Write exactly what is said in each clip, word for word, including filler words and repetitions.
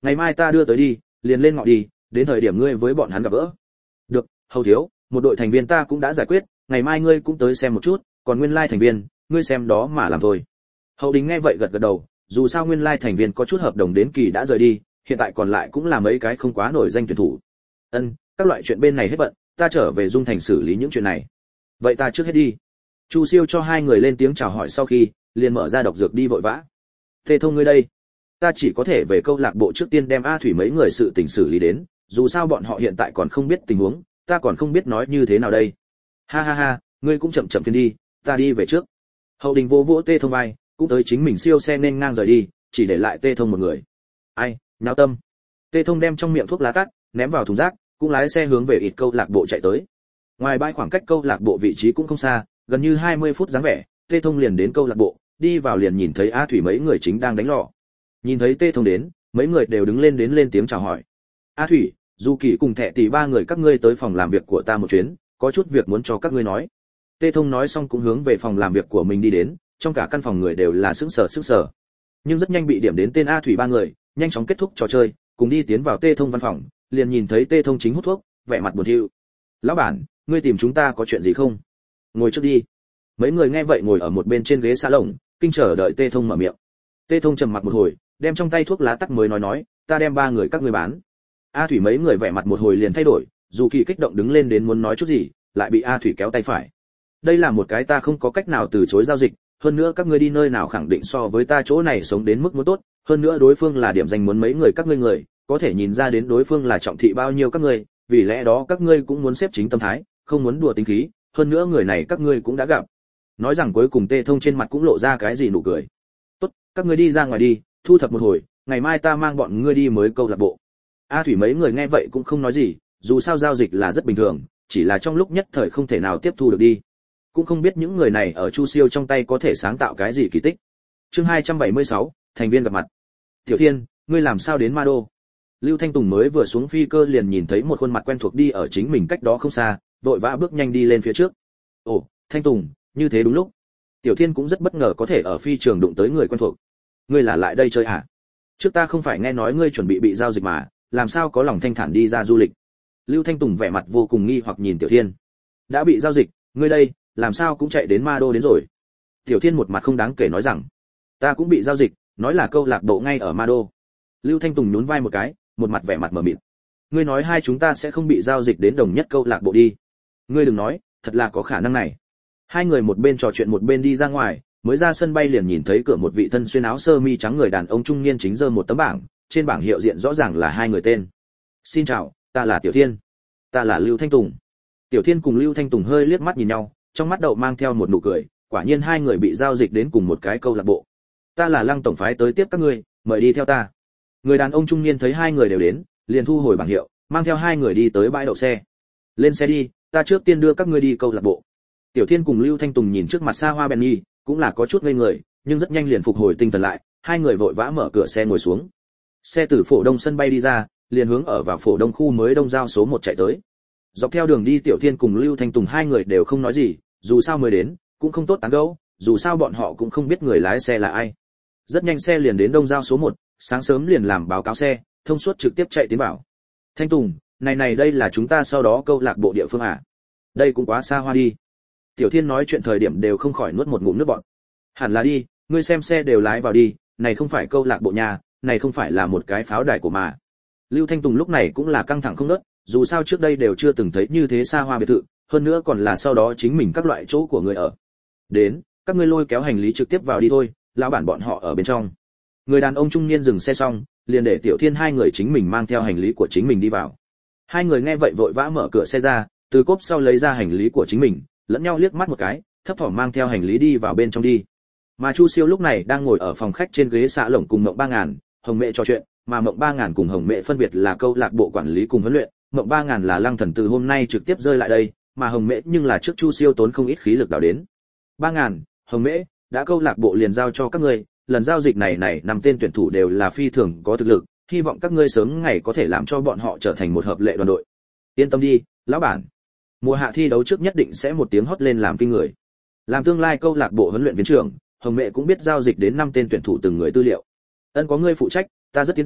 Ngày mai ta đưa tới đi, liền lên ngọ đi, đến thời điểm ngươi với bọn hắn gặp gỡ. Được, Hầu thiếu, một đội thành viên ta cũng đã giải quyết, ngày mai ngươi cũng tới xem một chút, còn nguyên lai thành viên, ngươi xem đó mà làm thôi. Hậu Đình nghe vậy gật gật đầu, dù sao nguyên lai thành viên có chút hợp đồng đến kỳ đã rời đi, hiện tại còn lại cũng là mấy cái không quá nổi danh tuyển thủ. Ân, các loại chuyện bên này hết bận, ta trở về Dung Thành xử lý những chuyện này. Vậy ta trước hết đi. Chu Siêu cho hai người lên tiếng chào hỏi sau khi, liền mở ra độc dược đi vội vã. Tê Thông ngươi đây, ta chỉ có thể về câu lạc bộ trước tiên đem A Thủy mấy người sự tình xử lý đến, dù sao bọn họ hiện tại còn không biết tình huống, ta còn không biết nói như thế nào đây. Ha ha ha, ngươi cũng chậm chậm phiền đi, ta đi về trước. Hậu Đình vỗ vỗ Tê Thông vai, cũng tới chính mình siêu xe nên ngang rời đi, chỉ để lại Tê Thông một người. Ai, nháo tâm. Tê Thông đem trong miệng thuốc lá tắt, ném vào thùng rác, cũng lái xe hướng về ít câu lạc bộ chạy tới. Ngoài bãi khoảng cách câu lạc bộ vị trí cũng không xa, gần như hai mươi phút dáng vẻ, Tê Thông liền đến câu lạc bộ, đi vào liền nhìn thấy A Thủy mấy người chính đang đánh lò. Nhìn thấy Tê Thông đến, mấy người đều đứng lên đến lên tiếng chào hỏi. A Thủy, Du Kỳ cùng Thệ Tỷ ba người các ngươi tới phòng làm việc của ta một chuyến, có chút việc muốn cho các ngươi nói. Tê Thông nói xong cũng hướng về phòng làm việc của mình đi đến, trong cả căn phòng người đều là sững sờ sững sờ. Nhưng rất nhanh bị điểm đến tên A Thủy ba người, nhanh chóng kết thúc trò chơi, cùng đi tiến vào Tê Thông văn phòng, liền nhìn thấy Tê Thông chính hút thuốc, vẻ mặt buồn thiu. "Lão bản, ngươi tìm chúng ta có chuyện gì không? Ngồi trước đi." Mấy người nghe vậy ngồi ở một bên trên ghế salon, kinh chờ đợi Tê Thông mở miệng. Tê Thông trầm mặc một hồi, đem trong tay thuốc lá tắt mới nói nói, "Ta đem ba người các ngươi bán." A Thủy mấy người vẻ mặt một hồi liền thay đổi, dù Kỳ kích động đứng lên đến muốn nói chút gì, lại bị A Thủy kéo tay phải. "Đây là một cái ta không có cách nào từ chối giao dịch, hơn nữa các ngươi đi nơi nào khẳng định so với ta chỗ này sống đến mức muốn tốt, hơn nữa đối phương là điểm danh muốn mấy người các ngươi người, có thể nhìn ra đến đối phương là trọng thị bao nhiêu các ngươi, vì lẽ đó các ngươi cũng muốn xếp chính tâm thái, không muốn đùa tính khí, hơn nữa người này các ngươi cũng đã gặp." Nói rằng cuối cùng Tê Thông trên mặt cũng lộ ra cái gì nụ cười. "Tốt, các ngươi đi ra ngoài đi, thu thập một hồi, ngày mai ta mang bọn ngươi đi mới câu lạc bộ." A Thủy mấy người nghe vậy cũng không nói gì, dù sao giao dịch là rất bình thường, chỉ là trong lúc nhất thời không thể nào tiếp thu được đi. Cũng không biết những người này ở Chu Siêu trong tay có thể sáng tạo cái gì kỳ tích. Chương hai trăm bảy mươi sáu, thành viên gặp mặt. "Tiểu Thiên, ngươi làm sao đến Ma Đô?" Lưu Thanh Tùng mới vừa xuống phi cơ liền nhìn thấy một khuôn mặt quen thuộc đi ở chính mình cách đó không xa, vội vã bước nhanh đi lên phía trước. "Ồ, Thanh Tùng, như thế đúng lúc." Tiểu Thiên cũng rất bất ngờ có thể ở phi trường đụng tới người quen thuộc. "Ngươi là lại đây chơi à? Trước ta không phải nghe nói ngươi chuẩn bị bị giao dịch mà, làm sao có lòng thanh thản đi ra du lịch?" Lưu Thanh Tùng vẻ mặt vô cùng nghi hoặc nhìn Tiểu Thiên. "Đã bị giao dịch, ngươi đây, làm sao cũng chạy đến Ma Đô đến rồi?" Tiểu Thiên một mặt không đáng kể nói rằng, "Ta cũng bị giao dịch, nói là câu lạc bộ ngay ở Ma Đô." Lưu Thanh Tùng nhún vai một cái, một mặt vẻ mặt mờ mịt. "Ngươi nói hai chúng ta sẽ không bị giao dịch đến đồng nhất câu lạc bộ đi?" "Ngươi đừng nói, thật là có khả năng này." Hai người một bên trò chuyện một bên đi ra ngoài, mới ra sân bay liền nhìn thấy cửa một vị thân xuyên áo sơ mi trắng người đàn ông trung niên chính giơ một tấm bảng, trên bảng hiệu diện rõ ràng là hai người tên. "Xin chào, ta là Tiểu Thiên." "Ta là Lưu Thanh Tùng." Tiểu Thiên cùng Lưu Thanh Tùng hơi liếc mắt nhìn nhau, trong mắt đậu mang theo một nụ cười, quả nhiên hai người bị giao dịch đến cùng một cái câu lạc bộ. "Ta là Lăng tổng phái tới tiếp các ngươi, mời đi theo ta." Người đàn ông trung niên thấy hai người đều đến, liền thu hồi bảng hiệu, mang theo hai người đi tới bãi đậu xe. "Lên xe đi, ta trước tiên đưa các ngươi đi câu lạc bộ." Tiểu Thiên cùng Lưu Thanh Tùng nhìn trước mặt xa hoa Benny, cũng là có chút ngây người, nhưng rất nhanh liền phục hồi tinh thần lại, hai người vội vã mở cửa xe ngồi xuống. Xe từ Phổ Đông sân bay đi ra, liền hướng ở vào Phổ Đông khu mới Đông giao số một chạy tới. Dọc theo đường đi Tiểu Thiên cùng Lưu Thanh Tùng hai người đều không nói gì, dù sao mới đến, cũng không tốt tán gẫu, dù sao bọn họ cũng không biết người lái xe là ai. Rất nhanh xe liền đến Đông giao số một, sáng sớm liền làm báo cáo xe, thông suốt trực tiếp chạy tiến bảo. "Thanh Tùng, này này đây là chúng ta sau đó câu lạc bộ địa phương à? Đây cũng quá xa hoa đi." Tiểu Thiên nói chuyện thời điểm đều không khỏi nuốt một ngụm nước bọt. "Hẳn là đi, ngươi xem xe đều lái vào đi, này không phải câu lạc bộ nhà, này không phải là một cái pháo đài của mà." Lưu Thanh Tùng lúc này cũng là căng thẳng không ngớt, dù sao trước đây đều chưa từng thấy như thế xa hoa biệt thự, hơn nữa còn là sau đó chính mình các loại chỗ của người ở. "Đến, các ngươi lôi kéo hành lý trực tiếp vào đi thôi, lão bản bọn họ ở bên trong." Người đàn ông trung niên dừng xe xong, liền để Tiểu Thiên hai người chính mình mang theo hành lý của chính mình đi vào. Hai người nghe vậy vội vã mở cửa xe ra, từ cốp sau lấy ra hành lý của chính mình, lẫn nhau liếc mắt một cái, thấp thỏm mang theo hành lý đi vào bên trong đi. Mà Chu Siêu lúc này đang ngồi ở phòng khách trên ghế xạ lồng cùng Mộng Ba Ngàn, Hồng Mẹ trò chuyện, mà Mộng Ba Ngàn cùng Hồng Mẹ phân biệt là câu lạc bộ quản lý cùng huấn luyện, Mộng Ba Ngàn là Lăng Thần từ hôm nay trực tiếp rơi lại đây, mà Hồng Mẹ nhưng là trước Chu Siêu tốn không ít khí lực đào đến. "Ba Ngàn, Hồng Mẹ, đã câu lạc bộ liền giao cho các ngươi, lần giao dịch này này năm tên tuyển thủ đều là phi thường có thực lực, hy vọng các ngươi sớm ngày có thể làm cho bọn họ trở thành một hợp lệ đoàn đội." "Yên tâm đi, lão bản. Mùa hạ thi đấu trước nhất định sẽ một tiếng hót lên làm kinh người." Làm tương lai câu lạc bộ huấn luyện viên trưởng, Hồng Mẹ cũng biết giao dịch đến năm tên tuyển thủ từng người tư liệu. "Ân có ngươi phụ trách, ta rất yên tâm,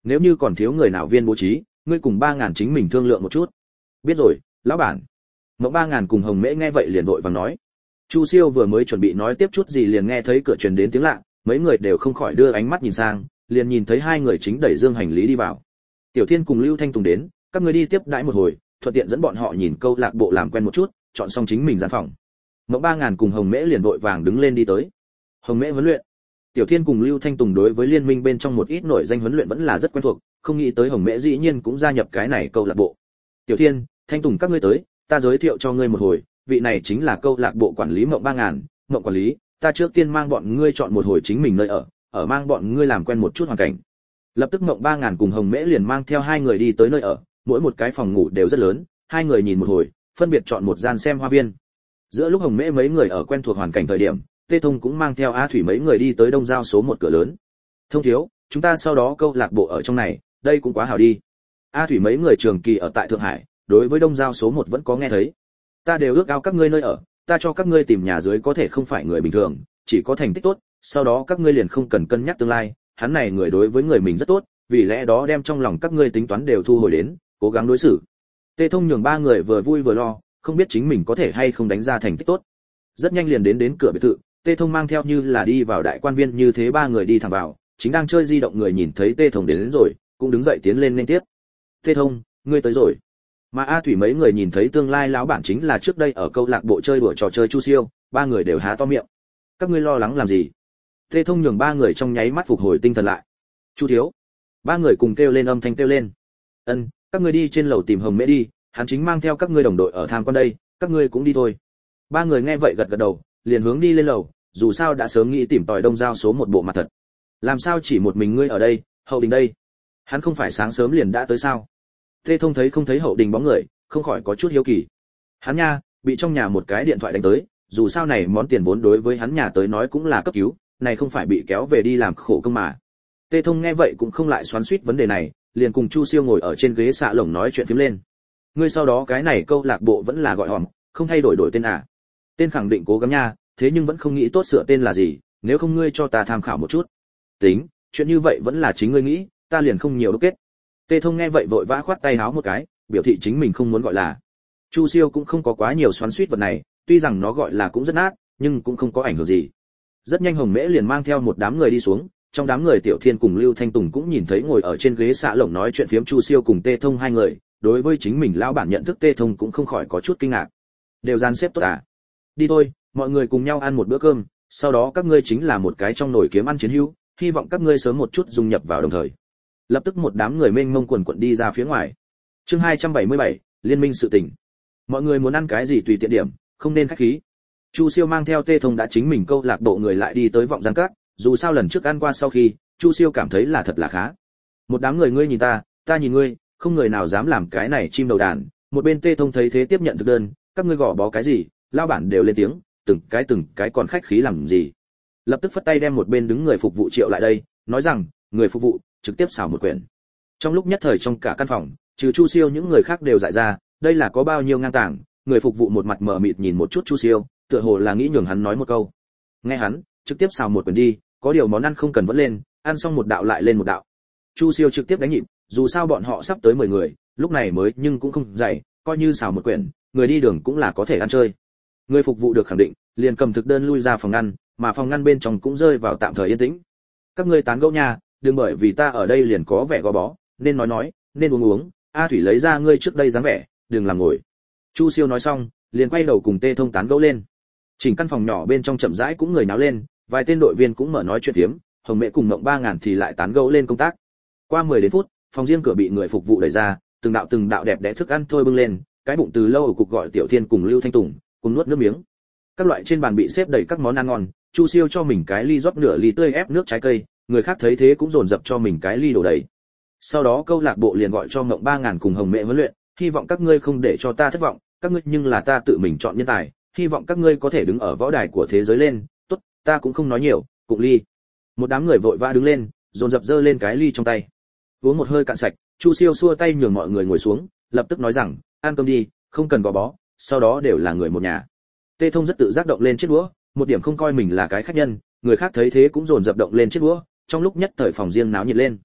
nếu như còn thiếu người nào viên bố trí, ngươi cùng ba ngàn chính mình thương lượng một chút. Biết rồi, lão bản. Mộng ba ngàn cùng Hồng Mễ nghe vậy liền vội vàng nói. Chu Siêu vừa mới chuẩn bị nói tiếp chút gì liền nghe thấy cửa truyền đến tiếng lạ, mấy người đều không khỏi đưa ánh mắt nhìn sang, liền nhìn thấy hai người chính đẩy dương hành lý đi vào. Tiểu Thiên cùng Lưu Thanh Tùng đến, các người đi tiếp đãi một hồi, thuận tiện dẫn bọn họ nhìn câu lạc bộ làm quen một chút, chọn xong chính mình gian phòng. Mộng ba ngàn cùng Hồng Mễ liền vội vàng đứng lên đi tới. Hồng Mễ huấn luyện. Tiểu Thiên cùng Lưu Thanh Tùng đối với liên minh bên trong một ít nổi danh huấn luyện vẫn là rất quen thuộc, không nghĩ tới Hồng Mễ dĩ nhiên cũng gia nhập cái này câu lạc bộ. Tiểu Thiên, Thanh Tùng các ngươi tới, ta giới thiệu cho ngươi một hồi, vị này chính là câu lạc bộ quản lý Mộng ba ngàn, Mộng quản lý, ta trước tiên mang bọn ngươi chọn một hồi chính mình nơi ở, ở mang bọn ngươi làm quen một chút hoàn cảnh. Lập tức Mộng ba ngàn cùng Hồng Mễ liền mang theo hai người đi tới nơi ở, mỗi một cái phòng ngủ đều rất lớn, hai người nhìn một hồi, phân biệt chọn một gian xem hoa viên. Giữa lúc Hồng Mễ mấy người ở quen thuộc hoàn cảnh thời điểm, Tê Thông cũng mang theo A Thủy mấy người đi tới đông giao số một cửa lớn. Thông thiếu, chúng ta sau đó câu lạc bộ ở trong này, đây cũng quá hào đi. A Thủy mấy người trường kỳ ở tại Thượng Hải, đối với đông giao số một vẫn có nghe thấy. Ta đều ước ao các ngươi nơi ở, ta cho các ngươi tìm nhà dưới có thể không phải người bình thường, chỉ có thành tích tốt, sau đó các ngươi liền không cần cân nhắc tương lai, hắn này người đối với người mình rất tốt, vì lẽ đó đem trong lòng các ngươi tính toán đều thu hồi đến, cố gắng đối xử. Tê Thông nhường ba người vừa vui vừa lo, không biết chính mình có thể hay không đánh ra thành tích tốt. Rất nhanh liền đến đến cửa biệt thự, Tê Thông mang theo như là đi vào đại quan viên như thế ba người đi thẳng vào, chính đang chơi di động người nhìn thấy Tê Thông đến, đến rồi, cũng đứng dậy tiến lên nên tiếp. Tê Thông, ngươi tới rồi. Mà A Thủy mấy người nhìn thấy tương lai lão bản chính là trước đây ở câu lạc bộ chơi đùa trò chơi Chu Siêu, ba người đều há to miệng. Các ngươi lo lắng làm gì? Tê Thông nhường ba người trong nháy mắt phục hồi tinh thần lại. Chu thiếu. Ba người cùng kêu lên âm thanh kêu lên. Ân, các ngươi đi trên lầu tìm Hồng Mễ đi, hắn chính mang theo các ngươi đồng đội ở tham quan đây, các ngươi cũng đi thôi. Ba người nghe vậy gật gật đầu, liền hướng đi lên lầu, dù sao đã sớm nghĩ tìm tòi đông giao số một bộ mặt thật. Làm sao chỉ một mình ngươi ở đây, Hậu Đình đây? Hắn không phải sáng sớm liền đã tới sao? Tê Thông thấy không thấy Hậu Đình bóng người, không khỏi có chút hiếu kỳ. Hắn nha, bị trong nhà một cái điện thoại đánh tới, dù sao này món tiền vốn đối với hắn nhà tới nói cũng là cấp cứu, này không phải bị kéo về đi làm khổ công mà. Tê Thông nghe vậy cũng không lại xoắn xuýt vấn đề này, liền cùng Chu Siêu ngồi ở trên ghế xạ lồng nói chuyện phím lên. Ngươi sau đó cái này câu lạc bộ vẫn là gọi hòm, không thay đổi đổi tên à? Tên khẳng định cố gắng nha, thế nhưng vẫn không nghĩ tốt sửa tên là gì, nếu không ngươi cho ta tham khảo một chút. Tính, chuyện như vậy vẫn là chính ngươi nghĩ, ta liền không nhiều đúc kết. Tê Thông nghe vậy vội vã khoát tay háo một cái, biểu thị chính mình không muốn gọi là. Chu Siêu cũng không có quá nhiều xoắn xuýt vật này, tuy rằng nó gọi là cũng rất nát, nhưng cũng không có ảnh hưởng gì. Rất nhanh Hồng Mễ liền mang theo một đám người đi xuống, trong đám người Tiểu Thiên cùng Lưu Thanh Tùng cũng nhìn thấy ngồi ở trên ghế xạ lồng nói chuyện phiếm Chu Siêu cùng Tê Thông hai người, đối với chính mình lão bản nhận thức Tê Thông cũng không khỏi có chút kinh ngạc. Đều dàn xếp tốt à? Đi thôi, mọi người cùng nhau ăn một bữa cơm, sau đó các ngươi chính là một cái trong nồi kiếm ăn chiến hữu, hy vọng các ngươi sớm một chút dung nhập vào đồng thời. Lập tức một đám người mênh mông quần quần đi ra phía ngoài. Chương hai trăm bảy mươi bảy, liên minh sự tình. Mọi người muốn ăn cái gì tùy tiện điểm, không nên khách khí. Chu Siêu mang theo Tê Thông đã chính mình câu lạc bộ người lại đi tới vọng giang các, dù sao lần trước ăn qua sau khi, Chu Siêu cảm thấy là thật là khá. Một đám người ngươi nhìn ta, ta nhìn ngươi, không người nào dám làm cái này chim đầu đàn. Một bên Tê Thông thấy thế tiếp nhận thực đơn, các ngươi gõ bó cái gì, lao bản đều lên tiếng, từng cái từng cái còn khách khí làm gì. Lập tức phất tay đem một bên đứng người phục vụ triệu lại đây, nói rằng, người phục vụ, trực tiếp xào một quyển. Trong lúc nhất thời trong cả căn phòng, trừ Chu Siêu những người khác đều dại ra, đây là có bao nhiêu ngang tàng, người phục vụ một mặt mờ mịt nhìn một chút Chu Siêu, tựa hồ là nghĩ nhường hắn nói một câu. Nghe hắn, trực tiếp xào một quyển đi, có điều món ăn không cần vẫn lên, ăn xong một đạo lại lên một đạo. Chu Siêu trực tiếp đánh nhịp, dù sao bọn họ sắp tới mười người, lúc này mới nhưng cũng không dày, coi như xào một quyển, người đi đường cũng là có thể ăn chơi. Người phục vụ được khẳng định, liền cầm thực đơn lui ra phòng ngăn, mà phòng ngăn bên trong cũng rơi vào tạm thời yên tĩnh. Các ngươi tán gẫu nha, đừng bởi vì ta ở đây liền có vẻ gò bó, nên nói nói, nên uống uống, A Thủy lấy ra ngươi trước đây dáng vẻ, đừng làm ngồi. Chu Siêu nói xong, liền quay đầu cùng Tê Thông tán gẫu lên. Chỉnh căn phòng nhỏ bên trong chậm rãi cũng người náo lên, vài tên đội viên cũng mở nói chuyện phiếm, Hồng Mễ cùng Mộng ba ngàn thì lại tán gẫu lên công tác. Qua mười đến phút, phòng riêng cửa bị người phục vụ đẩy ra, từng đạo từng đạo đẹp đẽ thức ăn thôi bưng lên, cái bụng từ lâu ở cục gọi Tiểu Thiên cùng Lưu Thanh Tùng, cùng nuốt nước miếng. Các loại trên bàn bị xếp đầy các món ăn ngon, Chu Siêu cho mình cái ly rót nửa ly tươi ép nước trái cây, người khác thấy thế cũng dồn dập cho mình cái ly đổ đầy. Sau đó câu lạc bộ liền gọi cho Mộng ba ngàn cùng Hồng Mễ huấn luyện, hy vọng các ngươi không để cho ta thất vọng, các ngươi nhưng là ta tự mình chọn nhân tài, hy vọng các ngươi có thể đứng ở võ đài của thế giới lên, tốt, ta cũng không nói nhiều, cụng ly. Một đám người vội vã đứng lên, dồn dập giơ lên cái ly trong tay. Uống một hơi cạn sạch, Chu Siêu xua tay nhường mọi người ngồi xuống, lập tức nói rằng, ăn cơm đi, không cần gò bó, sau đó đều là người một nhà. Tê Thông rất tự giác động lên chiếc đũa, một điểm không coi mình là cái khách nhân, người khác thấy thế cũng dồn dập động lên chiếc đũa, trong lúc nhất thời phòng riêng náo nhiệt lên.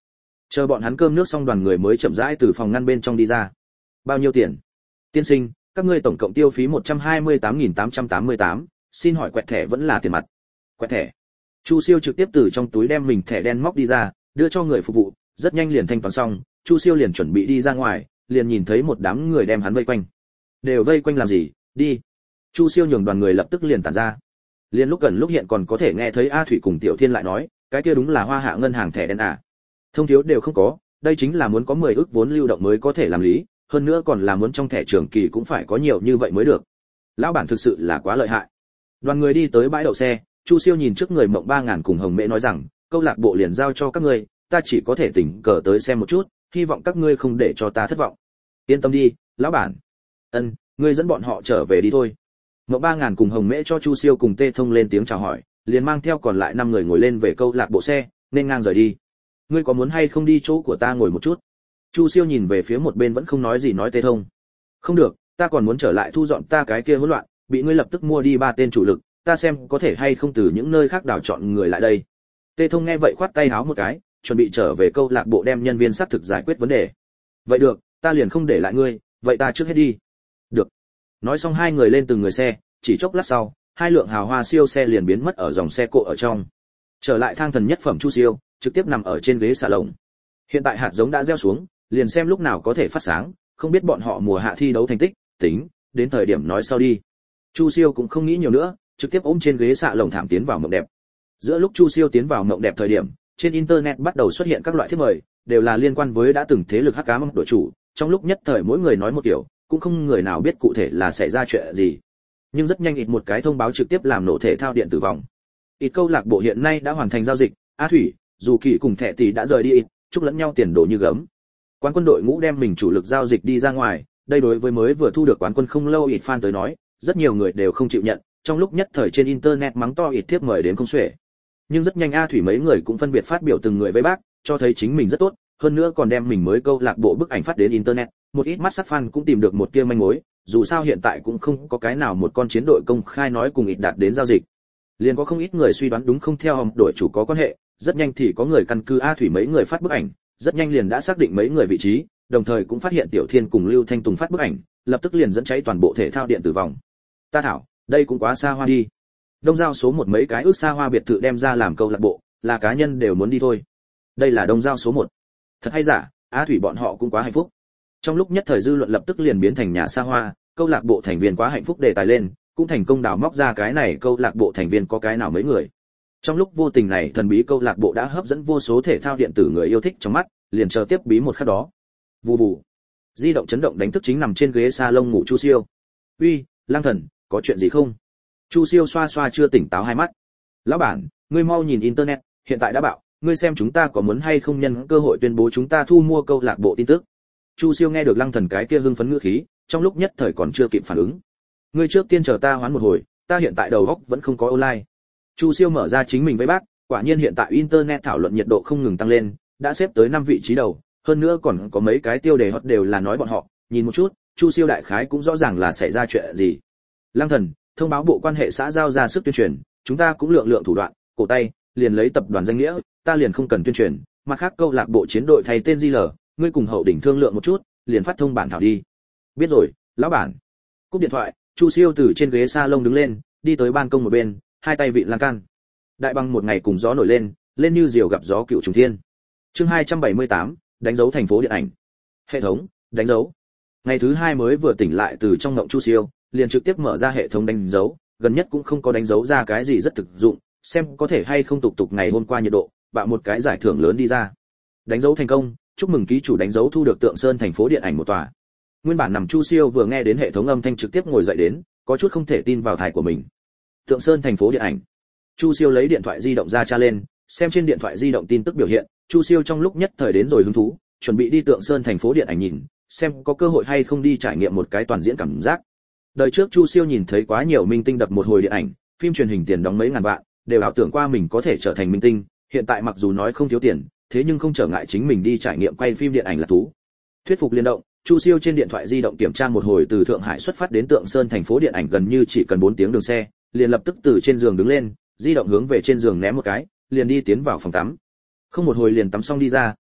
Chờ bọn hắn cơm nước xong, đoàn người mới chậm rãi từ phòng ngăn bên trong đi ra. Bao nhiêu tiền? Tiên sinh, các ngươi tổng cộng tiêu phí một trăm hai mươi tám nghìn tám trăm tám mươi tám, xin hỏi quẹt thẻ vẫn là tiền mặt? Quẹt thẻ. Chu Siêu trực tiếp từ trong túi đem mình thẻ đen móc đi ra, đưa cho người phục vụ, rất nhanh liền thanh toán xong, Chu Siêu liền chuẩn bị đi ra ngoài, liền nhìn thấy một đám người đem hắn vây quanh. Đều vây quanh làm gì? Đi. Chu Siêu nhường đoàn người lập tức liền tản ra. Liên lúc gần lúc hiện còn có thể nghe thấy A Thủy cùng Tiểu Thiên lại nói, cái kia đúng là Hoa Hạ ngân hàng thẻ đen à? Thông thiếu đều không có, đây chính là muốn có mười ức vốn lưu động mới có thể làm lý, hơn nữa còn là muốn trong thẻ trường kỳ cũng phải có nhiều như vậy mới được. Lão bản thực sự là quá lợi hại. Đoàn người đi tới bãi đậu xe, Chu Siêu nhìn trước người Mộng ba ngàn cùng Hồng Mễ nói rằng, câu lạc bộ liền giao cho các ngươi, ta chỉ có thể tỉnh cờ tới xem một chút, hy vọng các ngươi không để cho ta thất vọng. Yên tâm đi, lão bản. Ân, ngươi dẫn bọn họ trở về đi thôi. Mộng ba ngàn cùng Hồng Mễ cho Chu Siêu cùng Tê Thông lên tiếng chào hỏi, liền mang theo còn lại năm người ngồi lên về câu lạc bộ xe, nên ngang rời đi. Ngươi có muốn hay không đi chỗ của ta ngồi một chút? Chu Siêu nhìn về phía một bên vẫn không nói gì nói Tê Thông. Không được, ta còn muốn trở lại thu dọn ta cái kia hỗn loạn, bị ngươi lập tức mua đi ba tên chủ lực, ta xem có thể hay không từ những nơi khác đào chọn người lại đây. Tê Thông nghe vậy khoát tay háo một cái, chuẩn bị trở về câu lạc bộ đem nhân viên xác thực giải quyết vấn đề. Vậy được, ta liền không để lại ngươi, vậy ta trước hết đi. Được. Nói xong hai người lên từng người xe, chỉ chốc lát sau, hai lượng hào hoa siêu xe liền biến mất ở dòng xe cộ ở trong. Trở lại thang thần nhất phẩm Chu Siêu, trực tiếp nằm ở trên ghế xà lồng. Hiện tại hạt giống đã gieo xuống, liền xem lúc nào có thể phát sáng, không biết bọn họ mùa hạ thi đấu thành tích, tính, đến thời điểm nói sau đi. Chu Siêu cũng không nghĩ nhiều nữa, trực tiếp ôm trên ghế xà lồng thảm tiến vào mộng đẹp. Giữa lúc Chu Siêu tiến vào mộng đẹp thời điểm, trên internet bắt đầu xuất hiện các loại thiết mời, đều là liên quan với đã từng thế lực hắc ám đội chủ, trong lúc nhất thời mỗi người nói một kiểu, cũng không người nào biết cụ thể là xảy ra chuyện gì. Nhưng rất nhanh ít một cái thông báo trực tiếp làm nổ thể thao điện tử vòng. Ít câu lạc bộ hiện nay đã hoàn thành giao dịch, A Thủy, dù Kỳ cùng Thẻ Tỷ đã rời đi ít, chúc lẫn nhau tiền đồ như gấm. Quán quân đội ngũ đem mình chủ lực giao dịch đi ra ngoài, đây đối với mới vừa thu được quán quân không lâu ít fan tới nói, rất nhiều người đều không chịu nhận, trong lúc nhất thời trên internet mắng to ít tiếp mời đến không xuể. Nhưng rất nhanh A Thủy mấy người cũng phân biệt phát biểu từng người với bác, cho thấy chính mình rất tốt, hơn nữa còn đem mình mới câu lạc bộ bức ảnh phát đến internet, một ít mắt sắc fan cũng tìm được một tia manh mối, dù sao hiện tại cũng không có cái nào một con chiến đội công khai nói cùng ít đạt đến giao dịch. Liền có không ít người suy đoán đúng không theo hòm đội chủ có quan hệ, rất nhanh thì có người căn cứ A Thủy mấy người phát bức ảnh, rất nhanh liền đã xác định mấy người vị trí, đồng thời cũng phát hiện Tiểu Thiên cùng Lưu Thanh Tùng phát bức ảnh, lập tức liền dẫn cháy toàn bộ thể thao điện tử vòng. Ta thảo, đây cũng quá xa hoa đi. Đông giao số một mấy cái ước xa hoa biệt thự đem ra làm câu lạc bộ, là cá nhân đều muốn đi thôi. Đây là Đông giao số một. Thật hay giả, A Thủy bọn họ cũng quá hạnh phúc. Trong lúc nhất thời dư luận lập tức liền biến thành nhà xa hoa, câu lạc bộ thành viên quá hạnh phúc đề tài lên, cũng thành công đào móc ra cái này câu lạc bộ thành viên có cái nào mấy người. Trong lúc vô tình này thần bí câu lạc bộ đã hấp dẫn vô số thể thao điện tử người yêu thích trong mắt, liền chờ tiếp bí một khắc đó. Vù vù. Di động chấn động đánh thức chính nằm trên ghế salon ngủ Chu Siêu. "Uy, Lang Thần, có chuyện gì không?" Chu Siêu xoa xoa chưa tỉnh táo hai mắt. "Lão bản, ngươi mau nhìn internet, hiện tại đã bảo, ngươi xem chúng ta có muốn hay không nhân cơ hội tuyên bố chúng ta thu mua câu lạc bộ tin tức." Chu Siêu nghe được Lăng Thần cái kia hưng phấn ngữ khí, trong lúc nhất thời còn chưa kịp phản ứng. "Ngươi trước tiên chờ ta hoán một hồi, ta hiện tại đầu óc vẫn không có online." Chu Siêu mở ra chính mình với bác, quả nhiên hiện tại internet thảo luận nhiệt độ không ngừng tăng lên, đã xếp tới năm vị trí đầu, hơn nữa còn có mấy cái tiêu đề hot đều là nói bọn họ, nhìn một chút, Chu Siêu đại khái cũng rõ ràng là xảy ra chuyện gì. "Lăng Thần, thông báo bộ quan hệ xã giao ra sức tuyên truyền, chúng ta cũng lượng lượng thủ đoạn, cổ tay, liền lấy tập đoàn danh nghĩa, ta liền không cần tuyên truyền, mặt khác câu lạc bộ chiến đội thay tên gi lờ, ngươi cùng hậu đỉnh thương lượng một chút, liền phát thông bản thảo đi." "Biết rồi, lão bản." Cúp điện thoại, Chu Siêu từ trên ghế salon đứng lên, đi tới ban công một bên, hai tay vịn lan can. Đại băng một ngày cùng gió nổi lên, lên như diều gặp gió cựu trùng thiên. Chương hai trăm bảy mươi tám, đánh dấu thành phố điện ảnh. Hệ thống, đánh dấu. Ngày thứ hai mới vừa tỉnh lại từ trong ngộng Chu Siêu, liền trực tiếp mở ra hệ thống đánh dấu, gần nhất cũng không có đánh dấu ra cái gì rất thực dụng, xem có thể hay không tục tục ngày hôm qua nhiệt độ, bạo một cái giải thưởng lớn đi ra. Đánh dấu thành công, chúc mừng ký chủ đánh dấu thu được Tượng Sơn thành phố điện ảnh một tòa. Nguyên bản nằm Chu Siêu vừa nghe đến hệ thống âm thanh trực tiếp ngồi dậy đến, có chút không thể tin vào thải của mình. Tượng Sơn thành phố điện ảnh. Chu Siêu lấy điện thoại di động ra tra lên, xem trên điện thoại di động tin tức biểu hiện, Chu Siêu trong lúc nhất thời đến rồi hứng thú, chuẩn bị đi Tượng Sơn thành phố điện ảnh nhìn, xem có cơ hội hay không đi trải nghiệm một cái toàn diễn cảm giác. Đời trước Chu Siêu nhìn thấy quá nhiều minh tinh đập một hồi điện ảnh, phim truyền hình tiền đóng mấy ngàn vạn, đều ảo tưởng qua mình có thể trở thành minh tinh, hiện tại mặc dù nói không thiếu tiền, thế nhưng không trở ngại chính mình đi trải nghiệm quay phim điện ảnh là thú. Thuyết phục liên động, Chu Siêu trên điện thoại di động kiểm tra một hồi từ Thượng Hải xuất phát đến Tượng Sơn thành phố điện ảnh gần như chỉ cần bốn tiếng đường xe, liền lập tức từ trên giường đứng lên, di động hướng về trên giường ném một cái, liền đi tiến vào phòng tắm. Không một hồi liền tắm xong đi ra,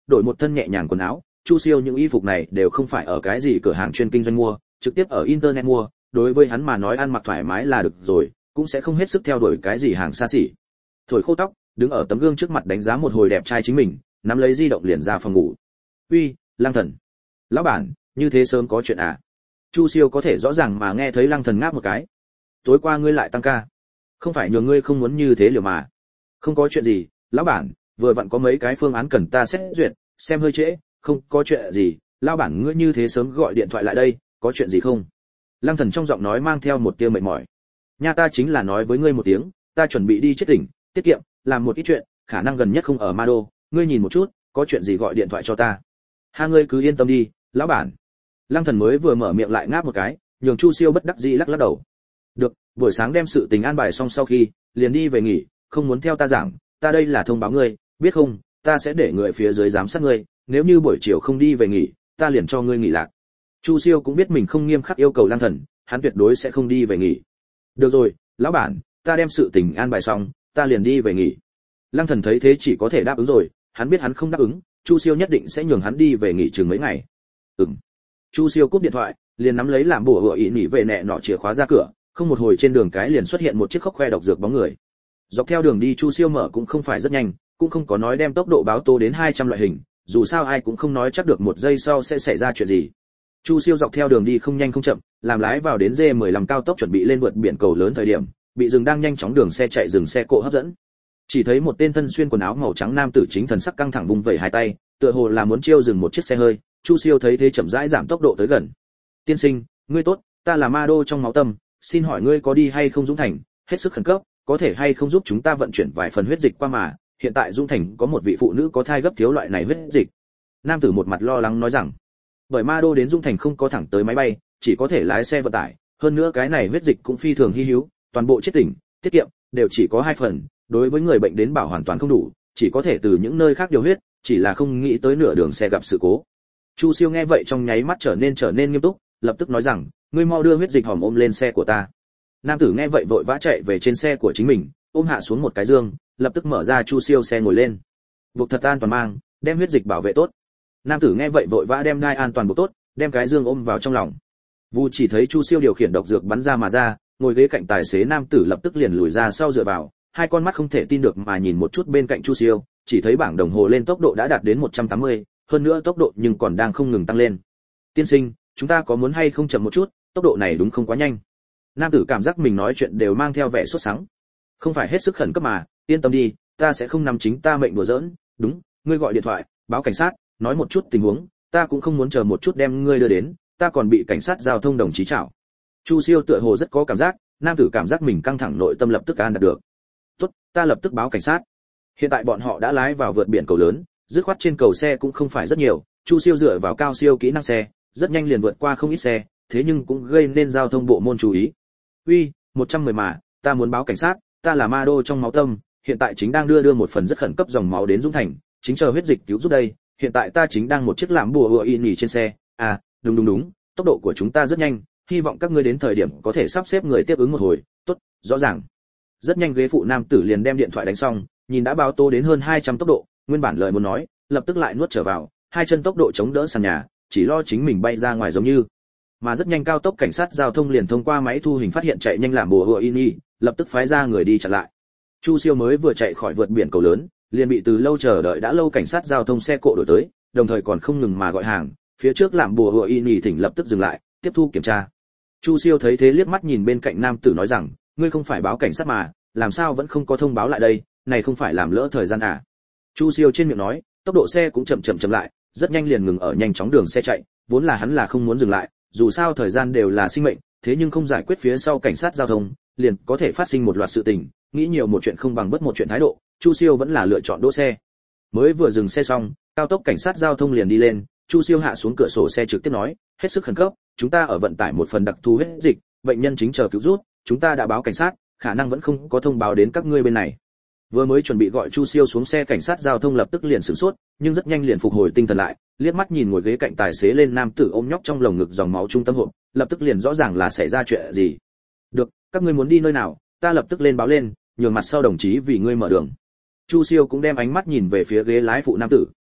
đổi một thân nhẹ nhàng quần áo. Chu Siêu những y phục này đều không phải ở cái gì cửa hàng chuyên kinh doanh mua, trực tiếp ở internet mua, đối với hắn mà nói ăn mặc thoải mái là được rồi, cũng sẽ không hết sức theo đuổi cái gì hàng xa xỉ. Thổi khô tóc, đứng ở tấm gương trước mặt đánh giá một hồi đẹp trai chính mình, nắm lấy di động liền ra phòng ngủ. "Uy, Lăng Thần." "Lão bản, như thế sớm có chuyện à?" Chu Siêu có thể rõ ràng mà nghe thấy Lăng Thần ngáp một cái. "Tối qua ngươi lại tăng ca, không phải nhường ngươi không muốn như thế liều mà." "Không có chuyện gì, lão bản, vừa vặn có mấy cái phương án cần ta xét duyệt, xem hơi trễ, không có chuyện gì, lão bản ngươi như thế sớm gọi điện thoại lại đây, có chuyện gì không?" Lăng Thần trong giọng nói mang theo một tia mệt mỏi. "Nha, ta chính là nói với ngươi một tiếng, ta chuẩn bị đi chết tỉnh, tiết kiệm, làm một ít chuyện, khả năng gần nhất không ở Ma Đô, ngươi nhìn một chút, có chuyện gì gọi điện thoại cho ta." "Ha, ngươi cứ yên tâm đi, lão bản." Lăng Thần mới vừa mở miệng lại ngáp một cái, nhường Chu Siêu bất đắc dĩ lắc lắc đầu. "Được, buổi sáng đem sự tình an bài xong sau khi, liền đi về nghỉ, không muốn theo ta giảng, ta đây là thông báo ngươi, biết không, ta sẽ để người phía dưới giám sát ngươi, nếu như buổi chiều không đi về nghỉ, ta liền cho ngươi nghỉ lạc." Chu Siêu cũng biết mình không nghiêm khắc yêu cầu Lăng Thần, hắn tuyệt đối sẽ không đi về nghỉ. "Được rồi, lão bản, ta đem sự tình an bài xong, ta liền đi về nghỉ." Lăng Thần thấy thế chỉ có thể đáp ứng rồi, hắn biết hắn không đáp ứng, Chu Siêu nhất định sẽ nhường hắn đi về nghỉ chừng mấy ngày. Ừm. Chu Siêu cúp điện thoại, liền nắm lấy làm bùa hựa ý nghỉ về nẹ nọ chìa khóa ra cửa, không một hồi trên đường cái liền xuất hiện một chiếc khóc khoe độc dược bóng người. Dọc theo đường đi Chu Siêu mở cũng không phải rất nhanh, cũng không có nói đem tốc độ báo tố đến hai trăm loại hình, dù sao ai cũng không nói chắc được một giây sau sẽ xảy ra chuyện gì. Chu Siêu dọc theo đường đi không nhanh không chậm, làm lái vào đến D mười lăm cao tốc chuẩn bị lên vượt biển cầu lớn thời điểm, bị dừng đang nhanh chóng đường xe chạy dừng xe cộ hấp dẫn. Chỉ thấy một tên thân xuyên quần áo màu trắng nam tử chính thần sắc căng thẳng vung vẩy hai tay, tựa hồ là muốn chiêu dừng một chiếc xe hơi. Chu Siêu thấy thế chậm rãi giảm tốc độ tới gần. "Tiên sinh, ngươi tốt, ta là Ma Đô trong máu tâm, xin hỏi ngươi có đi hay không Dũng Thành, hết sức khẩn cấp, có thể hay không giúp chúng ta vận chuyển vài phần huyết dịch qua mà, hiện tại Dũng Thành có một vị phụ nữ có thai gấp thiếu loại này huyết dịch." Nam tử một mặt lo lắng nói rằng, bởi Ma Đô đến Dũng Thành không có thẳng tới máy bay, chỉ có thể lái xe vận tải, hơn nữa cái này huyết dịch cũng phi thường hi hữu, toàn bộ chết tỉnh, tiết kiệm đều chỉ có hai phần, đối với người bệnh đến bảo hoàn toàn không đủ, chỉ có thể từ những nơi khác điều huyết, chỉ là không nghĩ tới nửa đường xe gặp sự cố. Chu Siêu nghe vậy trong nháy mắt trở nên trở nên nghiêm túc, lập tức nói rằng, ngươi mau đưa huyết dịch hòm ôm lên xe của ta. Nam tử nghe vậy vội vã chạy về trên xe của chính mình, ôm hạ xuống một cái dương, lập tức mở ra Chu Siêu xe ngồi lên. Buộc thật an toàn mang, đem huyết dịch bảo vệ tốt. Nam tử nghe vậy vội vã đem đai an toàn buộc tốt, đem cái dương ôm vào trong lòng. Vu chỉ thấy Chu Siêu điều khiển độc dược bắn ra mà ra, ngồi ghế cạnh tài xế nam tử lập tức liền lùi ra sau dựa vào, hai con mắt không thể tin được mà nhìn một chút bên cạnh Chu Siêu, chỉ thấy bảng đồng hồ lên tốc độ đã đạt đến một trăm tám mươi, hơn nữa tốc độ nhưng còn đang không ngừng tăng lên. "Tiên sinh, chúng ta có muốn hay không chậm một chút, tốc độ này đúng không quá nhanh." Nam tử cảm giác mình nói chuyện đều mang theo vẻ sốt sắng. "Không phải hết sức khẩn cấp mà, yên tâm đi, ta sẽ không nằm chính ta mệnh đùa giỡn, đúng, ngươi gọi điện thoại, báo cảnh sát, nói một chút tình huống, ta cũng không muốn chờ một chút đem ngươi đưa đến, ta còn bị cảnh sát giao thông đồng chí chảo." Chu Siêu tựa hồ rất có cảm giác, nam tử cảm giác mình căng thẳng nội tâm lập tức an đạt được. "Tốt, ta lập tức báo cảnh sát." Hiện tại bọn họ đã lái vào vượt biển cầu lớn, dứt khoát trên cầu xe cũng không phải rất nhiều, Chu Siêu dựa vào cao siêu kỹ năng xe, rất nhanh liền vượt qua không ít xe, thế nhưng cũng gây nên giao thông bộ môn chú ý. "Uy, một trăm mười mà, ta muốn báo cảnh sát, ta là Ma Đô trong máu tâm, hiện tại chính đang đưa đưa một phần rất khẩn cấp dòng máu đến Dũng Thành, chính chờ huyết dịch cứu giúp đây, hiện tại ta chính đang một chiếc làm bùa hựa y nhỉ trên xe." "À, đúng đúng đúng, tốc độ của chúng ta rất nhanh, hy vọng các ngươi đến thời điểm có thể sắp xếp người tiếp ứng một hồi." "Tốt, rõ ràng." Rất nhanh ghế phụ nam tử liền đem điện thoại đánh xong, nhìn đã báo tố đến hơn hai trăm tốc độ, nguyên bản lời muốn nói, lập tức lại nuốt trở vào, hai chân tốc độ chống đỡ sàn nhà, chỉ lo chính mình bay ra ngoài giống như. Mà rất nhanh cao tốc cảnh sát giao thông liền thông qua máy thu hình phát hiện chạy nhanh làm bùa hựa y, lập tức phái ra người đi chặn lại. Chu Siêu mới vừa chạy khỏi vượt biển cầu lớn, liền bị từ lâu chờ đợi đã lâu cảnh sát giao thông xe cộ đổi tới, đồng thời còn không ngừng mà gọi hàng, phía trước làm bùa hựa y thỉnh lập tức dừng lại, tiếp thu kiểm tra. Chu Siêu thấy thế liếc mắt nhìn bên cạnh nam tử nói rằng, ngươi không phải báo cảnh sát mà, làm sao vẫn không có thông báo lại đây, này không phải làm lỡ thời gian à? Chu Siêu trên miệng nói, tốc độ xe cũng chậm chậm chậm lại, rất nhanh liền ngừng ở nhanh chóng đường xe chạy, vốn là hắn là không muốn dừng lại, dù sao thời gian đều là sinh mệnh, thế nhưng không giải quyết phía sau cảnh sát giao thông, liền có thể phát sinh một loạt sự tình, nghĩ nhiều một chuyện không bằng bất một chuyện thái độ, Chu Siêu vẫn là lựa chọn đỗ xe. Mới vừa dừng xe xong, cao tốc cảnh sát giao thông liền đi lên, Chu Siêu hạ xuống cửa sổ xe trực tiếp nói, hết sức khẩn cấp, chúng ta ở vận tải một phần đặc thù huyết dịch, bệnh nhân chính chờ cứu giúp, chúng ta đã báo cảnh sát, khả năng vẫn không có thông báo đến các ngươi bên này. Vừa mới chuẩn bị gọi Chu Siêu xuống xe, cảnh sát giao thông lập tức liền sửng sốt, nhưng rất nhanh liền phục hồi tinh thần lại, liếc mắt nhìn ngồi ghế cạnh tài xế lên nam tử ôm nhóc trong lồng ngực dòng máu trung tâm hộp, lập tức liền rõ ràng là xảy ra chuyện gì. Được, các ngươi muốn đi nơi nào, ta lập tức lên báo lên, nhường mặt sau đồng chí vì ngươi mở đường. Chu Siêu cũng đem ánh mắt nhìn về phía ghế lái phụ nam tử.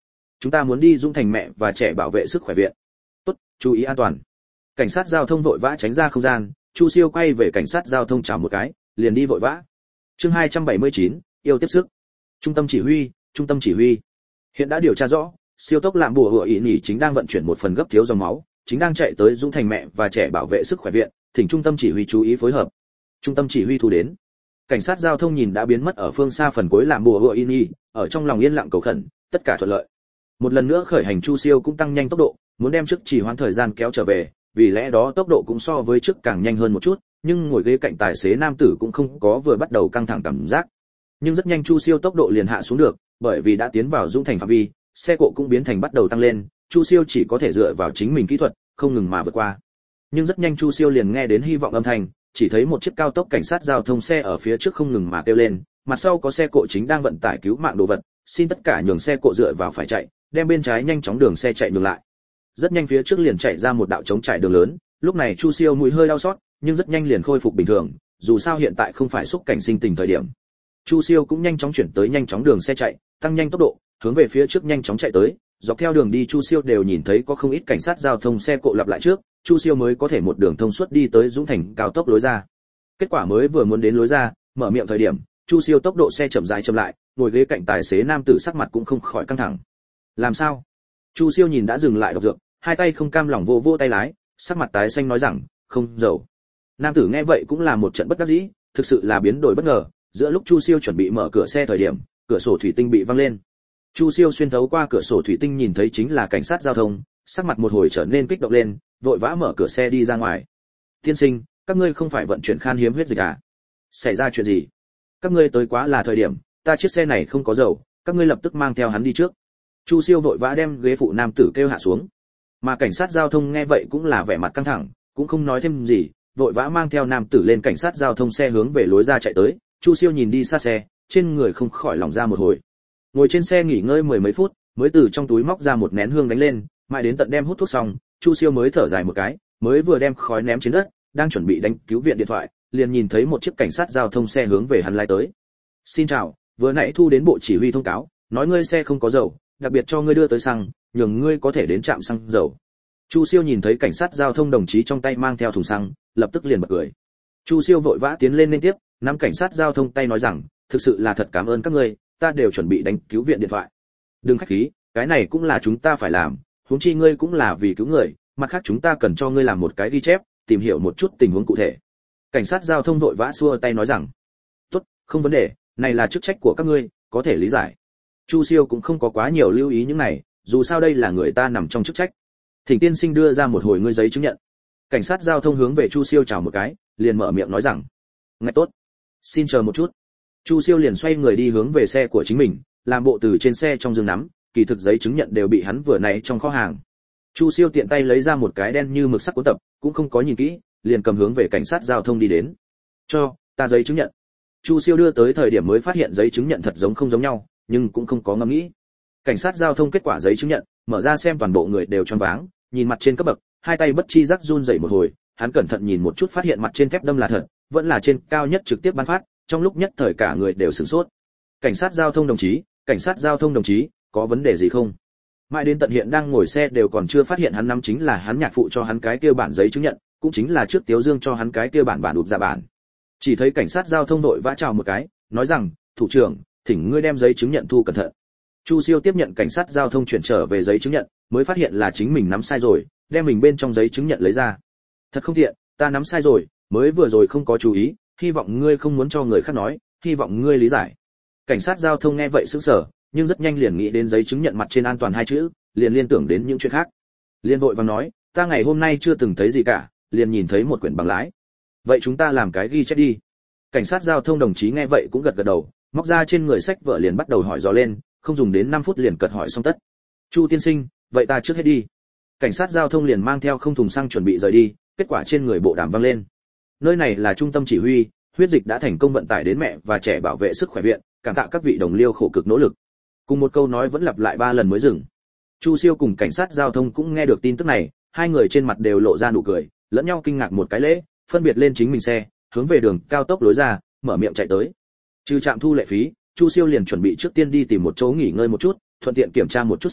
chúng ta muốn đi Dũng Thành mẹ và trẻ bảo vệ sức khỏe viện. Tốt, chú ý an toàn. Cảnh sát giao thông vội vã tránh ra không gian, Chu Siêu quay về cảnh sát giao thông chào một cái, liền đi vội vã. Chương hai trăm bảy mươi chín, yêu tiếp sức. Trung tâm chỉ huy, trung tâm chỉ huy. Hiện đã điều tra rõ, siêu tốc lạm bùa hựa ý nhỉ chính đang vận chuyển một phần gấp thiếu dòng máu, chính đang chạy tới Dũng Thành mẹ và trẻ bảo vệ sức khỏe viện, thỉnh trung tâm chỉ huy chú ý phối hợp. Trung tâm chỉ huy thu đến. Cảnh sát giao thông nhìn đã biến mất ở phương xa phần cuối lạm bùa hựa ý nhỉ, ở trong lòng yên lặng cầu khẩn, tất cả thuận lợi. Một lần nữa khởi hành, Chu Siêu cũng tăng nhanh tốc độ, muốn đem trước chỉ hoãn thời gian kéo trở về, vì lẽ đó tốc độ cũng so với trước càng nhanh hơn một chút, nhưng ngồi ghế cạnh tài xế nam tử cũng không có vừa bắt đầu căng thẳng cảm giác. Nhưng rất nhanh Chu Siêu tốc độ liền hạ xuống được, bởi vì đã tiến vào Dũng Thành phạm vi, xe cộ cũng biến thành bắt đầu tăng lên, Chu Siêu chỉ có thể dựa vào chính mình kỹ thuật, không ngừng mà vượt qua. Nhưng rất nhanh Chu Siêu liền nghe đến hy vọng âm thanh, chỉ thấy một chiếc cao tốc cảnh sát giao thông xe ở phía trước không ngừng mà kêu lên, mặt sau có xe cộ chính đang vận tải cứu mạng đồ vật, xin tất cả nhường xe cộ dựa vào phải chạy, đem bên trái nhanh chóng đường xe chạy ngược lại. Rất nhanh phía trước liền chạy ra một đạo trống trải đường lớn, lúc này Chu Siêu mũi hơi đau xót, nhưng rất nhanh liền khôi phục bình thường, dù sao hiện tại không phải xúc cảnh sinh tình thời điểm. Chu Siêu cũng nhanh chóng chuyển tới nhanh chóng đường xe chạy, tăng nhanh tốc độ, hướng về phía trước nhanh chóng chạy tới, dọc theo đường đi Chu Siêu đều nhìn thấy có không ít cảnh sát giao thông xe cộ lặp lại trước, Chu Siêu mới có thể một đường thông suốt đi tới Dũng Thành cao tốc lối ra. Kết quả mới vừa muốn đến lối ra, mở miệng thời điểm, Chu Siêu tốc độ xe chậm rãi chậm lại, ngồi ghế cạnh tài xế nam tử sắc mặt cũng không khỏi căng thẳng. Làm sao? Chu Siêu nhìn đã dừng lại độc dược, hai tay không cam lòng vô vô tay lái, sắc mặt tái xanh nói rằng, không dầu. Nam tử nghe vậy cũng là một trận bất đắc dĩ, thực sự là biến đổi bất ngờ, giữa lúc Chu Siêu chuẩn bị mở cửa xe thời điểm, cửa sổ thủy tinh bị văng lên. Chu Siêu xuyên thấu qua cửa sổ thủy tinh nhìn thấy chính là cảnh sát giao thông, sắc mặt một hồi trở nên kích động lên, vội vã mở cửa xe đi ra ngoài. Tiên sinh, các ngươi không phải vận chuyển khan hiếm huyết dịch à? Xảy ra chuyện gì? Các ngươi tới quá là thời điểm, ta chiếc xe này không có dầu, các ngươi lập tức mang theo hắn đi trước. Chu Siêu vội vã đem ghế phụ nam tử kêu hạ xuống. Mà cảnh sát giao thông nghe vậy cũng là vẻ mặt căng thẳng, cũng không nói thêm gì, vội vã mang theo nam tử lên cảnh sát giao thông xe hướng về lối ra chạy tới. Chu Siêu nhìn đi xa xe, trên người không khỏi lòng ra một hồi. Ngồi trên xe nghỉ ngơi mười mấy phút, mới từ trong túi móc ra một nén hương đánh lên, mãi đến tận đem hút thuốc xong, Chu Siêu mới thở dài một cái, mới vừa đem khói ném trên đất, đang chuẩn bị đánh cứu viện điện thoại, liền nhìn thấy một chiếc cảnh sát giao thông xe hướng về hắn lái tới. Xin chào, vừa nãy thu đến bộ chỉ huy thông cáo, nói ngươi xe không có dầu, đặc biệt cho ngươi đưa tới xăng, nhường ngươi có thể đến trạm xăng dầu. Chu Siêu nhìn thấy cảnh sát giao thông đồng chí trong tay mang theo thùng xăng, lập tức liền bật cười. Chu Siêu vội vã tiến lên liên tiếp, nắm cảnh sát giao thông tay nói rằng, thực sự là thật cảm ơn các ngươi, ta đều chuẩn bị đánh cứu viện điện thoại. Đừng khách khí, cái này cũng là chúng ta phải làm, huống chi ngươi cũng là vì cứu người, mặt khác chúng ta cần cho ngươi làm một cái ghi chép, tìm hiểu một chút tình huống cụ thể. Cảnh sát giao thông vội vã xua tay nói rằng, tốt, không vấn đề, này là chức trách của các ngươi, có thể lý giải. Chu Siêu cũng không có quá nhiều lưu ý những này, dù sao đây là người ta nằm trong chức trách. Thỉnh tiên sinh đưa ra một hồi ngươi giấy chứng nhận. Cảnh sát giao thông hướng về Chu Siêu chào một cái, liền mở miệng nói rằng, ngay tốt, xin chờ một chút. Chu Siêu liền xoay người đi hướng về xe của chính mình, làm bộ từ trên xe trong giường nắm, kỳ thực giấy chứng nhận đều bị hắn vừa nãy trong kho hàng. Chu Siêu tiện tay lấy ra một cái đen như mực sắc cuốn tập, cũng không có nhìn kỹ, liền cầm hướng về cảnh sát giao thông đi đến. Cho ta giấy chứng nhận. Chu Siêu đưa tới thời điểm mới phát hiện giấy chứng nhận thật giống không giống nhau, nhưng cũng không có ngẫm nghĩ. Cảnh sát giao thông kết quả giấy chứng nhận, mở ra xem toàn bộ người đều choáng váng, nhìn mặt trên cấp bậc, hai tay bất chi giác run rẩy một hồi, hắn cẩn thận nhìn một chút phát hiện mặt trên thép đâm là thật, vẫn là trên cao nhất trực tiếp ban phát, trong lúc nhất thời cả người đều sửng sốt. Cảnh sát giao thông đồng chí, cảnh sát giao thông đồng chí, có vấn đề gì không? Mãi đến tận hiện đang ngồi xe đều còn chưa phát hiện hắn nắm chính là hắn nhạc phụ cho hắn cái kia bản giấy chứng nhận, cũng chính là trước Tiếu Dương cho hắn cái kia bản bản đụp ra bản. Chỉ thấy cảnh sát giao thông đội vã chào một cái, nói rằng, thủ trưởng, thỉnh ngươi đem giấy chứng nhận thu cẩn thận. Chu Siêu tiếp nhận cảnh sát giao thông chuyển trở về giấy chứng nhận, mới phát hiện là chính mình nắm sai rồi, đem mình bên trong giấy chứng nhận lấy ra. Thật không tiện, ta nắm sai rồi, mới vừa rồi không có chú ý, hy vọng ngươi không muốn cho người khác nói, hy vọng ngươi lý giải. Cảnh sát giao thông nghe vậy sững sờ, nhưng rất nhanh liền nghĩ đến giấy chứng nhận mặt trên an toàn hai chữ, liền liên tưởng đến những chuyện khác. Liên vội vàng nói, ta ngày hôm nay chưa từng thấy gì cả, liền nhìn thấy một quyển bằng lái. Vậy chúng ta làm cái ghi chép đi. Cảnh sát giao thông đồng chí nghe vậy cũng gật gật đầu, móc ra trên người sách vợ liền bắt đầu hỏi dò lên, không dùng đến năm phút liền cật hỏi xong tất. Chu tiên sinh, vậy ta trước hết đi. Cảnh sát giao thông liền mang theo không thùng xăng chuẩn bị rời đi, kết quả trên người bộ đàm vang lên. Nơi này là trung tâm chỉ huy, huyết dịch đã thành công vận tải đến mẹ và trẻ bảo vệ sức khỏe viện, cảm tạ các vị đồng liêu khổ cực nỗ lực. Cùng một câu nói vẫn lặp lại ba lần mới dừng. Chu Siêu cùng cảnh sát giao thông cũng nghe được tin tức này, hai người trên mặt đều lộ ra nụ cười, lẫn nhau kinh ngạc một cái lễ, phân biệt lên chính mình xe, hướng về đường cao tốc lối ra, mở miệng chạy tới. Trừ trạm thu lệ phí, Chu Siêu liền chuẩn bị trước tiên đi tìm một chỗ nghỉ ngơi một chút, thuận tiện kiểm tra một chút xe,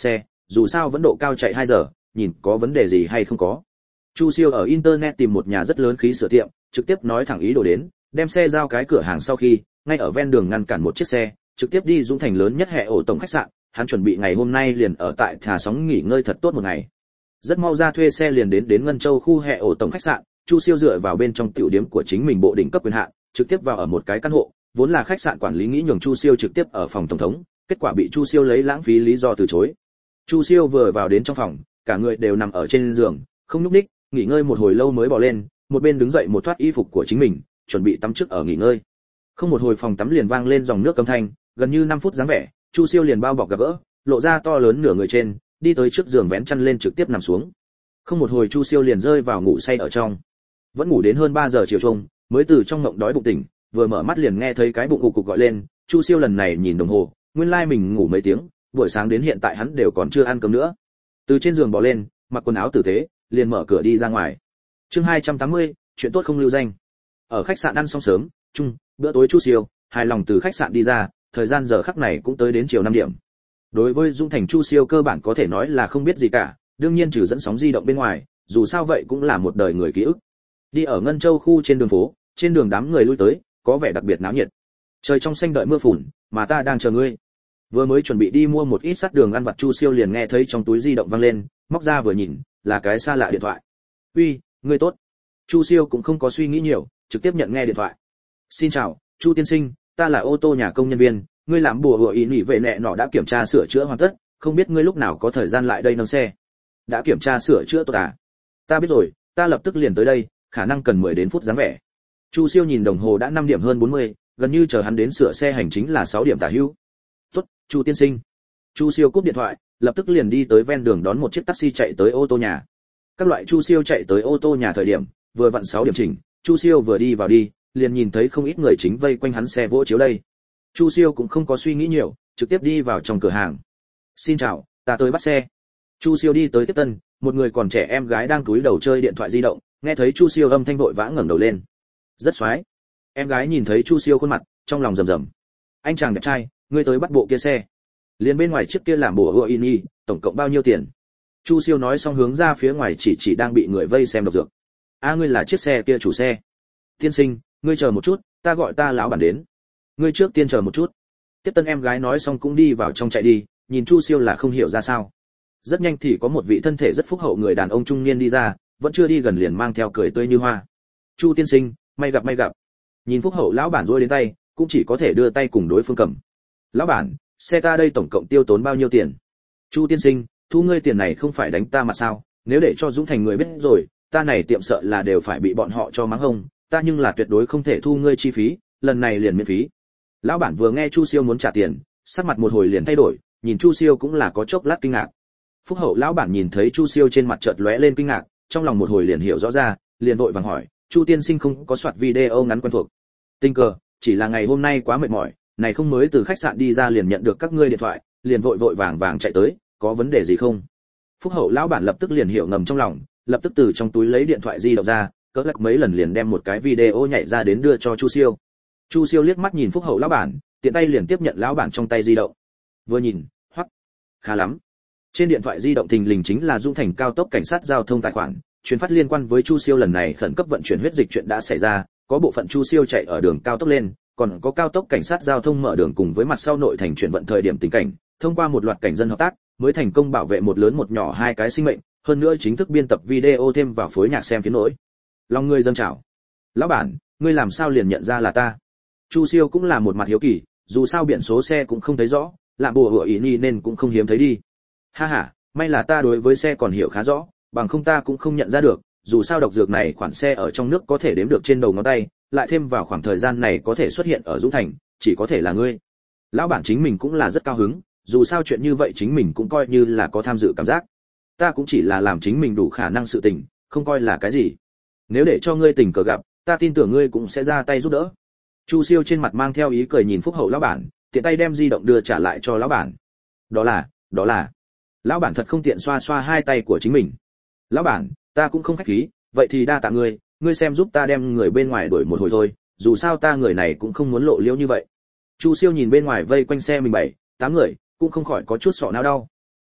dù sao vẫn độ cao chạy hai giờ, nhìn có vấn đề gì hay không có. Chu Siêu ở internet tìm một nhà rất lớn khí sửa tiệm, trực tiếp nói thẳng ý đồ đến, đem xe giao cái cửa hàng sau khi, ngay ở ven đường ngăn cản một chiếc xe, trực tiếp đi Dũng Thành lớn nhất hệ ổ tổng khách sạn, hắn chuẩn bị ngày hôm nay liền ở tại thả sóng nghỉ ngơi thật tốt một ngày. Rất mau ra thuê xe liền đến đến Ngân Châu khu hệ ổ tổng khách sạn, Chu Siêu dựa vào bên trong tiểu điểm của chính mình bộ đỉnh cấp quyền hạn, trực tiếp vào ở một cái căn hộ, vốn là khách sạn quản lý nghĩ nhường Chu Siêu trực tiếp ở phòng tổng thống, kết quả bị Chu Siêu lấy lãng phí lý do từ chối. Chu Siêu vừa vào đến trong phòng, cả người đều nằm ở trên giường, không nhúc nhích, nghỉ ngơi một hồi lâu mới bò lên, một bên đứng dậy một thoát y phục của chính mình, chuẩn bị tắm trước ở nghỉ ngơi. Không một hồi phòng tắm liền vang lên dòng nước âm thanh, gần như năm phút dáng vẻ, Chu Siêu liền bao bọc gặp gỡ, lộ ra to lớn nửa người trên, đi tới trước giường vén chăn lên trực tiếp nằm xuống. Không một hồi Chu Siêu liền rơi vào ngủ say ở trong. Vẫn ngủ đến hơn ba giờ chiều chung, mới từ trong mộng đói bụng tỉnh, vừa mở mắt liền nghe thấy cái bụng ù cục gọi lên, Chu Siêu lần này nhìn đồng hồ, nguyên lai mình ngủ mấy tiếng, buổi sáng đến hiện tại hắn đều còn chưa ăn cơm nữa. Từ trên giường bò lên, mặc quần áo tử tế, liền mở cửa đi ra ngoài. Chương hai trăm tám mươi, chuyện tốt không lưu danh. Ở khách sạn ăn xong sớm, chung, bữa tối Chu Siêu hài lòng từ khách sạn đi ra, thời gian giờ khắc này cũng tới đến chiều năm điểm. Đối với Dung Thành, Chu Siêu cơ bản có thể nói là không biết gì cả, đương nhiên trừ dẫn sóng di động bên ngoài, dù sao vậy cũng là một đời người ký ức. Đi ở Ngân Châu khu trên đường phố, trên đường đám người lui tới, có vẻ đặc biệt náo nhiệt. Trời trong xanh đợi mưa phùn, mà ta đang chờ ngươi. Vừa mới chuẩn bị đi mua một ít sắt đường ăn vặt, Chu Siêu liền nghe thấy trong túi di động vang lên, móc ra vừa nhìn, là cái xa lạ điện thoại. "Uy, ngươi tốt." Chu Siêu cũng không có suy nghĩ nhiều, trực tiếp nhận nghe điện thoại. "Xin chào, Chu tiên sinh, ta là ô tô nhà công nhân viên, ngươi làm bùa hựa ý nghỉ vệ nệ nọ đã kiểm tra sửa chữa hoàn tất, không biết ngươi lúc nào có thời gian lại đây nâng xe." "Đã kiểm tra sửa chữa tốt à? Ta biết rồi, ta lập tức liền tới đây, khả năng cần mười đến phút dáng vẻ." Chu Siêu nhìn đồng hồ đã năm điểm hơn bốn mươi, gần như chờ hắn đến sửa xe hành chính là sáu điểm tả hữu. "Tốt, Chu tiên sinh." Chu Siêu cúp điện thoại, lập tức liền đi tới ven đường đón một chiếc taxi chạy tới ô tô nhà. Các loại Chu Siêu chạy tới ô tô nhà thời điểm, vừa vặn sáu điểm chỉnh, Chu Siêu vừa đi vào đi, liền nhìn thấy không ít người chính vây quanh hắn xe vỗ chiếu đây. Chu Siêu cũng không có suy nghĩ nhiều, trực tiếp đi vào trong cửa hàng. "Xin chào, ta tới bắt xe." Chu Siêu đi tới tiếp tân, một người còn trẻ em gái đang cúi đầu chơi điện thoại di động, nghe thấy Chu Siêu âm thanh vội vã ngẩng đầu lên. "Rất xoái." Em gái nhìn thấy Chu Siêu khuôn mặt, trong lòng rầm rầm. "Anh chàng đẹp trai, ngươi tới bắt bộ kia xe. Liền bên ngoài chiếc kia làm bùa hựa ini, tổng cộng bao nhiêu tiền?" Chu Siêu nói xong hướng ra phía ngoài chỉ chỉ đang bị người vây xem độc dược. "A, ngươi là chiếc xe kia chủ xe." "Tiên sinh, ngươi chờ một chút, ta gọi ta lão bản đến." "Ngươi trước tiên chờ một chút." Tiếp tân em gái nói xong cũng đi vào trong chạy đi, nhìn Chu Siêu là không hiểu ra sao. Rất nhanh thì có một vị thân thể rất phúc hậu người đàn ông trung niên đi ra, vẫn chưa đi gần liền mang theo cười tươi như hoa. "Chu tiên sinh, may gặp may gặp." Nhìn phúc hậu lão bản rối đến tay, cũng chỉ có thể đưa tay cùng đối phương cầm. "Lão bản, xe ta đây tổng cộng tiêu tốn bao nhiêu tiền?" "Chu tiên sinh, thu ngươi tiền này không phải đánh ta mà sao, nếu để cho Dũng Thành người biết rồi, ta này tiệm sợ là đều phải bị bọn họ cho mắng hông, ta nhưng là tuyệt đối không thể thu ngươi chi phí, lần này liền miễn phí." Lão bản vừa nghe Chu Siêu muốn trả tiền, sắc mặt một hồi liền thay đổi, nhìn Chu Siêu cũng là có chốc lát kinh ngạc. Phúc hậu lão bản nhìn thấy Chu Siêu trên mặt chợt lóe lên kinh ngạc, trong lòng một hồi liền hiểu rõ ra, liền vội vàng hỏi, "Chu tiên sinh không có soạt video ngắn quen thuộc?" "Tình cờ, chỉ là ngày hôm nay quá mệt mỏi, này không mới từ khách sạn đi ra liền nhận được các ngươi điện thoại, liền vội vội vàng vàng chạy tới, có vấn đề gì không?" Phúc hậu lão bản lập tức liền hiểu ngầm trong lòng, lập tức từ trong túi lấy điện thoại di động ra, cỡ lắc mấy lần liền đem một cái video nhảy ra đến đưa cho Chu Siêu. Chu Siêu liếc mắt nhìn Phúc hậu lão bản, tiện tay liền tiếp nhận lão bản trong tay di động. Vừa nhìn, hoắc, khá lắm. Trên điện thoại di động thình lình chính là Dũng Thành cao tốc cảnh sát giao thông tài khoản, truyền phát liên quan với Chu Siêu lần này khẩn cấp vận chuyển huyết dịch chuyện đã xảy ra, có bộ phận Chu Siêu chạy ở đường cao tốc lên, còn có cao tốc cảnh sát giao thông mở đường cùng với mặt sau nội thành chuyển vận thời điểm tình cảnh, thông qua một loạt cảnh dân hợp tác, mới thành công bảo vệ một lớn một nhỏ hai cái sinh mệnh, hơn nữa chính thức biên tập video thêm vào phối nhạc xem khiến nỗi. Lòng người dâng trào. "Lão bản, ngươi làm sao liền nhận ra là ta?" Chu Siêu cũng là một mặt hiếu kỳ, dù sao biển số xe cũng không thấy rõ, làm bùa hựa ý ni nên cũng không hiếm thấy đi. "Ha ha, may là ta đối với xe còn hiểu khá rõ, bằng không ta cũng không nhận ra được, dù sao độc dược này khoản xe ở trong nước có thể đếm được trên đầu ngón tay, lại thêm vào khoảng thời gian này có thể xuất hiện ở Dũng Thành, chỉ có thể là ngươi." Lão bản chính mình cũng là rất cao hứng, dù sao chuyện như vậy chính mình cũng coi như là có tham dự cảm giác. "Ta cũng chỉ là làm chính mình đủ khả năng sự tình, không coi là cái gì. Nếu để cho ngươi tình cờ gặp, ta tin tưởng ngươi cũng sẽ ra tay giúp đỡ." Chu Siêu trên mặt mang theo ý cười nhìn phúc hậu lão bản, tiện tay đem di động đưa trả lại cho lão bản. "Đó là, đó là." Lão bản thật không tiện xoa xoa hai tay của chính mình. "Lão bản, ta cũng không khách khí, vậy thì đa tạ ngươi, ngươi xem giúp ta đem người bên ngoài đuổi một hồi thôi, dù sao ta người này cũng không muốn lộ liễu như vậy." Chu Siêu nhìn bên ngoài vây quanh xe mình bảy, tám người, cũng không khỏi có chút sọ não đau.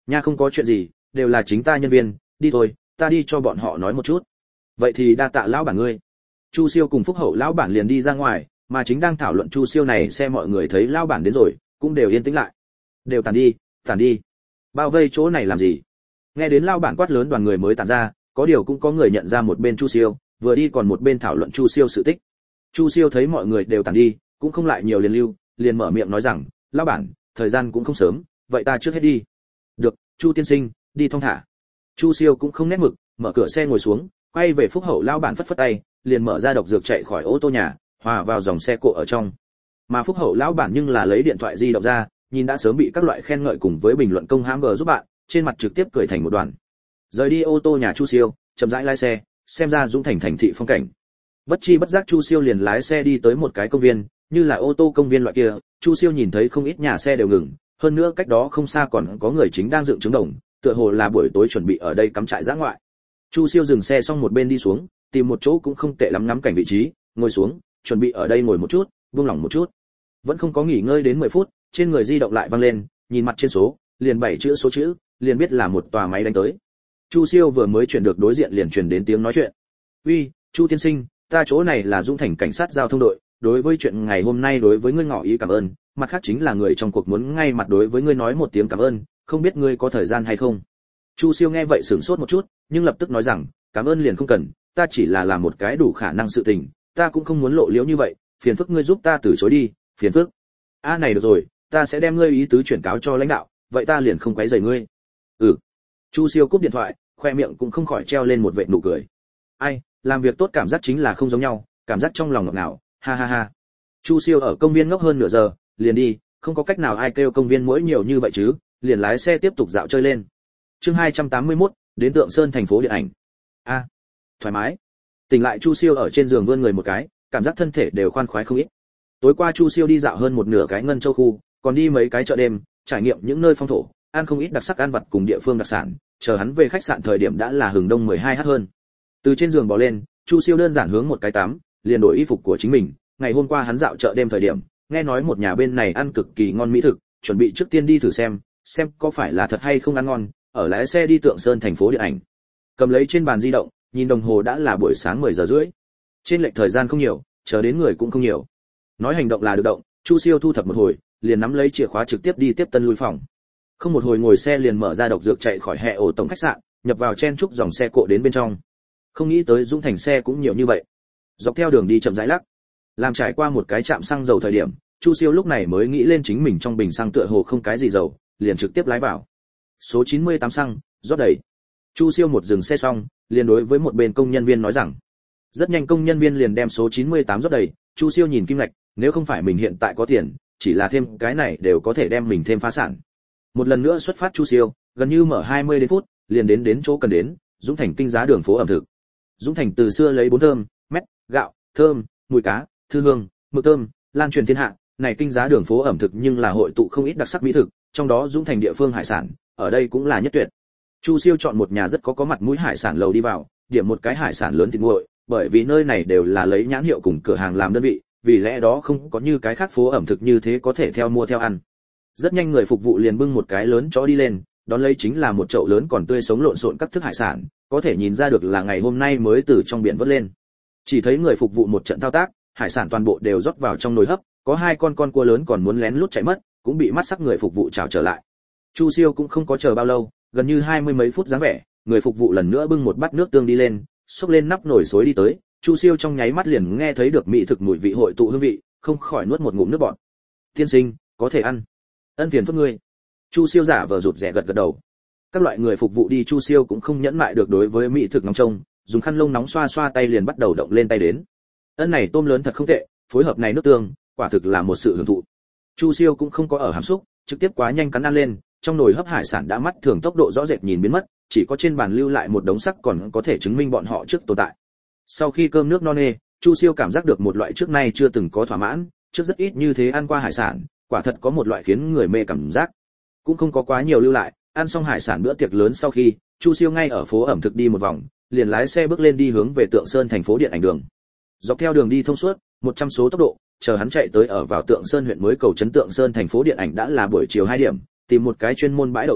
Nha, không có chuyện gì, đều là chính ta nhân viên, đi thôi, ta đi cho bọn họ nói một chút. Vậy thì đa tạ lão bản ngươi. Chu Siêu cùng Phúc Hậu lão bản liền đi ra ngoài, mà chính đang thảo luận Chu Siêu này xe mọi người thấy lão bản đến rồi, cũng đều yên tĩnh lại. Đều tản đi, tản đi. Bao vây chỗ này làm gì? Nghe đến lão bản quát lớn, đoàn người mới tản ra, có điều cũng có người nhận ra một bên Chu Siêu, vừa đi còn một bên thảo luận Chu Siêu sự tích. Chu Siêu thấy mọi người đều tản đi, cũng không lại nhiều liền lưu, liền mở miệng nói rằng, lão bản, thời gian cũng không sớm, vậy ta trước hết đi. Được, Chu tiên sinh, đi thong thả. Chu Siêu cũng không nét mực, mở cửa xe ngồi xuống, quay về Phúc Hậu lão bản phất phất tay, liền mở ra độc dược chạy khỏi ô tô nhà, hòa vào dòng xe cộ ở trong. Mà Phúc Hậu lão bản nhưng là lấy điện thoại di động ra, nhìn đã sớm bị các loại khen ngợi cùng với bình luận công hãm gờ giúp bạn, trên mặt trực tiếp cười thành một đoàn. Rời đi ô tô nhà Chu Siêu, chậm rãi lái xe, xem ra Dũng Thành thành thị phong cảnh. Bất chi bất giác Chu Siêu liền lái xe đi tới một cái công viên, như là ô tô công viên loại kia, Chu Siêu nhìn thấy không ít nhà xe đều ngừng, hơn nữa cách đó không xa còn có người chính đang dựng trứng đồng, tựa hồ là buổi tối chuẩn bị ở đây cắm trại dã ngoại. Chu Siêu dừng xe xong một bên đi xuống, tìm một chỗ cũng không tệ lắm ngắm cảnh vị trí, ngồi xuống, chuẩn bị ở đây ngồi một chút, buông lỏng một chút. Vẫn không có nghỉ ngơi đến mười phút, trên người di động lại vang lên, nhìn mặt trên số, liền bảy chữ số chữ, liền biết là một tòa máy đánh tới. Chu Siêu vừa mới chuyển được đối diện liền truyền đến tiếng nói chuyện. "Uy, Chu tiên sinh, ta chỗ này là Dũng Thành cảnh sát giao thông đội, đối với chuyện ngày hôm nay đối với ngươi ngỏ ý cảm ơn, mặt khác chính là người trong cuộc muốn ngay mặt đối với ngươi nói một tiếng cảm ơn, không biết ngươi có thời gian hay không?" Chu Siêu nghe vậy sửng sốt một chút, nhưng lập tức nói rằng, "Cảm ơn liền không cần, ta chỉ là làm một cái đủ khả năng sự tình, ta cũng không muốn lộ liễu như vậy, phiền phức ngươi giúp ta từ chối đi, phiền phức." "A à này được rồi, ta sẽ đem ngươi ý tứ chuyển cáo cho lãnh đạo, vậy ta liền không quấy rầy ngươi." "Ừ." Chu Siêu cúp điện thoại, khoe miệng cũng không khỏi treo lên một vệt nụ cười. Ai, làm việc tốt cảm giác chính là không giống nhau, cảm giác trong lòng ngọt ngào, ha ha ha. Chu Siêu ở công viên ngốc hơn nửa giờ, liền đi, không có cách nào ai kêu công viên mỗi nhiều như vậy chứ, liền lái xe tiếp tục dạo chơi lên. Chương hai trăm tám mươi mốt, đến Tượng Sơn thành phố điện ảnh. A, à, thoải mái. Tỉnh lại Chu Siêu ở trên giường vươn người một cái, cảm giác thân thể đều khoan khoái không ít. Tối qua Chu Siêu đi dạo hơn một nửa cái Ngân Châu khu, còn đi mấy cái chợ đêm, trải nghiệm những nơi phong thổ, ăn không ít đặc sắc ăn vặt cùng địa phương đặc sản, chờ hắn về khách sạn thời điểm đã là hừng đông mười hai h hơn. Từ trên giường bò lên, Chu Siêu đơn giản hướng một cái tắm, liền đổi y phục của chính mình. Ngày hôm qua hắn dạo chợ đêm thời điểm, nghe nói một nhà bên này ăn cực kỳ ngon mỹ thực, chuẩn bị trước tiên đi thử xem, xem có phải là thật hay không ăn ngon, ở lái xe đi Tượng Sơn thành phố điện ảnh. Cầm lấy trên bàn di động, nhìn đồng hồ đã là buổi sáng mười giờ rưỡi. Trên lệch thời gian không nhiều, chờ đến người cũng không nhiều. Nói hành động là được động, Chu Siêu thu thập một hồi, liền nắm lấy chìa khóa trực tiếp đi tiếp tân lui phòng. Không một hồi ngồi xe liền mở ra độc dược chạy khỏi hệ ổ tổng khách sạn, nhập vào chen chúc dòng xe cộ đến bên trong. Không nghĩ tới Dũng Thành xe cũng nhiều như vậy. Dọc theo đường đi chậm rãi lắc, làm trải qua một cái trạm xăng dầu thời điểm, Chu Siêu lúc này mới nghĩ lên chính mình trong bình xăng tựa hồ không cái gì dầu, liền trực tiếp lái vào. Số chín mươi tám xăng, rót đầy. Chu Siêu một dừng xe xong, liền đối với một bên công nhân viên nói rằng. Rất nhanh công nhân viên liền đem số chín mươi tám rót đầy, Chu Siêu nhìn kim ngạch, nếu không phải mình hiện tại có tiền, chỉ là thêm cái này đều có thể đem mình thêm phá sản. Một lần nữa xuất phát Chu Siêu, gần như mở hai mươi đến phút, liền đến đến chỗ cần đến, Dũng Thành kinh giá đường phố ẩm thực. Dũng Thành từ xưa lấy bốn thơm, mét, gạo, thơm, mùi cá, thư hương, mực thơm, lan truyền thiên hạ, này kinh giá đường phố ẩm thực nhưng là hội tụ không ít đặc sắc mỹ thực, trong đó Dũng Thành địa phương hải sản, ở đây cũng là nhất tuyệt. Chu Siêu chọn một nhà rất có có mặt mũi hải sản lầu đi vào, điểm một cái hải sản lớn thịt nguội, bởi vì nơi này đều là lấy nhãn hiệu cùng cửa hàng làm đơn vị, vì lẽ đó không có như cái khác phố ẩm thực như thế có thể theo mua theo ăn. Rất nhanh người phục vụ liền bưng một cái lớn chó đi lên, đón lấy chính là một chậu lớn còn tươi sống lộn xộn các thức hải sản, có thể nhìn ra được là ngày hôm nay mới từ trong biển vớt lên. Chỉ thấy người phục vụ một trận thao tác, hải sản toàn bộ đều rót vào trong nồi hấp, có hai con con cua lớn còn muốn lén lút chạy mất, cũng bị mắt sắc người phục vụ chào trở lại. Chu Siêu cũng không có chờ bao lâu, gần như hai mươi mấy phút dáng vẻ, người phục vụ lần nữa bưng một bát nước tương đi lên, xốc lên nắp nồi xối đi tới, Chu Siêu trong nháy mắt liền nghe thấy được mỹ thực mùi vị hội tụ hương vị, không khỏi nuốt một ngụm nước bọt. "Tiên sinh, có thể ăn." "Ân phiền phức ngươi." Chu Siêu giả vờ rụt rè gật gật đầu. Các loại người phục vụ đi Chu Siêu cũng không nhẫn mại được đối với mỹ thực nóng trông, dùng khăn lông nóng xoa xoa tay liền bắt đầu động lên tay đến. Ân này tôm lớn thật không tệ, phối hợp này nước tương, quả thực là một sự hưởng thụ. Chu Siêu cũng không có ở hàm xúc, trực tiếp quá nhanh cắn ăn lên, trong nồi hấp hải sản đã mắt thường tốc độ rõ rệt nhìn biến mất, chỉ có trên bàn lưu lại một đống sắc còn có thể chứng minh bọn họ trước tồn tại. Sau khi cơm nước no nê, Chu Siêu cảm giác được một loại trước nay chưa từng có thỏa mãn, trước rất ít như thế ăn qua hải sản, quả thật có một loại khiến người mê cảm giác. Cũng không có quá nhiều lưu lại, ăn xong hải sản bữa tiệc lớn sau khi, Chu Siêu ngay ở phố ẩm thực đi một vòng, liền lái xe bước lên đi hướng về Tượng Sơn thành phố điện ảnh đường. Dọc theo đường đi thông suốt, một trăm số tốc độ, chờ hắn chạy tới ở vào Tượng Sơn huyện mới cầu trấn Tượng Sơn thành phố điện ảnh đã là buổi chiều hai điểm, tìm một cái chuyên môn bãi đậu xe,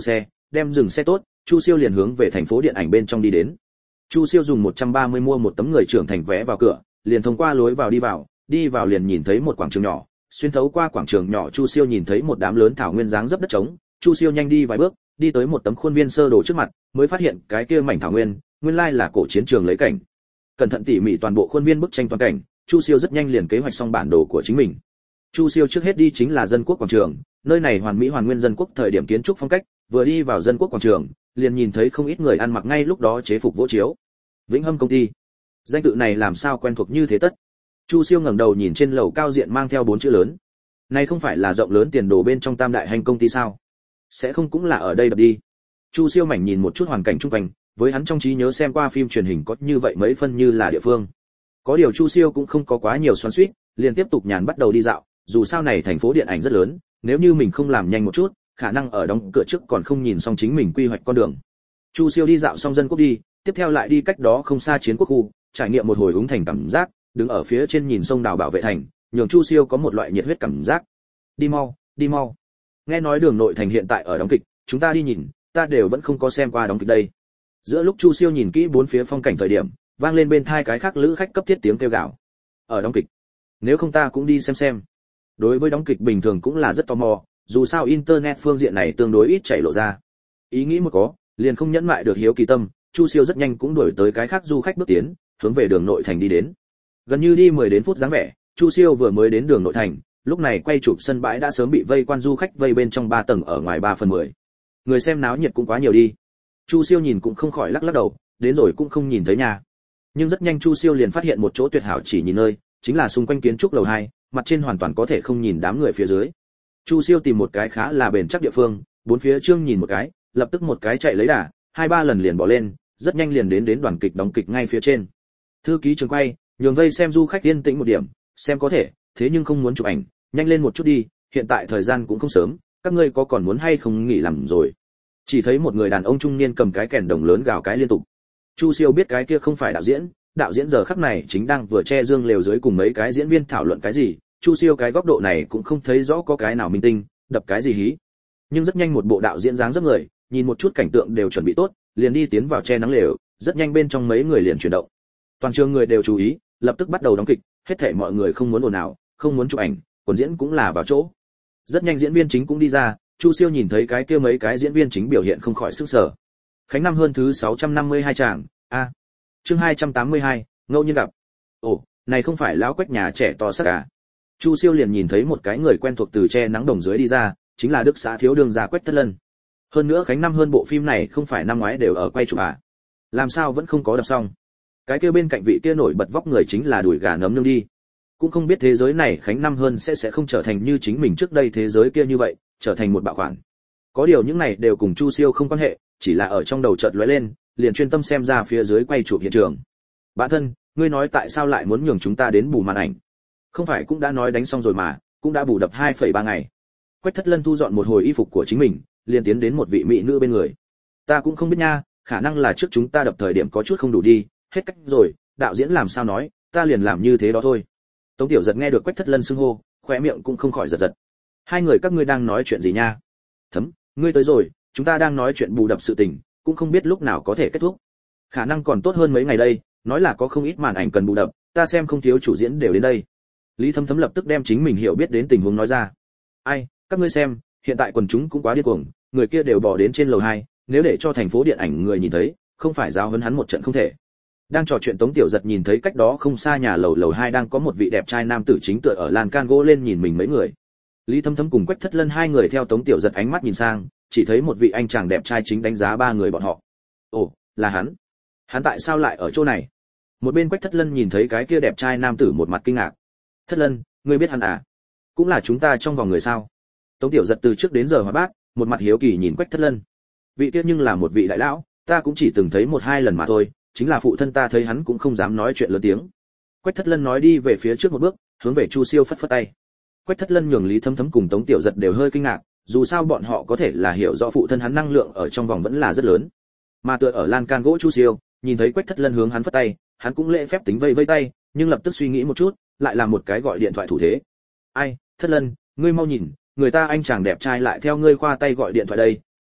đem dừng xe tốt, Chu Siêu liền hướng về thành phố điện ảnh bên trong đi đến. Chu Siêu dùng một trăm ba mươi mua một tấm người trưởng thành vé vào cửa, liền thông qua lối vào đi vào, đi vào liền nhìn thấy một quảng trường nhỏ, xuyên thấu qua quảng trường nhỏ Chu Siêu nhìn thấy một đám lớn thảo nguyên dáng dấp đất trống, Chu Siêu nhanh đi vài bước, đi tới một tấm khuôn viên sơ đồ trước mặt, mới phát hiện cái kia mảnh thảo nguyên, nguyên lai là cổ chiến trường lấy cảnh. Cẩn thận tỉ mỉ toàn bộ khuôn viên bức tranh toàn cảnh, Chu Siêu rất nhanh liền kế hoạch xong bản đồ của chính mình. Chu Siêu trước hết đi chính là dân quốc quảng trường, nơi này hoàn mỹ hoàn nguyên dân quốc thời điểm kiến trúc phong cách, vừa đi vào dân quốc quảng trường, liền nhìn thấy không ít người ăn mặc ngay lúc đó chế phục vỗ chiếu. Vĩnh Hâm công ty. Danh tự này làm sao quen thuộc như thế tất. Chu Siêu ngẩng đầu nhìn trên lầu cao diện mang theo bốn chữ lớn. Này không phải là rộng lớn tiền đồ bên trong Tam đại hành công ty sao? Sẽ không cũng là ở đây đập đi. Chu Siêu mảnh nhìn một chút hoàn cảnh xung quanh, với hắn trong trí nhớ xem qua phim truyền hình có như vậy mấy phân như là địa phương. Có điều Chu Siêu cũng không có quá nhiều xoắn xuýt, liền tiếp tục nhàn bắt đầu đi dạo, dù sao này thành phố điện ảnh rất lớn, nếu như mình không làm nhanh một chút, khả năng ở đóng cửa trước còn không nhìn xong chính mình quy hoạch con đường. Chu Siêu đi dạo xong dân quốc đi, tiếp theo lại đi cách đó không xa chiến quốc khu, trải nghiệm một hồi úng thành cảm giác, đứng ở phía trên nhìn sông đào bảo vệ thành, nhường Chu Siêu có một loại nhiệt huyết cảm giác. Đi mau, đi mau. Nghe nói đường nội thành hiện tại ở đóng kịch, chúng ta đi nhìn, ta đều vẫn không có xem qua đóng kịch đây. Giữa lúc Chu Siêu nhìn kỹ bốn phía phong cảnh thời điểm, vang lên bên tai cái khác lữ khách cấp thiết tiếng kêu gào. Ở đóng kịch. Nếu không ta cũng đi xem xem. Đối với đóng kịch bình thường cũng là rất tò mò, dù sao internet phương diện này tương đối ít chảy lộ ra. Ý nghĩ một có, liền không nhẫn mại được hiếu kỳ tâm, Chu Siêu rất nhanh cũng đuổi tới cái khác du khách bước tiến, hướng về đường nội thành đi đến. Gần như đi mười đến phút dáng vẻ, Chu Siêu vừa mới đến đường nội thành, lúc này quay chụp sân bãi đã sớm bị vây quan du khách vây bên trong ba tầng ở ngoài ba phần mười. Người xem náo nhiệt cũng quá nhiều đi. Chu Siêu nhìn cũng không khỏi lắc lắc đầu, đến rồi cũng không nhìn thấy nhà. Nhưng rất nhanh Chu Siêu liền phát hiện một chỗ tuyệt hảo chỉ nhìn nơi, chính là xung quanh kiến trúc lầu hai, mặt trên hoàn toàn có thể không nhìn đám người phía dưới. Chu Siêu tìm một cái khá là bền chắc địa phương, bốn phía trương nhìn một cái, lập tức một cái chạy lấy đà, hai ba lần liền bỏ lên, rất nhanh liền đến đến đoàn kịch đóng kịch ngay phía trên. Thư ký trường quay, nhường vây xem du khách yên tĩnh một điểm, xem có thể, thế nhưng không muốn chụp ảnh, nhanh lên một chút đi, hiện tại thời gian cũng không sớm, các ngươi có còn muốn hay không nghỉ làm rồi. Chỉ thấy một người đàn ông trung niên cầm cái kèn đồng lớn gào cái liên tục. Chu Siêu biết cái kia không phải đạo diễn, đạo diễn giờ khắc này chính đang vừa che dương lều dưới cùng mấy cái diễn viên thảo luận cái gì, Chu Siêu cái góc độ này cũng không thấy rõ có cái nào minh tinh, đập cái gì hí. Nhưng rất nhanh một bộ đạo diễn dáng dấp người, nhìn một chút cảnh tượng đều chuẩn bị tốt, liền đi tiến vào che nắng lều, rất nhanh bên trong mấy người liền chuyển động. Toàn trường người đều chú ý, lập tức bắt đầu đóng kịch, hết thảy mọi người không muốn ồn ào, không muốn chụp ảnh, còn diễn cũng là vào chỗ. Rất nhanh diễn viên chính cũng đi ra, Chu Siêu nhìn thấy cái kia mấy cái diễn viên chính biểu hiện không khỏi sức sở. Khánh năm hơn thứ sáu trăm năm mươi hai tràng, a. Chương hai trăm tám mươi hai, ngẫu nhiên gặp. Ồ, này không phải lão Quách nhà trẻ to sắc à? Chu Siêu liền nhìn thấy một cái người quen thuộc từ che nắng đồng dưới đi ra, chính là Đức xã thiếu đường gia Quách Thất Lân. Hơn nữa Khánh năm hơn bộ phim này không phải năm ngoái đều ở quay chụp à? Làm sao vẫn không có đập xong? Cái kia bên cạnh vị kia nổi bật vóc người chính là đùi gà nấm nương đi. Cũng không biết thế giới này Khánh năm hơn sẽ sẽ không trở thành như chính mình trước đây thế giới kia như vậy, trở thành một bạo khoản. Có điều những này đều cùng Chu Siêu không quan hệ, chỉ là ở trong đầu chợt lóe lên, liền chuyên tâm xem ra phía dưới quay chụp hiện trường. Bạn thân, ngươi nói tại sao lại muốn nhường chúng ta đến bù màn ảnh? Không phải cũng đã nói đánh xong rồi mà, cũng đã bù đập hai phẩy ba ngày. Quách Thất Lân thu dọn một hồi y phục của chính mình, liền tiến đến một vị mỹ nữ bên người. Ta cũng không biết nha, khả năng là trước chúng ta đập thời điểm có chút không đủ đi, hết cách rồi, đạo diễn làm sao nói, ta liền làm như thế đó thôi. Tống Tiểu Giật nghe được Quách Thất Lân xưng hô, khóe miệng cũng không khỏi giật giật. Hai người các ngươi đang nói chuyện gì nha? Thấm, ngươi tới rồi, chúng ta đang nói chuyện bù đập sự tình, cũng không biết lúc nào có thể kết thúc. Khả năng còn tốt hơn mấy ngày đây, nói là có không ít màn ảnh cần bù đập, ta xem không thiếu chủ diễn đều đến đây. Lý Thấm Thấm lập tức đem chính mình hiểu biết đến tình huống nói ra. Ai, các ngươi xem, hiện tại quần chúng cũng quá điên cuồng, người kia đều bỏ đến trên lầu hai, nếu để cho thành phố điện ảnh người nhìn thấy, không phải giáo huấn hắn một trận không thể. Đang trò chuyện Tống Tiểu Giật nhìn thấy cách đó không xa nhà lầu lầu hai đang có một vị đẹp trai nam tử chính tựa ở lan can gỗ lên nhìn mình mấy người. Lý Thấm Thấm cùng Quách Thất Lân hai người theo Tống Tiểu Giật ánh mắt nhìn sang, chỉ thấy một vị anh chàng đẹp trai chính đánh giá ba người bọn họ. Ồ, là hắn. Hắn tại sao lại ở chỗ này? Một bên Quách Thất Lân nhìn thấy cái kia đẹp trai nam tử một mặt kinh ngạc. Thất Lân, ngươi biết hắn à? Cũng là chúng ta trong vòng người sao? Tống Tiểu Giật từ trước đến giờ hóa bát, một mặt hiếu kỳ nhìn Quách Thất Lân. Vị kia nhưng là một vị đại lão, ta cũng chỉ từng thấy một hai lần mà thôi, chính là phụ thân ta thấy hắn cũng không dám nói chuyện lớn tiếng. Quách Thất Lân nói đi về phía trước một bước, hướng về Chu Siêu phất phất tay. Quách Thất Lân nhường Lý Thấm Thấm cùng Tống Tiểu Giật đều hơi kinh ngạc, dù sao bọn họ có thể là hiểu rõ phụ thân hắn năng lượng ở trong vòng vẫn là rất lớn. Mà tựa ở lan can gỗ Chu Siêu, nhìn thấy Quách Thất Lân hướng hắn phất tay, hắn cũng lễ phép tính vây vây tay, nhưng lập tức suy nghĩ một chút, lại làm một cái gọi điện thoại thủ thế. Ai, Thất Lân, ngươi mau nhìn, người ta anh chàng đẹp trai lại theo ngươi khoa tay gọi điện thoại đây,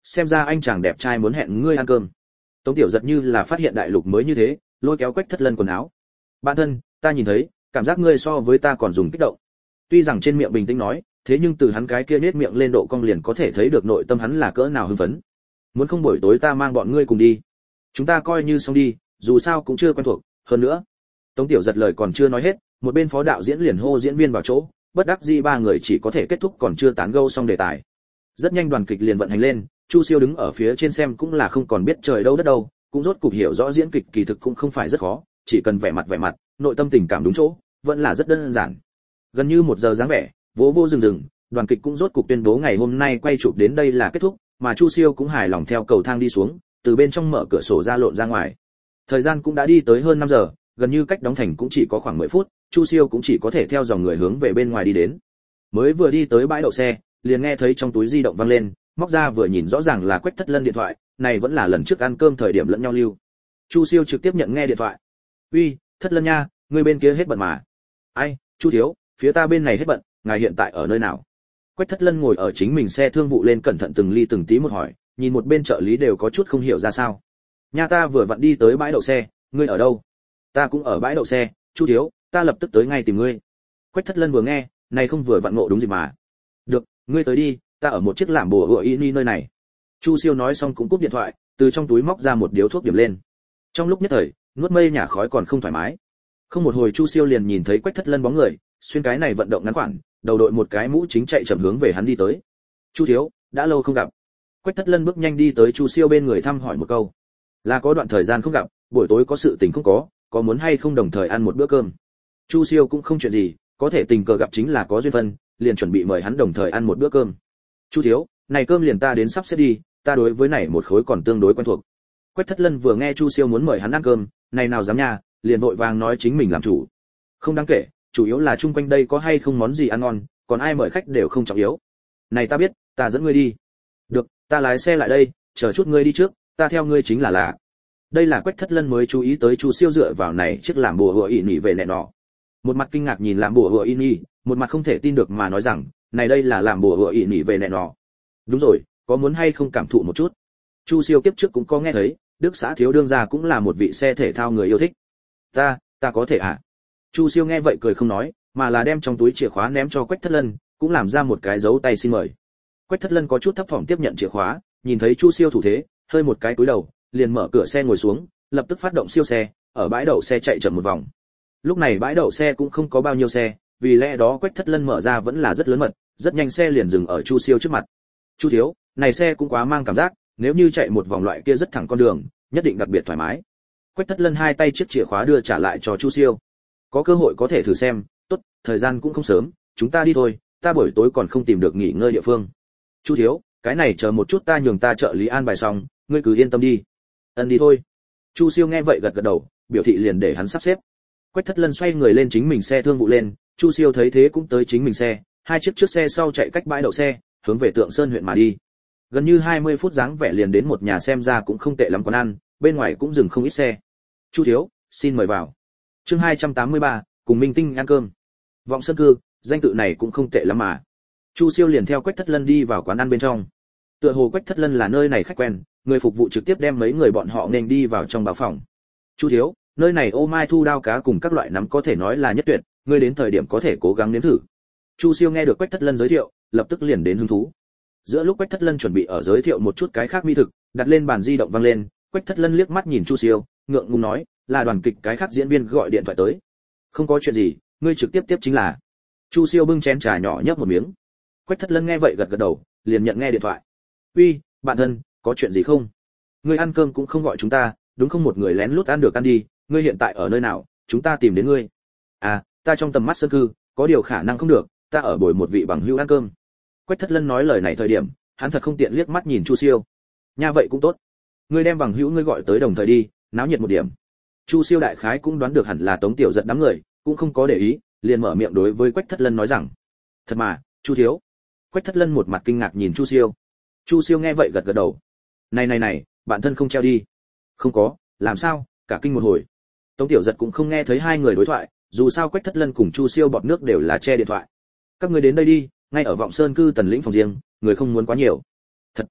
xem ra anh chàng đẹp trai muốn hẹn ngươi ăn cơm. Tống Tiểu Giật như là phát hiện đại lục mới như thế, lôi kéo Quách Thất Lân quần áo. Bạn thân, ta nhìn thấy, cảm giác ngươi so với ta còn dùng kích động. Tuy rằng trên miệng bình tĩnh nói, thế nhưng từ hắn cái kia nhếch miệng lên độ cong liền có thể thấy được nội tâm hắn là cỡ nào hưng phấn. Muốn không buổi tối ta mang bọn ngươi cùng đi, chúng ta coi như xong đi, dù sao cũng chưa quen thuộc, hơn nữa. Tống Tiểu Giật lời còn chưa nói hết, một bên phó đạo diễn liền hô diễn viên vào chỗ, bất đắc dĩ ba người chỉ có thể kết thúc còn chưa tán gẫu xong đề tài. Rất nhanh đoàn kịch liền vận hành lên, Chu Siêu đứng ở phía trên xem cũng là không còn biết trời đâu đất đâu, cũng rốt cục hiểu rõ diễn kịch kỳ thực cũng không phải rất khó, chỉ cần vẻ mặt vẻ mặt, nội tâm tình cảm đúng chỗ, vẫn là rất đơn giản. Gần như một giờ dáng vẻ, vỗ vô dừng dừng, đoàn kịch cũng rốt cục tuyên bố ngày hôm nay quay chụp đến đây là kết thúc, mà Chu Siêu cũng hài lòng theo cầu thang đi xuống, từ bên trong mở cửa sổ ra lộn ra ngoài. Thời gian cũng đã đi tới hơn năm giờ, gần như cách đóng thành cũng chỉ có khoảng mười phút, Chu Siêu cũng chỉ có thể theo dòng người hướng về bên ngoài đi đến. Mới vừa đi tới bãi đậu xe, liền nghe thấy trong túi di động vang lên, móc ra vừa nhìn rõ ràng là Quách Thất Lân điện thoại, này vẫn là lần trước ăn cơm thời điểm lẫn nhau lưu. Chu Siêu trực tiếp nhận nghe điện thoại. "Uy, Thất Lân nha, người bên kia hết bận mà." "Ai, Chu thiếu, phía ta bên này hết bận, ngài hiện tại ở nơi nào?" Quách Thất Lân ngồi ở chính mình xe thương vụ lên cẩn thận từng ly từng tí một hỏi, nhìn một bên trợ lý đều có chút không hiểu ra sao. "Nha, ta vừa vặn đi tới bãi đậu xe, ngươi ở đâu?" "Ta cũng ở bãi đậu xe, Chu thiếu, ta lập tức tới ngay tìm ngươi." Quách Thất Lân vừa nghe, này không vừa vặn ngộ đúng gì mà. "Được, ngươi tới đi, ta ở một chiếc làm bùa hựa y nơi này." Chu Siêu nói xong cũng cúp điện thoại, từ trong túi móc ra một điếu thuốc điểm lên. Trong lúc nhất thời, nuốt mây nhả khói còn không thoải mái. Không một hồi Chu Siêu liền nhìn thấy Quách Thất Lân bóng người, xuyên cái này vận động ngắn khoảng, đầu đội một cái mũ chính chạy chậm hướng về hắn đi tới. "Chu thiếu, đã lâu không gặp." Quách Thất Lân bước nhanh đi tới Chu Siêu bên người thăm hỏi một câu. "Là có đoạn thời gian không gặp, buổi tối có sự tình không có, có muốn hay không đồng thời ăn một bữa cơm?" Chu Siêu cũng không chuyện gì, có thể tình cờ gặp chính là có duyên phận, liền chuẩn bị mời hắn đồng thời ăn một bữa cơm. "Chu thiếu, này cơm liền ta đến sắp xếp đi, ta đối với này một khối còn tương đối quen thuộc." Quách Thất Lân vừa nghe Chu Siêu muốn mời hắn ăn cơm, này nào dám nha, liền vội vàng nói chính mình làm chủ. "Không đáng kể, chủ yếu là chung quanh đây có hay không món gì ăn ngon, còn ai mời khách đều không trọng yếu." "Này ta biết, ta dẫn ngươi đi." "Được, ta lái xe lại đây, chờ chút ngươi đi trước, ta theo ngươi chính là là." Đây là Quách Thất Lân mới chú ý tới Chu Siêu dựa vào này chiếc làm bùa hựa ỉ nhỉ về nẹ nọ. Một mặt kinh ngạc nhìn làm bùa hựa ỉ nhỉ, một mặt không thể tin được mà nói rằng, này đây là làm bùa hựa ỉ nhỉ về nẹ nọ. "Đúng rồi, có muốn hay không cảm thụ một chút?" Chu Siêu kiếp trước cũng có nghe thấy, Đức xã thiếu đương gia cũng là một vị xe thể thao người yêu thích. "Ta, ta có thể à?" Chu Siêu nghe vậy cười không nói, mà là đem trong túi chìa khóa ném cho Quách Thất Lân, cũng làm ra một cái dấu tay xin mời. Quách Thất Lân có chút thấp thỏm tiếp nhận chìa khóa, nhìn thấy Chu Siêu thủ thế, hơi một cái cúi đầu, liền mở cửa xe ngồi xuống, lập tức phát động siêu xe, ở bãi đậu xe chạy chậm một vòng. Lúc này bãi đậu xe cũng không có bao nhiêu xe, vì lẽ đó Quách Thất Lân mở ra vẫn là rất lớn mật, rất nhanh xe liền dừng ở Chu Siêu trước mặt. "Chu thiếu, này xe cũng quá mang cảm giác, nếu như chạy một vòng loại kia rất thẳng con đường, nhất định đặc biệt thoải mái." Quách Thất Lân hai tay chiếc chìa khóa đưa trả lại cho Chu Siêu. "Có cơ hội có thể thử xem, tốt, thời gian cũng không sớm, chúng ta đi thôi, ta buổi tối còn không tìm được nghỉ ngơi địa phương." "Chu thiếu, cái này chờ một chút ta nhường ta trợ lý an bài xong, ngươi cứ yên tâm đi." "Ân, đi thôi." Chu Siêu nghe vậy gật gật đầu, biểu thị liền để hắn sắp xếp. Quách Thất Lân xoay người lên chính mình xe thương vụ lên, Chu Siêu thấy thế cũng tới chính mình xe, hai chiếc trước xe sau chạy cách bãi đậu xe, hướng về Tượng Sơn huyện mà đi. Gần như hai mươi phút dáng vẻ liền đến một nhà xem ra cũng không tệ lắm quán ăn, bên ngoài cũng dừng không ít xe. "Chu thiếu, xin mời vào." Chương hai trăm tám mươi ba, cùng Minh Tinh ăn cơm. Vọng Sơn Cư, danh tự này cũng không tệ lắm mà. Chu Siêu liền theo Quách Thất Lân đi vào quán ăn bên trong. Tựa hồ Quách Thất Lân là nơi này khách quen, người phục vụ trực tiếp đem mấy người bọn họ nên đi vào trong báo phòng. "Chu thiếu, nơi này ô mai thu đao cá cùng các loại nắm có thể nói là nhất tuyệt, ngươi đến thời điểm có thể cố gắng nếm thử." Chu Siêu nghe được Quách Thất Lân giới thiệu, lập tức liền đến hứng thú. Giữa lúc Quách Thất Lân chuẩn bị ở giới thiệu một chút cái khác mỹ thực, đặt lên bàn di động vang lên, Quách Thất Lân liếc mắt nhìn Chu Siêu, ngượng ngùng nói, "Là đoàn kịch cái khác diễn viên gọi điện thoại tới." "Không có chuyện gì, ngươi trực tiếp tiếp chính là." Chu Siêu bưng chén trà nhỏ nhấp một miếng. Quách Thất Lân nghe vậy gật gật đầu, liền nhận nghe điện thoại. "Uy, bạn thân, có chuyện gì không? Ngươi ăn cơm cũng không gọi chúng ta, đúng không, một người lén lút ăn được ăn đi, ngươi hiện tại ở nơi nào, chúng ta tìm đến ngươi." "À, ta trong tầm mắt Sơn Cư, có điều khả năng không được, ta ở bồi một vị bằng hữu ăn cơm." Quách Thất Lân nói lời này thời điểm, hắn thật không tiện liếc mắt nhìn Chu Siêu. "Nha, vậy cũng tốt, ngươi đem bằng hữu ngươi gọi tới đồng thời đi, náo nhiệt một điểm." Chu Siêu đại khái cũng đoán được hẳn là Tống Tiểu Giật đám người, cũng không có để ý, liền mở miệng đối với Quách Thất Lân nói rằng, "Thật mà, Chu thiếu." Quách Thất Lân một mặt kinh ngạc nhìn Chu Siêu. Chu Siêu nghe vậy gật gật đầu. "Này này này, bạn thân không treo đi." "Không có, làm sao?" Cả kinh một hồi. Tống Tiểu Giật cũng không nghe thấy hai người đối thoại, dù sao Quách Thất Lân cùng Chu Siêu bọt nước đều là che điện thoại. "Các ngươi đến đây đi, ngay ở Vọng Sơn Cư Tần Lĩnh phòng riêng, người không muốn quá nhiều." "Thật."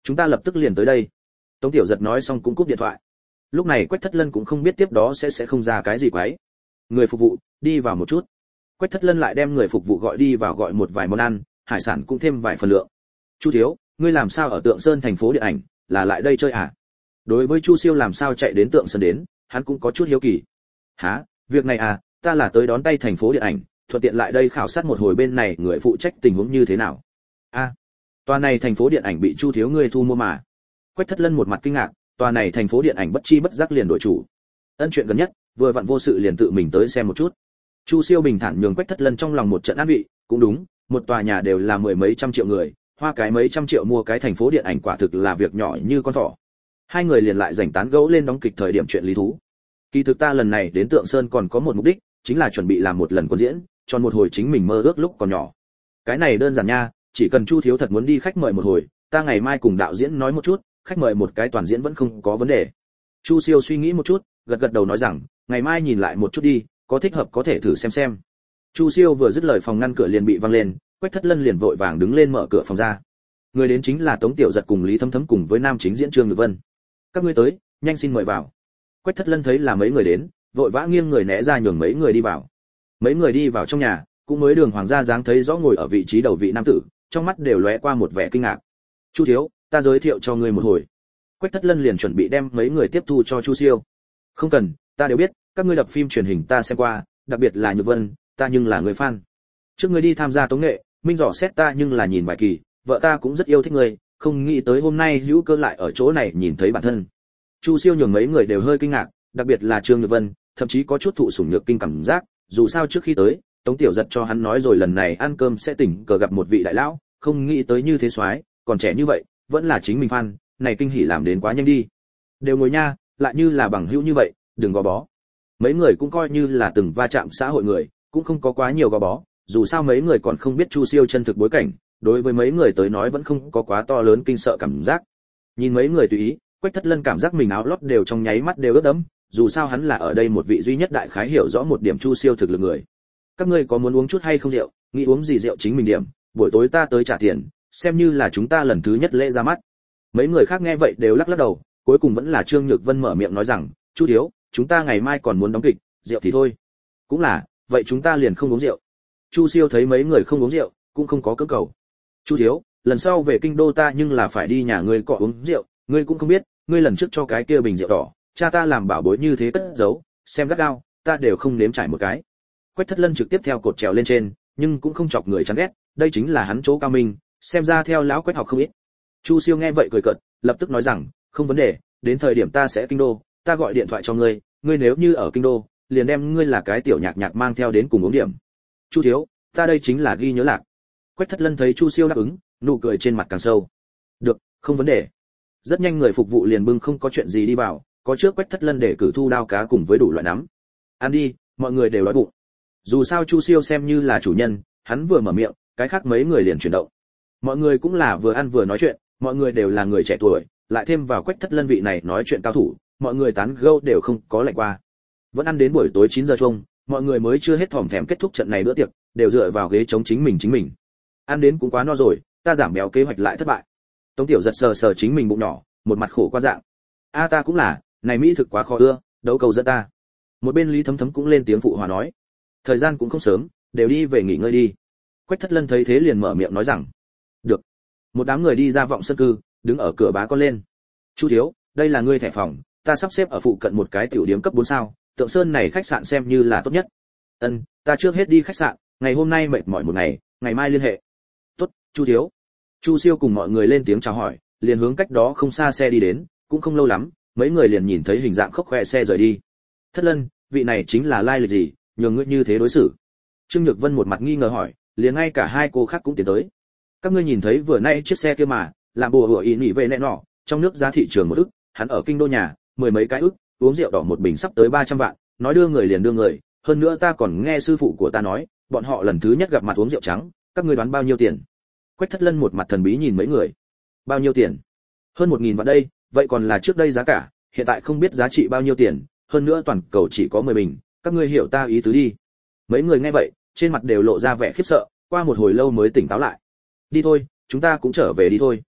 chúng ta lập tức liền tới đây. Tống Tiểu Giật nói xong cũng cúp điện thoại. Lúc này Quách Thất Lân cũng không biết tiếp đó sẽ sẽ không ra cái gì quái. Người phục vụ, đi vào một chút. Quách Thất Lân lại đem người phục vụ gọi đi vào, gọi một vài món ăn, hải sản cũng thêm vài phần lượng. Chu thiếu, ngươi làm sao ở Tượng Sơn thành phố điện ảnh, là lại đây chơi à? Đối với Chu Siêu làm sao chạy đến Tượng Sơn đến, hắn cũng có chút hiếu kỳ. Hả, việc này à, ta là tới đón tay thành phố điện ảnh, thuận tiện lại đây khảo sát một hồi bên này người phụ trách tình huống như thế nào. A, à, tòa này thành phố điện ảnh bị Chu thiếu ngươi thu mua mà. Quách Thất Lân một mặt kinh ngạc, tòa này thành phố điện ảnh bất chi bất giác liền đổi chủ. Ân chuyện gần nhất, vừa vặn vô sự liền tự mình tới xem một chút. Chu Siêu bình thản nhường Quách Thất Lân trong lòng một trận an vị, cũng đúng, một tòa nhà đều là mười mấy trăm triệu người, hoa cái mấy trăm triệu mua cái thành phố điện ảnh quả thực là việc nhỏ như con thỏ. Hai người liền lại rảnh tán gẫu lên đóng kịch thời điểm chuyện lý thú. Kỳ thực ta lần này đến Tượng Sơn còn có một mục đích, chính là chuẩn bị làm một lần quân diễn, tròn một hồi chính mình mơ ước lúc còn nhỏ. Cái này đơn giản nha, chỉ cần Chu thiếu thật muốn đi khách mời một hồi, ta ngày mai cùng đạo diễn nói một chút, khách mời một cái toàn diễn vẫn không có vấn đề. Chu Siêu suy nghĩ một chút, gật gật đầu nói rằng, ngày mai nhìn lại một chút đi, có thích hợp có thể thử xem xem. Chu Siêu vừa dứt lời phòng ngăn cửa liền bị văng lên, Quách Thất Lân liền vội vàng đứng lên mở cửa phòng ra. Người đến chính là Tống Tiểu Giật cùng Lý Thấm Thấm cùng với nam chính diễn Trương Nhược Vân. Các ngươi tới, nhanh xin mời vào. Quách Thất Lân thấy là mấy người đến, vội vã nghiêng người né ra nhường mấy người đi vào. Mấy người đi vào trong nhà, cũng mới đường hoàng gia dáng thấy rõ ngồi ở vị trí đầu vị nam tử, trong mắt đều lóe qua một vẻ kinh ngạc. Chu thiếu, ta giới thiệu cho ngươi một hồi. Quách Thất Lân liền chuẩn bị đem mấy người tiếp thu cho Chu Siêu. Không cần, ta đều biết, các ngươi đập phim truyền hình ta xem qua, đặc biệt là Nhược Vân, ta nhưng là người fan. Trước ngươi đi tham gia tống nghệ, minh dò xét ta nhưng là nhìn vài kỳ, vợ ta cũng rất yêu thích ngươi, không nghĩ tới hôm nay hữu cơ lại ở chỗ này nhìn thấy bản thân. Chu Siêu nhường mấy người đều hơi kinh ngạc, đặc biệt là Trương Nhược Vân, thậm chí có chút thụ sủng nhược kinh cảm giác, dù sao trước khi tới, Tống Tiểu Giật cho hắn nói rồi lần này ăn cơm sẽ tình cờ gặp một vị đại lão, không nghĩ tới như thế soái, còn trẻ như vậy, vẫn là chính mình fan, này kinh hỉ làm đến quá nhanh đi. Đều ngồi nha, lại như là bằng hữu như vậy, đừng gò bó. Mấy người cũng coi như là từng va chạm xã hội người, cũng không có quá nhiều gò bó, dù sao mấy người còn không biết Chu Siêu chân thực bối cảnh, đối với mấy người tới nói vẫn không có quá to lớn kinh sợ cảm giác. Nhìn mấy người tùy ý, Quách Thất Lân cảm giác mình áo lót đều trong nháy mắt đều ướt đẫm, dù sao hắn là ở đây một vị duy nhất đại khái hiểu rõ một điểm Chu Siêu thực lực người. Các ngươi có muốn uống chút hay không rượu, nghĩ uống gì rượu chính mình điểm, buổi tối ta tới trả tiền, xem như là chúng ta lần thứ nhất lễ ra mắt. Mấy người khác nghe vậy đều lắc lắc đầu, cuối cùng vẫn là Trương Nhược Vân mở miệng nói rằng, Chu thiếu, chúng ta ngày mai còn muốn đóng kịch, rượu thì thôi. Cũng là, vậy chúng ta liền không uống rượu. Chu Siêu thấy mấy người không uống rượu, cũng không có cưỡng cầu. Chu thiếu, lần sau về kinh đô ta nhưng là phải đi nhà ngươi cọ uống rượu, ngươi cũng không biết, ngươi lần trước cho cái kia bình rượu đỏ, cha ta làm bảo bối như thế cất giấu, xem gắt gao, ta đều không nếm trải một cái. Quách Thất Lân trực tiếp theo cột trèo lên trên, nhưng cũng không chọc người chán ghét, đây chính là hắn chỗ cao minh, xem ra theo lão Quách học không ít. Chu Siêu nghe vậy cười cợt, lập tức nói rằng, không vấn đề, đến thời điểm ta sẽ kinh đô, ta gọi điện thoại cho ngươi, ngươi nếu như ở kinh đô, liền đem ngươi là cái tiểu nhạc nhạc mang theo đến cùng uống điểm. Chu thiếu, ta đây chính là ghi nhớ lạc. Quách Thất Lân thấy Chu Siêu đáp ứng, nụ cười trên mặt càng sâu. Được, không vấn đề. Rất nhanh người phục vụ liền bưng không có chuyện gì đi vào, có trước Quách Thất Lân để cử thu đao cá cùng với đủ loại nắm. Ăn đi, mọi người đều đói bụng. Dù sao Chu Siêu xem như là chủ nhân, hắn vừa mở miệng, cái khác mấy người liền chuyển động. Mọi người cũng là vừa ăn vừa nói chuyện, mọi người đều là người trẻ tuổi, lại thêm vào Quách Thất Lân vị này nói chuyện cao thủ, mọi người tán gẫu đều không có lạnh qua. Vẫn ăn đến buổi tối chín giờ chung, mọi người mới chưa hết thòm thèm kết thúc trận này bữa tiệc, đều dựa vào ghế chống chính mình chính mình. Ăn đến cũng quá no rồi, ta giảm béo kế hoạch lại thất bại. Tống Tiểu Giật sờ sờ chính mình bụng nhỏ, một mặt khổ qua dạng. A ta cũng là, này mỹ thực quá khó ưa, đấu cầu dẫn ta. Một bên Lý Thấm Thấm cũng lên tiếng phụ hòa nói. Thời gian cũng không sớm, đều đi về nghỉ ngơi đi. Quách Thất Lân thấy thế liền mở miệng nói rằng. Được. Một đám người đi ra vọng sân cư, đứng ở cửa bá con lên. Chu thiếu, đây là ngươi thẻ phòng, ta sắp xếp ở phụ cận một cái tiểu điểm cấp bốn sao, Tượng Sơn này khách sạn xem như là tốt nhất. Ân, ta trước hết đi khách sạn, ngày hôm nay mệt mỏi một ngày, ngày mai liên hệ. Tốt, Chu thiếu. Chu Siêu cùng mọi người lên tiếng chào hỏi, liền hướng cách đó không xa xe đi đến, cũng không lâu lắm, mấy người liền nhìn thấy hình dạng khốc khoe xe rời đi. Thất Lân, vị này chính là lai lịch gì, nhường ngươi như thế đối xử? Trương Nhược Vân một mặt nghi ngờ hỏi, liền ngay cả hai cô khác cũng tiến tới. Các ngươi nhìn thấy vừa nay chiếc xe kia mà, làm bùa hựa ý nhỉ về nẹ nọ, trong nước giá thị trường một ức, hắn ở kinh đô nhà, mười mấy cái ức, uống rượu đỏ một bình sắp tới ba trăm vạn, nói đưa người liền đưa người, hơn nữa ta còn nghe sư phụ của ta nói, bọn họ lần thứ nhất gặp mặt uống rượu trắng, các ngươi đoán bao nhiêu tiền? Quách Thất Lân một mặt thần bí nhìn mấy người. Bao nhiêu tiền? Hơn một nghìn vạn đây, vậy còn là trước đây giá cả, hiện tại không biết giá trị bao nhiêu tiền, hơn nữa toàn cầu chỉ có mười bình, các ngươi hiểu ta ý tứ đi. Mấy người nghe vậy, trên mặt đều lộ ra vẻ khiếp sợ, qua một hồi lâu mới tỉnh táo lại. Đi thôi, chúng ta cũng trở về đi thôi.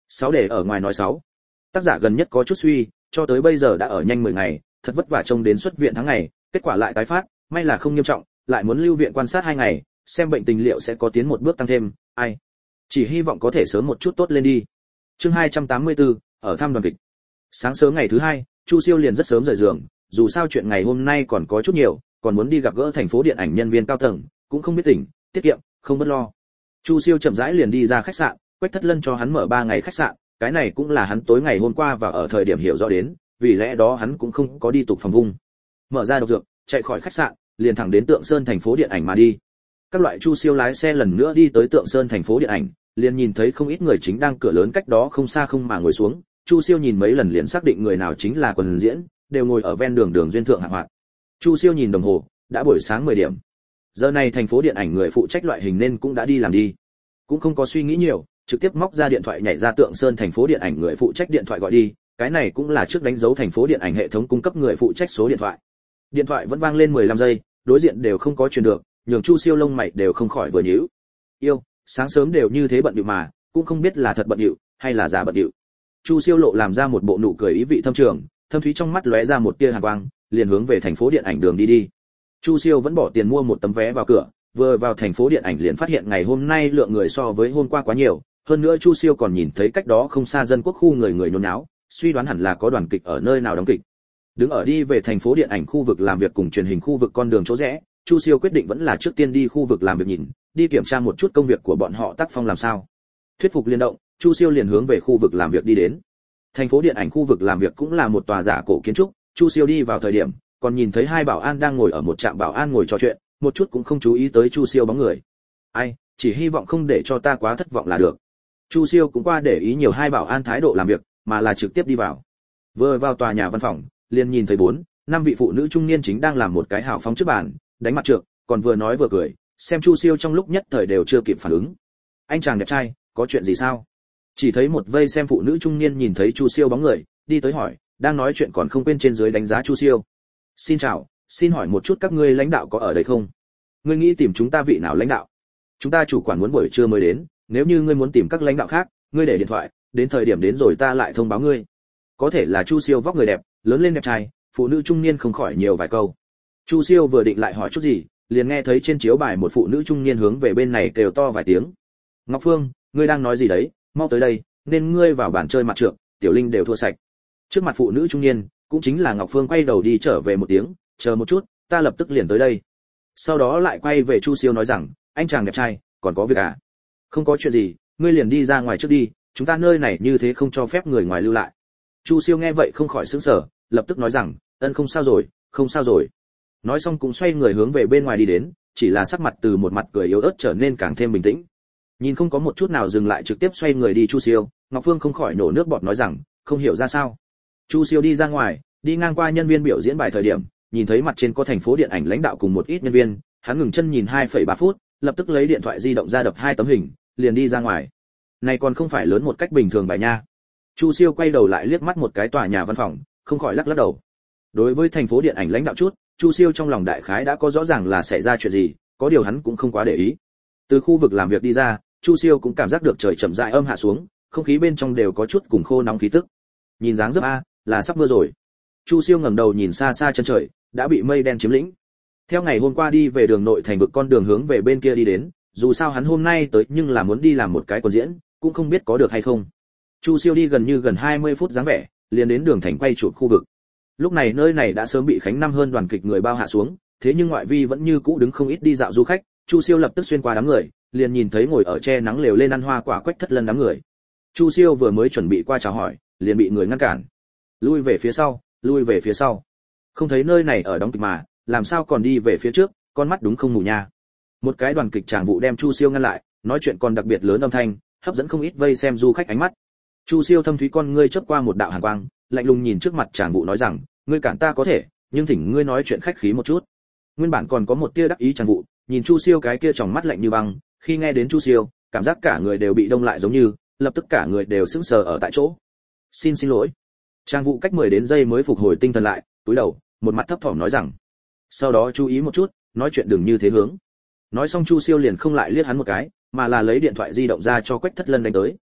Sáu để ở ngoài nói sáu. Tác giả gần nhất có chút suy, cho tới bây giờ đã ở nhanh mười ngày, thật vất vả trông đến xuất viện tháng ngày, kết quả lại tái phát, may là không nghiêm trọng, lại muốn lưu viện quan sát hai ngày, xem bệnh tình liệu sẽ có tiến một bước tăng thêm, ai. Chỉ hy vọng có thể sớm một chút tốt lên đi. Chương hai trăm tám mươi tư, ở thăm đoàn kịch. Sáng sớm ngày thứ hai, Chu Siêu liền rất sớm rời giường, dù sao chuyện ngày hôm nay còn có chút nhiều, còn muốn đi gặp gỡ thành phố điện ảnh nhân viên cao tầng, cũng không biết tỉnh, tiết kiệm, không bất lo. Chu Siêu chậm rãi liền đi ra khách sạn, Quách Thất Lân cho hắn mở ba ngày khách sạn, cái này cũng là hắn tối ngày hôm qua và ở thời điểm hiểu rõ đến, vì lẽ đó hắn cũng không có đi tục phòng vung. Mở ra độc dược, chạy khỏi khách sạn, liền thẳng đến Tượng Sơn thành phố điện ảnh mà đi. Các loại Chu Siêu lái xe lần nữa đi tới Tượng Sơn thành phố điện ảnh, liền nhìn thấy không ít người chính đang cửa lớn cách đó không xa không mà ngồi xuống. Chu Siêu nhìn mấy lần liền xác định người nào chính là quần diễn, đều ngồi ở ven đường đường duyên thượng hạng hoạt. Chu Siêu nhìn đồng hồ, đã buổi sáng mười điểm. Giờ này thành phố điện ảnh người phụ trách loại hình nên cũng đã đi làm đi. Cũng không có suy nghĩ nhiều, trực tiếp móc ra điện thoại nhảy ra Tượng Sơn thành phố điện ảnh người phụ trách điện thoại gọi đi, cái này cũng là trước đánh dấu thành phố điện ảnh hệ thống cung cấp người phụ trách số điện thoại. Điện thoại vẫn vang lên mười lăm giây, đối diện đều không có truyền được, nhường Chu Siêu lông mày đều không khỏi vừa nhíu. Yêu, sáng sớm đều như thế bận bịu mà, cũng không biết là thật bận bịu hay là giả bận bịu. Chu Siêu lộ làm ra một bộ nụ cười ý vị thâm trường, thâm thúy trong mắt lóe ra một tia hàn quang, liền hướng về thành phố điện ảnh đường đi đi. Chu Siêu vẫn bỏ tiền mua một tấm vé vào cửa, vừa vào thành phố điện ảnh liền phát hiện ngày hôm nay lượng người so với hôm qua quá nhiều, hơn nữa Chu Siêu còn nhìn thấy cách đó không xa dân quốc khu người người nhốn nháo, suy đoán hẳn là có đoàn kịch ở nơi nào đóng kịch. Đứng ở đi về thành phố điện ảnh khu vực làm việc cùng truyền hình khu vực con đường chỗ rẽ, Chu Siêu quyết định vẫn là trước tiên đi khu vực làm việc nhìn, đi kiểm tra một chút công việc của bọn họ tác phong làm sao. Thuyết phục liên động, Chu Siêu liền hướng về khu vực làm việc đi đến. Thành phố điện ảnh khu vực làm việc cũng là một tòa giả cổ kiến trúc, Chu Siêu đi vào thời điểm, còn nhìn thấy hai bảo an đang ngồi ở một trạm bảo an ngồi trò chuyện, một chút cũng không chú ý tới Chu Siêu bóng người. Ai, chỉ hy vọng không để cho ta quá thất vọng là được. Chu Siêu cũng qua để ý nhiều hai bảo an thái độ làm việc, mà là trực tiếp đi vào. Vừa vào tòa nhà văn phòng, liền nhìn thấy bốn, năm vị phụ nữ trung niên chính đang làm một cái hào phóng trước bàn, đánh mặt trược, còn vừa nói vừa cười, xem Chu Siêu trong lúc nhất thời đều chưa kịp phản ứng. Anh chàng đẹp trai, có chuyện gì sao? Chỉ thấy một vây xem phụ nữ trung niên nhìn thấy Chu Siêu bóng người, đi tới hỏi, đang nói chuyện còn không quên trên dưới đánh giá Chu Siêu. Xin chào, xin hỏi một chút các ngươi lãnh đạo có ở đây không? Ngươi nghĩ tìm chúng ta vị nào lãnh đạo? Chúng ta chủ quản muốn buổi trưa mới đến, nếu như ngươi muốn tìm các lãnh đạo khác, ngươi để điện thoại, đến thời điểm đến rồi ta lại thông báo ngươi. Có thể là Chu Siêu vóc người đẹp, lớn lên đẹp trai, phụ nữ trung niên không khỏi nhiều vài câu. Chu Siêu vừa định lại hỏi chút gì, liền nghe thấy trên chiếu bài một phụ nữ trung niên hướng về bên này kêu to vài tiếng. Ngọc Phương, ngươi đang nói gì đấy, mau tới đây, nên ngươi vào bàn chơi mặt trược, Tiểu Linh đều thua sạch. Trước mặt phụ nữ trung niên, cũng chính là Ngọc Phương quay đầu đi trở về một tiếng, chờ một chút, ta lập tức liền tới đây. Sau đó lại quay về Chu Siêu nói rằng, anh chàng đẹp trai, còn có việc à? Không có chuyện gì, ngươi liền đi ra ngoài trước đi, chúng ta nơi này như thế không cho phép người ngoài lưu lại. Chu Siêu nghe vậy không khỏi sửng sở, lập tức nói rằng, ân không sao rồi, không sao rồi. Nói xong cũng xoay người hướng về bên ngoài đi đến, chỉ là sắc mặt từ một mặt cười yếu ớt trở nên càng thêm bình tĩnh. Nhìn không có một chút nào dừng lại trực tiếp xoay người đi Chu Siêu, Ngọc Phương không khỏi nổ nước bọt nói rằng, không hiểu ra sao. Chu Siêu đi ra ngoài, đi ngang qua nhân viên biểu diễn bài thời điểm, nhìn thấy mặt trên có thành phố điện ảnh lãnh đạo cùng một ít nhân viên, hắn ngừng chân nhìn hai phẩy ba phút, lập tức lấy điện thoại di động ra đập hai tấm hình, liền đi ra ngoài. Này còn không phải lớn một cách bình thường bài nha. Chu Siêu quay đầu lại liếc mắt một cái tòa nhà văn phòng, không khỏi lắc lắc đầu. Đối với thành phố điện ảnh lãnh đạo chút, Chu Siêu trong lòng đại khái đã có rõ ràng là xảy ra chuyện gì, có điều hắn cũng không quá để ý. Từ khu vực làm việc đi ra, Chu Siêu cũng cảm giác được trời chậm rãi âm hạ xuống, không khí bên trong đều có chút cùng khô nóng khí tức. Nhìn dáng dấp a, là sắp mưa rồi. Chu Siêu ngẩng đầu nhìn xa xa chân trời, đã bị mây đen chiếm lĩnh. Theo ngày hôm qua đi về đường nội thành vực con đường hướng về bên kia đi đến, dù sao hắn hôm nay tới nhưng là muốn đi làm một cái quần diễn, cũng không biết có được hay không. Chu Siêu đi gần như gần hai mươi phút dáng vẻ, liền đến đường thành quay chụp khu vực. Lúc này nơi này đã sớm bị khánh năm hơn đoàn kịch người bao hạ xuống, thế nhưng ngoại vi vẫn như cũ đứng không ít đi dạo du khách. Chu Siêu lập tức xuyên qua đám người, liền nhìn thấy ngồi ở che nắng lều lên ăn hoa quả Quách Thất Lân đám người. Chu Siêu vừa mới chuẩn bị qua chào hỏi, liền bị người ngăn cản. Lui về phía sau, lui về phía sau. Không thấy nơi này ở đóng kịch mà, làm sao còn đi về phía trước, con mắt đúng không mù nha. Một cái đoàn kịch tràng vụ đem Chu Siêu ngăn lại, nói chuyện còn đặc biệt lớn âm thanh, hấp dẫn không ít vây xem du khách ánh mắt. Chu Siêu thâm thúy con ngươi chớp qua một đạo hàn quang, lạnh lùng nhìn trước mặt tràng vụ nói rằng, ngươi cản ta có thể, nhưng thỉnh ngươi nói chuyện khách khí một chút. Nguyên bản còn có một tia đắc ý tràng vụ, nhìn Chu Siêu cái kia tròng mắt lạnh như băng, khi nghe đến Chu Siêu, cảm giác cả người đều bị đông lại giống như, lập tức cả người đều sững sờ ở tại chỗ. Xin xin lỗi. Trang vụ cách mười đến giây mới phục hồi tinh thần lại, cúi đầu, một mặt thấp thỏm nói rằng. Sau đó chú ý một chút, nói chuyện đừng như thế hướng. Nói xong Chu Siêu liền không lại liếc hắn một cái, mà là lấy điện thoại di động ra cho Quách Thất Lân đánh tới.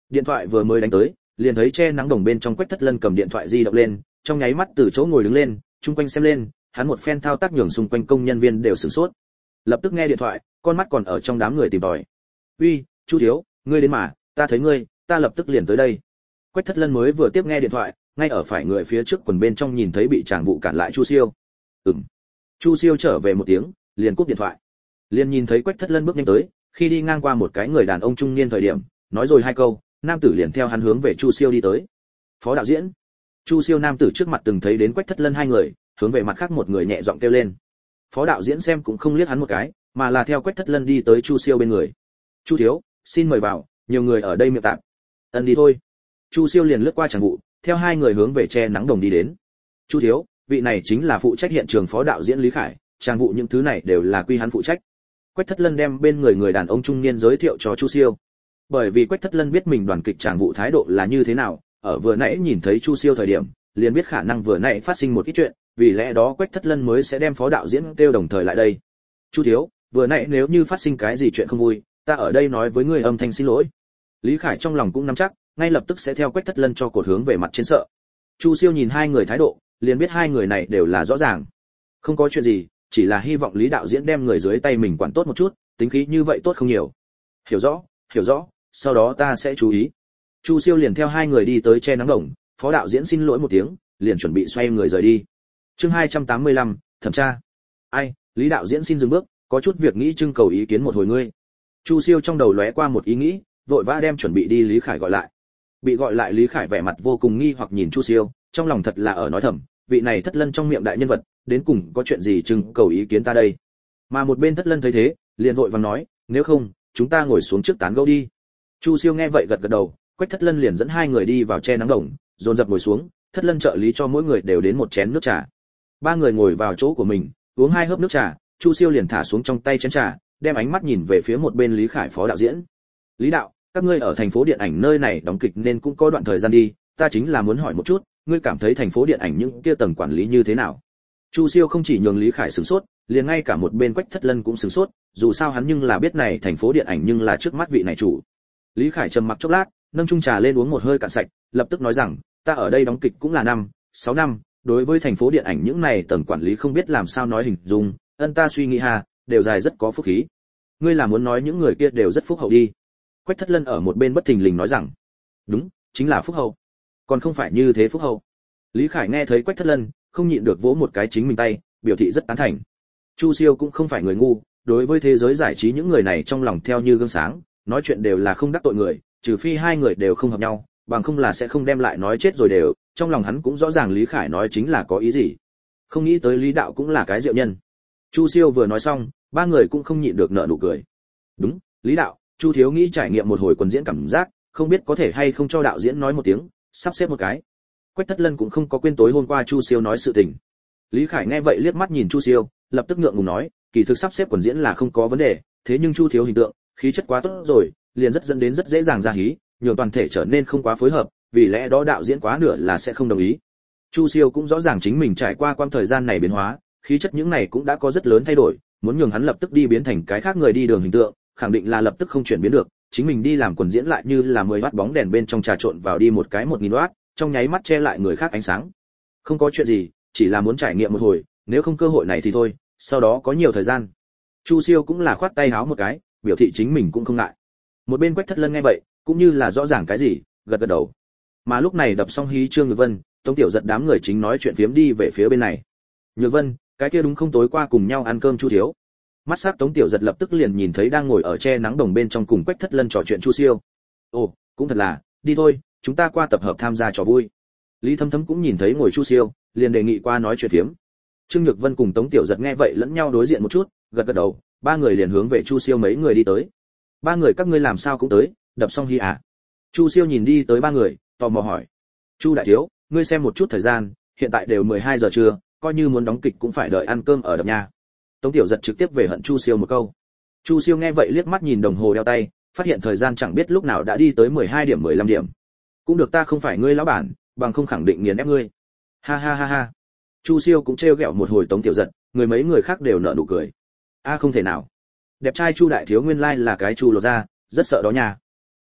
Điện thoại vừa mới đánh tới, liền thấy che nắng đồng bên trong Quách Thất Lân cầm điện thoại di động lên, trong nháy mắt từ chỗ ngồi đứng lên, chung quanh xem lên, hắn một phen thao tác nhường xung quanh công nhân viên đều sửng sốt. Lập tức nghe điện thoại, con mắt còn ở trong đám người tìm tòi. "Uy, Chu thiếu, ngươi đến mà, ta thấy ngươi, ta lập tức liền tới đây." Quách Thất Lân mới vừa tiếp nghe điện thoại, ngay ở phải người phía trước quần bên trong nhìn thấy bị Tràng Vụ cản lại Chu Siêu. "Ừm." Chu Siêu trở về một tiếng, liền cúp điện thoại. Liền nhìn thấy Quách Thất Lân bước nhanh tới, khi đi ngang qua một cái người đàn ông trung niên thời điểm, nói rồi hai câu, nam tử liền theo hắn hướng về Chu Siêu đi tới. "Phó đạo diễn." Chu Siêu nam tử trước mặt từng thấy đến Quách Thất Lân hai người, hướng về mặt khác một người nhẹ giọng kêu lên. Phó đạo diễn xem cũng không liếc hắn một cái, mà là theo Quách Thất Lân đi tới Chu Siêu bên người. "Chu thiếu, xin mời vào, nhiều người ở đây miệng tạm." "Ân đi thôi." Chu Siêu liền lướt qua Tràng Vụ, theo hai người hướng về che nắng đồng đi đến. "Chu thiếu, vị này chính là phụ trách hiện trường phó đạo diễn Lý Khải, Tràng Vụ những thứ này đều là quy hắn phụ trách." Quách Thất Lân đem bên người người đàn ông trung niên giới thiệu cho Chu Siêu. Bởi vì Quách Thất Lân biết mình đoàn kịch Tràng Vụ thái độ là như thế nào, ở vừa nãy nhìn thấy Chu Siêu thời điểm, liền biết khả năng vừa nãy phát sinh một ít chuyện, vì lẽ đó Quách Thất Lân mới sẽ đem phó đạo diễn kêu đồng thời lại đây. "Chu thiếu, vừa nãy nếu như phát sinh cái gì chuyện không vui, ta ở đây nói với ngươi âm thanh xin lỗi." Lý Khải trong lòng cũng nắm chắc, ngay lập tức sẽ theo Quách Thất Lân cho cột hướng về mặt trên sợ. Chu Siêu nhìn hai người thái độ, liền biết hai người này đều là rõ ràng. Không có chuyện gì, chỉ là hy vọng Lý đạo diễn đem người dưới tay mình quản tốt một chút, tính khí như vậy tốt không nhiều. "Hiểu rõ, hiểu rõ, sau đó ta sẽ chú ý." Chu Siêu liền theo hai người đi tới che nắng đồng, phó đạo diễn xin lỗi một tiếng, liền chuẩn bị xoay người rời đi. Chương hai trăm tám mươi lăm, thẩm tra. "Ai, Lý đạo diễn xin dừng bước, có chút việc nghĩ trưng cầu ý kiến một hồi ngươi." Chu Siêu trong đầu lóe qua một ý nghĩ, vội vã đem chuẩn bị đi Lý Khải gọi lại. Bị gọi lại Lý Khải vẻ mặt vô cùng nghi hoặc nhìn Chu Siêu, trong lòng thật là ở nói thầm, vị này Thất Lân trong miệng đại nhân vật, đến cùng có chuyện gì trưng cầu ý kiến ta đây. Mà một bên Thất Lân thấy thế, liền vội vàng nói, "Nếu không, chúng ta ngồi xuống trước tán gẫu đi." Chu Siêu nghe vậy gật gật đầu, Quách Thất Lân liền dẫn hai người đi vào che nắng đồng, dồn dập ngồi xuống, Thất Lân trợ lý cho mỗi người đều đến một chén nước trà. Ba người ngồi vào chỗ của mình, uống hai hớp nước trà, Chu Siêu liền thả xuống trong tay chén trà, đem ánh mắt nhìn về phía một bên Lý Khải phó đạo diễn. "Lý đạo, các ngươi ở thành phố điện ảnh nơi này đóng kịch nên cũng có đoạn thời gian đi, ta chính là muốn hỏi một chút, ngươi cảm thấy thành phố điện ảnh những kia tầng quản lý như thế nào?" Chu Siêu không chỉ nhường Lý Khải sửng sốt, liền ngay cả một bên Quách Thất Lân cũng sửng sốt, dù sao hắn nhưng là biết này thành phố điện ảnh nhưng là trước mắt vị này chủ. Lý Khải trầm mặc chốc lát, nâng chung trà lên uống một hơi cạn sạch, lập tức nói rằng, "Ta ở đây đóng kịch cũng là năm, sáu năm, đối với thành phố điện ảnh những này tầng quản lý không biết làm sao nói hình dung, ân ta suy nghĩ hà, đều dài rất có phúc khí." "Ngươi là muốn nói những người kia đều rất phúc hậu đi?" Quách Thất Lân ở một bên bất thình lình nói rằng. "Đúng, chính là phúc hậu. Còn không phải như thế phúc hậu." Lý Khải nghe thấy Quách Thất Lân, không nhịn được vỗ một cái chính mình tay, biểu thị rất tán thành. Chu Siêu cũng không phải người ngu, đối với thế giới giải trí những người này trong lòng theo như gương sáng, nói chuyện đều là không đắc tội người, trừ phi hai người đều không hợp nhau, bằng không là sẽ không đem lại nói chết rồi đều, trong lòng hắn cũng rõ ràng Lý Khải nói chính là có ý gì. Không nghĩ tới Lý đạo cũng là cái diệu nhân. Chu Siêu vừa nói xong, ba người cũng không nhịn được nở nụ cười. "Đúng, Lý đạo, Chu thiếu nghĩ trải nghiệm một hồi quần diễn cảm giác, không biết có thể hay không cho đạo diễn nói một tiếng, sắp xếp một cái." Quách Thất Lân cũng không có quên tối hôm qua Chu Siêu nói sự tình. Lý Khải nghe vậy liếc mắt nhìn Chu Siêu, lập tức ngượng ngùng nói, "Kỳ thực sắp xếp quần diễn là không có vấn đề, thế nhưng Chu thiếu hình tượng, khí chất quá tốt rồi, liền rất dẫn đến rất dễ dàng ra hí, nhường toàn thể trở nên không quá phối hợp, vì lẽ đó đạo diễn quá nửa là sẽ không đồng ý." Chu Siêu cũng rõ ràng chính mình trải qua quãng thời gian này biến hóa, khí chất những này cũng đã có rất lớn thay đổi, muốn nhường hắn lập tức đi biến thành cái khác người đi đường hình tượng, khẳng định là lập tức không chuyển biến được, chính mình đi làm quần diễn lại như là mười watt bóng đèn bên trong trà trộn vào đi một cái một nghìn watt, trong nháy mắt che lại người khác ánh sáng. "Không có chuyện gì, chỉ là muốn trải nghiệm một hồi, nếu không cơ hội này thì thôi, sau đó có nhiều thời gian." Chu Siêu cũng là khoát tay háo một cái, biểu thị chính mình cũng không ngại. Một bên Quách Thất Lân nghe vậy, cũng như là rõ ràng cái gì, gật gật đầu. Mà lúc này đập xong hí Trương Nhược Vân, Tống Tiểu Giật đám người chính nói chuyện phiếm đi về phía bên này. "Nhược Vân, cái kia đúng không tối qua cùng nhau ăn cơm Chu thiếu?" Mắt sắc Tống Tiểu Giật lập tức liền nhìn thấy đang ngồi ở che nắng đồng bên trong cùng Quách Thất Lân trò chuyện Chu Siêu. "Ồ, cũng thật là, đi thôi, chúng ta qua tập hợp tham gia trò vui." Lý Thấm Thấm cũng nhìn thấy ngồi Chu Siêu, liền đề nghị qua nói chuyện phiếm. Trương Nhược Vân cùng Tống Tiểu Giật nghe vậy lẫn nhau đối diện một chút, gật gật đầu, ba người liền hướng về Chu Siêu mấy người đi tới. "Ba người các ngươi làm sao cũng tới, đập xong hí à?" Chu Siêu nhìn đi tới ba người, tò mò hỏi. "Chu đại thiếu, ngươi xem một chút thời gian, hiện tại đều mười hai giờ trưa, coi như muốn đóng kịch cũng phải đợi ăn cơm ở đập nhà." Tống Tiểu Giật trực tiếp về hận Chu Siêu một câu. Chu Siêu nghe vậy liếc mắt nhìn đồng hồ đeo tay, phát hiện thời gian chẳng biết lúc nào đã đi tới mười hai điểm mười lăm điểm. "Cũng được, ta không phải ngươi lão bản, bằng không khẳng định nghiền ép ngươi." Ha ha ha ha. Chu Siêu cũng trêu ghẹo một hồi Tống Tiểu Giật, người mấy người khác đều nở nụ cười. "A không thể nào. Đẹp trai Chu đại thiếu nguyên lai like là cái Chu lột ra, rất sợ đó nha."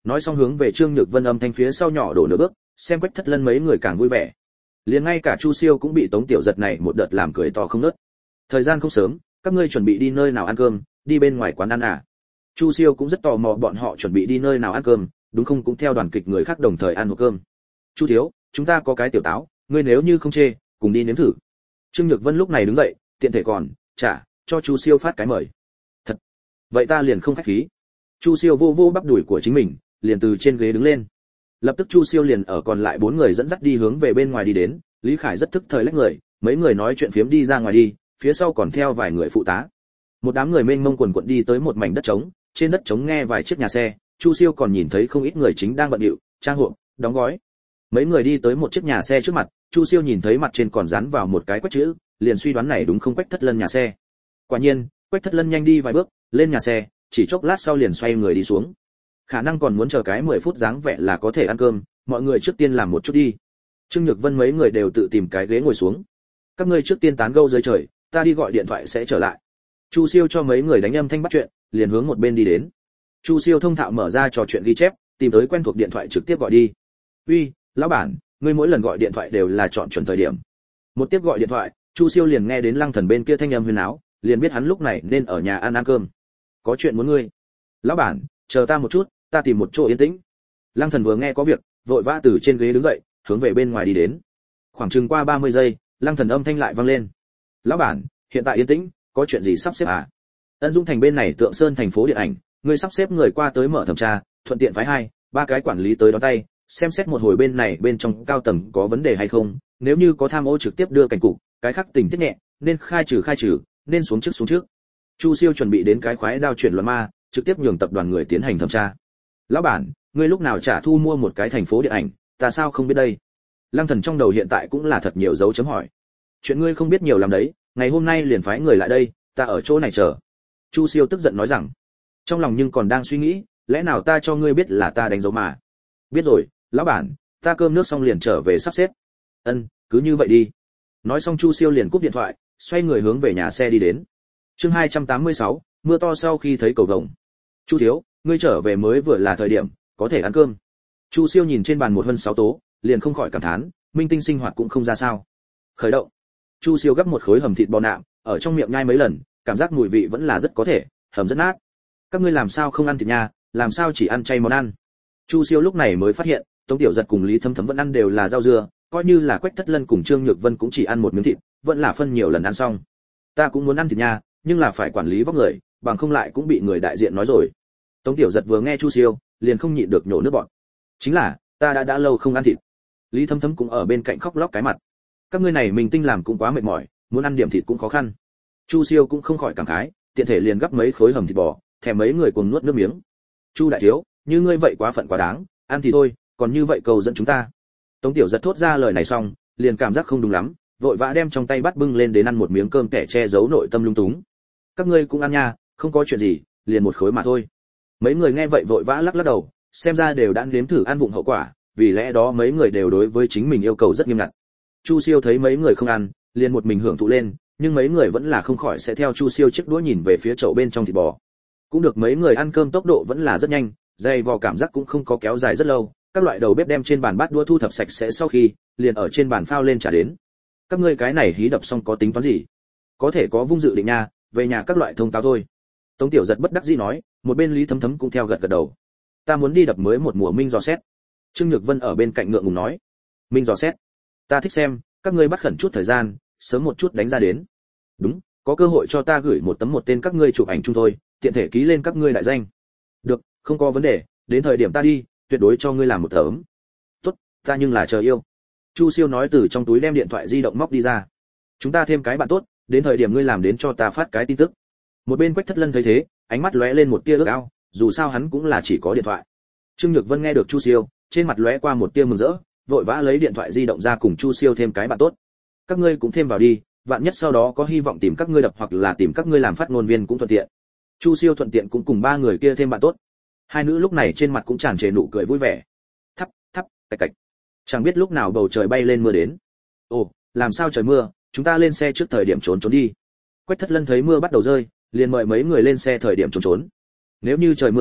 nói xong hướng về Trương Nhược Vân âm thanh phía sau nhỏ đổ nửa bước, xem Quách Thất Lân mấy người càng vui vẻ. Liền ngay cả Chu Siêu cũng bị Tống Tiểu Giật này một đợt làm cười to không ngớt. Thời gian không sớm, các ngươi chuẩn bị đi nơi nào ăn cơm, đi bên ngoài quán ăn à? Chu Siêu cũng rất tò mò bọn họ chuẩn bị đi nơi nào ăn cơm, đúng không, cũng theo đoàn kịch người khác đồng thời ăn một cơm. Chu thiếu, chúng ta có cái tiểu táo, ngươi nếu như không chê, cùng đi nếm thử. Trương Nhược Vân lúc này đứng dậy, tiện thể còn trả cho Chu Siêu phát cái mời. Thật, vậy ta liền không khách khí. Chu Siêu vô vô bắp đùi của chính mình, liền từ trên ghế đứng lên. Lập tức Chu Siêu liền ở còn lại bốn người dẫn dắt đi hướng về bên ngoài đi đến, Lý Khải rất thức thời lách người, mấy người nói chuyện phiếm đi ra ngoài đi, phía sau còn theo vài người phụ tá. Một đám người mênh mông quần quật đi tới một mảnh đất trống, trên đất trống nghe vài chiếc nhà xe, Chu Siêu còn nhìn thấy không ít người chính đang bận rộn, trang hộp, đóng gói. Mấy người đi tới một chiếc nhà xe trước mặt, Chu Siêu nhìn thấy mặt trên còn dán vào một cái quách chữ, liền suy đoán này đúng không Quách Thất Lân nhà xe. Quả nhiên, Quách Thất Lân nhanh đi vài bước, lên nhà xe, chỉ chốc lát sau liền xoay người đi xuống. Khả năng còn muốn chờ cái mười phút dáng vẻ là có thể ăn cơm, mọi người trước tiên làm một chút đi. Trương Nhược Vân mấy người đều tự tìm cái ghế ngồi xuống. Các ngươi trước tiên tán gẫu dưới trời, ta đi gọi điện thoại sẽ trở lại. Chu Siêu cho mấy người đánh âm thanh bắt chuyện, liền hướng một bên đi đến. Chu Siêu thông thạo mở ra trò chuyện ghi chép, tìm tới quen thuộc điện thoại trực tiếp gọi đi. "Uy, lão bản, ngươi mỗi lần gọi điện thoại đều là chọn chuẩn thời điểm." Một tiếp gọi điện thoại, Chu Siêu liền nghe đến Lăng Thần bên kia thanh âm huyền áo, liền biết hắn lúc này nên ở nhà ăn ăn cơm. "Có chuyện muốn ngươi." "Lão bản, chờ ta một chút, ta tìm một chỗ yên tĩnh." Lăng Thần vừa nghe có việc, vội vã từ trên ghế đứng dậy, hướng về bên ngoài đi đến. Khoảng chừng qua ba mươi giây, Lăng Thần âm thanh lại vang lên. "Lão bản, hiện tại yên tĩnh, có chuyện gì sắp xếp à?" "Ân Dung thành bên này Tượng Sơn thành phố điện ảnh, ngươi sắp xếp người qua tới mở thẩm tra, thuận tiện phái hai, ba cái quản lý tới đón tay, xem xét một hồi bên này bên trong cao tầng có vấn đề hay không, nếu như có tham ô trực tiếp đưa cảnh cục, cái khác tình tiết nhẹ, nên khai trừ khai trừ, nên xuống trước xuống trước." Chu Siêu chuẩn bị đến cái khoái đao chuyển loạn ma, trực tiếp nhường tập đoàn người tiến hành thẩm tra. "Lão bản, ngươi lúc nào trả thu mua một cái thành phố điện ảnh, ta sao không biết đây?" Lăng Thần trong đầu hiện tại cũng là thật nhiều dấu chấm hỏi. "Chuyện ngươi không biết nhiều lắm đấy, ngày hôm nay liền phái người lại đây, ta ở chỗ này chờ." Chu Siêu tức giận nói rằng. Trong lòng nhưng còn đang suy nghĩ, lẽ nào ta cho ngươi biết là ta đánh dấu mà. "Biết rồi, lão bản, ta cơm nước xong liền trở về sắp xếp." "Ân, cứ như vậy đi." Nói xong Chu Siêu liền cúp điện thoại, xoay người hướng về nhà xe đi đến. Chương hai trăm tám mươi sáu, mưa to sau khi thấy cầu vồng. "Chu thiếu, ngươi trở về mới vừa là thời điểm, có thể ăn cơm." Chu Siêu nhìn trên bàn một hơn sáu tố, liền không khỏi cảm thán, minh tinh sinh hoạt cũng không ra sao. Khởi động. Chu Siêu gấp một khối hầm thịt bò nạm, ở trong miệng nhai mấy lần, cảm giác mùi vị vẫn là rất có thể, hầm rất nát. "Các ngươi làm sao không ăn thịt nha, làm sao chỉ ăn chay món ăn?" Chu Siêu lúc này mới phát hiện, Tống Tiểu Giật cùng Lý Thấm Thấm vẫn ăn đều là rau dưa, coi như là Quách Thất Lân cùng Trương Nhược Vân cũng chỉ ăn một miếng thịt, vẫn là phân nhiều lần ăn xong. "Ta cũng muốn ăn thịt nha, nhưng là phải quản lý vóc người, bằng không lại cũng bị người đại diện nói rồi." Tống Tiểu Giật vừa nghe Chu Siêu, liền không nhịn được nhổ nước bọt. "Chính là, ta đã đã lâu không ăn thịt." Lý Thấm Thấm cũng ở bên cạnh khóc lóc cái mặt. "Các ngươi này mình tinh làm cũng quá mệt mỏi, muốn ăn điểm thịt cũng khó khăn." Chu Siêu cũng không khỏi cảm khái, tiện thể liền gấp mấy khối hầm thịt bò, thèm mấy người cùng nuốt nước miếng. "Chu đại thiếu, như ngươi vậy quá phận quá đáng, ăn thì thôi, còn như vậy cầu dẫn chúng ta." Tống Tiểu Giật thốt ra lời này xong, liền cảm giác không đúng lắm, vội vã đem trong tay bắt bưng lên đến ăn một miếng cơm kẻ che giấu nội tâm lung túng. "Các ngươi cũng ăn nha, không có chuyện gì, liền một khối mà thôi." Mấy người nghe vậy vội vã lắc lắc đầu, xem ra đều đã nếm thử ăn vụng hậu quả, vì lẽ đó mấy người đều đối với chính mình yêu cầu rất nghiêm ngặt. Chu Siêu thấy mấy người không ăn, liền một mình hưởng thụ lên, nhưng mấy người vẫn là không khỏi sẽ theo Chu Siêu chiếc đũa nhìn về phía chậu bên trong thịt bò. Cũng được mấy người ăn cơm tốc độ vẫn là rất nhanh, dày vò cảm giác cũng không có kéo dài rất lâu, các loại đầu bếp đem trên bàn bát đũa thu thập sạch sẽ sau khi, liền ở trên bàn phao lên trả đến. "Các ngươi cái này hí đập xong có tính toán gì?" "Có thể có vung dự định nha, về nhà các loại thông cáo thôi." Tống Tiểu Giật bất đắc dĩ nói, một bên Lý Thấm Thấm cũng theo gật gật đầu. "Ta muốn đi đập mới một mùa Minh dò xét." Trương Nhược Vân ở bên cạnh ngượng ngùng nói. "Minh dò xét? Ta thích xem, các ngươi bắt khẩn chút thời gian, sớm một chút đánh ra đến." "Đúng, có cơ hội cho ta gửi một tấm một tên các ngươi chụp ảnh chung thôi, tiện thể ký lên các ngươi đại danh." "Được, không có vấn đề, đến thời điểm ta đi, tuyệt đối cho ngươi làm một tấm." "Tốt, ta nhưng là chờ yêu." Chu Siêu nói từ trong túi đem điện thoại di động móc đi ra. "Chúng ta thêm cái bạn tốt, đến thời điểm ngươi làm đến cho ta phát cái tin tức." Một bên Quách Thất Lân thấy thế, ánh mắt lóe lên một tia ước ao, dù sao hắn cũng là chỉ có điện thoại. Trương Nhược Vân nghe được Chu Siêu, trên mặt lóe qua một tia mừng rỡ, vội vã lấy điện thoại di động ra cùng Chu Siêu thêm cái bạn tốt. "Các ngươi cũng thêm vào đi, vạn nhất sau đó có hy vọng tìm các ngươi đập hoặc là tìm các ngươi làm phát ngôn viên cũng thuận tiện." Chu Siêu thuận tiện cũng cùng ba người kia thêm bạn tốt. Hai nữ lúc này trên mặt cũng tràn trề nụ cười vui vẻ. Thắp, thắp, cạch cạch. Chẳng biết lúc nào bầu trời bay lên mưa đến. "Ồ, làm sao trời mưa, chúng ta lên xe trước thời điểm trốn trốn đi." Quách Thất Lân thấy mưa bắt đầu rơi, liền mời mấy người lên xe thời điểm trốn trốn. "Nếu như trời mưa lớn,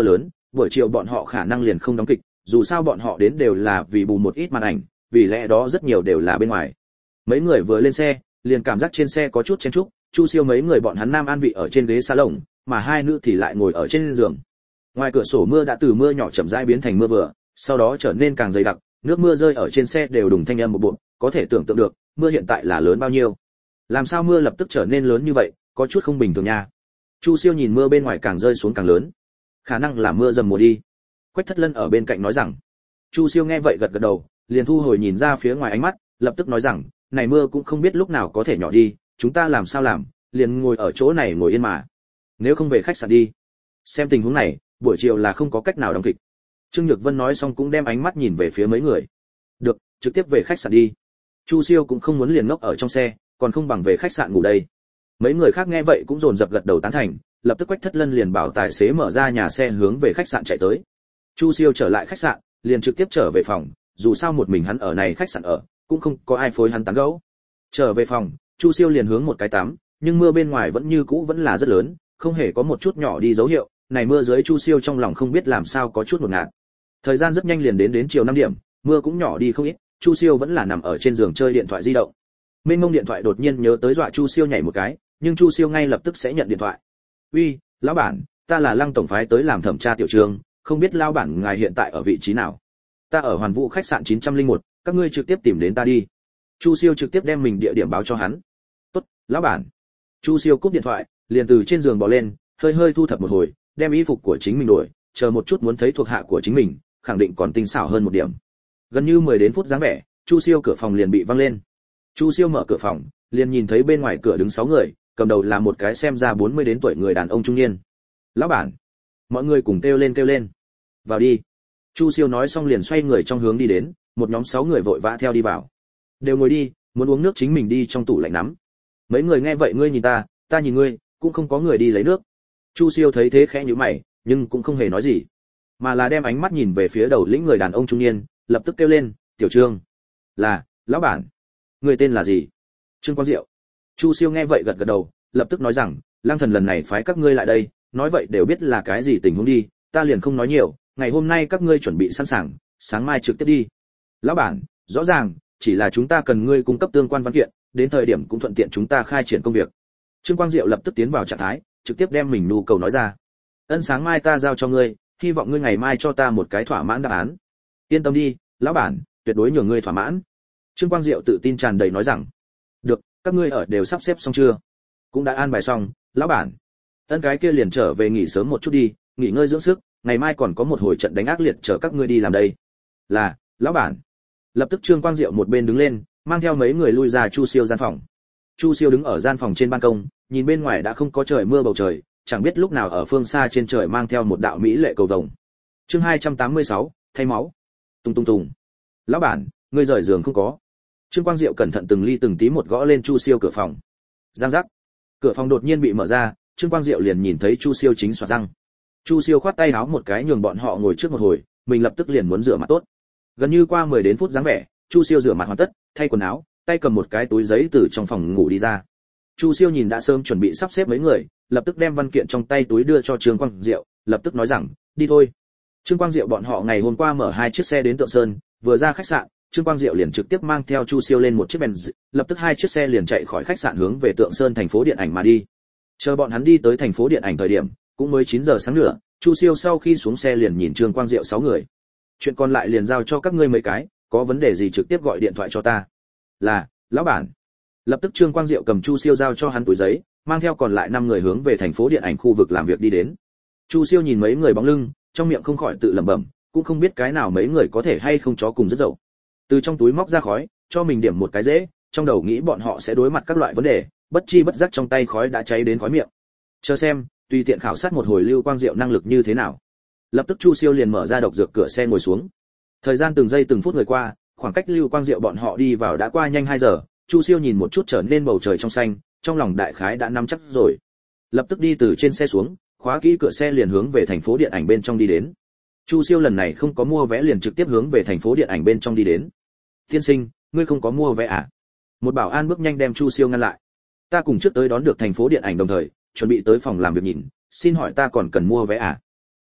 buổi chiều bọn họ khả năng liền không đóng kịch, dù sao bọn họ đến đều là vì bù một ít màn ảnh, vì lẽ đó rất nhiều đều là bên ngoài. Mấy người vừa lên xe, liền cảm giác trên xe có chút chen chúc, Chu Siêu mấy người bọn hắn nam an vị ở trên ghế salon, mà hai nữ thì lại ngồi ở trên giường. Ngoài cửa sổ mưa đã từ mưa nhỏ chậm rãi biến thành mưa vừa, sau đó trở nên càng dày đặc, nước mưa rơi ở trên xe đều đùng thanh âm một bộ, có thể tưởng tượng được, mưa hiện tại là lớn bao nhiêu. Làm sao mưa lập tức trở nên lớn như vậy, có chút không bình thường nha. Chu Siêu nhìn mưa bên ngoài càng rơi xuống càng lớn, khả năng là mưa dầm mùa đi. Quách Thất Lân ở bên cạnh nói rằng. Chu Siêu nghe vậy gật gật đầu, liền thu hồi nhìn ra phía ngoài ánh mắt, lập tức nói rằng, này mưa cũng không biết lúc nào có thể nhỏ đi, chúng ta làm sao làm, liền ngồi ở chỗ này ngồi yên mà. Nếu không về khách sạn đi. Xem tình huống này, buổi chiều là không có cách nào đóng kịch. Trương Nhược Vân nói xong cũng đem ánh mắt nhìn về phía mấy người. Được, trực tiếp về khách sạn đi. Chu Siêu cũng không muốn liền ngốc ở trong xe, còn không bằng về khách sạn ngủ đây. Mấy người khác nghe vậy cũng dồn dập gật đầu tán thành, lập tức Quách Thất Lân liền bảo tài xế mở ra nhà xe hướng về khách sạn chạy tới. Chu Siêu trở lại khách sạn, liền trực tiếp trở về phòng, dù sao một mình hắn ở này khách sạn ở, cũng không có ai phối hắn tán gẫu. Trở về phòng, Chu Siêu liền hướng một cái tắm, nhưng mưa bên ngoài vẫn như cũ vẫn là rất lớn, không hề có một chút nhỏ đi dấu hiệu, này mưa dưới Chu Siêu trong lòng không biết làm sao có chút ngột ngạt. Thời gian rất nhanh liền đến đến chiều năm điểm, mưa cũng nhỏ đi không ít, Chu Siêu vẫn là nằm ở trên giường chơi điện thoại di động. Mênh mông điện thoại đột nhiên nhớ tới dọa Chu Siêu nhảy một cái, nhưng Chu Siêu ngay lập tức sẽ nhận điện thoại. "Uy, lão bản, ta là Lăng tổng phái tới làm thẩm tra tiểu trường, không biết lão bản ngài hiện tại ở vị trí nào? Ta ở Hoàn Vũ khách sạn chín không một, các ngươi trực tiếp tìm đến ta đi." Chu Siêu trực tiếp đem mình địa điểm báo cho hắn. "Tốt, lão bản." Chu Siêu cúp điện thoại, liền từ trên giường bò lên, hơi hơi thu thập một hồi, đem y phục của chính mình đổi, chờ một chút muốn thấy thuộc hạ của chính mình, khẳng định còn tinh xảo hơn một điểm. Gần như mười đến phút dáng vẻ, Chu Siêu cửa phòng liền bị văng lên. Chu Siêu mở cửa phòng, liền nhìn thấy bên ngoài cửa đứng sáu người, cầm đầu là một cái xem ra bốn mươi đến tuổi người đàn ông trung niên. "Lão bản!" Mọi người cùng kêu lên kêu lên. "Vào đi." Chu Siêu nói xong liền xoay người trong hướng đi đến, một nhóm sáu người vội vã theo đi vào. "Đều ngồi đi, muốn uống nước chính mình đi trong tủ lạnh nắm." Mấy người nghe vậy ngươi nhìn ta, ta nhìn ngươi, cũng không có người đi lấy nước. Chu Siêu thấy thế khẽ nhíu mày, nhưng cũng không hề nói gì, mà là đem ánh mắt nhìn về phía đầu lĩnh người đàn ông trung niên, lập tức kêu lên, "Tiểu Trương." "Là, lão bản." "Người tên là gì?" "Trương Quang Diệu." Chu Siêu nghe vậy gật gật đầu, lập tức nói rằng, "Lăng thần lần này phái các ngươi lại đây, nói vậy đều biết là cái gì tình huống đi, ta liền không nói nhiều, ngày hôm nay các ngươi chuẩn bị sẵn sàng, sáng mai trực tiếp đi." "Lão bản, rõ ràng, chỉ là chúng ta cần ngươi cung cấp tương quan văn kiện, đến thời điểm cũng thuận tiện chúng ta khai triển công việc." Trương Quang Diệu lập tức tiến vào trạng thái, trực tiếp đem mình nhu cầu nói ra. "Ân, sáng mai ta giao cho ngươi, hy vọng ngươi ngày mai cho ta một cái thỏa mãn đáp án." "Yên tâm đi, lão bản, tuyệt đối nhường ngươi thỏa mãn." Trương Quang Diệu tự tin tràn đầy nói rằng. "Được, các ngươi ở đều sắp xếp xong chưa?" "Cũng đã an bài xong, lão bản." "Ân, cái kia liền trở về nghỉ sớm một chút đi, nghỉ ngơi dưỡng sức, ngày mai còn có một hồi trận đánh ác liệt chờ các ngươi đi làm đây." "Là, lão bản." Lập tức Trương Quang Diệu một bên đứng lên, mang theo mấy người lui ra Chu Siêu gian phòng. Chu Siêu đứng ở gian phòng trên ban công, nhìn bên ngoài đã không có trời mưa bầu trời, chẳng biết lúc nào ở phương xa trên trời mang theo một đạo mỹ lệ cầu vồng. Chương hai trăm tám mươi sáu, thay máu. Tung tung tung. "Lão bản, ngươi rời giường không có?" Trương Quang Diệu cẩn thận từng ly từng tí một gõ lên Chu Siêu cửa phòng. Giang giác. Cửa phòng đột nhiên bị mở ra, Trương Quang Diệu liền nhìn thấy Chu Siêu chính xoạc răng. Chu Siêu khoát tay áo một cái nhường bọn họ ngồi trước một hồi, mình lập tức liền muốn rửa mặt tốt. Gần như qua mười đến phút dáng vẻ, Chu Siêu rửa mặt hoàn tất, thay quần áo, tay cầm một cái túi giấy từ trong phòng ngủ đi ra. Chu Siêu nhìn đã sớm chuẩn bị sắp xếp mấy người, lập tức đem văn kiện trong tay túi đưa cho Trương Quang Diệu, lập tức nói rằng, "Đi thôi." Trương Quang Diệu bọn họ ngày hôm qua mở hai chiếc xe đến Tượng Sơn, vừa ra khách sạn, Trương Quang Diệu liền trực tiếp mang theo Chu Siêu lên một chiếc Benz, lập tức hai chiếc xe liền chạy khỏi khách sạn hướng về Tượng Sơn thành phố điện ảnh mà đi. Chờ bọn hắn đi tới thành phố điện ảnh thời điểm, cũng mới chín giờ sáng nữa, Chu Siêu sau khi xuống xe liền nhìn Trương Quang Diệu sáu người. "Chuyện còn lại liền giao cho các ngươi mấy cái, có vấn đề gì trực tiếp gọi điện thoại cho ta." "Là, lão bản." Lập tức Trương Quang Diệu cầm Chu Siêu giao cho hắn túi giấy, mang theo còn lại năm người hướng về thành phố điện ảnh khu vực làm việc đi đến. Chu Siêu nhìn mấy người bóng lưng, trong miệng không khỏi tự lẩm bẩm, cũng không biết cái nào mấy người có thể hay không chó cùng rất dậu. Từ trong túi móc ra khói, cho mình điểm một cái dễ, trong đầu nghĩ bọn họ sẽ đối mặt các loại vấn đề, bất chi bất giác trong tay khói đã cháy đến khói miệng. Chờ xem, tùy tiện khảo sát một hồi Lưu Quang Diệu năng lực như thế nào. Lập tức Chu Siêu liền mở ra độc dược cửa xe ngồi xuống. Thời gian từng giây từng phút người qua, khoảng cách Lưu Quang Diệu bọn họ đi vào đã qua nhanh hai giờ, Chu Siêu nhìn một chút trở nên bầu trời trong xanh, trong lòng đại khái đã nắm chắc rồi. Lập tức đi từ trên xe xuống, khóa kỹ cửa xe liền hướng về thành phố điện ảnh bên trong đi đến. Chu Siêu lần này không có mua vé liền trực tiếp hướng về thành phố điện ảnh bên trong đi đến. "Tiên sinh, ngươi không có mua vé à?" Một bảo an bước nhanh đem Chu Siêu ngăn lại. "Ta cùng trước tới đón được thành phố điện ảnh đồng thời, chuẩn bị tới phòng làm việc nhìn, xin hỏi ta còn cần mua vé à?"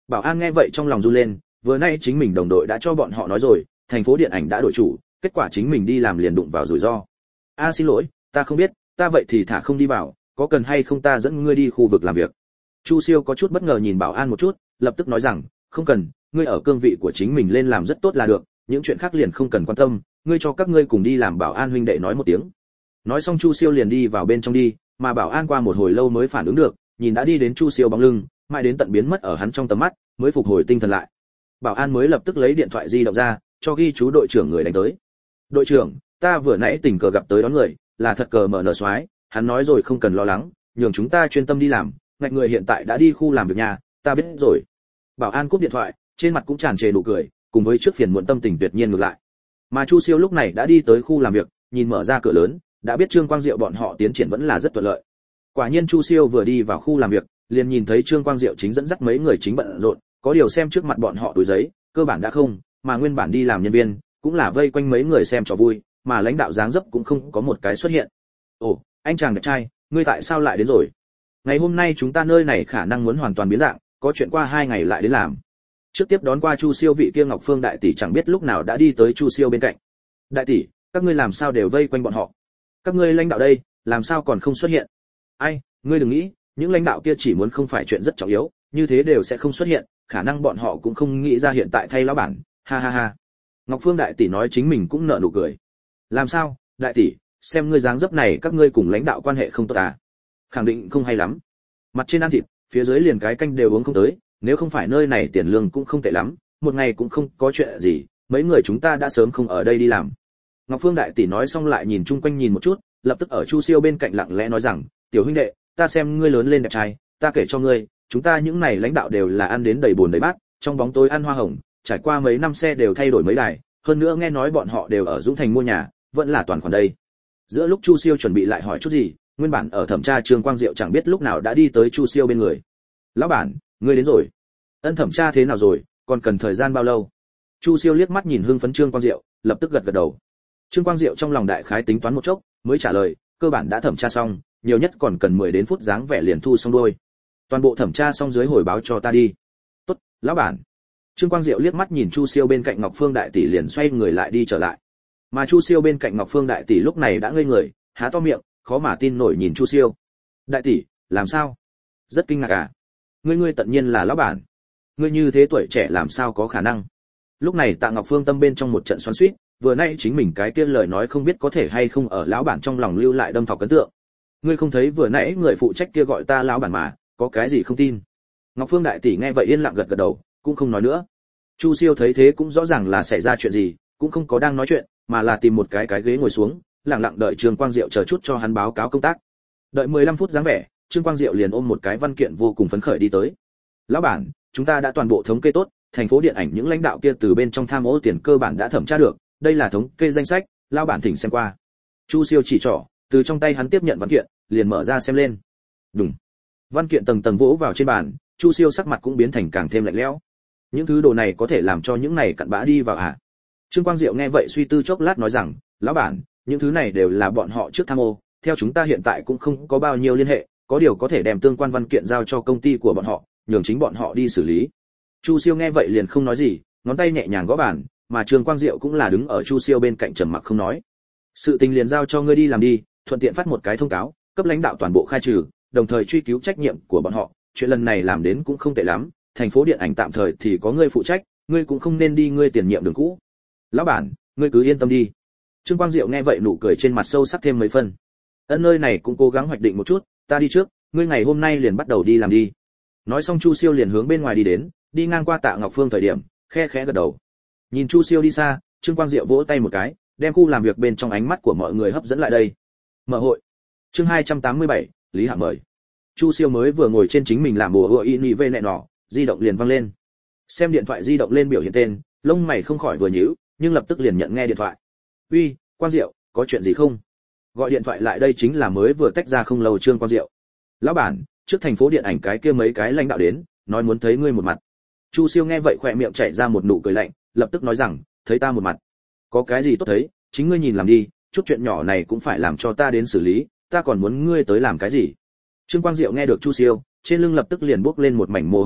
Bảo an nghe vậy trong lòng run lên, vừa nay chính mình đồng đội đã cho bọn họ nói rồi, thành phố điện ảnh đã đổi chủ, kết quả chính mình đi làm liền đụng vào rủi ro. A xin lỗi, ta không biết, ta vậy thì thả không đi vào, có cần hay không ta dẫn ngươi đi khu vực làm việc. Chu Siêu có chút bất ngờ nhìn Bảo an một chút, lập tức nói rằng, không cần, ngươi ở cương vị của chính mình lên làm rất tốt là được, những chuyện khác liền không cần quan tâm, ngươi cho các ngươi cùng đi làm. Bảo an huynh đệ nói một tiếng. Nói xong Chu Siêu liền đi vào bên trong đi, mà Bảo an qua một hồi lâu mới phản ứng được, nhìn đã đi đến Chu Siêu bóng lưng, mãi đến tận biến mất ở hắn trong tầm mắt, mới phục hồi tinh thần lại. Bảo an mới lập tức lấy điện thoại di động ra, cho ghi chú đội trưởng người đánh tới. Đội trưởng, ta vừa nãy tình cờ gặp tới đón người, là thật cờ mở nở soái, hắn nói rồi không cần lo lắng, nhường chúng ta chuyên tâm đi làm, ngạch người hiện tại đã đi khu làm việc nhà, ta biết rồi. Bảo an cúp điện thoại, trên mặt cũng tràn trề nụ cười, cùng với trước phiền muộn tâm tình tuyệt nhiên ngược lại. Mà Chu Siêu lúc này đã đi tới khu làm việc, nhìn mở ra cửa lớn, đã biết Trương Quang Diệu bọn họ tiến triển vẫn là rất thuận lợi. Quả nhiên Chu Siêu vừa đi vào khu làm việc, liền nhìn thấy Trương Quang Diệu chính dẫn dắt mấy người chính bận rộn, có điều xem trước mặt bọn họ túi giấy, cơ bản đã không, mà nguyên bản đi làm nhân viên, cũng là vây quanh mấy người xem trò vui, mà lãnh đạo dáng dấp cũng không có một cái xuất hiện. Ồ, anh chàng đẹp trai, ngươi tại sao lại đến rồi? Ngày hôm nay chúng ta nơi này khả năng muốn hoàn toàn biến dạng, có chuyện qua hai ngày lại đến làm. Trước tiếp đón qua Chu Siêu vị kia Ngọc Phương đại tỷ chẳng biết lúc nào đã đi tới Chu Siêu bên cạnh. Đại tỷ, các ngươi làm sao đều vây quanh bọn họ? Các ngươi lãnh đạo đây, làm sao còn không xuất hiện? Ai, ngươi đừng nghĩ, những lãnh đạo kia chỉ muốn không phải chuyện rất trọng yếu, như thế đều sẽ không xuất hiện, khả năng bọn họ cũng không nghĩ ra hiện tại thay lão bản. Ha ha ha. Ngọc Phương đại tỷ nói chính mình cũng nở nụ cười. Làm sao, đại tỷ, xem ngươi dáng dấp này các ngươi cùng lãnh đạo quan hệ không tốt à? Khẳng định không hay lắm. Mặt trên ăn thịt, phía dưới liền cái canh đều uống không tới, nếu không phải nơi này tiền lương cũng không tệ lắm, một ngày cũng không có chuyện gì, mấy người chúng ta đã sớm không ở đây đi làm. Ngọc Phương đại tỷ nói xong lại nhìn chung quanh nhìn một chút, lập tức ở Chu Siêu bên cạnh lặng lẽ nói rằng, tiểu huynh đệ, ta xem ngươi lớn lên đẹp trai, ta kể cho ngươi, chúng ta những này lãnh đạo đều là ăn đến đầy buồn đầy bát, trong bóng tối ăn hoa hồng, trải qua mấy năm xe đều thay đổi mấy đài, hơn nữa nghe nói bọn họ đều ở Dũng Thành mua nhà, vẫn là toàn khoản đây. Giữa lúc Chu Siêu chuẩn bị lại hỏi chút gì, nguyên bản ở thẩm tra Trương Quang Diệu chẳng biết lúc nào đã đi tới Chu Siêu bên người. Lão bản, ngươi đến rồi. Ân thẩm tra thế nào rồi, còn cần thời gian bao lâu? Chu Siêu liếc mắt nhìn hưng phấn Trương Quang Diệu, lập tức gật gật đầu. Trương Quang Diệu trong lòng đại khái tính toán một chốc, mới trả lời, cơ bản đã thẩm tra xong, nhiều nhất còn cần mười đến phút dáng vẻ liền thu xong đôi. Toàn bộ thẩm tra xong dưới hồi báo cho ta đi. Tốt, lão bản. Trương Quang Diệu liếc mắt nhìn Chu Siêu bên cạnh Ngọc Phương đại tỷ liền xoay người lại đi trở lại. Mà Chu Siêu bên cạnh Ngọc Phương đại tỷ lúc này đã ngây người, há to miệng, khó mà tin nổi nhìn Chu Siêu. Đại tỷ, làm sao? Rất kinh ngạc à? Ngươi ngươi tận nhiên là lão bản. Ngươi như thế tuổi trẻ làm sao có khả năng? Lúc này Tạ Ngọc Phương tâm bên trong một trận xoắn xuýt, vừa nãy chính mình cái kia lời nói không biết có thể hay không ở lão bản trong lòng lưu lại đâm thọc ấn tượng. Ngươi không thấy vừa nãy người phụ trách kia gọi ta lão bản mà, có cái gì không tin? Ngọc Phương đại tỷ nghe vậy yên lặng gật gật đầu, cũng không nói nữa. Chu Siêu thấy thế cũng rõ ràng là xảy ra chuyện gì, cũng không có đang nói chuyện, mà là tìm một cái cái ghế ngồi xuống, lặng lặng đợi Trương Quang Diệu chờ chút cho hắn báo cáo công tác. Đợi mười lăm phút dáng vẻ, Trương Quang Diệu liền ôm một cái văn kiện vô cùng phấn khởi đi tới. Lão bản, chúng ta đã toàn bộ thống kê tốt, thành phố điện ảnh những lãnh đạo kia từ bên trong tham ô tiền cơ bản đã thẩm tra được, đây là thống kê danh sách, lão bản thỉnh xem qua. Chu Siêu chỉ trỏ, từ trong tay hắn tiếp nhận văn kiện, liền mở ra xem lên. Đúng. Văn kiện tầng tầng vỗ vào trên bàn, Chu Siêu sắc mặt cũng biến thành càng thêm lạnh lẽo. Những thứ đồ này có thể làm cho những này cặn bã đi vào à? Trương Quang Diệu nghe vậy suy tư chốc lát nói rằng, lão bản, những thứ này đều là bọn họ trước tham ô, theo chúng ta hiện tại cũng không có bao nhiêu liên hệ, có điều có thể đem tương quan văn kiện giao cho công ty của bọn họ, nhường chính bọn họ đi xử lý. Chu Siêu nghe vậy liền không nói gì, ngón tay nhẹ nhàng gõ bàn, mà Trương Quang Diệu cũng là đứng ở Chu Siêu bên cạnh trầm mặc không nói. Sự tình liền giao cho ngươi đi làm đi, thuận tiện phát một cái thông cáo, cấp lãnh đạo toàn bộ khai trừ, đồng thời truy cứu trách nhiệm của bọn họ, chuyện lần này làm đến cũng không tệ lắm, thành phố điện ảnh tạm thời thì có ngươi phụ trách, ngươi cũng không nên đi ngươi tiền nhiệm đường cũ. Lão bản, ngươi cứ yên tâm đi. Trương Quang Diệu nghe vậy nụ cười trên mặt sâu sắc thêm mấy phân. Ân nơi này cũng cố gắng hoạch định một chút, ta đi trước, ngươi ngày hôm nay liền bắt đầu đi làm đi. Nói xong Chu Siêu liền hướng bên ngoài đi đến, đi ngang qua Tạ Ngọc Phương thời điểm, khe khẽ gật đầu. Nhìn Chu Siêu đi xa, Trương Quang Diệu vỗ tay một cái, đem khu làm việc bên trong ánh mắt của mọi người hấp dẫn lại đây. Mở hội. Chương hai trăm tám mươi bảy, Lý Hạ mời. Chu Siêu mới vừa ngồi trên chính mình làm bùa hựa y về nẹ nọ, di động liền vang lên. Xem điện thoại di động lên biểu hiện tên, lông mày không khỏi vừa nhíu, nhưng lập tức liền nhận nghe điện thoại. "Uy, Quang Diệu, có chuyện gì không?" Gọi điện thoại lại đây chính là mới vừa tách ra không lâu Trương Quang Diệu. "Lão bản, trước thành phố điện ảnh cái kia mấy cái lãnh đạo đến, nói muốn thấy ngươi một mặt." Chu Siêu nghe vậy khỏe miệng chảy ra một nụ cười lạnh, lập tức nói rằng, "Thấy ta một mặt? Có cái gì tốt thấy, chính ngươi nhìn làm đi, chút chuyện nhỏ này cũng phải làm cho ta đến xử lý, ta còn muốn ngươi tới làm cái gì?" Trương Quang Diệu nghe được Chu Siêu, trên lưng lập tức liền bốc lên một mảnh mồ hôi lạnh,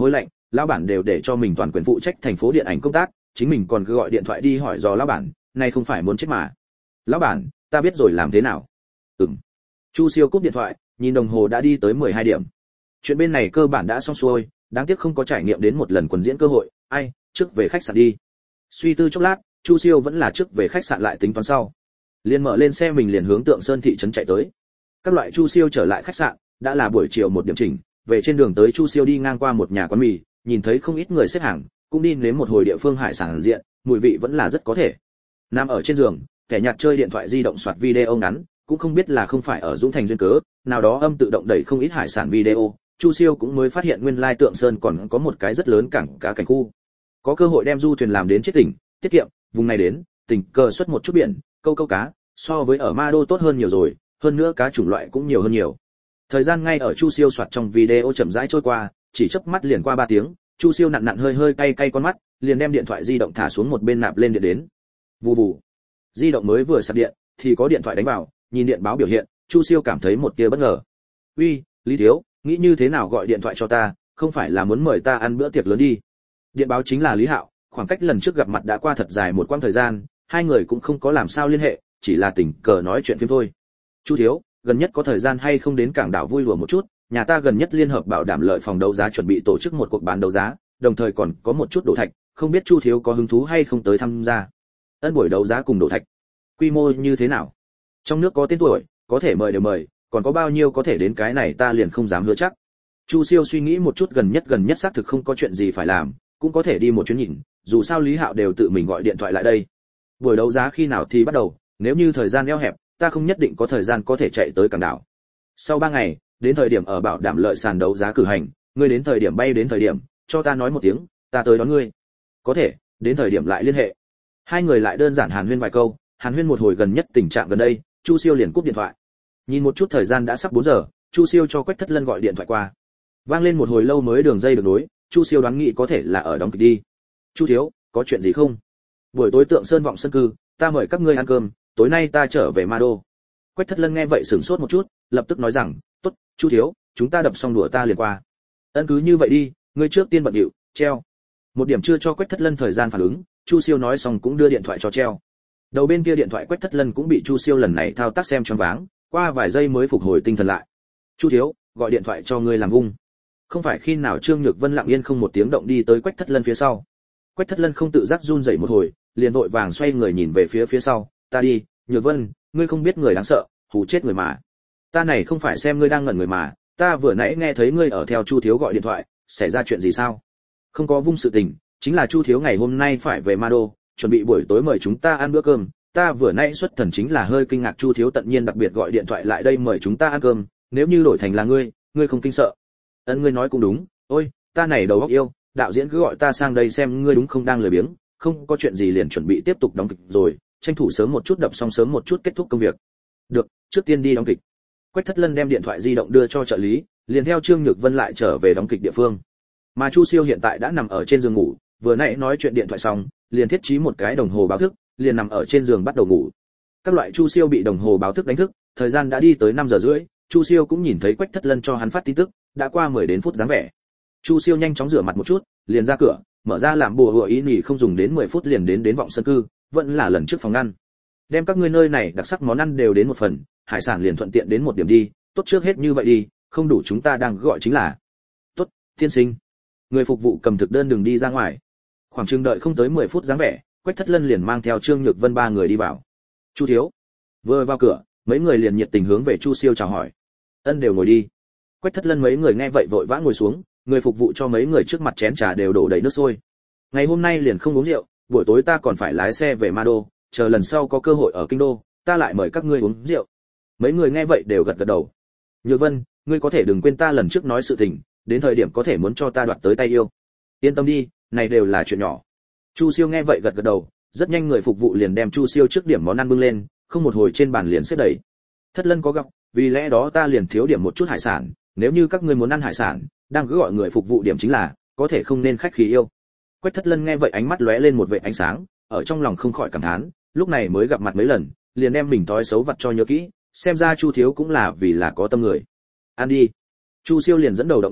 lão bản đều để cho mình toàn quyền phụ trách thành phố điện ảnh công tác, chính mình còn cứ gọi điện thoại đi hỏi dò lão bản, này không phải muốn chết mà. Lão bản, ta biết rồi làm thế nào? Ừm. Chu Siêu cúp điện thoại, nhìn đồng hồ đã đi tới mười hai điểm. Chuyện bên này cơ bản đã xong xuôi, đáng tiếc không có trải nghiệm đến một lần quần diễn cơ hội, ai, trước về khách sạn đi. Suy tư chốc lát, Chu Siêu vẫn là trước về khách sạn lại tính toán sau. Liền mở lên xe mình liền hướng Tượng Sơn thị trấn chạy tới. Các loại Chu Siêu trở lại khách sạn, đã là buổi chiều một điểm chỉnh, về trên đường tới Chu Siêu đi ngang qua một nhà quán mì, nhìn thấy không ít người xếp hàng, cũng đi nếm một hồi địa phương hải sản diện, mùi vị vẫn là rất có thể. Nằm ở trên giường, kẻ nhạt chơi điện thoại di động soạt video ngắn, cũng không biết là không phải ở Dũng Thành duyên cớ, nào đó âm tự động đẩy không ít hải sản video, Chu Siêu cũng mới phát hiện nguyên lai Tượng Sơn còn có một cái rất lớn cảng cá cảnh khu. Có cơ hội đem du thuyền làm đến chết tỉnh, tiết kiệm, vùng này đến, tình cờ xuất một chút biển, câu câu cá, so với ở Ma Đô tốt hơn nhiều rồi, hơn nữa cá chủng loại cũng nhiều hơn nhiều. Thời gian ngay ở Chu Siêu soạt trong video chậm rãi trôi qua, chỉ chớp mắt liền qua ba tiếng, Chu Siêu nặn nặn hơi hơi cay cay con mắt, liền đem điện thoại di động thả xuống một bên nạp lên điện đến. Vù vù. Di động mới vừa sạc điện, thì có điện thoại đánh vào, nhìn điện báo biểu hiện, Chu Siêu cảm thấy một tia bất ngờ. "Uy, Lý Thiếu, nghĩ như thế nào gọi điện thoại cho ta, không phải là muốn mời ta ăn bữa tiệc lớn đi?" Điện báo chính là Lý Hạo, khoảng cách lần trước gặp mặt đã qua thật dài một quãng thời gian, hai người cũng không có làm sao liên hệ, chỉ là tình cờ nói chuyện phim thôi. "Chu Thiếu, gần nhất có thời gian hay không đến cảng đảo vui lùa một chút, nhà ta gần nhất liên hợp bảo đảm lợi phòng đấu giá chuẩn bị tổ chức một cuộc bán đấu giá, đồng thời còn có một chút đổ thạch, không biết Chu Thiếu có hứng thú hay không tới tham gia." Ân buổi đấu giá cùng đổ thạch. Quy mô như thế nào? Trong nước có tên tuổi, có thể mời đều mời, còn có bao nhiêu có thể đến cái này ta liền không dám hứa chắc. Chu Siêu suy nghĩ một chút, gần nhất gần nhất xác thực không có chuyện gì phải làm, cũng có thể đi một chuyến nhìn, dù sao Lý Hạo đều tự mình gọi điện thoại lại đây. Buổi đấu giá khi nào thì bắt đầu, nếu như thời gian eo hẹp, ta không nhất định có thời gian có thể chạy tới cảng đảo. Sau ba ngày, đến thời điểm ở bảo đảm lợi sàn đấu giá cử hành, ngươi đến thời điểm bay đến thời điểm, cho ta nói một tiếng, ta tới đón ngươi. Có thể, đến thời điểm lại liên hệ. Hai người lại đơn giản hàn huyên vài câu, hàn huyên một hồi gần nhất tình trạng gần đây, Chu Siêu liền cúp điện thoại. Nhìn một chút thời gian đã sắp bốn giờ, Chu Siêu cho Quách Thất Lân gọi điện thoại qua. Vang lên một hồi lâu mới đường dây được nối, Chu Siêu đoán nghĩ có thể là ở đóng kịch đi. "Chu Thiếu, có chuyện gì không? Buổi tối Tượng Sơn vọng sân cư, ta mời các ngươi ăn cơm, tối nay ta trở về Ma Đô." Quách Thất Lân nghe vậy sửng sốt một chút, lập tức nói rằng, "Tốt, Chu Thiếu, chúng ta đập xong đùa ta liền qua." "Ân cứ như vậy đi, ngươi trước tiên bận điệu, treo." Một điểm chưa cho Quách Thất Lân thời gian phản ứng, Chu Siêu nói xong cũng đưa điện thoại cho treo. Đầu bên kia điện thoại Quách Thất Lân cũng bị Chu Siêu lần này thao tác xem choáng váng, qua vài giây mới phục hồi tinh thần lại. "Chu Thiếu, gọi điện thoại cho ngươi làm vung." Không phải khi nào Trương Nhược Vân lặng yên không một tiếng động đi tới Quách Thất Lân phía sau. Quách Thất Lân không tự giác run rẩy một hồi, liền vội vàng xoay người nhìn về phía phía sau, "Ta đi, Nhược Vân, ngươi không biết người đáng sợ, hù chết người mà. Ta này không phải xem ngươi đang ngẩn người mà, ta vừa nãy nghe thấy ngươi ở theo Chu Thiếu gọi điện thoại, xảy ra chuyện gì sao?" "Không có vung sự tình, chính là Chu Thiếu ngày hôm nay phải về Ma Đô, chuẩn bị buổi tối mời chúng ta ăn bữa cơm, ta vừa nãy xuất thần chính là hơi kinh ngạc Chu Thiếu tận nhiên đặc biệt gọi điện thoại lại đây mời chúng ta ăn cơm, nếu như đổi thành là ngươi, ngươi không kinh sợ." "Ân ngươi nói cũng đúng, ôi, ta này đầu óc yêu, đạo diễn cứ gọi ta sang đây xem ngươi đúng không đang lười biếng, không có chuyện gì liền chuẩn bị tiếp tục đóng kịch rồi, tranh thủ sớm một chút đập xong sớm một chút kết thúc công việc." "Được, trước tiên đi đóng kịch." Quách Thất Lân đem điện thoại di động đưa cho trợ lý, liền theo Trương Nhược Vân lại trở về đóng kịch địa phương. Mà Chu Siêu hiện tại đã nằm ở trên giường ngủ, vừa nãy nói chuyện điện thoại xong, liền thiết trí một cái đồng hồ báo thức, liền nằm ở trên giường bắt đầu ngủ. Các loại Chu Siêu bị đồng hồ báo thức đánh thức, thời gian đã đi tới năm giờ rưỡi, Chu Siêu cũng nhìn thấy Quách Thất Lân cho hắn phát tin tức, đã qua mười đến phút dáng vẻ. Chu Siêu nhanh chóng rửa mặt một chút, liền ra cửa, mở ra làm bùa hựa ý nghỉ không dùng đến mười phút liền đến đến vọng sân cư, vẫn là lần trước phòng ăn. Đem các ngươi nơi này đặc sắc món ăn đều đến một phần, hải sản liền thuận tiện đến một điểm đi, tốt trước hết như vậy đi, không đủ chúng ta đang gọi chính là. "Tốt, tiên sinh." Người phục vụ cầm thực đơn đường đi ra ngoài. Khoảng chừng đợi không tới mười phút dáng vẻ, Quách Thất Lân liền mang theo Trương Nhược Vân ba người đi vào. "Chu Thiếu." Vừa vào cửa, mấy người liền nhiệt tình hướng về Chu Siêu chào hỏi. "Ân đều ngồi đi." Quách Thất Lân mấy người nghe vậy vội vã ngồi xuống, người phục vụ cho mấy người trước mặt chén trà đều đổ đầy nước sôi. "Ngày hôm nay liền không uống rượu, buổi tối ta còn phải lái xe về Ma Đô, chờ lần sau có cơ hội ở kinh đô, ta lại mời các ngươi uống rượu." Mấy người nghe vậy đều gật gật đầu. "Nhược Vân, ngươi có thể đừng quên ta lần trước nói sự tình, đến thời điểm có thể muốn cho ta đoạt tới tay yêu." "Yên tâm đi, này đều là chuyện nhỏ." Chu Siêu nghe vậy gật gật đầu, rất nhanh người phục vụ liền đem Chu Siêu trước điểm món ăn bưng lên, không một hồi trên bàn liền xếp đầy. "Thất Lân có gặp, vì lẽ đó ta liền thiếu điểm một chút hải sản, nếu như các ngươi muốn ăn hải sản, đang cứ gọi người phục vụ điểm chính là, có thể không nên khách khí yêu." Quách Thất Lân nghe vậy ánh mắt lóe lên một vệt ánh sáng, ở trong lòng không khỏi cảm thán, lúc này mới gặp mặt mấy lần, liền đem mình thói xấu vặt cho nhớ kỹ, xem ra Chu Thiếu cũng là vì là có tâm người. "Ăn đi." Chu Siêu liền dẫn đầu động đũa,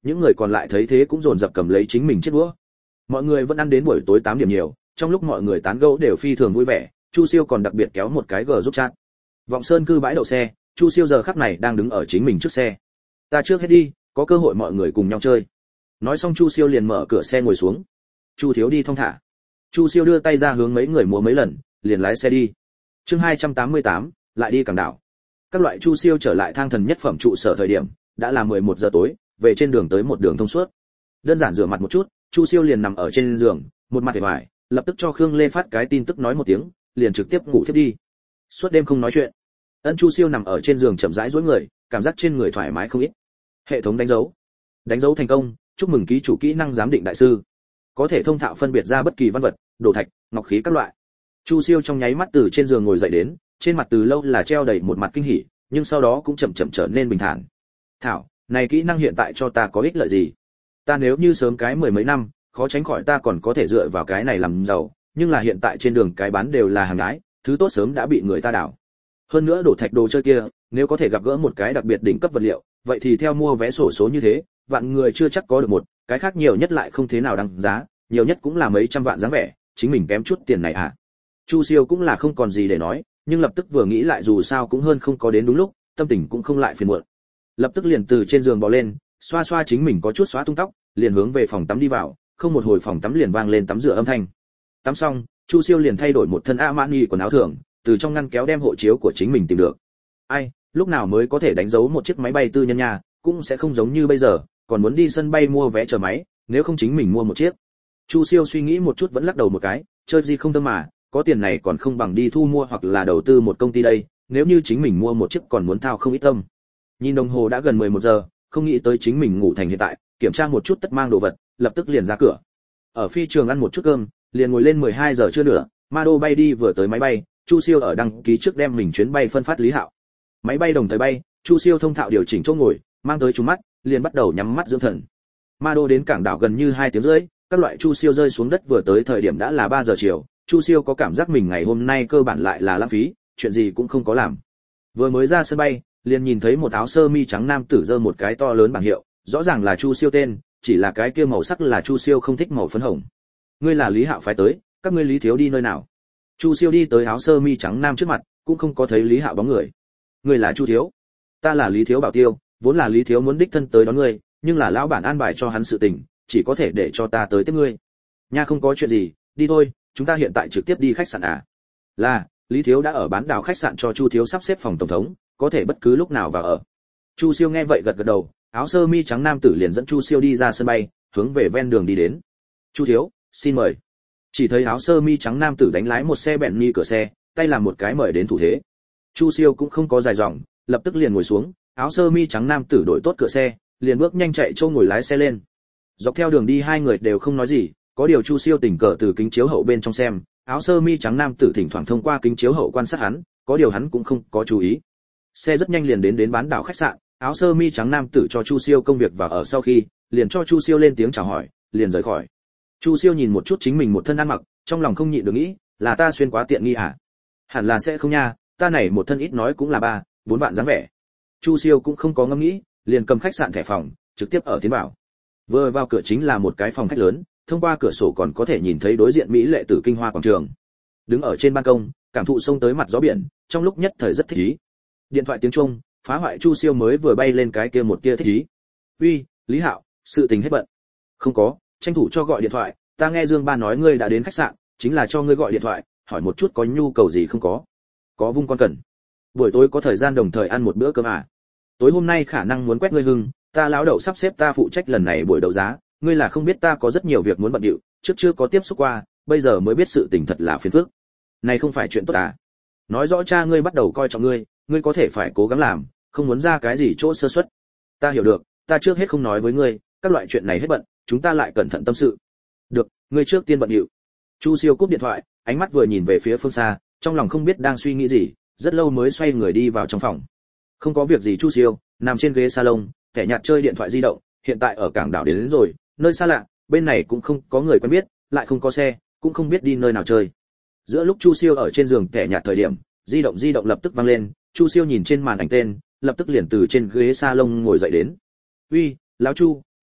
những người còn lại thấy thế cũng dồn dập cầm lấy chính mình chiếc đũa. Mọi người vẫn ăn đến buổi tối tám điểm nhiều, trong lúc mọi người tán gẫu đều phi thường vui vẻ, Chu Siêu còn đặc biệt kéo một cái gờ giúp chat. Vọng Sơn cư bãi đậu xe, Chu Siêu giờ khắc này đang đứng ở chính mình trước xe. Ta trước hết đi, có cơ hội mọi người cùng nhau chơi. Nói xong Chu Siêu liền mở cửa xe ngồi xuống. Chu thiếu đi thong thả. Chu Siêu đưa tay ra hướng mấy người múa mấy lần, liền lái xe đi. Chương hai trăm tám mươi tám, lại đi Cảng Đảo. Các loại Chu Siêu trở lại Thang Thần nhất phẩm trụ sở thời điểm, đã là mười một giờ tối, về trên đường tới một đường thông suốt. Đơn giản rửa mặt một chút, Chu Siêu liền nằm ở trên giường, một mặt uể oải, lập tức cho Khương Lê phát cái tin tức nói một tiếng, liền trực tiếp ngủ thiếp đi. Suốt đêm không nói chuyện. Ân Chu Siêu nằm ở trên giường chậm rãi duỗi người, cảm giác trên người thoải mái không ít. Hệ thống đánh dấu. Đánh dấu thành công, chúc mừng ký chủ kỹ năng giám định đại sư. Có thể thông thạo phân biệt ra bất kỳ văn vật, đồ thạch, ngọc khí các loại. Chu Siêu trong nháy mắt từ trên giường ngồi dậy đến, trên mặt từ lâu là treo đầy một mặt kinh hỉ, nhưng sau đó cũng chậm chậm trở nên bình thản. Thảo, này kỹ năng hiện tại cho ta có ích lợi gì? Ta nếu như sớm cái mười mấy năm, khó tránh khỏi ta còn có thể dựa vào cái này làm giàu, nhưng là hiện tại trên đường cái bán đều là hàng nhái, thứ tốt sớm đã bị người ta đảo. Hơn nữa đồ thạch đồ chơi kia, nếu có thể gặp gỡ một cái đặc biệt đỉnh cấp vật liệu, vậy thì theo mua vé sổ số như thế, vạn người chưa chắc có được một, cái khác nhiều nhất lại không thế nào đăng giá, nhiều nhất cũng là mấy trăm vạn dáng vẻ, chính mình kém chút tiền này à. Chu Siêu cũng là không còn gì để nói, nhưng lập tức vừa nghĩ lại dù sao cũng hơn không có đến đúng lúc, tâm tình cũng không lại phiền muộn. Lập tức liền từ trên giường bò lên, xoa xoa chính mình có chút xóa tung tóc, liền hướng về phòng tắm đi vào, không một hồi phòng tắm liền vang lên tắm rửa âm thanh. Tắm xong, Chu Siêu liền thay đổi một thân Armani quần áo thường, từ trong ngăn kéo đem hộ chiếu của chính mình tìm được. Ai, lúc nào mới có thể đánh dấu một chiếc máy bay tư nhân nha, cũng sẽ không giống như bây giờ, còn muốn đi sân bay mua vé chờ máy, nếu không chính mình mua một chiếc. Chu Siêu suy nghĩ một chút vẫn lắc đầu một cái, chơi gì không tâm mà, có tiền này còn không bằng đi thu mua hoặc là đầu tư một công ty đây, nếu như chính mình mua một chiếc còn muốn thao không ít tâm. Nhìn đồng hồ đã gần mười một giờ, không nghĩ tới chính mình ngủ thành hiện tại, kiểm tra một chút tất mang đồ vật, lập tức liền ra cửa. Ở phi trường ăn một chút cơm, liền ngồi lên mười hai giờ chưa nữa, Mado bay đi vừa tới máy bay, Chu Siêu ở đăng ký trước đem mình chuyến bay phân phát Lý Hạo. Máy bay đồng thời bay, Chu Siêu thông thạo điều chỉnh chỗ ngồi, mang tới trúng mắt, liền bắt đầu nhắm mắt dưỡng thần. Mado đến Cảng Đảo gần như hai tiếng rưỡi, các loại Chu Siêu rơi xuống đất vừa tới thời điểm đã là ba giờ chiều, Chu Siêu có cảm giác mình ngày hôm nay cơ bản lại là lãng phí, chuyện gì cũng không có làm. Vừa mới ra sân bay, liền nhìn thấy một áo sơ mi trắng nam tử giơ một cái to lớn bảng hiệu, rõ ràng là Chu Siêu tên, chỉ là cái kia màu sắc là Chu Siêu không thích màu phấn hồng. Ngươi là Lý Hạo phái tới, các ngươi Lý thiếu đi nơi nào? Chu Siêu đi tới áo sơ mi trắng nam trước mặt, cũng không có thấy Lý Hạo bóng người. Ngươi là Chu thiếu? Ta là Lý thiếu bảo tiêu, vốn là Lý thiếu muốn đích thân tới đón ngươi, nhưng là lão bản an bài cho hắn sự tình, chỉ có thể để cho ta tới tiếp ngươi. Nha không có chuyện gì, đi thôi, chúng ta hiện tại trực tiếp đi khách sạn à? Là, Lý thiếu đã ở bán đảo khách sạn cho Chu thiếu sắp xếp phòng tổng thống, có thể bất cứ lúc nào vào ở. Chu Siêu nghe vậy gật gật đầu, áo sơ mi trắng nam tử liền dẫn Chu Siêu đi ra sân bay, hướng về ven đường đi đến. Chu thiếu, xin mời. Chỉ thấy áo sơ mi trắng nam tử đánh lái một xe Bentley cửa xe, tay làm một cái mời đến thủ thế. Chu Siêu cũng không có dài dòng, lập tức liền ngồi xuống, áo sơ mi trắng nam tử đổi tốt cửa xe, liền bước nhanh chạy châu ngồi lái xe lên. Dọc theo đường đi hai người đều không nói gì, có điều Chu Siêu tình cờ từ kính chiếu hậu bên trong xem, áo sơ mi trắng nam tử thỉnh thoảng thông qua kính chiếu hậu quan sát hắn, có điều hắn cũng không có chú ý. Xe rất nhanh liền đến đến bán đảo khách sạn, áo sơ mi trắng nam tử cho Chu Siêu công việc và ở sau khi, liền cho Chu Siêu lên tiếng chào hỏi, liền rời khỏi. Chu Siêu nhìn một chút chính mình một thân ăn mặc, trong lòng không nhịn được nghĩ, là ta xuyên quá tiện nghi hả? Hẳn là sẽ không nha, ta này một thân ít nói cũng là ba, bốn vạn dáng vẻ. Chu Siêu cũng không có ngẫm nghĩ, liền cầm khách sạn thẻ phòng, trực tiếp ở tiến vào. Vừa vào cửa chính là một cái phòng khách lớn, thông qua cửa sổ còn có thể nhìn thấy đối diện mỹ lệ tử Kinh Hoa quảng trường. Đứng ở trên ban công, cảm thụ sông tới mặt gió biển, trong lúc nhất thời rất thích ý. Điện thoại tiếng chuông, phá hoại Chu Siêu mới vừa bay lên cái kia một tia thích ý. "Uy, Lý Hạo, sự tình hết bận." "Không có, tranh thủ cho gọi điện thoại, ta nghe Dương Ba nói ngươi đã đến khách sạn, chính là cho ngươi gọi điện thoại, hỏi một chút có nhu cầu gì không có." "Có vung con cần. Buổi tối có thời gian đồng thời ăn một bữa cơm à? Tối hôm nay khả năng muốn quét ngươi hưng, ta lão đậu sắp xếp ta phụ trách lần này buổi đấu giá, ngươi là không biết ta có rất nhiều việc muốn bận điệu, trước chưa có tiếp xúc qua, bây giờ mới biết sự tình thật là phiền phức. Này không phải chuyện tốt à? Nói rõ cha ngươi bắt đầu coi trọng ngươi, ngươi có thể phải cố gắng làm, không muốn ra cái gì chỗ sơ suất." "Ta hiểu được, ta trước hết không nói với ngươi, các loại chuyện này hết bận, chúng ta lại cẩn thận tâm sự." "Được, ngươi trước tiên bận điệu." Chu Siêu cúp điện thoại, ánh mắt vừa nhìn về phía phương xa, trong lòng không biết đang suy nghĩ gì, rất lâu mới xoay người đi vào trong phòng. Không có việc gì Chu Siêu, nằm trên ghế salon, kẻ nhạt chơi điện thoại di động, hiện tại ở Cảng Đảo đến, đến rồi, nơi xa lạ, bên này cũng không có người quen biết, lại không có xe, cũng không biết đi nơi nào chơi. Giữa lúc Chu Siêu ở trên giường kẻ nhạt thời điểm, di động di động lập tức vang lên, Chu Siêu nhìn trên màn ảnh tên, lập tức liền từ trên ghế salon ngồi dậy đến. "Uy, lão Chu,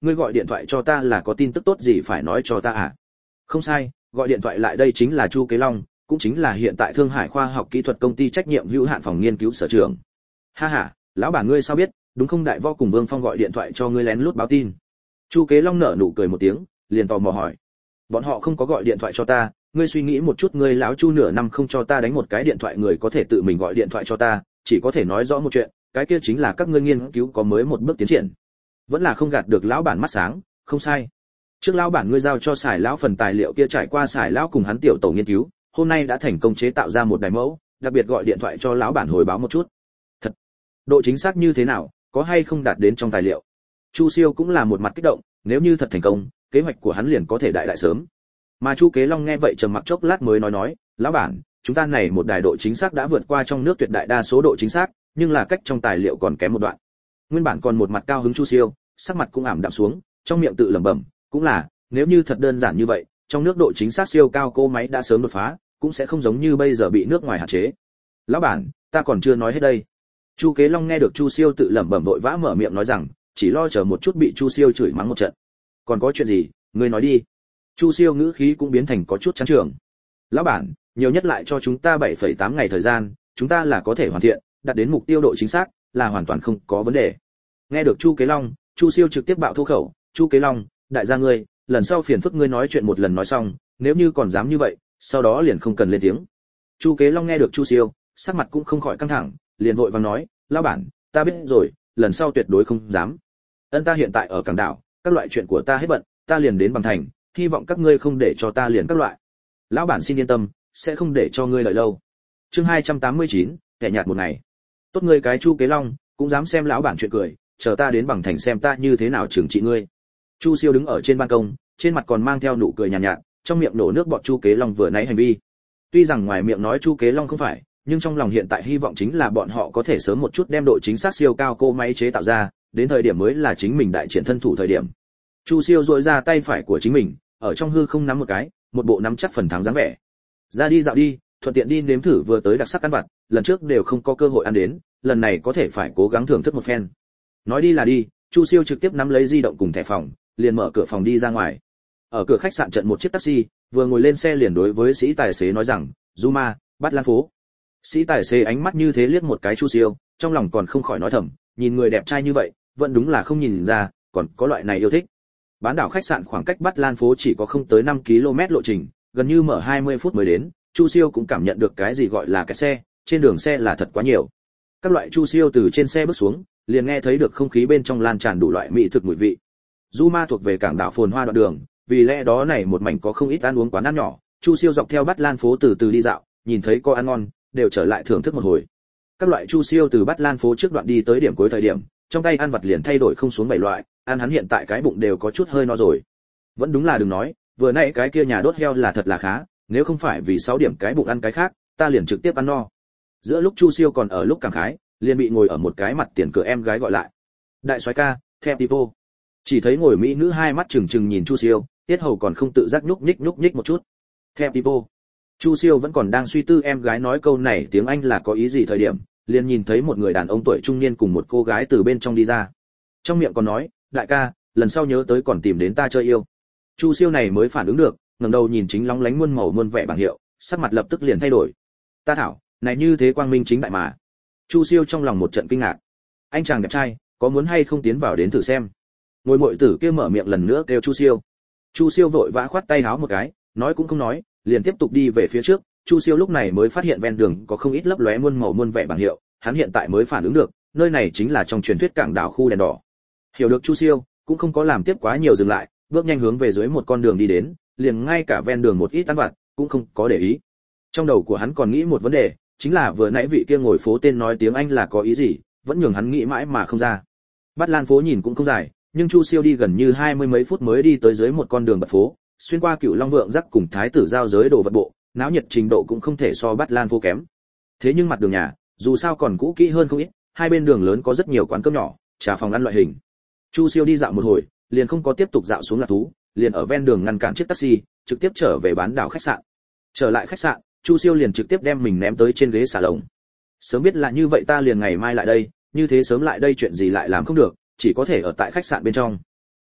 ngươi gọi điện thoại cho ta là có tin tức tốt gì phải nói cho ta à? Không sai, gọi điện thoại lại đây chính là Chu Kế Long, cũng chính là hiện tại Thương Hải Khoa học Kỹ thuật công ty trách nhiệm hữu hạn phòng nghiên cứu sở trưởng. Ha ha, lão bản ngươi sao biết, đúng không Đại Võ cùng Vương Phong gọi điện thoại cho ngươi lén lút báo tin. Chu Kế Long nở nụ cười một tiếng, liền tò mò hỏi. Bọn họ không có gọi điện thoại cho ta, ngươi suy nghĩ một chút, ngươi lão Chu nửa năm không cho ta đánh một cái điện thoại, người có thể tự mình gọi điện thoại cho ta, chỉ có thể nói rõ một chuyện, cái kia chính là các ngươi nghiên cứu có mới một bước tiến triển. Vẫn là không gạt được lão bản mắt sáng, không sai. Trước lão bản ngươi giao cho Sải lão phần tài liệu kia trải qua Sải lão cùng hắn tiểu tổ nghiên cứu, hôm nay đã thành công chế tạo ra một đài mẫu, đặc biệt gọi điện thoại cho lão bản hồi báo một chút. Thật, độ chính xác như thế nào, có hay không đạt đến trong tài liệu? Chu Siêu cũng là một mặt kích động, nếu như thật thành công, kế hoạch của hắn liền có thể đại đại sớm. Mà Chu Kế Long nghe vậy trầm mặc chốc lát mới nói nói, lão bản, chúng ta này một đài độ chính xác đã vượt qua trong nước tuyệt đại đa số độ chính xác, nhưng là cách trong tài liệu còn kém một đoạn. Nguyên bản còn một mặt cao hứng Chu Siêu, sắc mặt cũng ảm đạm xuống, trong miệng tự lẩm bẩm, cũng là, nếu như thật đơn giản như vậy, trong nước độ chính xác siêu cao cô máy đã sớm đột phá, cũng sẽ không giống như bây giờ bị nước ngoài hạn chế. Lão bản, ta còn chưa nói hết đây. Chu Kế Long nghe được Chu Siêu tự lẩm bẩm vội vã mở miệng nói rằng, chỉ lo chờ một chút bị Chu Siêu chửi mắng một trận. Còn có chuyện gì, ngươi nói đi. Chu Siêu ngữ khí cũng biến thành có chút chán trường. Lão bản, nhiều nhất lại cho chúng ta bảy phẩy tám ngày thời gian, chúng ta là có thể hoàn thiện, đạt đến mục tiêu độ chính xác, là hoàn toàn không có vấn đề. Nghe được Chu Kế Long, Chu Siêu trực tiếp bạo thô khẩu, Chu Kế Long, đại gia ngươi, lần sau phiền phức ngươi nói chuyện một lần nói xong, nếu như còn dám như vậy, sau đó liền không cần lên tiếng. Chu Kế Long nghe được Chu Siêu, sắc mặt cũng không khỏi căng thẳng, liền vội vàng nói, lão bản, ta biết rồi, lần sau tuyệt đối không dám. Ân ta hiện tại ở cảng đảo, các loại chuyện của ta hết bận, ta liền đến Bằng Thành, hy vọng các ngươi không để cho ta liền các loại. Lão bản xin yên tâm, sẽ không để cho ngươi đợi lâu. Chương hai trăm tám mươi chín, kẻ nhạt một ngày. Tốt ngươi cái Chu Kế Long, cũng dám xem lão bản chuyện cười, chờ ta đến Bằng Thành xem ta như thế nào trừng trị ngươi. Chu Siêu đứng ở trên ban công, trên mặt còn mang theo nụ cười nhàn nhạt, nhạt, trong miệng nổ nước bọt Chu Kế Long vừa nãy hành vi. Tuy rằng ngoài miệng nói Chu Kế Long không phải, nhưng trong lòng hiện tại hy vọng chính là bọn họ có thể sớm một chút đem độ chính xác siêu cao cô máy chế tạo ra, đến thời điểm mới là chính mình đại triển thân thủ thời điểm. Chu Siêu duỗi ra tay phải của chính mình, ở trong hư không nắm một cái, một bộ nắm chắc phần thắng dáng vẻ. Ra đi dạo đi, thuận tiện đi nếm thử vừa tới đặc sắc ăn vặt, lần trước đều không có cơ hội ăn đến, lần này có thể phải cố gắng thưởng thức một phen. Nói đi là đi, Chu Siêu trực tiếp nắm lấy di động cùng thẻ phòng, liền mở cửa phòng đi ra ngoài. Ở cửa khách sạn trận một chiếc taxi, vừa ngồi lên xe liền đối với sĩ tài xế nói rằng, "Zuma, bắt Lan phố." Sĩ tài xế ánh mắt như thế liếc một cái Chu Siêu, trong lòng còn không khỏi nói thầm, nhìn người đẹp trai như vậy, vẫn đúng là không nhìn ra, còn có loại này yêu thích. Bán đảo khách sạn khoảng cách Bắt Lan phố chỉ có không tới năm ki lô mét lộ trình, gần như mở hai mươi phút mới đến, Chu Siêu cũng cảm nhận được cái gì gọi là kẹt xe, trên đường xe là thật quá nhiều. Các loại Chu Siêu từ trên xe bước xuống, liền nghe thấy được không khí bên trong lan tràn đủ loại mỹ thực mùi vị. Zuma thuộc về cảng đảo phồn hoa đoạn đường, vì lẽ đó này một mảnh có không ít ăn uống quán ăn nhỏ, Chu Siêu dọc theo Bắt Lan phố từ từ đi dạo, nhìn thấy có ăn ngon, đều trở lại thưởng thức một hồi. Các loại Chu Siêu từ Bắt Lan phố trước đoạn đi tới điểm cuối thời điểm, trong tay ăn vặt liền thay đổi không xuống bảy loại, ăn hắn hiện tại cái bụng đều có chút hơi no rồi. Vẫn đúng là đừng nói, vừa nãy cái kia nhà đốt heo là thật là khá, nếu không phải vì sáu điểm cái bụng ăn cái khác, ta liền trực tiếp ăn no. Giữa lúc Chu Siêu còn ở lúc cảm khái, liền bị ngồi ở một cái mặt tiền cửa em gái gọi lại. Đại soái ca, theo tipo. Chỉ thấy ngồi mỹ nữ hai mắt trừng trừng nhìn Chu Siêu, tiết hầu còn không tự giác nhúc nhích nhúc nhích một chút. Theo tipo. Chu Siêu vẫn còn đang suy tư em gái nói câu này tiếng Anh là có ý gì thời điểm, liền nhìn thấy một người đàn ông tuổi trung niên cùng một cô gái từ bên trong đi ra. Trong miệng còn nói, đại ca, lần sau nhớ tới còn tìm đến ta chơi yêu. Chu Siêu này mới phản ứng được, ngẩng đầu nhìn chính lóng lánh muôn màu muôn vẻ bảng hiệu, sắc mặt lập tức liền thay đổi. Ta thảo, này như thế quang minh chính đại mà. Chu Siêu trong lòng một trận kinh ngạc. Anh chàng đẹp trai, có muốn hay không tiến vào đến thử xem? Ngồi muội tử kia mở miệng lần nữa kêu Chu Siêu. Chu Siêu vội vã khoát tay háo một cái, nói cũng không nói, liền tiếp tục đi về phía trước. Chu Siêu lúc này mới phát hiện ven đường có không ít lấp lóe muôn màu muôn vẻ bảng hiệu, hắn hiện tại mới phản ứng được, nơi này chính là trong truyền thuyết cảng đảo khu đèn đỏ. Hiểu được Chu Siêu, cũng không có làm tiếp quá nhiều dừng lại, bước nhanh hướng về dưới một con đường đi đến, liền ngay cả ven đường một ít ăn vặt cũng không có để ý. Trong đầu của hắn còn nghĩ một vấn đề, chính là vừa nãy vị kia ngồi phố tên nói tiếng Anh là có ý gì, vẫn nhường hắn nghĩ mãi mà không ra. Bắt Lan phố nhìn cũng không dài, nhưng Chu Siêu đi gần như hai mươi mấy phút mới đi tới dưới một con đường bật phố, xuyên qua Cửu Long Vượng Giác cùng Thái tử giao giới đồ vật bộ, náo nhiệt trình độ cũng không thể so Bắt Lan phố kém. Thế nhưng mặt đường nhà, dù sao còn cũ kỹ hơn không ít, hai bên đường lớn có rất nhiều quán cơm nhỏ, trà phòng ăn loại hình. Chu Siêu đi dạo một hồi, liền không có tiếp tục dạo xuống lạc thú, liền ở ven đường ngăn cản chiếc taxi, trực tiếp trở về bán đảo khách sạn. Trở lại khách sạn, Chu Siêu liền trực tiếp đem mình ném tới trên ghế xà lồng. Sớm biết là như vậy ta liền ngày mai lại đây, như thế sớm lại đây chuyện gì lại làm không được, chỉ có thể ở tại khách sạn bên trong.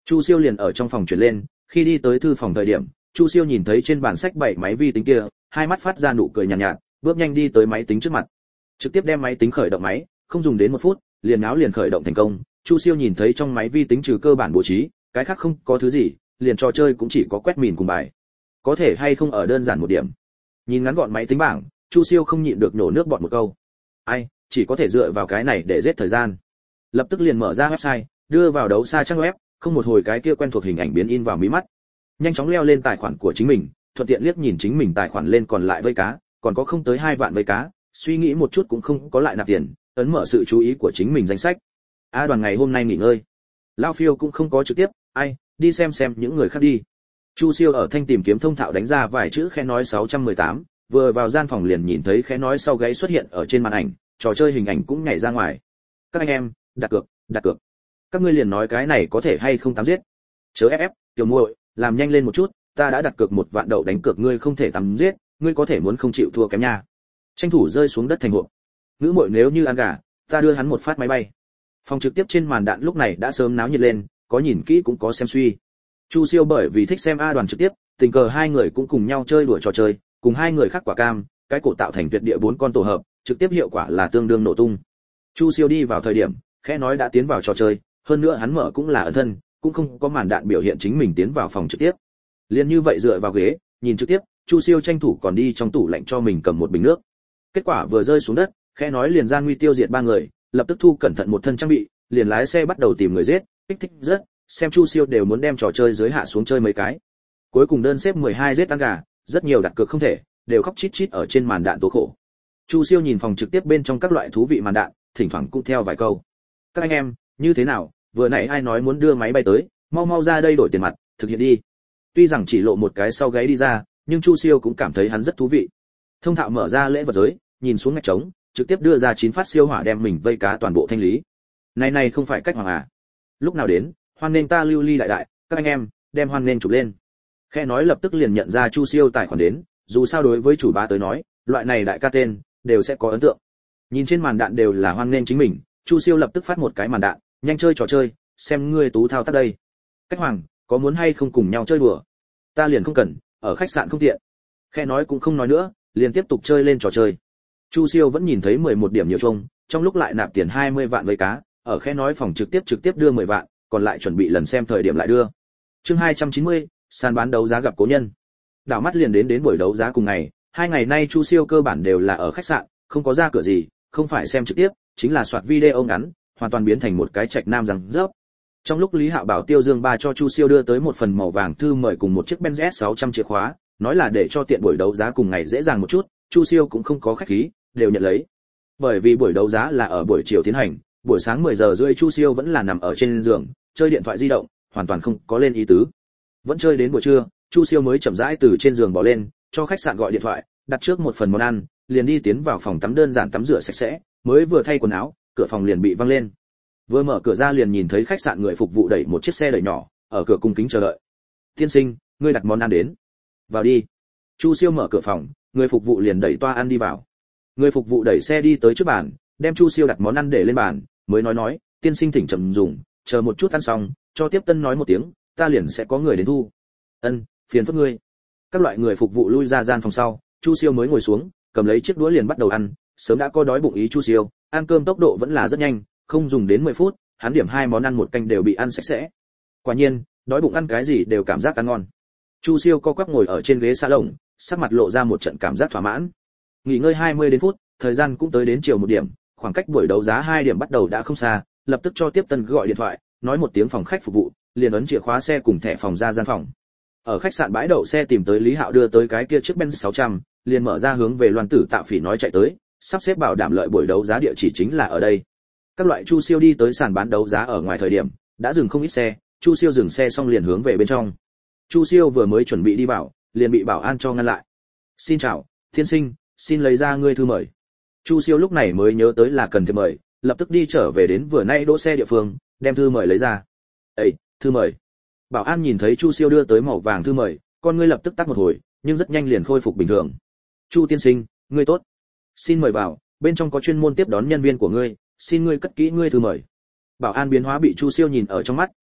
Chu Siêu liền ở trong phòng chuyển lên, khi đi tới thư phòng thời điểm, Chu Siêu nhìn thấy trên bàn sách bảy máy vi tính kia, hai mắt phát ra nụ cười nhàn nhạt, nhạt, bước nhanh đi tới máy tính trước mặt. Trực tiếp đem máy tính khởi động máy, không dùng đến một phút, liền áo liền khởi động thành công. Chu Siêu nhìn thấy trong máy vi tính trừ cơ bản bố trí, cái khác không có thứ gì, liền trò chơi cũng chỉ có quét mìn cùng bài. Có thể hay không ở đơn giản một điểm. Nhìn ngắn gọn máy tính bảng, Chu Siêu không nhịn được nổ nước bọt một câu. Ai, chỉ có thể dựa vào cái này để giết thời gian. Lập tức liền mở ra website, đưa vào đấu xa trang web, không một hồi cái kia quen thuộc hình ảnh biến in vào mí mắt. Nhanh chóng leo lên tài khoản của chính mình, thuận tiện liếc nhìn chính mình tài khoản lên còn lại vây cá, còn có không tới hai vạn vây cá, suy nghĩ một chút cũng không có lại nạp tiền, ấn mở sự chú ý của chính mình danh sách. A Đoàn ngày hôm nay nghỉ ngơi. Lao Phiêu cũng không có trực tiếp, ai, đi xem xem những người khác đi. Chu Siêu ở thanh tìm kiếm thông thạo đánh ra vài chữ khẽ nói sáu trăm mười tám, vừa vào gian phòng liền nhìn thấy khẽ nói sau gáy xuất hiện ở trên màn ảnh, trò chơi hình ảnh cũng nhảy ra ngoài. Các anh em, đặt cược, đặt cược. Các ngươi liền nói cái này có thể hay không tắm giết. Chớ ép ép, tiểu muội, làm nhanh lên một chút, ta đã đặt cược một vạn đậu đánh cược ngươi không thể tắm giết, ngươi có thể muốn không chịu thua kém nha. Tranh thủ rơi xuống đất thành hộp. Ngữ muội nếu như ăn gà, ta đưa hắn một phát máy bay. Phòng trực tiếp trên màn đạn lúc này đã sớm náo nhiệt lên, có nhìn kỹ cũng có xem suy. Chu Siêu bởi vì thích xem A Đoàn trực tiếp, tình cờ hai người cũng cùng nhau chơi đùa trò chơi, cùng hai người khác quả cam, cái cổ tạo thành tuyệt địa bốn con tổ hợp, trực tiếp hiệu quả là tương đương nổ tung. Chu Siêu đi vào thời điểm, khẽ nói đã tiến vào trò chơi, hơn nữa hắn mở cũng là ẩn thân, cũng không có màn đạn biểu hiện chính mình tiến vào phòng trực tiếp. Liên như vậy dựa vào ghế, nhìn trực tiếp, Chu Siêu tranh thủ còn đi trong tủ lạnh cho mình cầm một bình nước. Kết quả vừa rơi xuống đất, khẽ nói liền gian nguy tiêu diệt ba người, lập tức thu cẩn thận một thân trang bị, liền lái xe bắt đầu tìm người giết, kích thích rất, xem Chu Siêu đều muốn đem trò chơi giới hạ xuống chơi mấy cái. Cuối cùng đơn xếp mười hai giết ăn gà, rất nhiều đặt cược không thể, đều khóc chít chít ở trên màn đạn tố khổ. Chu Siêu nhìn phòng trực tiếp bên trong các loại thú vị màn đạn, thỉnh thoảng cũng theo vài câu. Các anh em, như thế nào, vừa nãy ai nói muốn đưa máy bay tới, mau mau ra đây đổi tiền mặt, thực hiện đi. Tuy rằng chỉ lộ một cái sau gáy đi ra, nhưng Chu Siêu cũng cảm thấy hắn rất thú vị. Thông thạo mở ra lễ vật giới, nhìn xuống ngạch trống, trực tiếp đưa ra chín phát siêu hỏa đem mình vây cá toàn bộ thanh lý. Này này không phải cách hoàng à? Lúc nào đến, hoan nên ta lưu ly đại đại, các anh em, đem hoan nên chụp lên. Khẽ nói lập tức liền nhận ra Chu Siêu tài khoản đến, dù sao đối với chủ bá tới nói, loại này đại ca tên đều sẽ có ấn tượng. Nhìn trên màn đạn đều là hoan nên chính mình, Chu Siêu lập tức phát một cái màn đạn, nhanh chơi trò chơi, xem ngươi tú thao tác đây. Cách hoàng, có muốn hay không cùng nhau chơi đùa? Ta liền không cần, ở khách sạn không tiện. Khẽ nói cũng không nói nữa, liền tiếp tục chơi lên trò chơi. Chu Siêu vẫn nhìn thấy mười một điểm nhiều chung, trong lúc lại nạp tiền hai mươi vạn với cá, ở khẽ nói phòng trực tiếp trực tiếp đưa mười vạn, còn lại chuẩn bị lần xem thời điểm lại đưa. Chương hai trăm chín mươi, sàn bán đấu giá gặp cố nhân. Đảo mắt liền đến đến buổi đấu giá cùng ngày, hai ngày nay Chu Siêu cơ bản đều là ở khách sạn, không có ra cửa gì, không phải xem trực tiếp, chính là soạt video ngắn, hoàn toàn biến thành một cái trạch nam rằng rớp. Trong lúc Lý Hạo bảo Tiêu Dương Ba cho Chu Siêu đưa tới một phần màu vàng thư mời cùng một chiếc Benz S sáu trăm chìa khóa, nói là để cho tiện buổi đấu giá cùng ngày dễ dàng một chút, Chu Siêu cũng không có khách khí, đều nhận lấy. Bởi vì buổi đấu giá là ở buổi chiều tiến hành, buổi sáng mười giờ rưỡi Chu Siêu vẫn là nằm ở trên giường, chơi điện thoại di động, hoàn toàn không có lên ý tứ. Vẫn chơi đến buổi trưa, Chu Siêu mới chậm rãi từ trên giường bò lên, cho khách sạn gọi điện thoại, đặt trước một phần món ăn, liền đi tiến vào phòng tắm đơn giản tắm rửa sạch sẽ, mới vừa thay quần áo, cửa phòng liền bị văng lên. Vừa mở cửa ra liền nhìn thấy khách sạn người phục vụ đẩy một chiếc xe đẩy nhỏ, ở cửa cung kính chờ đợi. "Tiên sinh, ngươi đặt món ăn đến." "Vào đi." Chu Siêu mở cửa phòng, người phục vụ liền đẩy toa ăn đi vào. Người phục vụ đẩy xe đi tới trước bàn, đem Chu Siêu đặt món ăn để lên bàn, mới nói nói, "Tiên sinh thỉnh chậm dùng, chờ một chút ăn xong, cho tiếp tân nói một tiếng, ta liền sẽ có người đến thu." "Ân, phiền phức ngươi." Các loại người phục vụ lui ra gian phòng sau, Chu Siêu mới ngồi xuống, cầm lấy chiếc đũa liền bắt đầu ăn, sớm đã có đói bụng ý Chu Siêu, ăn cơm tốc độ vẫn là rất nhanh, không dùng đến mười phút, hắn điểm hai món ăn một canh đều bị ăn sạch sẽ. Quả nhiên, đói bụng ăn cái gì đều cảm giác ăn ngon. Chu Siêu co quắp ngồi ở trên ghế salon, sắc mặt lộ ra một trận cảm giác thỏa mãn. Nghỉ ngơi hai mươi đến phút, thời gian cũng tới đến chiều một điểm, khoảng cách buổi đấu giá hai điểm bắt đầu đã không xa, lập tức cho tiếp tân gọi điện thoại, nói một tiếng phòng khách phục vụ, liền ấn chìa khóa xe cùng thẻ phòng ra gian phòng. Ở khách sạn bãi đậu xe tìm tới Lý Hạo đưa tới cái kia chiếc Benz sáu trăm, liền mở ra hướng về Loan Tử Tạo Phỉ nói chạy tới, sắp xếp bảo đảm lợi buổi đấu giá địa chỉ chính là ở đây. Các loại Chu Siêu đi tới sàn bán đấu giá ở ngoài thời điểm, đã dừng không ít xe, Chu Siêu dừng xe xong liền hướng về bên trong. Chu Siêu vừa mới chuẩn bị đi vào, liền bị bảo an cho ngăn lại. "Xin chào, tiên sinh, xin lấy ra ngươi thư mời." Chu Siêu lúc này mới nhớ tới là cần thiệp mời, lập tức đi trở về đến vừa nay đỗ xe địa phương, đem thư mời lấy ra. "Ê, thư mời." Bảo an nhìn thấy Chu Siêu đưa tới màu vàng thư mời, con ngươi lập tức tắt một hồi, nhưng rất nhanh liền khôi phục bình thường. "Chu tiên sinh, ngươi tốt. Xin mời vào, bên trong có chuyên môn tiếp đón nhân viên của ngươi, xin ngươi cất kỹ ngươi thư mời." Bảo an biến hóa bị Chu Siêu nhìn ở trong mắt,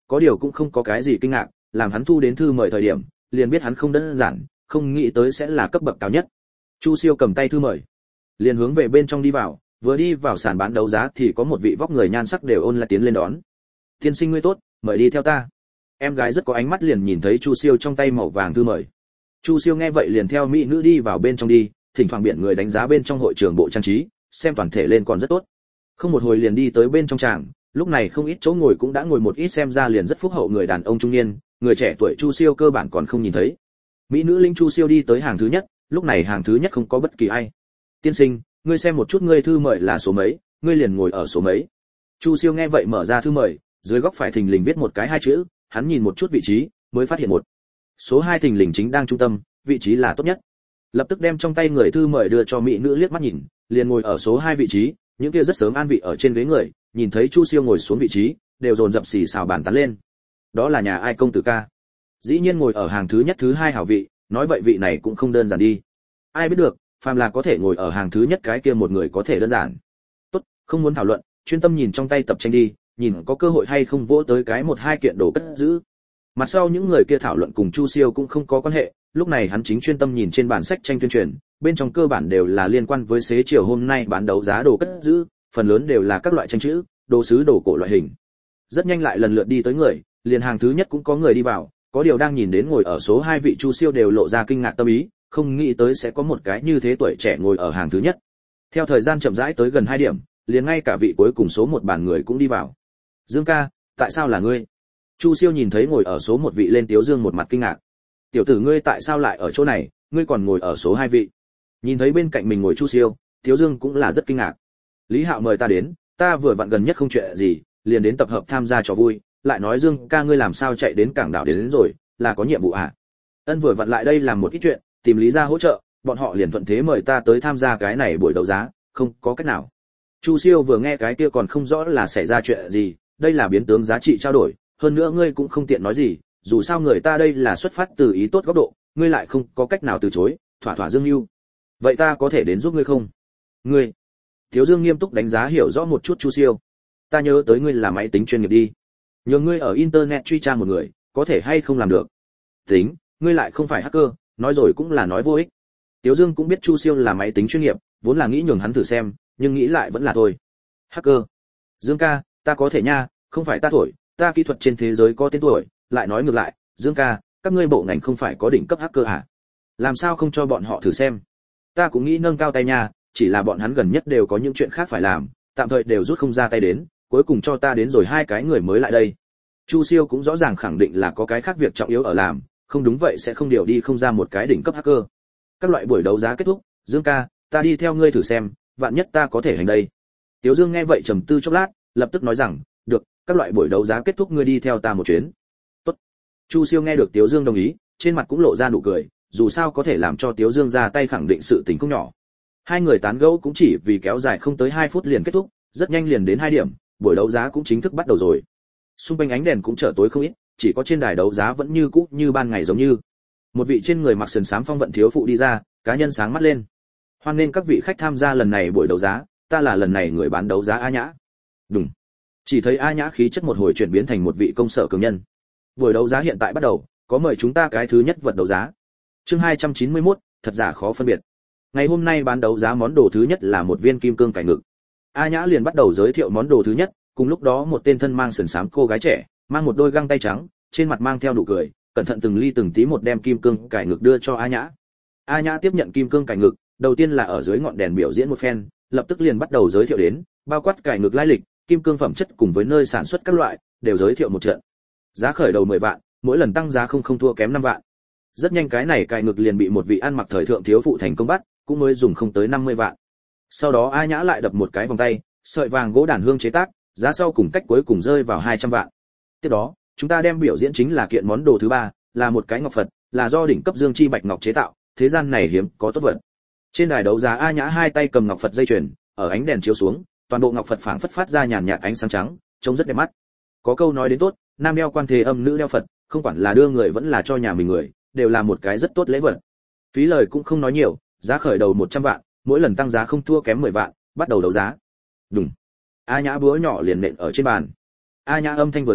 có điều cũng không có cái gì kinh ngạc, làm hắn thu đến thư mời thời điểm, liền biết hắn không đơn giản, không nghĩ tới sẽ là cấp bậc cao nhất. Chu Siêu cầm tay thư mời, liền hướng về bên trong đi vào, vừa đi vào sàn bán đấu giá thì có một vị vóc người nhan sắc đều ôn lại tiến lên đón. "Tiên sinh ngươi tốt, mời đi theo ta." Em gái rất có ánh mắt liền nhìn thấy Chu Siêu trong tay màu vàng thư mời. Chu Siêu nghe vậy liền theo mỹ nữ đi vào bên trong đi, thỉnh thoảng biển người đánh giá bên trong hội trường bộ trang trí, xem toàn thể lên còn rất tốt. Không một hồi liền đi tới bên trong tràng, lúc này không ít chỗ ngồi cũng đã ngồi một ít xem ra liền rất phúc hậu người đàn ông trung niên, người trẻ tuổi Chu Siêu cơ bản còn không nhìn thấy. Mỹ nữ linh Chu Siêu đi tới hàng thứ nhất, lúc này hàng thứ nhất không có bất kỳ ai. "Tiên sinh, ngươi xem một chút ngươi thư mời là số mấy, ngươi liền ngồi ở số mấy." Chu Siêu nghe vậy mở ra thư mời, dưới góc phải thình lình viết một cái hai chữ, hắn nhìn một chút vị trí, mới phát hiện một số hai thình lình chính đang trung tâm, vị trí là tốt nhất. Lập tức đem trong tay người thư mời đưa cho mỹ nữ liếc mắt nhìn, liền ngồi ở số hai vị trí, những kia rất sớm an vị ở trên ghế người, nhìn thấy Chu Siêu ngồi xuống vị trí, đều dồn dập xì xào bàn tán lên. Đó là nhà ai công tử ca? Dĩ nhiên ngồi ở hàng thứ nhất thứ hai hảo vị, nói vậy vị này cũng không đơn giản đi. Ai biết được, phàm là có thể ngồi ở hàng thứ nhất cái kia một người có thể đơn giản. Tốt, không muốn thảo luận, chuyên tâm nhìn trong tay tập tranh đi, nhìn có cơ hội hay không vỗ tới cái một hai kiện đồ cất giữ. Mặt sau những người kia thảo luận cùng Chu Siêu cũng không có quan hệ, lúc này hắn chính chuyên tâm nhìn trên bản sách tranh tuyên truyền, bên trong cơ bản đều là liên quan với xế chiều hôm nay bán đấu giá đồ cất giữ, phần lớn đều là các loại tranh chữ, đồ sứ đồ cổ loại hình. Rất nhanh lại lần lượt đi tới người, liền hàng thứ nhất cũng có người đi vào, có điều đang nhìn đến ngồi ở số hai vị Chu Siêu đều lộ ra kinh ngạc tâm ý, không nghĩ tới sẽ có một cái như thế tuổi trẻ ngồi ở hàng thứ nhất. Theo thời gian chậm rãi tới gần hai điểm, liền ngay cả vị cuối cùng số một bàn người cũng đi vào. "Dương ca, tại sao là ngươi?" Chu Siêu nhìn thấy ngồi ở số một vị lên Tiếu Dương một mặt kinh ngạc. "Tiểu tử ngươi tại sao lại ở chỗ này, ngươi còn ngồi ở số hai vị?" Nhìn thấy bên cạnh mình ngồi Chu Siêu, Tiếu Dương cũng là rất kinh ngạc. "Lý Hạo mời ta đến, ta vừa vặn gần nhất không chuyện gì, liền đến tập hợp tham gia trò vui, lại nói Dương ca ngươi làm sao chạy đến cảng đảo đến, đến rồi, là có nhiệm vụ à?" Ân vừa vặn lại đây làm một ít chuyện, tìm Lý gia hỗ trợ, bọn họ liền thuận thế mời ta tới tham gia cái này buổi đấu giá, không có cách nào. Chu Siêu vừa nghe cái kia còn không rõ là xảy ra chuyện gì, đây là biến tướng giá trị trao đổi, hơn nữa ngươi cũng không tiện nói gì, dù sao người ta đây là xuất phát từ ý tốt góc độ, ngươi lại không có cách nào từ chối, thỏa thỏa Dương Nưu. Vậy ta có thể đến giúp ngươi không? Ngươi? Thiếu Dương nghiêm túc đánh giá hiểu rõ một chút Chu Siêu. Ta nhớ tới ngươi là máy tính chuyên nghiệp đi. Nhờ ngươi ở internet truy tra một người, có thể hay không làm được? Tính, ngươi lại không phải hacker, nói rồi cũng là nói vô ích. Tiếu Dương cũng biết Chu Siêu là máy tính chuyên nghiệp, vốn là nghĩ nhường hắn thử xem, nhưng nghĩ lại vẫn là thôi. Hacker? Dương ca, ta có thể nha, không phải ta thổi, ta kỹ thuật trên thế giới có tên tuổi, lại nói ngược lại, Dương ca, các ngươi bộ ngành không phải có đỉnh cấp hacker à? Làm sao không cho bọn họ thử xem? Ta cũng nghĩ nâng cao tay nha, chỉ là bọn hắn gần nhất đều có những chuyện khác phải làm, tạm thời đều rút không ra tay đến, cuối cùng cho ta đến rồi hai cái người mới lại đây. Chu Siêu cũng rõ ràng khẳng định là có cái khác việc trọng yếu ở làm, không đúng vậy sẽ không điều đi không ra một cái đỉnh cấp hacker. Các loại buổi đấu giá kết thúc, Dương ca, ta đi theo ngươi thử xem, vạn nhất ta có thể hành đây. Tiếu Dương nghe vậy trầm tư chốc lát, lập tức nói rằng, được, các loại buổi đấu giá kết thúc ngươi đi theo ta một chuyến. Tốt. Chu Siêu nghe được Tiếu Dương đồng ý, trên mặt cũng lộ ra nụ cười, dù sao có thể làm cho Tiếu Dương ra tay khẳng định sự tình không nhỏ. Hai người tán gẫu cũng chỉ vì kéo dài không tới hai phút liền kết thúc, rất nhanh liền đến hai điểm, buổi đấu giá cũng chính thức bắt đầu rồi. Xung quanh ánh đèn cũng trở tối không ít, chỉ có trên đài đấu giá vẫn như cũ như ban ngày giống như. Một vị trên người mặc sườn xám phong vận thiếu phụ đi ra, cá nhân sáng mắt lên. Hoan nghênh các vị khách tham gia lần này buổi đấu giá, ta là lần này người bán đấu giá A Nhã. Đúng. Chỉ thấy A Nhã khí chất một hồi chuyển biến thành một vị công sở cường nhân. Buổi đấu giá hiện tại bắt đầu, có mời chúng ta cái thứ nhất vật đấu giá. Chương hai trăm chín mươi mốt, thật giả khó phân biệt. Ngày hôm nay bán đấu giá món đồ thứ nhất là một viên kim cương cải ngực. A Nhã liền bắt đầu giới thiệu món đồ thứ nhất, cùng lúc đó một tên thân mang sườn xám cô gái trẻ, mang một đôi găng tay trắng, trên mặt mang theo nụ cười, cẩn thận từng ly từng tí một đem kim cương cải ngực đưa cho A Nhã. A Nhã tiếp nhận kim cương cải ngực, đầu tiên là ở dưới ngọn đèn biểu diễn một phen, lập tức liền bắt đầu giới thiệu đến, bao quát cải ngực lai lịch, kim cương phẩm chất cùng với nơi sản xuất các loại, đều giới thiệu một trận. Giá khởi đầu mười vạn, mỗi lần tăng giá không không thua kém năm vạn. Rất nhanh cái này cải ngực liền bị một vị ăn mặc thời thượng thiếu phụ thành công bắt, cũng mới dùng không tới năm mươi vạn. Sau đó A Nhã lại đập một cái vòng tay, sợi vàng gỗ đàn hương chế tác, giá sau cùng cách cuối cùng rơi vào hai trăm vạn. Tiếp đó, chúng ta đem biểu diễn chính là kiện món đồ thứ ba, là một cái ngọc Phật, là do đỉnh cấp dương chi bạch ngọc chế tạo, thế gian này hiếm có tốt vật. Trên đài đấu giá A Nhã hai tay cầm ngọc Phật dây chuyền, ở ánh đèn chiếu xuống, toàn bộ ngọc Phật phảng phất phát ra nhàn nhạt ánh sáng trắng, trông rất đẹp mắt. Có câu nói đến tốt, nam đeo quan thế âm, nữ đeo Phật, không quản là đưa người vẫn là cho nhà mình người, đều là một cái rất tốt lễ vật. Phí lời cũng không nói nhiều, giá khởi đầu một trăm vạn, mỗi lần tăng giá không thua kém mười vạn, bắt đầu đấu giá. Đùng. A Nhã búa nhỏ liền nện ở trên bàn. A Nhã âm thanh vừa ra,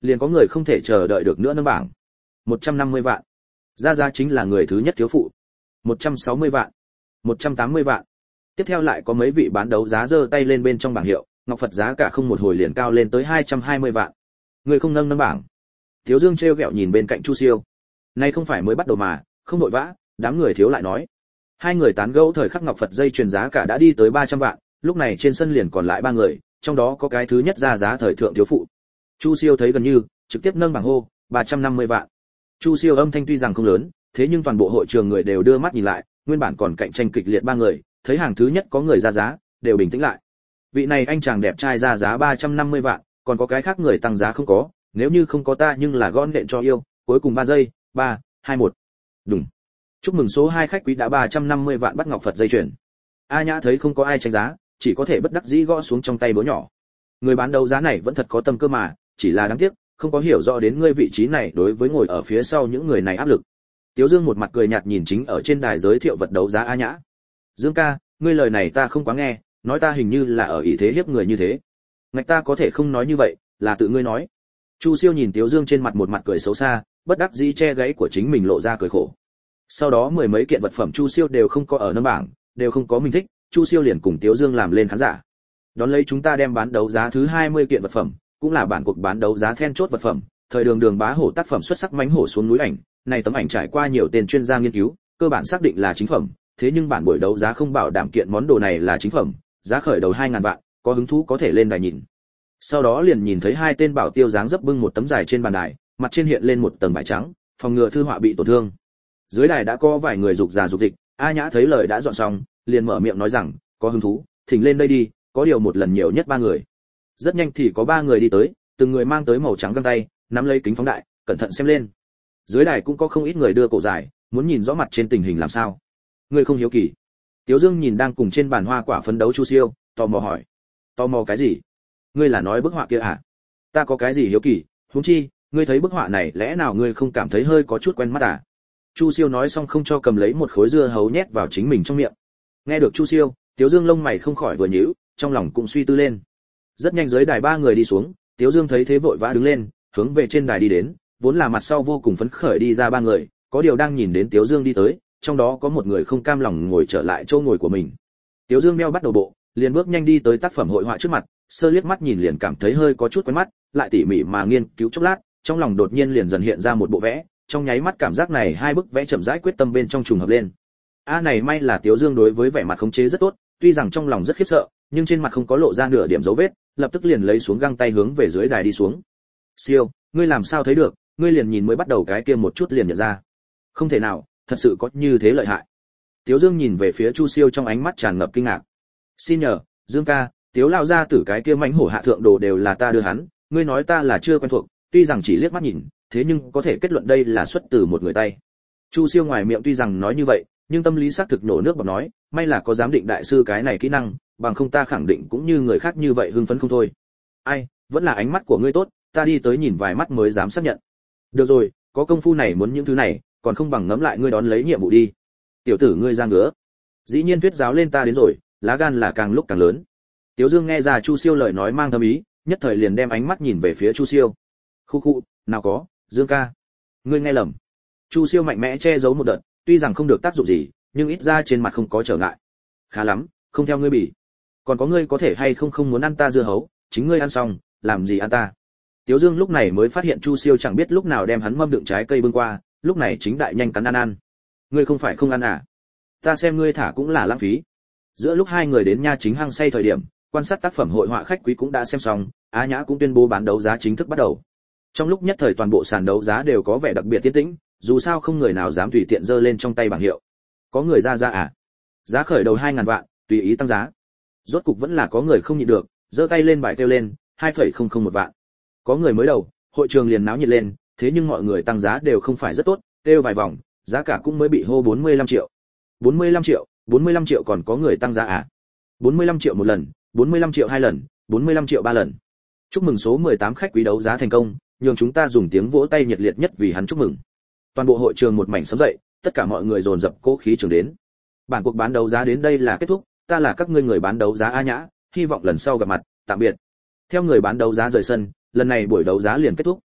liền có người không thể chờ đợi được nữa nâng bảng. một trăm năm mươi vạn. Ra Giá chính là người thứ nhất thiếu phụ. một trăm sáu mươi vạn. một trăm tám mươi vạn. Tiếp theo lại có mấy vị bán đấu giá giơ tay lên bên trong bảng hiệu, ngọc Phật giá cả không một hồi liền cao lên tới hai trăm hai mươi vạn. Người không nâng nâng bảng. Thiếu Dương trêu ghẹo nhìn bên cạnh Chu Siêu. Nay không phải mới bắt đầu mà, không vội vã, đám người thiếu lại nói. Hai người tán gẫu thời khắc ngọc Phật dây chuyền giá cả đã đi tới ba trăm vạn, lúc này trên sân liền còn lại ba người, trong đó có cái thứ nhất ra giá thời thượng thiếu phụ. Chu Siêu thấy gần như, trực tiếp nâng bảng hô, ba trăm năm mươi vạn. Chu Siêu âm thanh tuy rằng không lớn, thế nhưng toàn bộ hội trường người đều đưa mắt nhìn lại, nguyên bản còn cạnh tranh kịch liệt ba người, thấy hàng thứ nhất có người ra giá, đều bình tĩnh lại. Vị này anh chàng đẹp trai ra giá ba trăm năm mươi vạn, còn có cái khác người tăng giá không có, nếu như không có ta nhưng là gõ đệm cho yêu, cuối cùng ba giây, ba, hai, một. Đùng. Chúc mừng số hai khách quý đã ba trăm năm mươi vạn bắt ngọc Phật dây chuyền. A Nhã thấy không có ai tranh giá, chỉ có thể bất đắc dĩ gõ xuống trong tay búa nhỏ. Người bán đấu giá này vẫn thật có tâm cơ mà, chỉ là đáng tiếc, không có hiểu rõ đến ngươi vị trí này đối với ngồi ở phía sau những người này áp lực. Tiếu Dương một mặt cười nhạt nhìn chính ở trên đài giới thiệu vật đấu giá A Nhã. Dương ca, ngươi lời này ta không quá nghe, nói ta hình như là ở ý thế hiếp người như thế. Ngạch ta có thể không nói như vậy, là tự ngươi nói. Chu Siêu nhìn Tiếu Dương trên mặt một mặt cười xấu xa, bất đắc dĩ che gáy của chính mình lộ ra cười khổ. Sau đó mười mấy kiện vật phẩm Chu Siêu đều không có ở nâng bảng, đều không có mình thích, Chu Siêu liền cùng Tiếu Dương làm lên khán giả. Đón lấy chúng ta đem bán đấu giá thứ hai mươi kiện vật phẩm, cũng là bản cuộc bán đấu giá then chốt vật phẩm, thời Đường Đường bá hổ tác phẩm xuất sắc mãnh hổ xuống núi ảnh, này tấm ảnh trải qua nhiều tên chuyên gia nghiên cứu, cơ bản xác định là chính phẩm, thế nhưng bản buổi đấu giá không bảo đảm kiện món đồ này là chính phẩm, giá khởi đầu hai ngàn vạn, có hứng thú có thể lên đài nhìn. Sau đó liền nhìn thấy hai tên bảo tiêu dáng dấp bưng một tấm dài trên bàn đài, mặt trên hiện lên một tầng vải trắng, phòng ngừa thư họa bị tổn thương. Dưới đài đã có vài người dục già dục dịch, A Nhã thấy lời đã dọn xong, liền mở miệng nói rằng, có hứng thú, thỉnh lên đây đi, có điều một lần nhiều nhất ba người. Rất nhanh thì có ba người đi tới, từng người mang tới màu trắng găng tay, nắm lấy kính phóng đại, cẩn thận xem lên. Dưới đài cũng có không ít người đưa cổ dài, muốn nhìn rõ mặt trên tình hình làm sao. Ngươi không hiếu kỳ? Tiếu Dương nhìn đang cùng trên bàn hoa quả phấn đấu Chu Siêu, tò mò hỏi. Tò mò cái gì? Ngươi là nói bức họa kia à? Ta có cái gì hiếu kỳ, huống chi, ngươi thấy bức họa này lẽ nào ngươi không cảm thấy hơi có chút quen mắt à? Chu Siêu nói xong không cho cầm lấy một khối dưa hấu nhét vào chính mình trong miệng. Nghe được Chu Siêu, Tiếu Dương lông mày không khỏi vừa nhíu, trong lòng cũng suy tư lên. Rất nhanh dưới đài ba người đi xuống, Tiếu Dương thấy thế vội vã đứng lên, hướng về trên đài đi đến, vốn là mặt sau vô cùng phấn khởi đi ra ba người, có điều đang nhìn đến Tiếu Dương đi tới, trong đó có một người không cam lòng ngồi trở lại chỗ ngồi của mình. Tiếu Dương đeo bắt đầu bộ, liền bước nhanh đi tới tác phẩm hội họa trước mặt, sơ liếc mắt nhìn liền cảm thấy hơi có chút quen mắt, lại tỉ mỉ mà nghiên cứu chốc lát, trong lòng đột nhiên liền dần hiện ra một bộ vẽ, trong nháy mắt cảm giác này hai bức vẽ chậm rãi quyết tâm bên trong trùng hợp lên. A này may là Tiếu Dương đối với vẻ mặt khống chế rất tốt, tuy rằng trong lòng rất khiếp sợ, nhưng trên mặt không có lộ ra nửa điểm dấu vết, lập tức liền lấy xuống găng tay hướng về dưới đài đi xuống. Siêu, ngươi làm sao thấy được, ngươi liền nhìn mới bắt đầu cái kia một chút liền nhận ra. Không thể nào, thật sự có như thế lợi hại. Tiếu Dương nhìn về phía Chu Siêu trong ánh mắt tràn ngập kinh ngạc. Xin nhờ, Dương ca, Tiếu lão gia tử cái kia mãnh hổ hạ thượng đồ đều là ta đưa hắn, ngươi nói ta là chưa quen thuộc, tuy rằng chỉ liếc mắt nhìn, thế nhưng có thể kết luận đây là xuất từ một người tay. Chu Siêu ngoài miệng tuy rằng nói như vậy, nhưng tâm lý xác thực nổ nước bọt nói, may là có giám định đại sư cái này kỹ năng, bằng không ta khẳng định cũng như người khác như vậy hưng phấn không thôi. Ai, vẫn là ánh mắt của ngươi tốt, ta đi tới nhìn vài mắt mới dám xác nhận. Được rồi, có công phu này muốn những thứ này, còn không bằng ngẫm lại ngươi đón lấy nhiệm vụ đi. Tiểu tử ngươi ra ngứa. Dĩ nhiên thuyết giáo lên ta đến rồi, lá gan là càng lúc càng lớn. Tiếu Dương nghe ra Chu Siêu lời nói mang thâm ý, nhất thời liền đem ánh mắt nhìn về phía Chu Siêu. Khu khu, nào có, Dương ca, ngươi nghe lầm. Chu Siêu mạnh mẽ che giấu một đợt, tuy rằng không được tác dụng gì, nhưng ít ra trên mặt không có trở ngại. Khá lắm, không theo ngươi bỉ. Còn có ngươi có thể hay không không muốn ăn ta dưa hấu, chính ngươi ăn xong, làm gì ăn ta. Tiếu Dương lúc này mới phát hiện Chu Siêu chẳng biết lúc nào đem hắn mâm đựng trái cây bưng qua, lúc này chính đại nhanh cắn ăn ăn. Ngươi không phải không ăn à? Ta xem ngươi thả cũng là lãng phí. Giữa lúc hai người đến nha chính hăng say thời điểm, quan sát tác phẩm hội họa khách quý cũng đã xem xong, Á Nhã cũng tuyên bố bán đấu giá chính thức bắt đầu. Trong lúc nhất thời toàn bộ sàn đấu giá đều có vẻ đặc biệt tiến tĩnh, dù sao không người nào dám tùy tiện giơ lên trong tay bảng hiệu. Có người ra ra à? Giá khởi đầu hai ngàn vạn, tùy ý tăng giá. Rốt cục vẫn là có người không nhịn được, giơ tay lên bài kêu lên, hai phẩy không không một vạn. Có người mới đầu, hội trường liền náo nhiệt lên, thế nhưng mọi người tăng giá đều không phải rất tốt, kêu vài vòng, giá cả cũng mới bị hô bốn mươi lăm triệu. bốn mươi lăm triệu, bốn mươi lăm triệu còn có người tăng giá à? bốn mươi lăm triệu một lần, bốn mươi lăm triệu hai lần, bốn mươi lăm triệu ba lần. Chúc mừng số mười tám khách quý đấu giá thành công, nhường chúng ta dùng tiếng vỗ tay nhiệt liệt nhất vì hắn chúc mừng. Toàn bộ hội trường một mảnh sấm dậy, tất cả mọi người dồn dập cố khí trường đến. Bản cuộc bán đấu giá đến đây là kết thúc, ta là các ngươi người bán đấu giá A Nhã, hy vọng lần sau gặp mặt, tạm biệt. Theo người bán đấu giá rời sân, lần này buổi đấu giá liền kết thúc,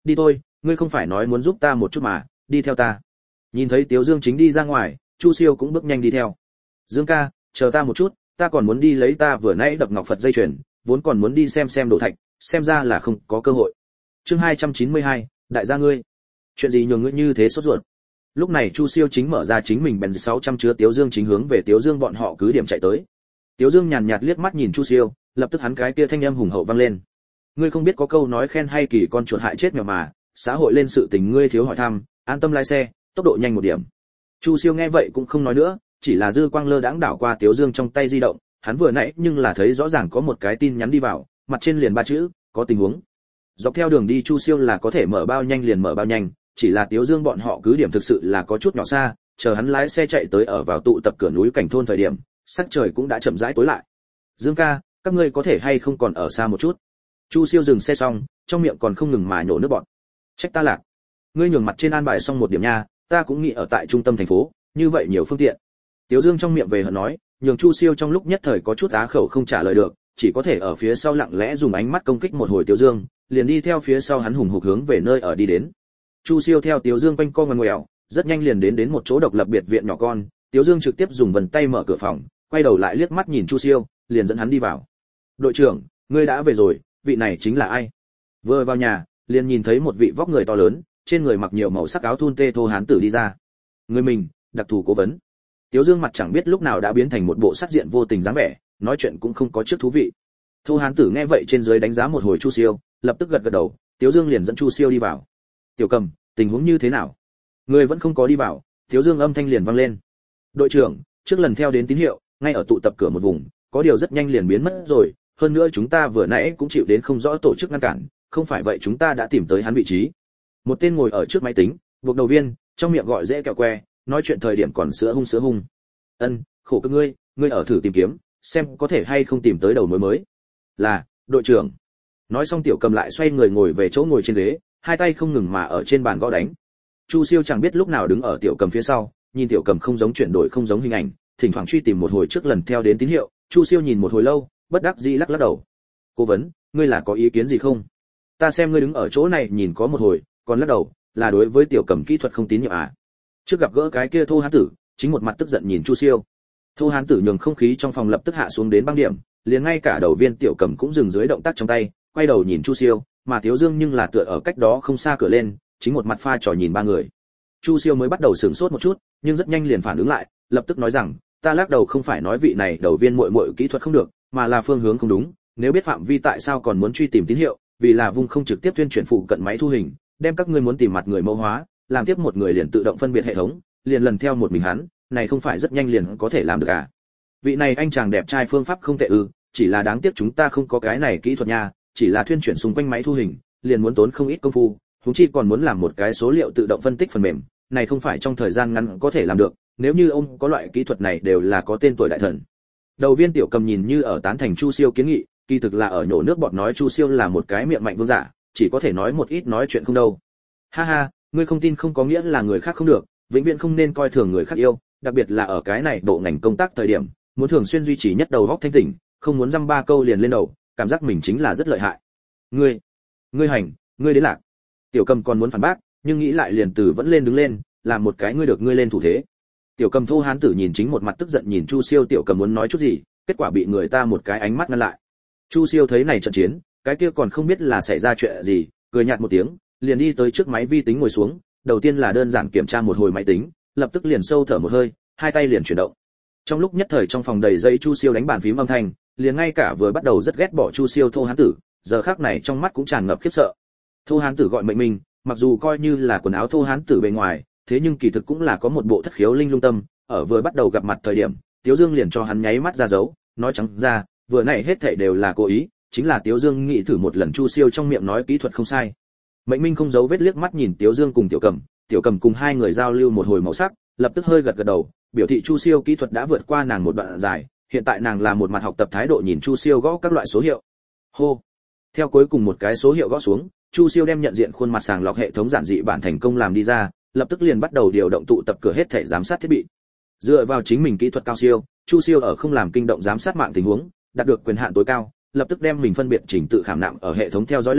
đi thôi, ngươi không phải nói muốn giúp ta một chút mà, đi theo ta. Nhìn thấy Tiếu Dương chính đi ra ngoài, Chu Siêu cũng bước nhanh đi theo. Dương ca, chờ ta một chút, ta còn muốn đi lấy ta vừa nãy đập ngọc Phật dây chuyền, vốn còn muốn đi xem xem đồ thạch, xem ra là không có cơ hội. Chương hai trăm chín mươi hai, đại gia ngươi. Chuyện gì nhường ngươi như thế sốt ruột? Lúc này Chu Siêu chính mở ra chính mình bèn sáu trăm chứa Tiếu Dương chính hướng về Tiếu Dương bọn họ cứ điểm chạy tới. Tiếu Dương nhàn nhạt liếc mắt nhìn Chu Siêu, lập tức hắn cái kia thanh âm hùng hậu vang lên. Ngươi không biết có câu nói khen hay kỳ con chuột hại chết mèo mà, xã hội lên sự tình ngươi thiếu hỏi thăm, an tâm lái xe, tốc độ nhanh một điểm. Chu Siêu nghe vậy cũng không nói nữa, chỉ là dư quang lơ đãng đảo qua Tiếu Dương trong tay di động, hắn vừa nãy nhưng là thấy rõ ràng có một cái tin nhắn đi vào, mặt trên liền ba chữ, có tình huống. Dọc theo đường đi Chu Siêu là có thể mở bao nhanh liền mở bao nhanh, chỉ là Tiếu Dương bọn họ cứ điểm thực sự là có chút nhỏ xa, chờ hắn lái xe chạy tới ở vào tụ tập cửa núi cảnh thôn thời điểm, sắc trời cũng đã chậm rãi tối lại. Dương ca, các ngươi có thể hay không còn ở xa một chút? Chu Siêu dừng xe xong, trong miệng còn không ngừng mà nhổ nước bọt. Trách ta lạc, ngươi nhường mặt trên an bài xong một điểm nha, ta cũng nghĩ ở tại trung tâm thành phố, như vậy nhiều phương tiện. Tiếu Dương trong miệng về hận nói, nhường Chu Siêu trong lúc nhất thời có chút á khẩu không trả lời được, chỉ có thể ở phía sau lặng lẽ dùng ánh mắt công kích một hồi Tiếu Dương, liền đi theo phía sau hắn hùng hục hướng về nơi ở đi đến. Chu Siêu theo Tiếu Dương quanh co ngoằn ngoèo, rất nhanh liền đến đến một chỗ độc lập biệt viện nhỏ con, Tiếu Dương trực tiếp dùng vần tay mở cửa phòng, quay đầu lại liếc mắt nhìn Chu Siêu, liền dẫn hắn đi vào. "Đội trưởng, ngươi đã về rồi, vị này chính là ai?" Vừa vào nhà, liền nhìn thấy một vị vóc người to lớn, trên người mặc nhiều màu sắc áo thun tê thô hán tử đi ra. Người mình, đặc thù cố vấn. Tiếu Dương mặt chẳng biết lúc nào đã biến thành một bộ sát diện vô tình dáng vẻ, nói chuyện cũng không có trước thú vị. Thô hán tử nghe vậy trên dưới đánh giá một hồi Chu Siêu, lập tức gật gật đầu, Tiếu Dương liền dẫn Chu Siêu đi vào. "Tiểu Cầm, tình huống như thế nào?" Người vẫn không có đi vào, Tiếu Dương âm thanh liền vang lên. "Đội trưởng, trước lần theo đến tín hiệu, ngay ở tụ tập cửa một vùng, có điều rất nhanh liền biến mất rồi, hơn nữa chúng ta vừa nãy cũng chịu đến không rõ tổ chức ngăn cản, không phải vậy chúng ta đã tìm tới hắn vị trí." Một tên ngồi ở trước máy tính, buộc đầu viên, trong miệng gọi dễ kẹo que, nói chuyện thời điểm còn sữa hung sữa hung. "Ân, khổ cực ngươi, ngươi ở thử tìm kiếm, xem có thể hay không tìm tới đầu mối mới." "Là, đội trưởng." Nói xong Tiểu Cầm lại xoay người ngồi về chỗ ngồi trên ghế, hai tay không ngừng mà ở trên bàn gõ đánh. Chu Siêu chẳng biết lúc nào đứng ở Tiểu Cầm phía sau, nhìn Tiểu Cầm không giống chuyển đổi không giống hình ảnh, thỉnh thoảng truy tìm một hồi trước lần theo đến tín hiệu, Chu Siêu nhìn một hồi lâu, bất đắc dĩ lắc lắc đầu. "Cố vấn, ngươi là có ý kiến gì không? Ta xem ngươi đứng ở chỗ này nhìn có một hồi, còn lắc đầu, là đối với Tiểu Cầm kỹ thuật không tín nhiệm à?" Trước gặp gỡ cái kia thô hán tử, chính một mặt tức giận nhìn Chu Siêu. Thô hán tử nhường không khí trong phòng lập tức hạ xuống đến băng điểm, liền ngay cả đầu viên Tiểu Cầm cũng dừng dưới động tác trong tay, quay đầu nhìn Chu Siêu, mà Tiếu Dương nhưng là tựa ở cách đó không xa cửa lên, chính một mặt pha trò nhìn ba người. Chu Siêu mới bắt đầu sửng sốt một chút, nhưng rất nhanh liền phản ứng lại, lập tức nói rằng, "Ta lắc đầu không phải nói vị này đầu viên muội muội kỹ thuật không được, mà là phương hướng không đúng, nếu biết phạm vi tại sao còn muốn truy tìm tín hiệu, vì là vùng không trực tiếp tuyên truyền phụ cận máy thu hình, đem các ngươi muốn tìm mặt người mẫu hóa, làm tiếp một người liền tự động phân biệt hệ thống, liền lần theo một mình hắn, này không phải rất nhanh liền có thể làm được à? Vị này anh chàng đẹp trai phương pháp không tệ ư, chỉ là đáng tiếc chúng ta không có cái này kỹ thuật nha, chỉ là tuyên truyền xung quanh máy thu hình, liền muốn tốn không ít công phu, huống chi còn muốn làm một cái số liệu tự động phân tích phần mềm, này không phải trong thời gian ngắn có thể làm được, nếu như ông có loại kỹ thuật này đều là có tên tuổi đại thần." Đầu viên Tiểu Cầm nhìn như ở tán thành Chu Siêu kiến nghị, kỳ thực là ở nhổ nước bọt nói Chu Siêu là một cái miệng mạnh vương giả, chỉ có thể nói một ít nói chuyện không đâu. "Ha ha, ngươi không tin không có nghĩa là người khác không được, vĩnh viễn không nên coi thường người khác yêu, đặc biệt là ở cái này bộ ngành công tác thời điểm, muốn thường xuyên duy trì nhất đầu óc thanh tỉnh, không muốn dăm ba câu liền lên đầu, cảm giác mình chính là rất lợi hại." "Ngươi, ngươi hành, ngươi đến lạc." Tiểu Cầm còn muốn phản bác, nhưng nghĩ lại liền từ vẫn lên đứng lên, làm một cái ngươi được ngươi lên thủ thế. Tiểu Cầm thô hán tử nhìn chính một mặt tức giận nhìn Chu Siêu, Tiểu Cầm muốn nói chút gì, kết quả bị người ta một cái ánh mắt ngăn lại. Chu Siêu thấy này trận chiến, cái kia còn không biết là xảy ra chuyện gì, cười nhạt một tiếng, liền đi tới trước máy vi tính ngồi xuống, đầu tiên là đơn giản kiểm tra một hồi máy tính, lập tức liền sâu thở một hơi, hai tay liền chuyển động. Trong lúc nhất thời trong phòng đầy dây Chu Siêu đánh bàn phím âm thanh, liền ngay cả vừa bắt đầu rất ghét bỏ Chu Siêu thô hán tử, giờ khắc này trong mắt cũng tràn ngập khiếp sợ. Thô hán tử gọi mệnh mình, mặc dù coi như là quần áo thô hán tử bề ngoài, thế nhưng kỳ thực cũng là có một bộ thất khiếu linh lung tâm, ở vừa bắt đầu gặp mặt thời điểm, Tiếu Dương liền cho hắn nháy mắt ra dấu, nói trắng ra, vừa nãy hết thảy đều là cố ý, chính là Tiếu Dương nghĩ thử một lần Chu Siêu trong miệng nói kỹ thuật không sai. Mệnh Minh không giấu vết liếc mắt nhìn Tiếu Dương cùng Tiểu Cầm, Tiểu Cầm cùng hai người giao lưu một hồi màu sắc, lập tức hơi gật gật đầu, biểu thị Chu Siêu kỹ thuật đã vượt qua nàng một đoạn dài, hiện tại nàng là một mặt học tập thái độ nhìn Chu Siêu gõ các loại số hiệu. Hô. Theo cuối cùng một cái số hiệu gõ xuống, Chu Siêu đem nhận diện khuôn mặt sàng lọc hệ thống giản dị bản thành công làm đi ra, lập tức liền bắt đầu điều động tụ tập cửa hết thảy giám sát thiết bị. Dựa vào chính mình kỹ thuật cao siêu, Chu Siêu ở không làm kinh động giám sát mạng tình huống, đạt được quyền hạn tối cao, lập tức đem mình phân biệt chỉnh tự khảm nạm ở hệ thống theo dõi lên,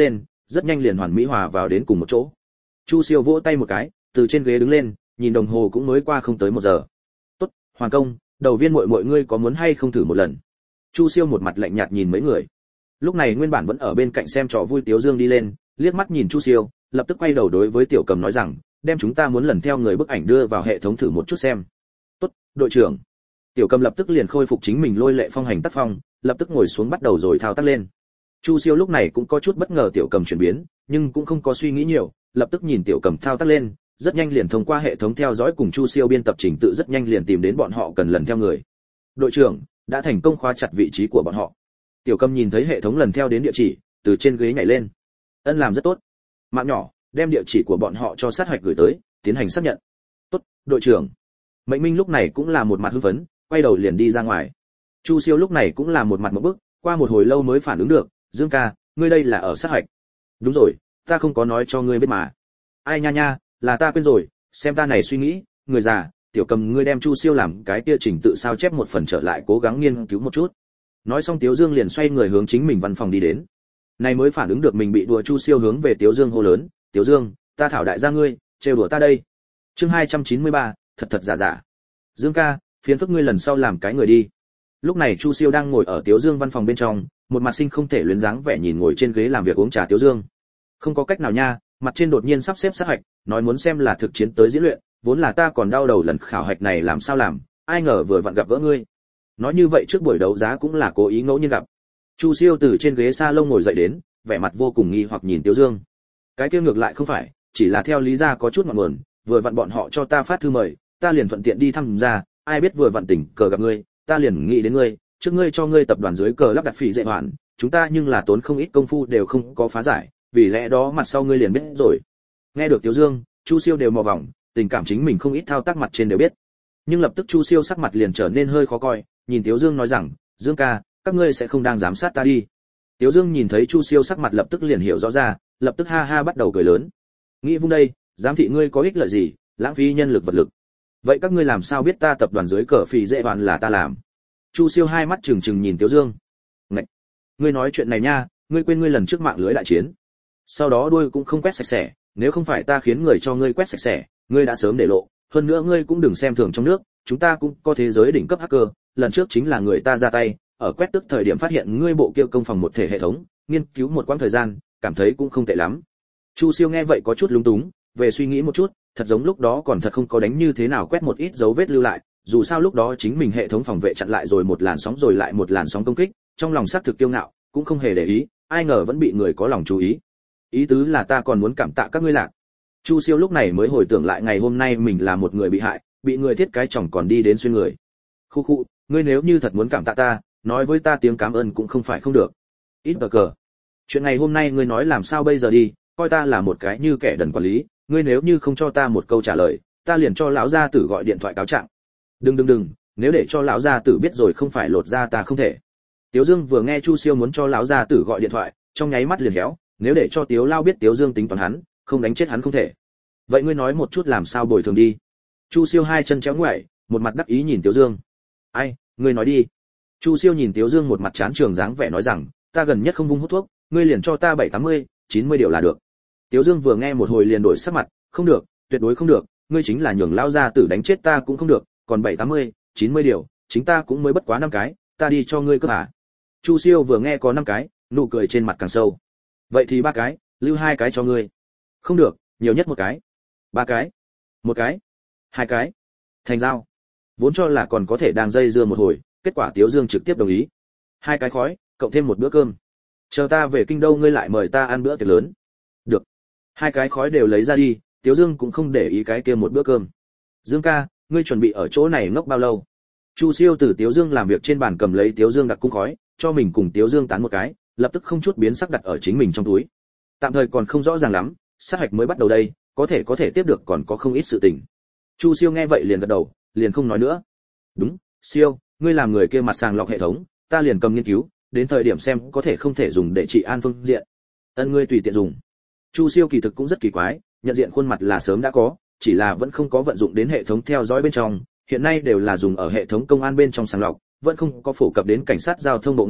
rất nhanh liền hoàn mỹ hòa vào đến cùng một chỗ. Chu Siêu vỗ tay một cái, từ trên ghế đứng lên, nhìn đồng hồ cũng mới qua không tới một giờ. "Tốt, Hoàng công, đầu viên muội muội ngươi có muốn hay không thử một lần?" Chu Siêu một mặt lạnh nhạt nhìn mấy người. Lúc này nguyên bản vẫn ở bên cạnh xem trò vui Tiếu Dương đi lên, liếc mắt nhìn Chu Siêu, lập tức quay đầu đối với Tiểu Cầm nói rằng, "Đem chúng ta muốn lần theo người bức ảnh đưa vào hệ thống thử một chút xem." "Tốt, đội trưởng." Tiểu Cầm lập tức liền khôi phục chính mình lôi lệ phong hành tác phong, lập tức ngồi xuống bắt đầu rồi thao tác lên. Chu Siêu lúc này cũng có chút bất ngờ Tiểu Cầm chuyển biến, nhưng cũng không có suy nghĩ nhiều, lập tức nhìn Tiểu Cầm thao tác lên, rất nhanh liền thông qua hệ thống theo dõi cùng Chu Siêu biên tập trình tự rất nhanh liền tìm đến bọn họ cần lần theo người. "Đội trưởng, đã thành công khóa chặt vị trí của bọn họ." Tiểu Cầm nhìn thấy hệ thống lần theo đến địa chỉ, từ trên ghế nhảy lên. "Ân, làm rất tốt. Mạng nhỏ, đem địa chỉ của bọn họ cho sát hoạch gửi tới, tiến hành xác nhận." "Tốt, đội trưởng." Mệnh Minh lúc này cũng là một mặt hưng phấn, quay đầu liền đi ra ngoài. Chu Siêu lúc này cũng là một mặt ngộp bức, qua một hồi lâu mới phản ứng được, "Dương ca, ngươi đây là ở sát hoạch?" "Đúng rồi, ta không có nói cho ngươi biết mà." "Ai nha nha, là ta quên rồi, xem ta này suy nghĩ, người già." Tiểu Cầm ngươi đem Chu Siêu làm cái kia trình tự sao chép một phần trở lại cố gắng nghiên cứu một chút. Nói xong Tiếu Dương liền xoay người hướng chính mình văn phòng đi đến. Này mới phản ứng được mình bị đùa, Chu Siêu hướng về Tiếu Dương hô lớn, "Tiếu Dương, ta thảo đại gia ngươi, trêu đùa ta đây." Chương hai trăm chín mươi ba, thật thật giả giả. "Dương ca, phiền phức ngươi lần sau làm cái người đi." Lúc này Chu Siêu đang ngồi ở Tiếu Dương văn phòng bên trong, một mặt sinh không thể luyến dáng vẻ nhìn ngồi trên ghế làm việc uống trà Tiếu Dương. Không có cách nào nha, mặt trên đột nhiên sắp xếp sát hạch, nói muốn xem là thực chiến tới diễn luyện, vốn là ta còn đau đầu lần khảo hạch này làm sao làm, ai ngờ vừa vặn gặp gỡ ngươi. Nói như vậy trước buổi đấu giá cũng là cố ý ngẫu nhiên gặp. Chu Siêu từ trên ghế salon ngồi dậy đến, vẻ mặt vô cùng nghi hoặc nhìn Tiếu Dương. Cái kia ngược lại không phải, chỉ là theo lý ra có chút ngọn nguồn, vừa vặn bọn họ cho ta phát thư mời, ta liền thuận tiện đi thăm ra, ai biết vừa vặn tình cờ gặp ngươi, ta liền nghĩ đến ngươi, trước ngươi cho ngươi tập đoàn dưới cờ lắp đặt phỉ dệ hoạn, chúng ta nhưng là tốn không ít công phu đều không có phá giải, vì lẽ đó mặt sau ngươi liền biết rồi. Nghe được Tiếu Dương, Chu Siêu đều mò vòng, tình cảm chính mình không ít thao tác mặt trên đều biết. Nhưng lập tức Chu Siêu sắc mặt liền trở nên hơi khó coi, nhìn Tiếu Dương nói rằng, "Dương ca, các ngươi sẽ không đang giám sát ta đi." Tiếu Dương nhìn thấy Chu Siêu sắc mặt lập tức liền hiểu rõ ra, lập tức ha ha bắt đầu cười lớn. "Nghĩ vung đây, giám thị ngươi có ích lợi gì, lãng phí nhân lực vật lực. Vậy các ngươi làm sao biết ta tập đoàn dưới cờ phỉ dễ hoàn là ta làm?" Chu Siêu hai mắt trừng trừng nhìn Tiếu Dương. "Ngạch, ngươi nói chuyện này nha, ngươi quên ngươi lần trước mạng lưới đại chiến. Sau đó đuôi cũng không quét sạch sẽ, nếu không phải ta khiến người cho ngươi quét sạch sẽ, ngươi đã sớm để lộ, hơn nữa ngươi cũng đừng xem thường trong nước, chúng ta cũng có thế giới đỉnh cấp hacker, lần trước chính là người ta ra tay, ở quét tức thời điểm phát hiện ngươi bộ kia công phòng một thể hệ thống, nghiên cứu một quãng thời gian, cảm thấy cũng không tệ lắm." Chu Siêu nghe vậy có chút lúng túng, về suy nghĩ một chút, thật giống lúc đó còn thật không có đánh như thế nào quét một ít dấu vết lưu lại, dù sao lúc đó chính mình hệ thống phòng vệ chặn lại rồi một làn sóng rồi lại một làn sóng công kích, trong lòng xác thực kiêu ngạo, cũng không hề để ý, ai ngờ vẫn bị người có lòng chú ý. Ý tứ là ta còn muốn cảm tạ các ngươi lạc. Chu Siêu lúc này mới hồi tưởng lại ngày hôm nay mình là một người bị hại, bị người thiết cái chồng còn đi đến xuyên người. Khu khu, ngươi nếu như thật muốn cảm tạ ta, nói với ta tiếng cảm ơn cũng không phải không được. Ít cờ cờ. Chuyện ngày hôm nay ngươi nói làm sao bây giờ đi, coi ta là một cái như kẻ đần quản lý, ngươi nếu như không cho ta một câu trả lời, ta liền cho lão gia tử gọi điện thoại cáo trạng. Đừng đừng đừng, nếu để cho lão gia tử biết rồi không phải lột ra ta không thể. Tiếu Dương vừa nghe Chu Siêu muốn cho lão gia tử gọi điện thoại, trong nháy mắt liền héo, nếu để cho Tiếu Lao biết Tiếu Dương tính toán hắn, không đánh chết hắn không thể. Vậy ngươi nói một chút làm sao bồi thường đi. Chu Siêu hai chân chéo ngoại, một mặt đắc ý nhìn Tiếu Dương. Ai, ngươi nói đi. Chu Siêu nhìn Tiếu Dương một mặt chán trường dáng vẻ nói rằng, ta gần nhất không vung hút thuốc, ngươi liền cho ta bảy tám mươi, chín mươi điều là được. Tiếu Dương vừa nghe một hồi liền đổi sắc mặt, không được, tuyệt đối không được, ngươi chính là nhường lão gia tử đánh chết ta cũng không được, còn bảy tám mươi, chín mươi điều, chính ta cũng mới bất quá năm cái, ta đi cho ngươi cơ à. Chu Siêu vừa nghe có năm cái, nụ cười trên mặt càng sâu. Vậy thì ba cái, lưu hai cái cho ngươi. Không được, nhiều nhất một cái. Ba cái. Một cái. Hai cái. Thành giao. Vốn cho là còn có thể đang dây dưa một hồi, kết quả Tiếu Dương trực tiếp đồng ý. Hai cái khói, cộng thêm một bữa cơm. Chờ ta về kinh đô ngươi lại mời ta ăn bữa tiệc lớn. Được. Hai cái khói đều lấy ra đi, Tiếu Dương cũng không để ý cái kia một bữa cơm. Dương ca, ngươi chuẩn bị ở chỗ này ngốc bao lâu? Chu Siêu từ Tiếu Dương làm việc trên bàn cầm lấy Tiếu Dương đặt cung khói, cho mình cùng Tiếu Dương tán một cái, lập tức không chút biến sắc đặt ở chính mình trong túi. Tạm thời còn không rõ ràng lắm, sát hạch mới bắt đầu đây, có thể có thể tiếp được còn có không ít sự tình. Chu Siêu nghe vậy liền gật đầu, liền không nói nữa. Đúng, Siêu, ngươi làm người kia mặt sàng lọc hệ thống, ta liền cầm nghiên cứu, đến thời điểm xem có thể không thể dùng để trị an phương diện. Ân ngươi tùy tiện dùng. Chu Siêu kỳ thực cũng rất kỳ quái, nhận diện khuôn mặt là sớm đã có, chỉ là vẫn không có vận dụng đến hệ thống theo dõi bên trong, hiện nay đều là dùng ở hệ thống công an bên trong sàng lọc, vẫn không có phổ cập đến cảnh sát giao thông bộ ngành,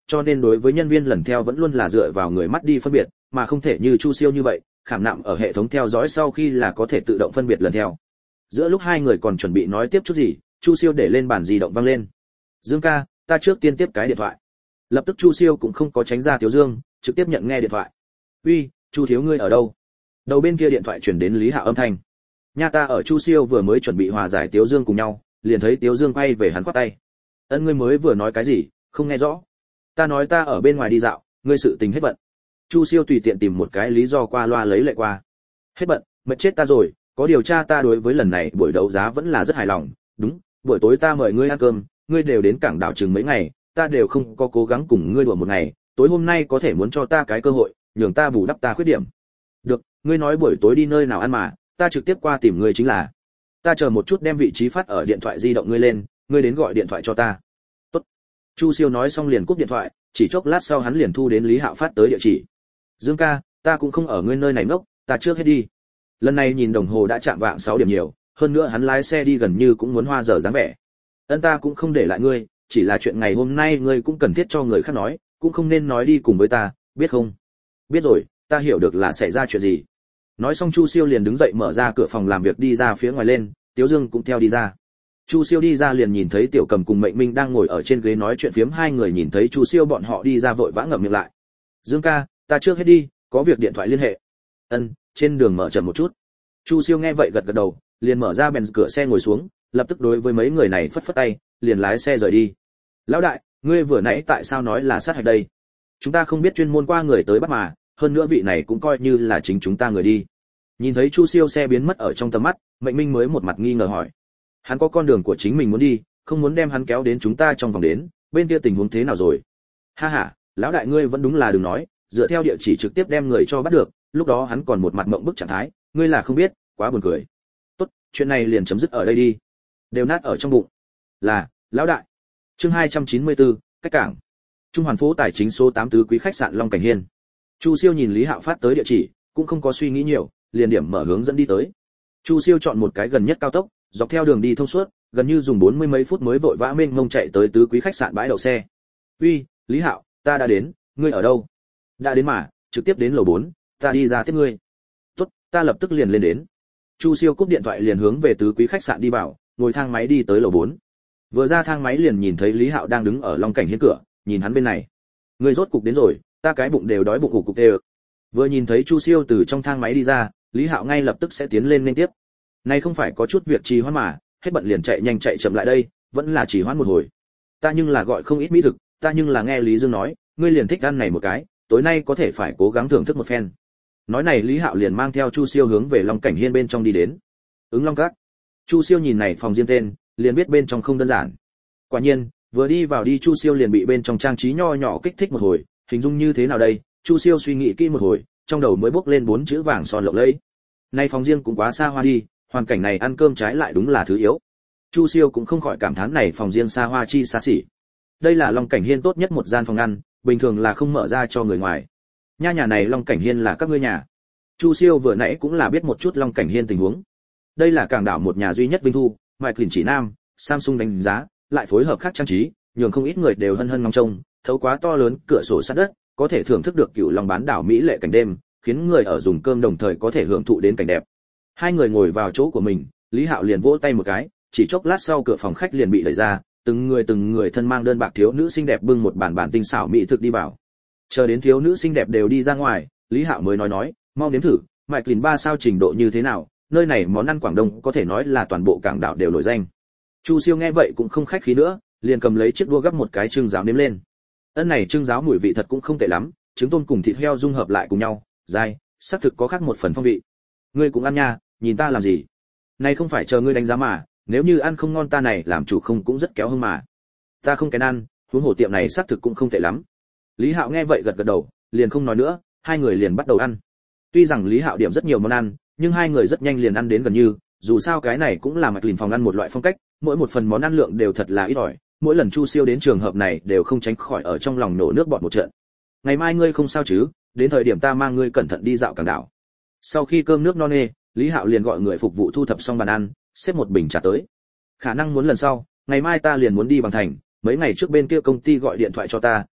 cho nên đối với nhân viên lần theo vẫn luôn là dựa vào người mắt đi phân biệt, mà không thể như Chu Siêu như vậy, khảm nạm ở hệ thống theo dõi sau khi là có thể tự động phân biệt lần theo. Giữa lúc hai người còn chuẩn bị nói tiếp chút gì, Chu Siêu để lên bàn di động vang lên. Dương ca, ta trước tiên tiếp cái điện thoại. Lập tức Chu Siêu cũng không có tránh ra Tiếu Dương, trực tiếp nhận nghe điện thoại. Uy, Chu thiếu ngươi ở đâu? Đầu bên kia điện thoại truyền đến Lý Hạo âm thanh. Nha, ta ở. Chu Siêu vừa mới chuẩn bị hòa giải Tiếu Dương cùng nhau, liền thấy Tiếu Dương quay về hắn quát tay. Ân, ngươi mới vừa nói cái gì, không nghe rõ. Ta nói ta ở bên ngoài đi dạo, ngươi sự tình hết bận. Chu Siêu tùy tiện tìm một cái lý do qua loa lấy lệ qua. Hết bận, mệt chết ta rồi, có điều tra ta đối với lần này buổi đấu giá vẫn là rất hài lòng, đúng, buổi tối ta mời ngươi ăn cơm, ngươi đều đến cảng đảo chừng mấy ngày, ta đều không có cố gắng cùng ngươi đùa một ngày, tối hôm nay có thể muốn cho ta cái cơ hội, nhường ta bù đắp ta khuyết điểm. Được, ngươi nói buổi tối đi nơi nào ăn mà, ta trực tiếp qua tìm ngươi chính là. Ta chờ một chút đem vị trí phát ở điện thoại di động ngươi lên, ngươi đến gọi điện thoại cho ta. Tốt. Chu Siêu nói xong liền cúp điện thoại, chỉ chốc lát sau hắn liền thu đến Lý Hạo phát tới địa chỉ. Dương ca, ta cũng không ở ngươi nơi này ngốc, ta trước hết đi. Lần này nhìn đồng hồ đã chạm vạng sáu điểm nhiều, hơn nữa hắn lái xe đi gần như cũng muốn hoa giờ dáng vẻ. Ân, ta cũng không để lại ngươi, chỉ là chuyện ngày hôm nay ngươi cũng cần thiết cho người khác nói, cũng không nên nói đi cùng với ta, biết không? Biết rồi, ta hiểu được là xảy ra chuyện gì. Nói xong Chu Siêu liền đứng dậy mở ra cửa phòng làm việc đi ra phía ngoài lên, Tiếu Dương cũng theo đi ra. Chu Siêu đi ra liền nhìn thấy Tiểu Cầm cùng Mệnh Minh đang ngồi ở trên ghế nói chuyện phiếm, hai người nhìn thấy Chu Siêu bọn họ đi ra vội vã ngậm miệng lại. Dương ca, ta trước hết đi, có việc điện thoại liên hệ. Ân, trên đường mở chậm một chút. Chu Siêu nghe vậy gật gật đầu, liền mở ra Benz cửa xe ngồi xuống, lập tức đối với mấy người này phất phất tay, liền lái xe rời đi. Lão đại, ngươi vừa nãy tại sao nói là sát hạch đây? Chúng ta không biết chuyên môn qua người tới bắt mà, hơn nữa vị này cũng coi như là chính chúng ta người đi. Nhìn thấy Chu Siêu xe biến mất ở trong tầm mắt, Mệnh Minh mới một mặt nghi ngờ hỏi. Hắn có con đường của chính mình muốn đi, không muốn đem hắn kéo đến chúng ta trong vòng đến, bên kia tình huống thế nào rồi? Ha ha, lão đại ngươi vẫn đúng là đừng nói, dựa theo địa chỉ trực tiếp đem người cho bắt được, lúc đó hắn còn một mặt mộng bức trạng thái, ngươi là không biết, quá buồn cười. Tốt, chuyện này liền chấm dứt ở đây đi. Đều nát ở trong bụng. Là, lão đại. Chương hai trăm chín mươi tư, cách cảng. Trung Hoàn phố tài chính số tám tứ quý khách sạn Long Cảnh Hiên. Chu Siêu nhìn Lý Hạo phát tới địa chỉ, cũng không có suy nghĩ nhiều, liền điểm mở hướng dẫn đi tới. Chu Siêu chọn một cái gần nhất cao tốc, dọc theo đường đi thông suốt, gần như dùng bốn mươi mấy phút mới vội vã mênh mông chạy tới tứ quý khách sạn bãi đậu xe. "Uy, Lý Hạo, ta đã đến, ngươi ở đâu?" "Đã đến mà, trực tiếp đến lầu bốn, ta đi ra tiếp ngươi." "Tốt, ta lập tức liền lên đến." Chu Siêu cúp điện thoại liền hướng về tứ quý khách sạn đi vào, ngồi thang máy đi tới lầu bốn. Vừa ra thang máy liền nhìn thấy Lý Hạo đang đứng ở Long Cảnh Hiên cửa, nhìn hắn bên này. "Ngươi rốt cục đến rồi, ta cái bụng đều đói bụng ủ cục đều." Vừa nhìn thấy Chu Siêu từ trong thang máy đi ra, Lý Hạo ngay lập tức sẽ tiến lên nên tiếp. Này không phải có chút việc trì hoãn mà, hết bận liền chạy nhanh chạy chậm lại đây, vẫn là trì hoãn một hồi. Ta nhưng là gọi không ít mỹ thực, ta nhưng là nghe Lý Dương nói, ngươi liền thích ăn này một cái, tối nay có thể phải cố gắng thưởng thức một phen. Nói này Lý Hạo liền mang theo Chu Siêu hướng về Long Cảnh Hiên bên trong đi đến. Ứng Long Các. Chu Siêu nhìn này phòng riêng tên, liền biết bên trong không đơn giản. Quả nhiên, vừa đi vào đi Chu Siêu liền bị bên trong trang trí nho nhỏ kích thích một hồi, hình dung như thế nào đây? Chu Siêu suy nghĩ kỹ một hồi, trong đầu mới bốc lên bốn chữ vàng son lộng lẫy. Nay phòng riêng cũng quá xa hoa đi, hoàn cảnh này ăn cơm trái lại đúng là thứ yếu. Chu Siêu cũng không khỏi cảm thán này phòng riêng xa hoa chi xa xỉ. Đây là Long Cảnh Hiên tốt nhất một gian phòng ăn, bình thường là không mở ra cho người ngoài. Nha, nhà này Long Cảnh Hiên là các ngươi nhà. Chu Siêu vừa nãy cũng là biết một chút Long Cảnh Hiên tình huống. Đây là cảng đảo một nhà duy nhất Vinh Thu, Mại Kình chỉ Nam, Samsung đánh giá, lại phối hợp khác trang trí, nhường không ít người đều hân hân ngóng trông, thấu quá to lớn cửa sổ sát đất, có thể thưởng thức được cựu Long bán đảo mỹ lệ cảnh đêm, khiến người ở dùng cơm đồng thời có thể hưởng thụ đến cảnh đẹp. Hai người ngồi vào chỗ của mình, Lý Hạo liền vỗ tay một cái, chỉ chốc lát sau cửa phòng khách liền bị đẩy ra, từng người từng người thân mang đơn bạc thiếu nữ xinh đẹp bưng một bàn bàn tinh xảo mỹ thực đi vào. Chờ đến thiếu nữ xinh đẹp đều đi ra ngoài, Lý Hạo mới nói nói, mau nếm thử, Mại Kình ba sao trình độ như thế nào, nơi này món ăn Quảng Đông có thể nói là toàn bộ cảng đảo đều nổi danh. Chu Siêu nghe vậy cũng không khách khí nữa, liền cầm lấy chiếc đũa gắp một cái trưng giáo nếm lên. Ân, này trưng giáo mùi vị thật cũng không tệ lắm, trứng tôm cùng thịt heo dung hợp lại cùng nhau, dai, xác thực có khác một phần phong vị. Ngươi cũng ăn nha, nhìn ta làm gì? Này không phải chờ ngươi đánh giá mà, nếu như ăn không ngon ta này làm chủ không cũng rất kéo hông mà. Ta không kén ăn, huống hồ tiệm này xác thực cũng không tệ lắm. Lý Hạo nghe vậy gật gật đầu, liền không nói nữa, hai người liền bắt đầu ăn. Tuy rằng Lý Hạo điểm rất nhiều món ăn, nhưng hai người rất nhanh liền ăn đến gần như, dù sao cái này cũng là Mạch Lìn phòng ăn một loại phong cách, mỗi một phần món ăn lượng đều thật là ít ỏi, mỗi lần Chu Siêu đến trường hợp này đều không tránh khỏi ở trong lòng nổ nước bọt một trận. Ngày mai ngươi không sao chứ, đến thời điểm ta mang ngươi cẩn thận đi dạo cảng đảo. Sau khi cơm nước no nê, Lý Hạo liền gọi người phục vụ thu thập xong bàn ăn, xếp một bình trà tới. Khả năng muốn lần sau, ngày mai ta liền muốn đi Bằng Thành, mấy ngày trước bên kia công ty gọi điện thoại cho ta,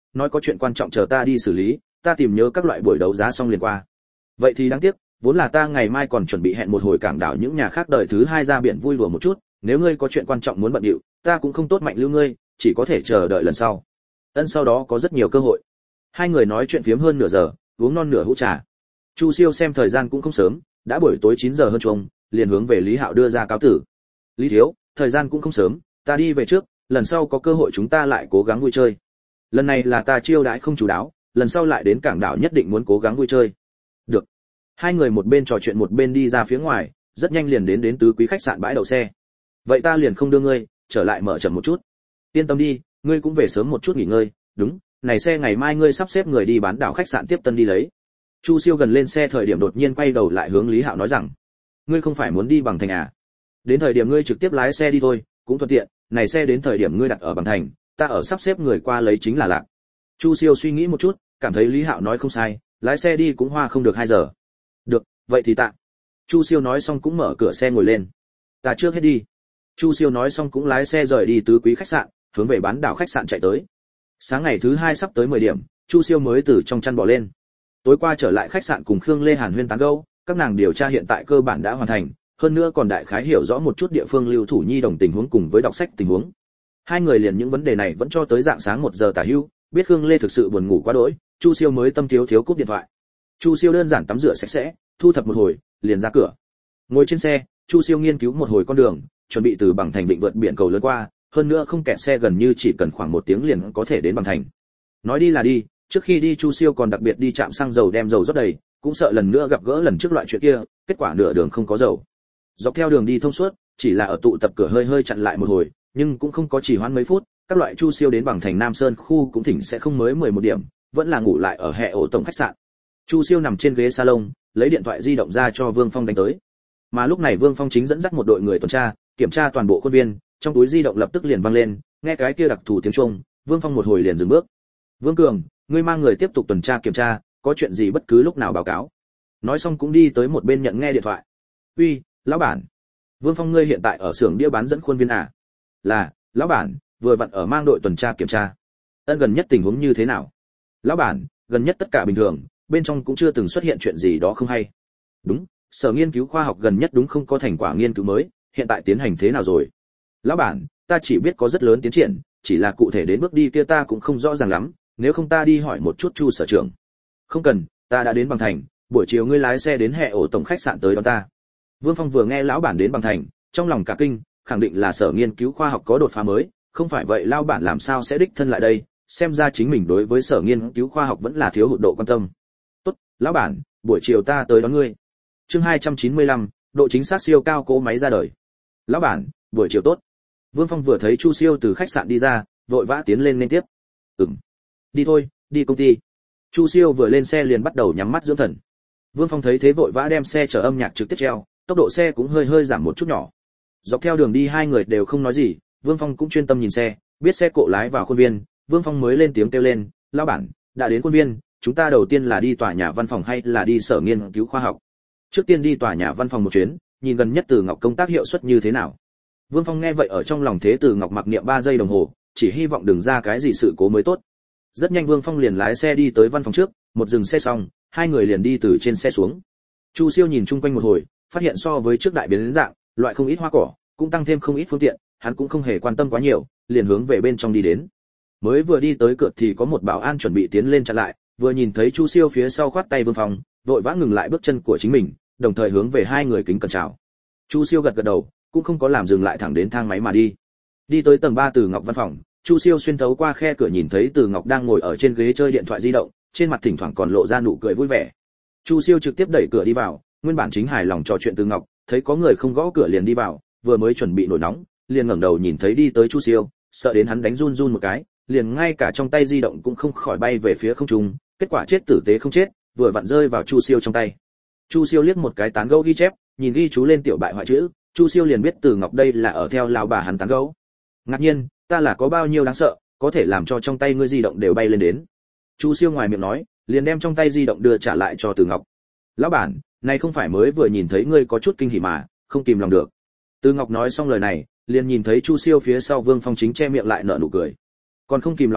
nói có chuyện quan trọng chờ ta đi xử lý, ta tìm nhớ các loại buổi đấu giá xong liền qua. Vậy thì đáng tiếc, vốn là ta ngày mai còn chuẩn bị hẹn một hồi cảng đảo những nhà khác đời thứ hai ra biển vui đùa một chút, nếu ngươi có chuyện quan trọng muốn bận điệu, ta cũng không tốt mạnh lưu ngươi, chỉ có thể chờ đợi lần sau. Ân sau đó có rất nhiều cơ hội. Hai người nói chuyện phiếm hơn nửa giờ, uống non nửa hũ trà. Chu Siêu xem thời gian cũng không sớm, đã buổi tối chín giờ hơn chung, liền hướng về Lý Hạo đưa ra cáo tử. Lý thiếu, thời gian cũng không sớm, ta đi về trước, lần sau có cơ hội chúng ta lại cố gắng vui chơi. Lần này là ta chiêu đãi không chú đáo, lần sau lại đến cảng đảo nhất định muốn cố gắng vui chơi. Được. Hai người một bên trò chuyện một bên đi ra phía ngoài, rất nhanh liền đến đến tứ quý khách sạn bãi đậu xe. Vậy ta liền không đưa ngươi, trở lại mở chậm một chút. Yên tâm đi, ngươi cũng về sớm một chút nghỉ ngơi, đúng, này xe ngày mai ngươi sắp xếp người đi bán đảo khách sạn tiếp tân đi lấy. Chu Siêu gần lên xe thời điểm đột nhiên quay đầu lại hướng Lý Hạo nói rằng, ngươi không phải muốn đi bằng thành à? Đến thời điểm ngươi trực tiếp lái xe đi thôi, cũng thuận tiện, này xe đến thời điểm ngươi đặt ở bằng thành, ta ở sắp xếp người qua lấy chính là lạc. Chu Siêu suy nghĩ một chút, cảm thấy Lý Hạo nói không sai, lái xe đi cũng hoa không được hai giờ. Được, vậy thì tạ. Chu Siêu nói xong cũng mở cửa xe ngồi lên. Ta trước hết đi. Chu Siêu nói xong cũng lái xe rời đi tứ quý khách sạn, hướng về bán đảo khách sạn chạy tới. Sáng ngày thứ hai sắp tới mười điểm, Chu Siêu mới từ trong chăn bò lên. Tối qua trở lại khách sạn cùng Khương Lê Hàn huyên tán gẫu, các nàng điều tra hiện tại cơ bản đã hoàn thành, hơn nữa còn đại khái hiểu rõ một chút địa phương lưu thủ nhi đồng tình huống cùng với đọc sách tình huống. Hai người liền những vấn đề này vẫn cho tới dạng sáng một giờ tả hữu, biết Khương Lê thực sự buồn ngủ quá đỗi, Chu Siêu mới tâm thiếu thiếu cúp điện thoại. Chu Siêu đơn giản tắm rửa sạch sẽ, thu thập một hồi, liền ra cửa. Ngồi trên xe, Chu Siêu nghiên cứu một hồi con đường, chuẩn bị từ Bằng Thành định vượt biển cầu lớn qua, hơn nữa không kẹt xe, gần như chỉ cần khoảng một tiếng liền có thể đến Bằng Thành. Nói đi là đi, trước khi đi Chu Siêu còn đặc biệt đi trạm xăng dầu đem dầu rót đầy, cũng sợ lần nữa gặp gỡ lần trước loại chuyện kia, kết quả nửa đường không có dầu. Dọc theo đường đi thông suốt, chỉ là ở tụ tập cửa hơi hơi chặn lại một hồi, nhưng cũng không có chỉ hoãn mấy phút, các loại Chu Siêu đến Bằng Thành Nam Sơn khu cũng thỉnh sẽ không mới mười một điểm, vẫn là ngủ lại ở hệ ổ tổng khách sạn. Chu Siêu nằm trên ghế salon, lấy điện thoại di động ra cho Vương Phong đánh tới. Mà lúc này Vương Phong chính dẫn dắt một đội người tuần tra, kiểm tra toàn bộ khuôn viên, trong túi di động lập tức liền vang lên, nghe cái kia đặc thù tiếng chuông, Vương Phong một hồi liền dừng bước. Vương Cường, ngươi mang người tiếp tục tuần tra kiểm tra, có chuyện gì bất cứ lúc nào báo cáo. Nói xong cũng đi tới một bên nhận nghe điện thoại. Uy, lão bản. Vương Phong, ngươi hiện tại ở xưởng đĩa bán dẫn khuôn viên à? Là, lão bản, vừa vặn ở mang đội tuần tra kiểm tra. Ân, gần nhất tình huống như thế nào? Lão bản, gần nhất tất cả bình thường, bên trong cũng chưa từng xuất hiện chuyện gì đó không hay. Đúng, sở nghiên cứu khoa học gần nhất đúng không có thành quả nghiên cứu mới, hiện tại tiến hành thế nào rồi? Lão bản, ta chỉ biết có rất lớn tiến triển, chỉ là cụ thể đến bước đi kia ta cũng không rõ ràng lắm, nếu không ta đi hỏi một chút Chu sở trưởng. Không cần, ta đã đến Bằng Thành, buổi chiều ngươi lái xe đến hệ ổ tổng khách sạn tới đón ta. Vương Phong vừa nghe lão bản đến Bằng Thành, trong lòng cả kinh, khẳng định là sở nghiên cứu khoa học có đột phá mới, không phải vậy lão bản làm sao sẽ đích thân lại đây, xem ra chính mình đối với sở nghiên cứu khoa học vẫn là thiếu hụt độ quan tâm. Tốt, lão bản, buổi chiều ta tới đón ngươi. Chương hai trăm chín mươi lăm, độ chính xác siêu cao cỗ máy ra đời. Lão bản, buổi chiều tốt. Vương Phong vừa thấy Chu Siêu từ khách sạn đi ra, vội vã tiến lên nên tiếp. Ừm. Đi thôi, đi công ty. Chu Siêu vừa lên xe liền bắt đầu nhắm mắt dưỡng thần. Vương Phong thấy thế vội vã đem xe chở âm nhạc trực tiếp treo, tốc độ xe cũng hơi hơi giảm một chút nhỏ. Dọc theo đường đi hai người đều không nói gì, Vương Phong cũng chuyên tâm nhìn xe, biết xe cộ lái vào khuôn viên, Vương Phong mới lên tiếng kêu lên, "Lão bản, đã đến khuôn viên, chúng ta đầu tiên là đi tòa nhà văn phòng hay là đi sở nghiên cứu khoa học?" Trước tiên đi tòa nhà văn phòng một chuyến, nhìn gần nhất Từ Ngọc công tác hiệu suất như thế nào. Vương Phong nghe vậy ở trong lòng thế Từ Ngọc mặc niệm ba giây đồng hồ, chỉ hy vọng đừng ra cái gì sự cố mới tốt. Rất nhanh Vương Phong liền lái xe đi tới văn phòng trước, một dừng xe xong, hai người liền đi từ trên xe xuống. Chu Siêu nhìn chung quanh một hồi, phát hiện so với trước đại biến đến dạng, loại không ít hoa cỏ, cũng tăng thêm không ít phương tiện, hắn cũng không hề quan tâm quá nhiều, liền hướng về bên trong đi đến. Mới vừa đi tới cửa thì có một bảo an chuẩn bị tiến lên chặn lại, vừa nhìn thấy Chu Siêu phía sau khoát tay Vương Phong, vội vã ngừng lại bước chân của chính mình, đồng thời hướng về hai người kính cẩn chào. Chu Siêu gật gật đầu, cũng không có làm dừng lại thẳng đến thang máy mà đi. Đi tới tầng ba Từ Ngọc văn phòng, Chu Siêu xuyên thấu qua khe cửa nhìn thấy Từ Ngọc đang ngồi ở trên ghế chơi điện thoại di động, trên mặt thỉnh thoảng còn lộ ra nụ cười vui vẻ. Chu Siêu trực tiếp đẩy cửa đi vào, nguyên bản chính hài lòng trò chuyện Từ Ngọc, thấy có người không gõ cửa liền đi vào, vừa mới chuẩn bị nổi nóng, liền ngẩng đầu nhìn thấy đi tới Chu Siêu, sợ đến hắn đánh run run một cái, liền ngay cả trong tay di động cũng không khỏi bay về phía không trung, kết quả chết tử tế không chết, vừa vặn rơi vào Chu Siêu trong tay. Chu Siêu liếc một cái tán gẫu ghi chép, nhìn ghi chú lên tiểu bại hoại chữ, Chu Siêu liền biết Từ Ngọc đây là ở theo lão bà hắn tán gẫu. Ngạc nhiên, ta là có bao nhiêu đáng sợ, có thể làm cho trong tay ngươi di động đều bay lên đến. Chu Siêu ngoài miệng nói, liền đem trong tay di động đưa trả lại cho Từ Ngọc. Lão bản, này không phải mới vừa nhìn thấy ngươi có chút kinh hỉ mà, không kìm lòng được. Từ Ngọc nói xong lời này, liền nhìn thấy Chu Siêu phía sau Vương Phong chính che miệng lại nở nụ cười. Còn không kìm lòng được,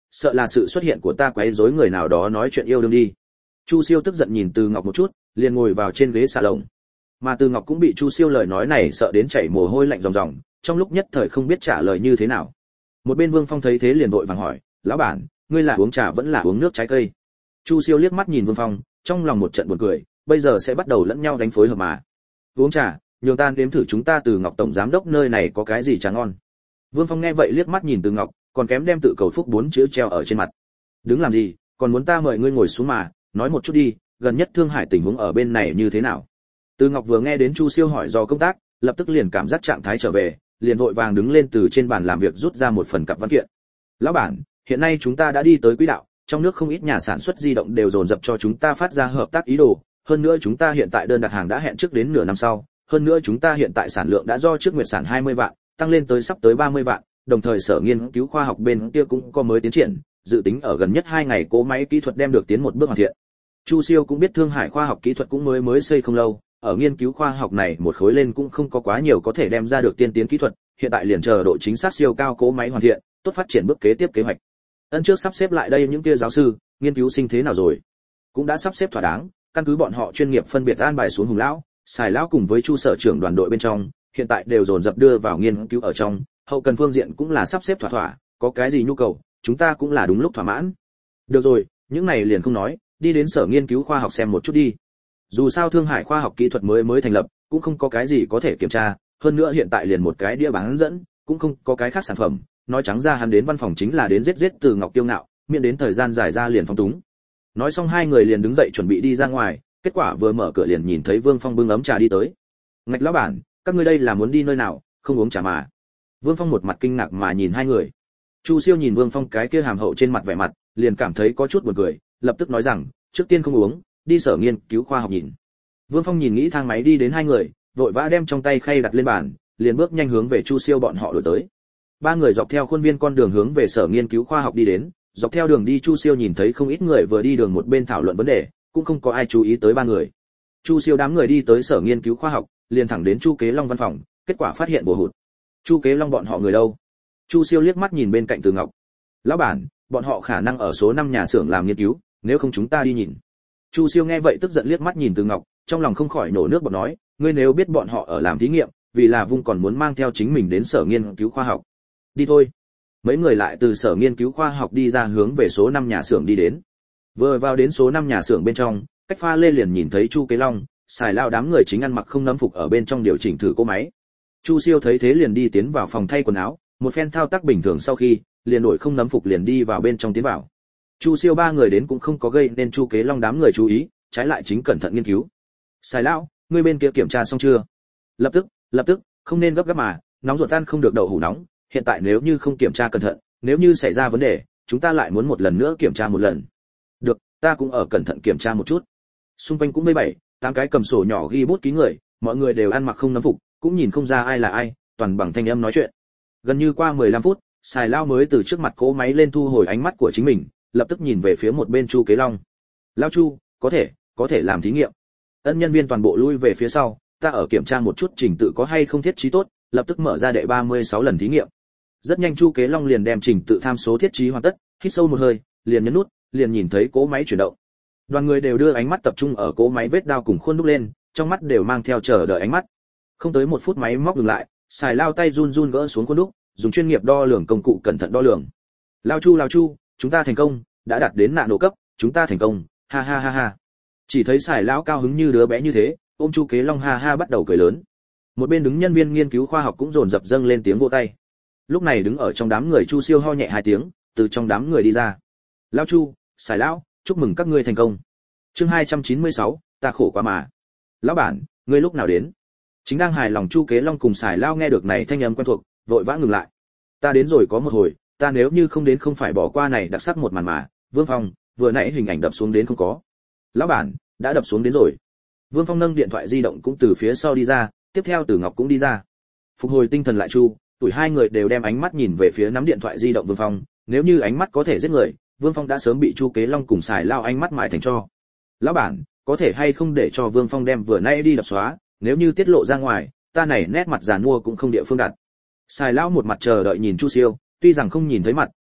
sợ là sự xuất hiện của ta quấy rối người nào đó nói chuyện yêu đương đi. Chu Siêu tức giận nhìn Từ Ngọc một chút, liền ngồi vào trên ghế xà lồng. Mà Từ Ngọc cũng bị Chu Siêu lời nói này sợ đến chảy mồ hôi lạnh ròng ròng, trong lúc nhất thời không biết trả lời như thế nào. Một bên Vương Phong thấy thế liền vội vàng hỏi, lão bản, ngươi là uống trà vẫn là uống nước trái cây? Chu Siêu liếc mắt nhìn Vương Phong, trong lòng một trận buồn cười, bây giờ sẽ bắt đầu lẫn nhau đánh phối hợp mà. Uống trà, nhường ta nếm thử chúng ta Từ Ngọc tổng giám đốc nơi này có cái gì trà ngon. Vương Phong nghe vậy liếc mắt nhìn Từ Ngọc, còn kém đem tự cầu phúc bốn chữ treo ở trên mặt. Đứng làm gì, còn muốn ta mời ngươi ngồi xuống mà, nói một chút đi, gần nhất Thương Hải tình huống ở bên này như thế nào? Từ Ngọc vừa nghe đến Chu Siêu hỏi do công tác, lập tức liền cảm giác trạng thái trở về, liền vội vàng đứng lên từ trên bàn làm việc rút ra một phần cặp văn kiện. Lão bản, hiện nay chúng ta đã đi tới quỹ đạo, trong nước không ít nhà sản xuất di động đều dồn dập cho chúng ta phát ra hợp tác ý đồ, hơn nữa chúng ta hiện tại đơn đặt hàng đã hẹn trước đến nửa năm sau, hơn nữa chúng ta hiện tại sản lượng đã do trước nguyệt sản hai mươi vạn, tăng lên tới sắp tới ba mươi vạn, đồng thời sở nghiên cứu khoa học bên kia cũng có mới tiến triển, dự tính ở gần nhất hai ngày cỗ máy kỹ thuật đem được tiến một bước hoàn thiện. Chu Siêu cũng biết Thương Hải khoa học kỹ thuật cũng mới mới xây không lâu, ở nghiên cứu khoa học này một khối lên cũng không có quá nhiều có thể đem ra được tiên tiến kỹ thuật, hiện tại liền chờ độ chính xác siêu cao cỗ máy hoàn thiện, tốt phát triển bước kế tiếp kế hoạch. Ân trước sắp xếp lại đây những kia giáo sư, nghiên cứu sinh thế nào rồi? Cũng đã sắp xếp thỏa đáng, căn cứ bọn họ chuyên nghiệp phân biệt an bài xuống Hùng lão, Sài lão cùng với Chu sở trưởng đoàn đội bên trong, hiện tại đều dồn dập đưa vào nghiên cứu ở trong, hậu cần phương diện cũng là sắp xếp thỏa thỏa, có cái gì nhu cầu, chúng ta cũng là đúng lúc thỏa mãn. Được rồi, những này liền không nói, đi đến sở nghiên cứu khoa học xem một chút đi. Dù sao Thương Hải khoa học kỹ thuật mới mới thành lập, cũng không có cái gì có thể kiểm tra, hơn nữa hiện tại liền một cái đĩa bán dẫn, cũng không có cái khác sản phẩm, nói trắng ra hắn đến văn phòng chính là đến giết giết Từ Ngọc kiêu ngạo, miễn đến thời gian dài ra liền phóng túng. Nói xong hai người liền đứng dậy chuẩn bị đi ra ngoài, kết quả vừa mở cửa liền nhìn thấy Vương Phong bưng ấm trà đi tới. Ngạch lão bản, các ngươi đây là muốn đi nơi nào, không uống trà mà? Vương Phong một mặt kinh ngạc mà nhìn hai người. Chu Siêu nhìn Vương Phong cái kia hàm hậu trên mặt vẻ mặt, liền cảm thấy có chút buồn cười, lập tức nói rằng, trước tiên không uống, đi sở nghiên cứu khoa học nhìn. Vương Phong nhìn nghĩ thang máy đi đến hai người, vội vã đem trong tay khay đặt lên bàn, liền bước nhanh hướng về Chu Siêu bọn họ đuổi tới. Ba người dọc theo khuôn viên con đường hướng về sở nghiên cứu khoa học đi đến, dọc theo đường đi Chu Siêu nhìn thấy không ít người vừa đi đường một bên thảo luận vấn đề, cũng không có ai chú ý tới ba người. Chu Siêu đám người đi tới sở nghiên cứu khoa học, liền thẳng đến Chu Kế Long văn phòng, kết quả phát hiện bổ hụt. Chu Kế Long bọn họ người đâu? Chu Siêu liếc mắt nhìn bên cạnh Từ Ngọc. Lão bản, bọn họ khả năng ở số năm nhà xưởng làm nghiên cứu, nếu không chúng ta đi nhìn. Chu Siêu nghe vậy tức giận liếc mắt nhìn Từ Ngọc, trong lòng không khỏi nổ nước bọt nói, ngươi nếu biết bọn họ ở làm thí nghiệm, vì là Vung còn muốn mang theo chính mình đến sở nghiên cứu khoa học. Đi thôi. Mấy người lại từ sở nghiên cứu khoa học đi ra hướng về số năm nhà xưởng đi đến. Vừa vào đến số năm nhà xưởng bên trong, cách pha lê liền nhìn thấy Chu Kế Long, Sài lao đám người chính ăn mặc không nấm phục ở bên trong điều chỉnh thử cỗ máy. Chu Siêu thấy thế liền đi tiến vào phòng thay quần áo, một phen thao tác bình thường sau khi, liền đổi không nấm phục liền đi vào bên trong tiến vào. Chu Siêu ba người đến cũng không có gây nên Chu Kế Long đám người chú ý, trái lại chính cẩn thận nghiên cứu. Sài lão, ngươi bên kia kiểm tra xong chưa? Lập tức, lập tức, không nên gấp gáp mà, nóng ruột ăn không được đậu hũ nóng, hiện tại nếu như không kiểm tra cẩn thận, nếu như xảy ra vấn đề, chúng ta lại muốn một lần nữa kiểm tra một lần. Được, ta cũng ở cẩn thận kiểm tra một chút. Xung quanh cũng mấy bảy, tám cái cầm sổ nhỏ ghi bút ký người, mọi người đều ăn mặc không nấm phục, cũng nhìn không ra ai là ai, toàn bằng thanh âm nói chuyện. Gần như qua mười lăm phút, Sài lao mới từ trước mặt cỗ máy lên thu hồi ánh mắt của chính mình, lập tức nhìn về phía một bên Chu Kế Long. Lão Chu, có thể, có thể làm thí nghiệm. Ân nhân viên toàn bộ lui về phía sau, ta ở kiểm tra một chút trình tự có hay không thiết trí tốt, lập tức mở ra đệ ba mươi sáu lần thí nghiệm. Rất nhanh Chu Kế Long liền đem trình tự tham số thiết trí hoàn tất, hít sâu một hơi, liền nhấn nút, liền nhìn thấy cỗ máy chuyển động. Đoàn người đều đưa ánh mắt tập trung ở cỗ máy vết đao cùng khuôn đúc lên, trong mắt đều mang theo chờ đợi ánh mắt. Không tới một phút máy móc ngừng lại, Sài lao tay run run gỡ xuống khuôn đúc, dùng chuyên nghiệp đo lường công cụ cẩn thận đo lường. Lao Chu lao Chu, chúng ta thành công, đã đạt đến nạ nổ cấp, chúng ta thành công, ha ha ha ha. Chỉ thấy Sài lão cao hứng như đứa bé như thế, ôm Chu Kế Long ha ha bắt đầu cười lớn. Một bên đứng nhân viên nghiên cứu khoa học cũng dồn dập dâng lên tiếng vỗ tay. Lúc này đứng ở trong đám người Chu Siêu ho nhẹ hai tiếng, từ trong đám người đi ra. Lão Chu, Sài lão, chúc mừng các ngươi thành công. Chương hai trăm chín mươi sáu, ta khổ quá mà. Lão bản, ngươi lúc nào đến? Chính đang hài lòng Chu Kế Long cùng Sài lão nghe được này thanh âm quen thuộc, vội vã ngừng lại. Ta đến rồi có một hồi, ta nếu như không đến không phải bỏ qua này đặc sắc một màn mà. Vương Phong, vừa nãy hình ảnh đập xuống đến không có. Lão bản, đã đập xuống đến rồi. Vương Phong nâng điện thoại di động cũng từ phía sau đi ra, tiếp theo Từ Ngọc cũng đi ra. Phục hồi tinh thần lại Chu, tuổi hai người đều đem ánh mắt nhìn về phía nắm điện thoại di động Vương Phong, nếu như ánh mắt có thể giết người, Vương Phong đã sớm bị Chu Kế Long cùng Sài lao ánh mắt mài thành tro. Lão bản, có thể hay không để cho Vương Phong đem vừa nay đi đập xóa, nếu như tiết lộ ra ngoài, ta này nét mặt giàn mua cũng không địa phương đặt. Sài lão một mặt chờ đợi nhìn Chu Siêu, tuy rằng không nhìn thấy mặt,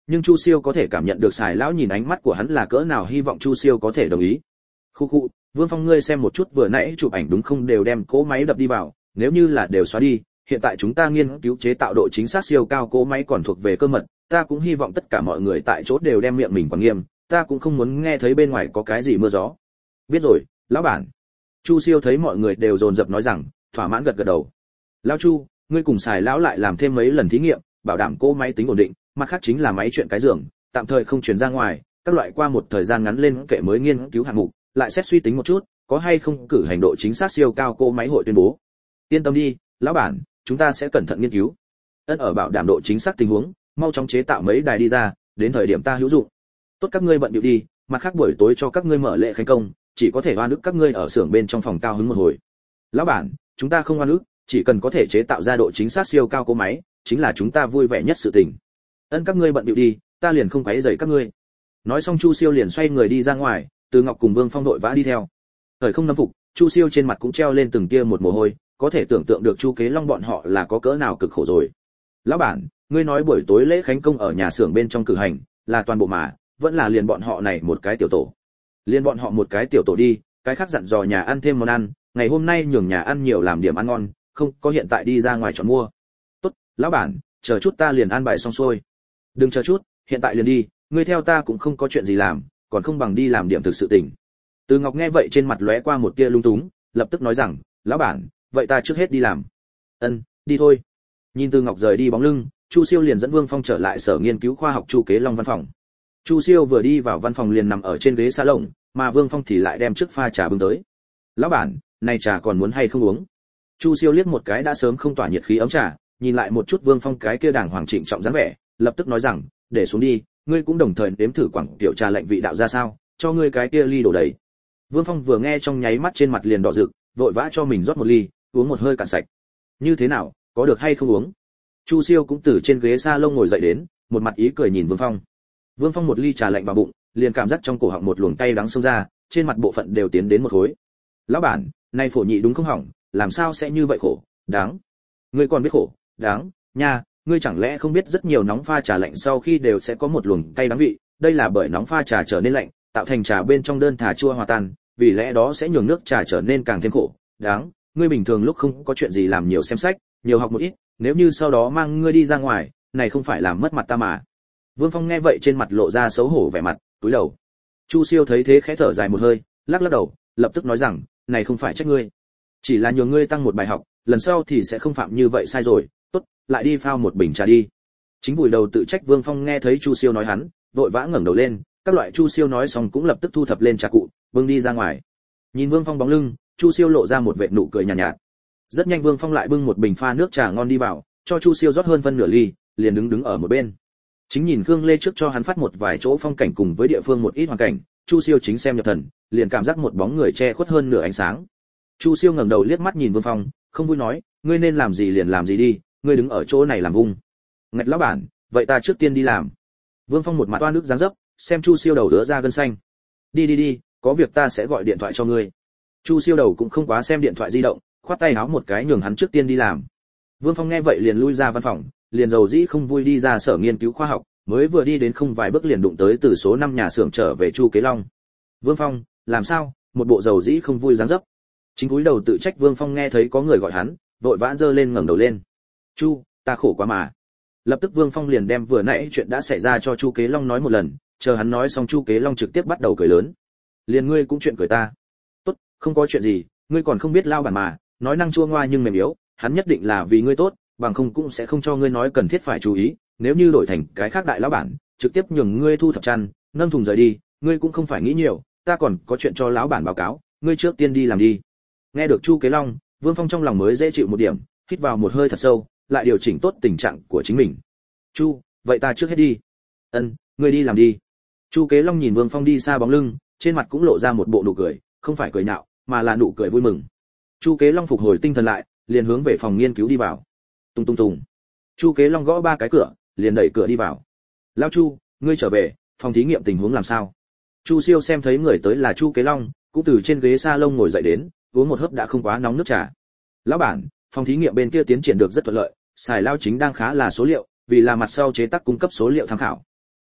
nhưng Chu Siêu có thể cảm nhận được Sài lão nhìn ánh mắt của hắn là cỡ nào hy vọng Chu Siêu có thể đồng ý. Khu khu, Vương Phong ngươi xem một chút vừa nãy chụp ảnh đúng không, đều đem cỗ máy đập đi vào, nếu như là đều xóa đi, hiện tại chúng ta nghiên cứu chế tạo độ chính xác siêu cao cỗ máy còn thuộc về cơ mật, ta cũng hy vọng tất cả mọi người tại chỗ đều đem miệng mình quản nghiêm, ta cũng không muốn nghe thấy bên ngoài có cái gì mưa gió. Biết rồi, lão bản. Chu Siêu thấy mọi người đều dồn dập nói rằng, thỏa mãn gật gật đầu. Lão Chu, ngươi cùng Sài lão lại làm thêm mấy lần thí nghiệm, bảo đảm cỗ máy tính ổn định, mặt khác chính là máy chuyện cái giường, tạm thời không chuyển ra ngoài, các loại qua một thời gian ngắn lên kệ mới nghiên cứu hạng mục, lại xét suy tính một chút, có hay không cử hành độ chính xác siêu cao cỗ máy hội tuyên bố. Yên tâm đi, lão bản, chúng ta sẽ cẩn thận nghiên cứu. Ân ở bảo đảm độ chính xác tình huống, mau chóng chế tạo mấy đài đi ra, đến thời điểm ta hữu dụng. Tốt các ngươi bận điệu đi, mặt khác buổi tối cho các ngươi mở lễ khánh công, chỉ có thể oan ức các ngươi ở xưởng bên trong phòng cao hứng một hồi. Lão bản, chúng ta không oan ức, chỉ cần có thể chế tạo ra độ chính xác siêu cao cỗ máy, chính là chúng ta vui vẻ nhất sự tình. Ân các ngươi bận điệu đi, ta liền không quấy rầy các ngươi. Nói xong Chu Siêu liền xoay người đi ra ngoài, Từ Ngọc cùng Vương Phong đội vã đi theo. Thời không nâm phục, Chu Siêu trên mặt cũng treo lên từng tia một mồ hôi, có thể tưởng tượng được Chu Kế Long bọn họ là có cỡ nào cực khổ rồi. Lão bản, ngươi nói buổi tối lễ khánh công ở nhà xưởng bên trong cử hành, là toàn bộ mà, vẫn là liền bọn họ này một cái tiểu tổ. Liên bọn họ một cái tiểu tổ đi, cái khác dặn dò nhà ăn thêm món ăn, ngày hôm nay nhường nhà ăn nhiều làm điểm ăn ngon, không có hiện tại đi ra ngoài chọn mua. Tốt, lão bản, chờ chút ta liền an bài xong xuôi. Đừng chờ chút, hiện tại liền đi, ngươi theo ta cũng không có chuyện gì làm, còn không bằng đi làm điểm thực sự tình. Từ Ngọc nghe vậy trên mặt lóe qua một tia lung túng, lập tức nói rằng, lão bản, vậy ta trước hết đi làm. Ân, đi thôi. Nhìn Từ Ngọc rời đi bóng lưng, Chu Siêu liền dẫn Vương Phong trở lại sở nghiên cứu khoa học Chu Kế Long văn phòng. Chu Siêu vừa đi vào văn phòng liền nằm ở trên ghế salon, mà Vương Phong thì lại đem trước pha trà bưng tới. Lão bản, này trà còn muốn hay không uống? Chu Siêu liếc một cái đã sớm không tỏa nhiệt khí ấm trà, nhìn lại một chút Vương Phong cái kia đàng hoàng trịnh trọng dáng vẻ, lập tức nói rằng, để xuống đi, ngươi cũng đồng thời nếm thử quảng tiểu trà lạnh vị đạo ra sao, cho ngươi cái kia ly đổ đầy. Vương Phong vừa nghe trong nháy mắt trên mặt liền đỏ rực, vội vã cho mình rót một ly, uống một hơi cạn sạch. Như thế nào, có được hay không uống? Chu Siêu cũng từ trên ghế salon ngồi dậy đến, một mặt ý cười nhìn Vương Phong. Vương Phong một ly trà lạnh vào bụng, liền cảm giác trong cổ họng một luồng cay đắng xông ra, trên mặt bộ phận đều tiến đến một khối. Lão bản, nay phổ nhị đúng không hỏng, làm sao sẽ như vậy khổ, đáng. Ngươi còn biết khổ, đáng, nha, ngươi chẳng lẽ không biết rất nhiều nóng pha trà lạnh sau khi đều sẽ có một luồng cay đắng vị, đây là bởi nóng pha trà trở nên lạnh, tạo thành trà bên trong đơn thả chua hòa tan, vì lẽ đó sẽ nhường nước trà trở nên càng thêm khổ, đáng. Ngươi bình thường lúc không có chuyện gì làm nhiều xem sách, nhiều học một ít, nếu như sau đó mang ngươi đi ra ngoài, này không phải làm mất mặt ta mà. Vương Phong nghe vậy trên mặt lộ ra xấu hổ vẻ mặt, cúi đầu. Chu Siêu thấy thế khẽ thở dài một hơi, lắc lắc đầu, lập tức nói rằng, này không phải trách ngươi, chỉ là nhường ngươi tăng một bài học, lần sau thì sẽ không phạm như vậy sai rồi. Tốt, lại đi phao một bình trà đi. Chính vùi đầu tự trách Vương Phong nghe thấy Chu Siêu nói hắn, vội vã ngẩng đầu lên, các loại Chu Siêu nói xong cũng lập tức thu thập lên trà cụ, bưng đi ra ngoài. Nhìn Vương Phong bóng lưng, Chu Siêu lộ ra một vệt nụ cười nhàn nhạt, nhạt. Rất nhanh Vương Phong lại bưng một bình pha nước trà ngon đi vào, cho Chu Siêu rót hơn phân nửa ly, liền đứng đứng ở một bên. Chính nhìn Khương Lê trước cho hắn phát một vài chỗ phong cảnh cùng với địa phương một ít hoàn cảnh, Chu Siêu chính xem nhập thần, liền cảm giác một bóng người che khuất hơn nửa ánh sáng. Chu Siêu ngẩng đầu liếc mắt nhìn Vương Phong, không vui nói, ngươi nên làm gì liền làm gì đi, ngươi đứng ở chỗ này làm vung. Ngạch lão bản, vậy ta trước tiên đi làm. Vương Phong một mặt oan ức dáng dấp, xem Chu Siêu đầu đứa ra gân xanh. Đi đi đi, có việc ta sẽ gọi điện thoại cho ngươi. Chu Siêu đầu cũng không quá xem điện thoại di động, khoát tay áo một cái nhường hắn trước tiên đi làm. Vương Phong nghe vậy liền lui ra văn phòng, liền dầu dĩ không vui đi ra sở nghiên cứu khoa học, mới vừa đi đến không vài bước liền đụng tới từ số năm nhà xưởng trở về Chu Kế Long. Vương Phong, làm sao? Một bộ dầu dĩ không vui dáng dấp. Chính cúi đầu tự trách Vương Phong nghe thấy có người gọi hắn, vội vã giơ lên ngẩng đầu lên. Chu, ta khổ quá mà. Lập tức Vương Phong liền đem vừa nãy chuyện đã xảy ra cho Chu Kế Long nói một lần, chờ hắn nói xong Chu Kế Long trực tiếp bắt đầu cười lớn. Liền ngươi cũng chuyện cười ta. Tốt, không có chuyện gì, ngươi còn không biết lao bản mà, nói năng chua ngoa nhưng mềm yếu, hắn nhất định là vì ngươi tốt, bằng không cũng sẽ không cho ngươi nói cần thiết phải chú ý, nếu như đổi thành cái khác đại lão bản, trực tiếp nhường ngươi thu thập chăn, nâng thùng rời đi, ngươi cũng không phải nghĩ nhiều, ta còn có chuyện cho lão bản báo cáo, ngươi trước tiên đi làm đi. Nghe được Chu Kế Long, Vương Phong trong lòng mới dễ chịu một điểm, hít vào một hơi thật sâu, lại điều chỉnh tốt tình trạng của chính mình. Chu, vậy ta trước hết đi. Ân, ngươi đi làm đi. Chu Kế Long nhìn Vương Phong đi xa bóng lưng, trên mặt cũng lộ ra một bộ nụ cười, không phải cười nhạo, mà là nụ cười vui mừng. Chu Kế Long phục hồi tinh thần lại, liền hướng về phòng nghiên cứu đi vào. Tung tung tung. Chu Kế Long gõ ba cái cửa, liền đẩy cửa đi vào. Lão Chu, ngươi trở về, phòng thí nghiệm tình huống làm sao? Chu Siêu xem thấy người tới là Chu Kế Long, cũng từ trên ghế salon ngồi dậy đến, uống một hớp đã không quá nóng nước trà. Lão bản, phòng thí nghiệm bên kia tiến triển được rất thuận lợi, xài lao chính đang khá là số liệu, vì là mặt sau chế tác cung cấp số liệu tham khảo.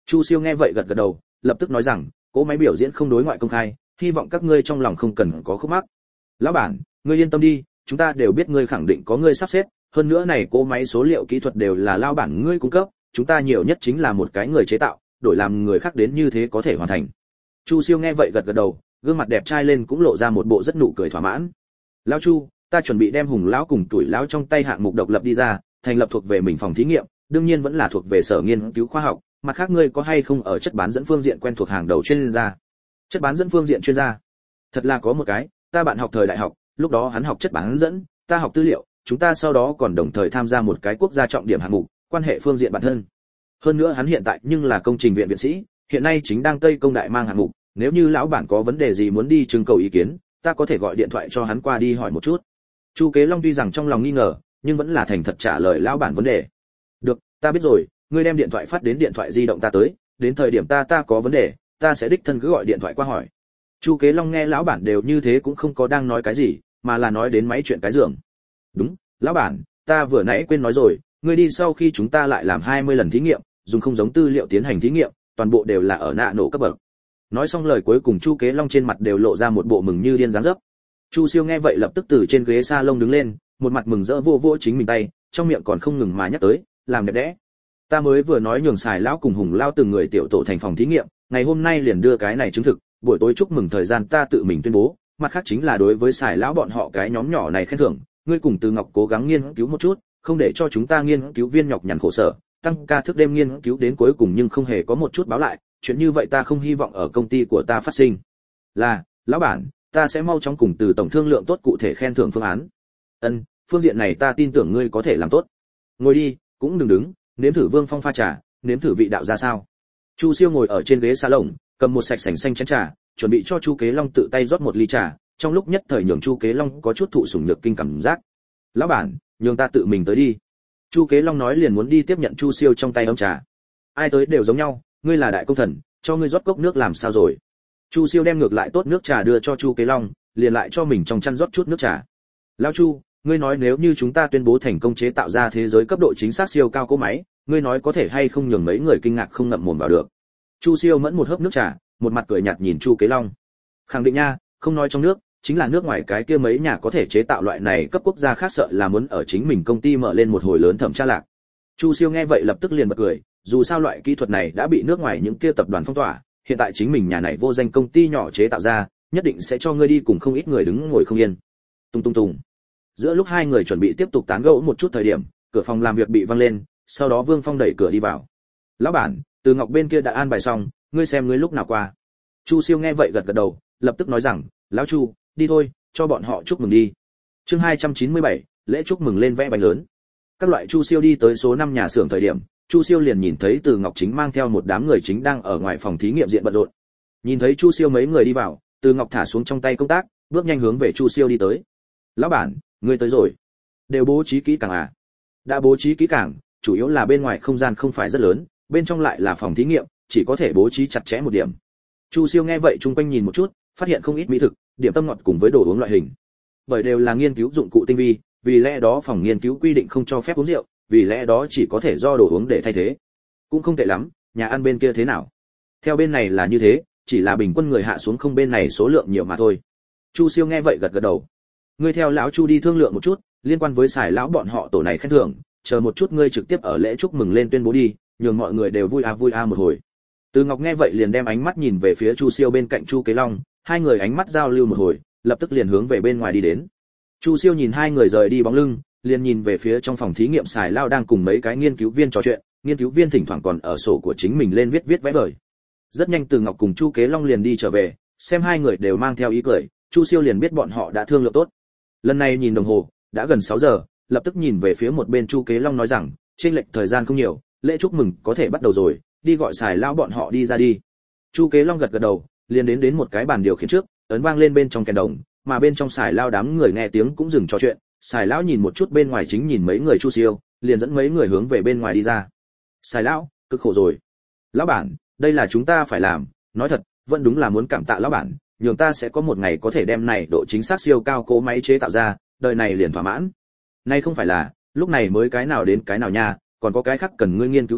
Chu Siêu nghe vậy gật gật đầu, lập tức nói rằng, cỗ máy biểu diễn không đối ngoại công khai, hy vọng các ngươi trong lòng không cần có khúc mắc. Lão bản, ngươi yên tâm đi, chúng ta đều biết ngươi khẳng định có ngươi sắp xếp, hơn nữa này cỗ máy số liệu kỹ thuật đều là lão bản ngươi cung cấp, chúng ta nhiều nhất chính là một cái người chế tạo, đổi làm người khác đến như thế có thể hoàn thành. Chu Siêu nghe vậy gật gật đầu, gương mặt đẹp trai lên cũng lộ ra một bộ rất nụ cười thỏa mãn. Lão Chu, ta chuẩn bị đem Hùng lão cùng Tuổi lão trong tay hạng mục độc lập đi ra, thành lập thuộc về mình phòng thí nghiệm, đương nhiên vẫn là thuộc về sở nghiên cứu khoa học, mặt khác ngươi có hay không ở chất bán dẫn phương diện quen thuộc hàng đầu chuyên gia? Chất bán dẫn phương diện chuyên gia? Thật là có một cái, ta bạn học thời đại học, lúc đó hắn học chất bán dẫn, ta học tư liệu, chúng ta sau đó còn đồng thời tham gia một cái quốc gia trọng điểm hạng mục, quan hệ phương diện bản thân. Hơn nữa hắn hiện tại nhưng là công trình viện viện sĩ, hiện nay chính đang Tây Công đại mang hạng mục, nếu như lão bản có vấn đề gì muốn đi trưng cầu ý kiến, ta có thể gọi điện thoại cho hắn qua đi hỏi một chút. Chu Kế Long tuy rằng trong lòng nghi ngờ, nhưng vẫn là thành thật trả lời lão bản vấn đề. Được, ta biết rồi, ngươi đem điện thoại phát đến điện thoại di động ta tới, đến thời điểm ta ta có vấn đề, ta sẽ đích thân cứ gọi điện thoại qua hỏi. Chu Kế Long nghe lão bản đều như thế cũng không có đang nói cái gì, mà là nói đến máy chuyện cái giường. Đúng, lão bản, ta vừa nãy quên nói rồi, ngươi đi sau khi chúng ta lại làm hai mươi lần thí nghiệm, dùng không giống tư liệu tiến hành thí nghiệm, toàn bộ đều là ở nạ nổ cấp bậc. Nói xong lời cuối cùng Chu Kế Long trên mặt đều lộ ra một bộ mừng như điên dáng dấp. Chu Siêu nghe vậy lập tức từ trên ghế salon đứng lên, một mặt mừng rỡ vô vô chính mình tay, trong miệng còn không ngừng mà nhắc tới, làm đẹp đẽ. Ta mới vừa nói nhường xài lão cùng Hùng lão từng người tiểu tổ thành phòng thí nghiệm, ngày hôm nay liền đưa cái này chứng thực, buổi tối chúc mừng thời gian ta tự mình tuyên bố, mặt khác chính là đối với xài lão bọn họ cái nhóm nhỏ này khen thưởng, ngươi cùng Từ Ngọc cố gắng nghiên cứu một chút, không để cho chúng ta nghiên cứu viên nhọc nhằn khổ sở, tăng ca thức đêm nghiên cứu đến cuối cùng nhưng không hề có một chút báo lại, chuyện như vậy ta không hy vọng ở công ty của ta phát sinh. Là, lão bản, ta sẽ mau chóng cùng Từ tổng thương lượng tốt cụ thể khen thưởng phương án. Ân, phương diện này ta tin tưởng ngươi có thể làm tốt. Ngồi đi, cũng đừng đứng, nếm thử Vương Phong pha trà, nếm thử vị đạo ra sao. Chu Siêu ngồi ở trên ghế salon, cầm một sạch sành xanh chén trà, chuẩn bị cho Chu Kế Long tự tay rót một ly trà, trong lúc nhất thời nhường Chu Kế Long có chút thụ sủng nhược kinh cảm giác. Lão bản, nhường ta tự mình tới đi. Chu Kế Long nói liền muốn đi tiếp nhận Chu Siêu trong tay ấm trà. Ai tới đều giống nhau, ngươi là đại công thần, cho ngươi rót cốc nước làm sao rồi? Chu Siêu đem ngược lại tốt nước trà đưa cho Chu Kế Long, liền lại cho mình trong chăn rót chút nước trà. Lão Chu, ngươi nói nếu như chúng ta tuyên bố thành công chế tạo ra thế giới cấp độ chính xác siêu cao cỗ máy, ngươi nói có thể hay không nhường mấy người kinh ngạc không ngậm mồm vào được. Chu Siêu mẫn một hớp nước trà, một mặt cười nhạt nhìn Chu Kế Long. Khẳng định nha, không nói trong nước, chính là nước ngoài cái kia mấy nhà có thể chế tạo loại này cấp quốc gia khác sợ là muốn ở chính mình công ty mở lên một hồi lớn thẩm tra lạc. Chu Siêu nghe vậy lập tức liền bật cười, dù sao loại kỹ thuật này đã bị nước ngoài những kia tập đoàn phong tỏa, hiện tại chính mình nhà này vô danh công ty nhỏ chế tạo ra, nhất định sẽ cho ngươi đi cùng không ít người đứng ngồi không yên. Tung tung tung. Giữa lúc hai người chuẩn bị tiếp tục tán gẫu một chút thời điểm, cửa phòng làm việc bị văng lên, sau đó Vương Phong đẩy cửa đi vào. "Lão bản, Từ Ngọc bên kia đã an bài xong, ngươi xem ngươi lúc nào qua." Chu Siêu nghe vậy gật gật đầu, lập tức nói rằng, "Lão Chu, đi thôi, cho bọn họ chúc mừng đi." Chương hai trăm chín mươi bảy, lễ chúc mừng lên vẽ bánh lớn. Các loại Chu Siêu đi tới số năm nhà xưởng thời điểm, Chu Siêu liền nhìn thấy Từ Ngọc chính mang theo một đám người chính đang ở ngoài phòng thí nghiệm diện bận rộn. Nhìn thấy Chu Siêu mấy người đi vào, Từ Ngọc thả xuống trong tay công tác, bước nhanh hướng về Chu Siêu đi tới. "Lão bản, ngươi tới rồi. Đều bố trí kỹ càng à?" "Đã bố trí kỹ càng, chủ yếu là bên ngoài không gian không phải rất lớn, bên trong lại là phòng thí nghiệm, chỉ có thể bố trí chặt chẽ một điểm." Chu Siêu nghe vậy chung quanh nhìn một chút, phát hiện không ít mỹ thực, điểm tâm ngọt cùng với đồ uống loại hình. Bởi đều là nghiên cứu dụng cụ tinh vi, vì lẽ đó phòng nghiên cứu quy định không cho phép uống rượu, vì lẽ đó chỉ có thể do đồ uống để thay thế. Cũng không tệ lắm, nhà ăn bên kia thế nào? Theo bên này là như thế, chỉ là bình quân người hạ xuống không bên này số lượng nhiều mà thôi. Chu Siêu nghe vậy gật gật đầu. Ngươi theo lão Chu đi thương lượng một chút, liên quan với xài lão bọn họ tổ này khen thưởng, chờ một chút ngươi trực tiếp ở lễ chúc mừng lên tuyên bố đi, nhường mọi người đều vui a vui a một hồi. Từ Ngọc nghe vậy liền đem ánh mắt nhìn về phía Chu Siêu bên cạnh Chu Kế Long, hai người ánh mắt giao lưu một hồi, lập tức liền hướng về bên ngoài đi đến. Chu Siêu nhìn hai người rời đi bóng lưng, liền nhìn về phía trong phòng thí nghiệm xài lao đang cùng mấy cái nghiên cứu viên trò chuyện, nghiên cứu viên thỉnh thoảng còn ở sổ của chính mình lên viết viết vẽ vời. Rất nhanh Từ Ngọc cùng Chu Kế Long liền đi trở về, xem hai người đều mang theo ý cười, Chu Siêu liền biết bọn họ đã thương lượng tốt. Lần này nhìn đồng hồ, đã gần sáu giờ, lập tức nhìn về phía một bên Chu Kế Long nói rằng, chênh lệch thời gian không nhiều, lễ chúc mừng có thể bắt đầu rồi, đi gọi xài lao bọn họ đi ra đi. Chu Kế Long gật gật đầu, liền đến đến một cái bàn điều khiển trước, ấn vang lên bên trong kèn đồng, mà bên trong xài lao đám người nghe tiếng cũng dừng trò chuyện, xài lão nhìn một chút bên ngoài chính nhìn mấy người Chu Siêu, liền dẫn mấy người hướng về bên ngoài đi ra. Xài lão, cực khổ rồi. Lão bản, đây là chúng ta phải làm, nói thật, vẫn đúng là muốn cảm tạ lão bản, nhường ta sẽ có một ngày có thể đem này độ chính xác siêu cao cỗ máy chế tạo ra, đời này liền thỏa mãn. Nay không phải là, lúc này mới cái nào đến cái nào nha, còn có cái khác cần ngươi nghiên cứu đây,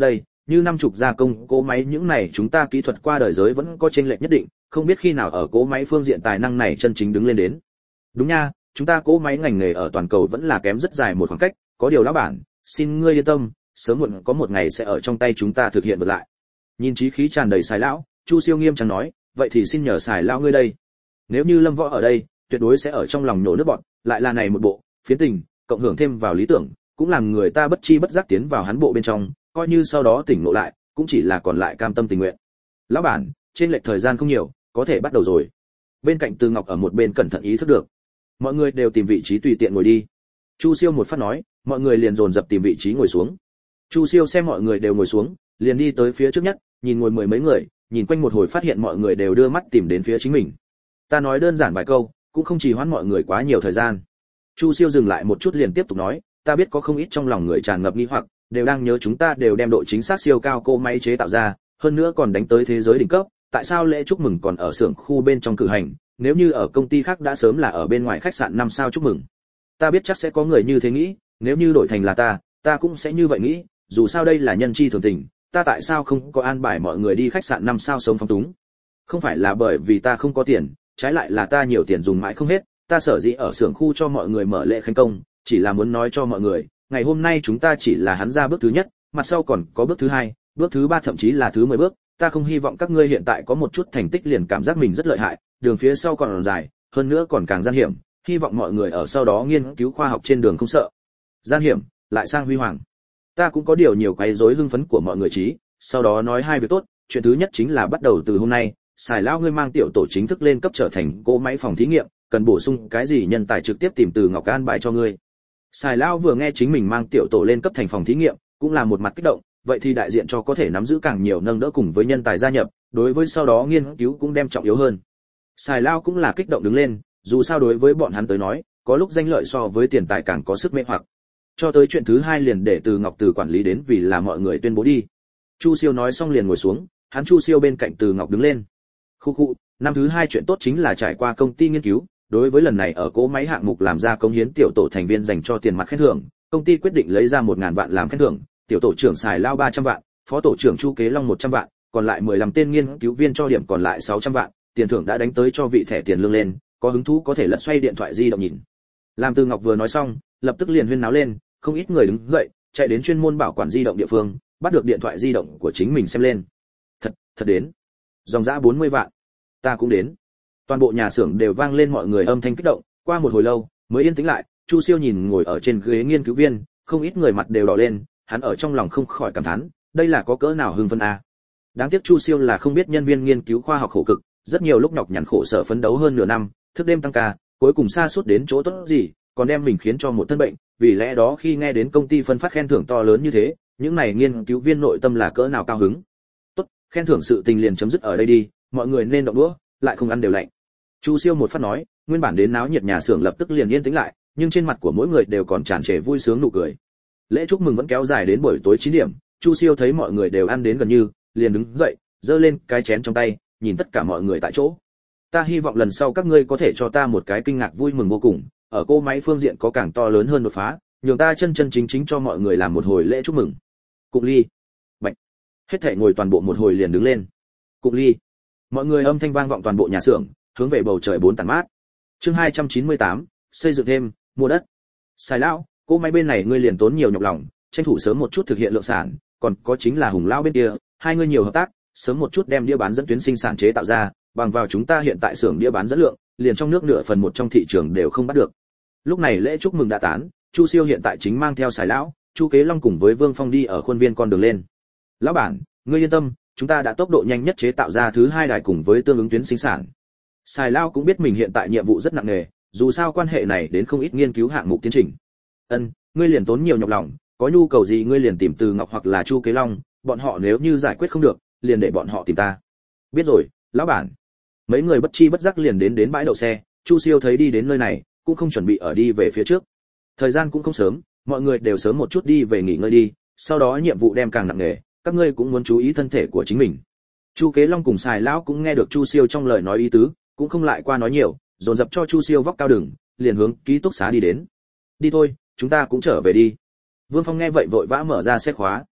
như năm chục gia công cỗ máy những này chúng ta kỹ thuật qua đời giới vẫn có chênh lệch nhất định, không biết khi nào ở cỗ máy phương diện tài năng này chân chính đứng lên đến. Đúng nha, chúng ta cỗ máy ngành nghề ở toàn cầu vẫn là kém rất dài một khoảng cách, có điều lão bản, xin ngươi yên tâm, sớm muộn có một ngày sẽ ở trong tay chúng ta thực hiện vượt lại. Nhìn chí khí tràn đầy Sài lão, Chu Siêu nghiêm trang nói, vậy thì xin nhờ Sài lão ngươi đây. Nếu như Lâm Võ ở đây, tuyệt đối sẽ ở trong lòng nổ nước bọt, lại là này một bộ phiến tình, cộng hưởng thêm vào lý tưởng, cũng làm người ta bất chi bất giác tiến vào hắn bộ bên trong, coi như sau đó tỉnh ngộ lại, cũng chỉ là còn lại cam tâm tình nguyện. Lão bản, trên lệch thời gian không nhiều, có thể bắt đầu rồi. Bên cạnh Từ Ngọc ở một bên cẩn thận ý thức được. Mọi người đều tìm vị trí tùy tiện ngồi đi. Chu Siêu một phát nói, mọi người liền dồn dập tìm vị trí ngồi xuống. Chu Siêu xem mọi người đều ngồi xuống, liền đi tới phía trước nhất, nhìn ngồi mười mấy người, nhìn quanh một hồi phát hiện mọi người đều đưa mắt tìm đến phía chính mình. Ta nói đơn giản vài câu, cũng không trì hoãn mọi người quá nhiều thời gian. Chu Siêu dừng lại một chút liền tiếp tục nói, ta biết có không ít trong lòng người tràn ngập nghi hoặc, đều đang nhớ chúng ta đều đem độ chính xác siêu cao cỗ máy chế tạo ra, hơn nữa còn đánh tới thế giới đỉnh cấp, tại sao lễ chúc mừng còn ở xưởng khu bên trong cử hành, nếu như ở công ty khác đã sớm là ở bên ngoài khách sạn năm sao chúc mừng. Ta biết chắc sẽ có người như thế nghĩ, nếu như đổi thành là ta, ta cũng sẽ như vậy nghĩ, dù sao đây là nhân chi thường tình, ta tại sao không có an bài mọi người đi khách sạn năm sao sống phóng túng? Không phải là bởi vì ta không có tiền, trái lại là ta nhiều tiền dùng mãi không hết, ta sở dĩ ở xưởng khu cho mọi người mở lễ khánh công, chỉ là muốn nói cho mọi người, ngày hôm nay chúng ta chỉ là hắn ra bước thứ nhất, mặt sau còn có bước thứ hai, bước thứ ba thậm chí là thứ mười bước, ta không hy vọng các ngươi hiện tại có một chút thành tích liền cảm giác mình rất lợi hại, đường phía sau còn dài, hơn nữa còn càng gian hiểm, hy vọng mọi người ở sau đó nghiên cứu khoa học trên đường không sợ. Gian hiểm, lại sang huy hoàng. Ta cũng có điều nhiều quấy rối hưng phấn của mọi người trí, sau đó nói hai việc tốt, chuyện thứ nhất chính là bắt đầu từ hôm nay, Sài lão ngươi mang tiểu tổ chính thức lên cấp trở thành cỗ máy phòng thí nghiệm, cần bổ sung cái gì nhân tài trực tiếp tìm từ Ngọc An bài cho ngươi. Sài lão vừa nghe chính mình mang tiểu tổ lên cấp thành phòng thí nghiệm, cũng là một mặt kích động, vậy thì đại diện cho có thể nắm giữ càng nhiều nâng đỡ cùng với nhân tài gia nhập, đối với sau đó nghiên cứu cũng đem trọng yếu hơn. Sài lão cũng là kích động đứng lên, dù sao đối với bọn hắn tới nói, có lúc danh lợi so với tiền tài càng có sức mê hoặc. Cho tới chuyện thứ hai liền để từ Ngọc Từ quản lý đến vì là mọi người tuyên bố đi. Chu Siêu nói xong liền ngồi xuống, hắn Chu Siêu bên cạnh Từ Ngọc đứng lên. Khu khu, năm thứ hai chuyện tốt chính là trải qua công ty nghiên cứu, đối với lần này ở cỗ máy hạng mục làm ra công hiến tiểu tổ thành viên dành cho tiền mặt khen thưởng, công ty quyết định lấy ra một ngàn vạn làm khen thưởng, tiểu tổ trưởng Sài Lao ba trăm vạn, phó tổ trưởng Chu Kế Long một trăm vạn, còn lại mười lăm tên nghiên cứu viên cho điểm còn lại sáu trăm vạn, tiền thưởng đã đánh tới cho vị thẻ tiền lương lên, có hứng thú có thể lật xoay điện thoại di động nhìn. Làm Từ Ngọc vừa nói xong, lập tức liền huyên náo lên, không ít người đứng dậy, chạy đến chuyên môn bảo quản di động địa phương, bắt được điện thoại di động của chính mình xem lên. Thật, thật đến. Dòng dã bốn mươi vạn. Ta cũng đến. Toàn bộ nhà xưởng đều vang lên mọi người âm thanh kích động, qua một hồi lâu mới yên tĩnh lại. Chu Siêu nhìn ngồi ở trên ghế nghiên cứu viên, không ít người mặt đều đỏ lên, hắn ở trong lòng không khỏi cảm thán, đây là có cỡ nào hưng phấn a. Đáng tiếc Chu Siêu là không biết nhân viên nghiên cứu khoa học khổ cực, rất nhiều lúc nhọc nhằn khổ sở phấn đấu hơn nửa năm, thức đêm tăng ca, cuối cùng sa sút đến chỗ tốt gì, còn đem mình khiến cho một thân bệnh, vì lẽ đó khi nghe đến công ty phân phát khen thưởng to lớn như thế, những này nghiên cứu viên nội tâm là cỡ nào cao hứng. Tốt, khen thưởng sự tình liền chấm dứt ở đây đi, mọi người nên động đũa, lại không ăn đều lạnh. Chu Siêu một phát nói, nguyên bản đến náo nhiệt nhà xưởng lập tức liền yên tĩnh lại, nhưng trên mặt của mỗi người đều còn tràn trề vui sướng nụ cười. Lễ chúc mừng vẫn kéo dài đến buổi tối chín điểm, Chu Siêu thấy mọi người đều ăn đến gần như, liền đứng dậy, giơ lên cái chén trong tay, nhìn tất cả mọi người tại chỗ. Ta hy vọng lần sau các ngươi có thể cho ta một cái kinh ngạc vui mừng vô cùng, ở cô máy phương diện có càng to lớn hơn đột phá, nhường ta chân chân chính chính cho mọi người làm một hồi lễ chúc mừng. Cụng ly. Bạch. Hết thảy ngồi toàn bộ một hồi liền đứng lên. Cụng ly. Mọi người âm thanh vang vọng toàn bộ nhà xưởng, hướng về bầu trời bốn tản mát. Chương hai trăm chín mươi tám, xây dựng thêm, mua đất. Sài lão, cô máy bên này ngươi liền tốn nhiều nhọc lòng, tranh thủ sớm một chút thực hiện lượng sản, còn có chính là Hùng lão bên kia, hai ngươi nhiều hợp tác, sớm một chút đem đĩa bán dẫn tuyến sinh sản chế tạo ra, bằng vào chúng ta hiện tại xưởng đĩa bán dẫn lượng, liền trong nước nửa phần một trong thị trường đều không bắt được. Lúc này lễ chúc mừng đã tán, Chu Siêu hiện tại chính mang theo Sài lão, Chu Kế Long cùng với Vương Phong đi ở khuôn viên con đường lên. Lão bản, ngươi yên tâm, chúng ta đã tốc độ nhanh nhất chế tạo ra thứ hai đài cùng với tương ứng tuyến sinh sản. Sài lão cũng biết mình hiện tại nhiệm vụ rất nặng nề, dù sao quan hệ này đến không ít nghiên cứu hạng mục tiến trình. Ân, ngươi liền tốn nhiều nhọc lòng, có nhu cầu gì ngươi liền tìm Từ Ngọc hoặc là Chu Kế Long, bọn họ nếu như giải quyết không được, liền để bọn họ tìm ta. Biết rồi, lão bản. Mấy người bất chi bất giác liền đến đến bãi đậu xe, Chu Siêu thấy đi đến nơi này, cũng không chuẩn bị ở đi về phía trước. Thời gian cũng không sớm, mọi người đều sớm một chút đi về nghỉ ngơi đi, sau đó nhiệm vụ đem càng nặng nề, các ngươi cũng muốn chú ý thân thể của chính mình. Chu Kế Long cùng Sài lão cũng nghe được Chu Siêu trong lời nói ý tứ, cũng không lại qua nói nhiều, dồn dập cho Chu Siêu vóc cao đường, liền hướng ký túc xá đi đến. Đi thôi, chúng ta cũng trở về đi. Vương Phong nghe vậy vội vã mở ra xe khóa,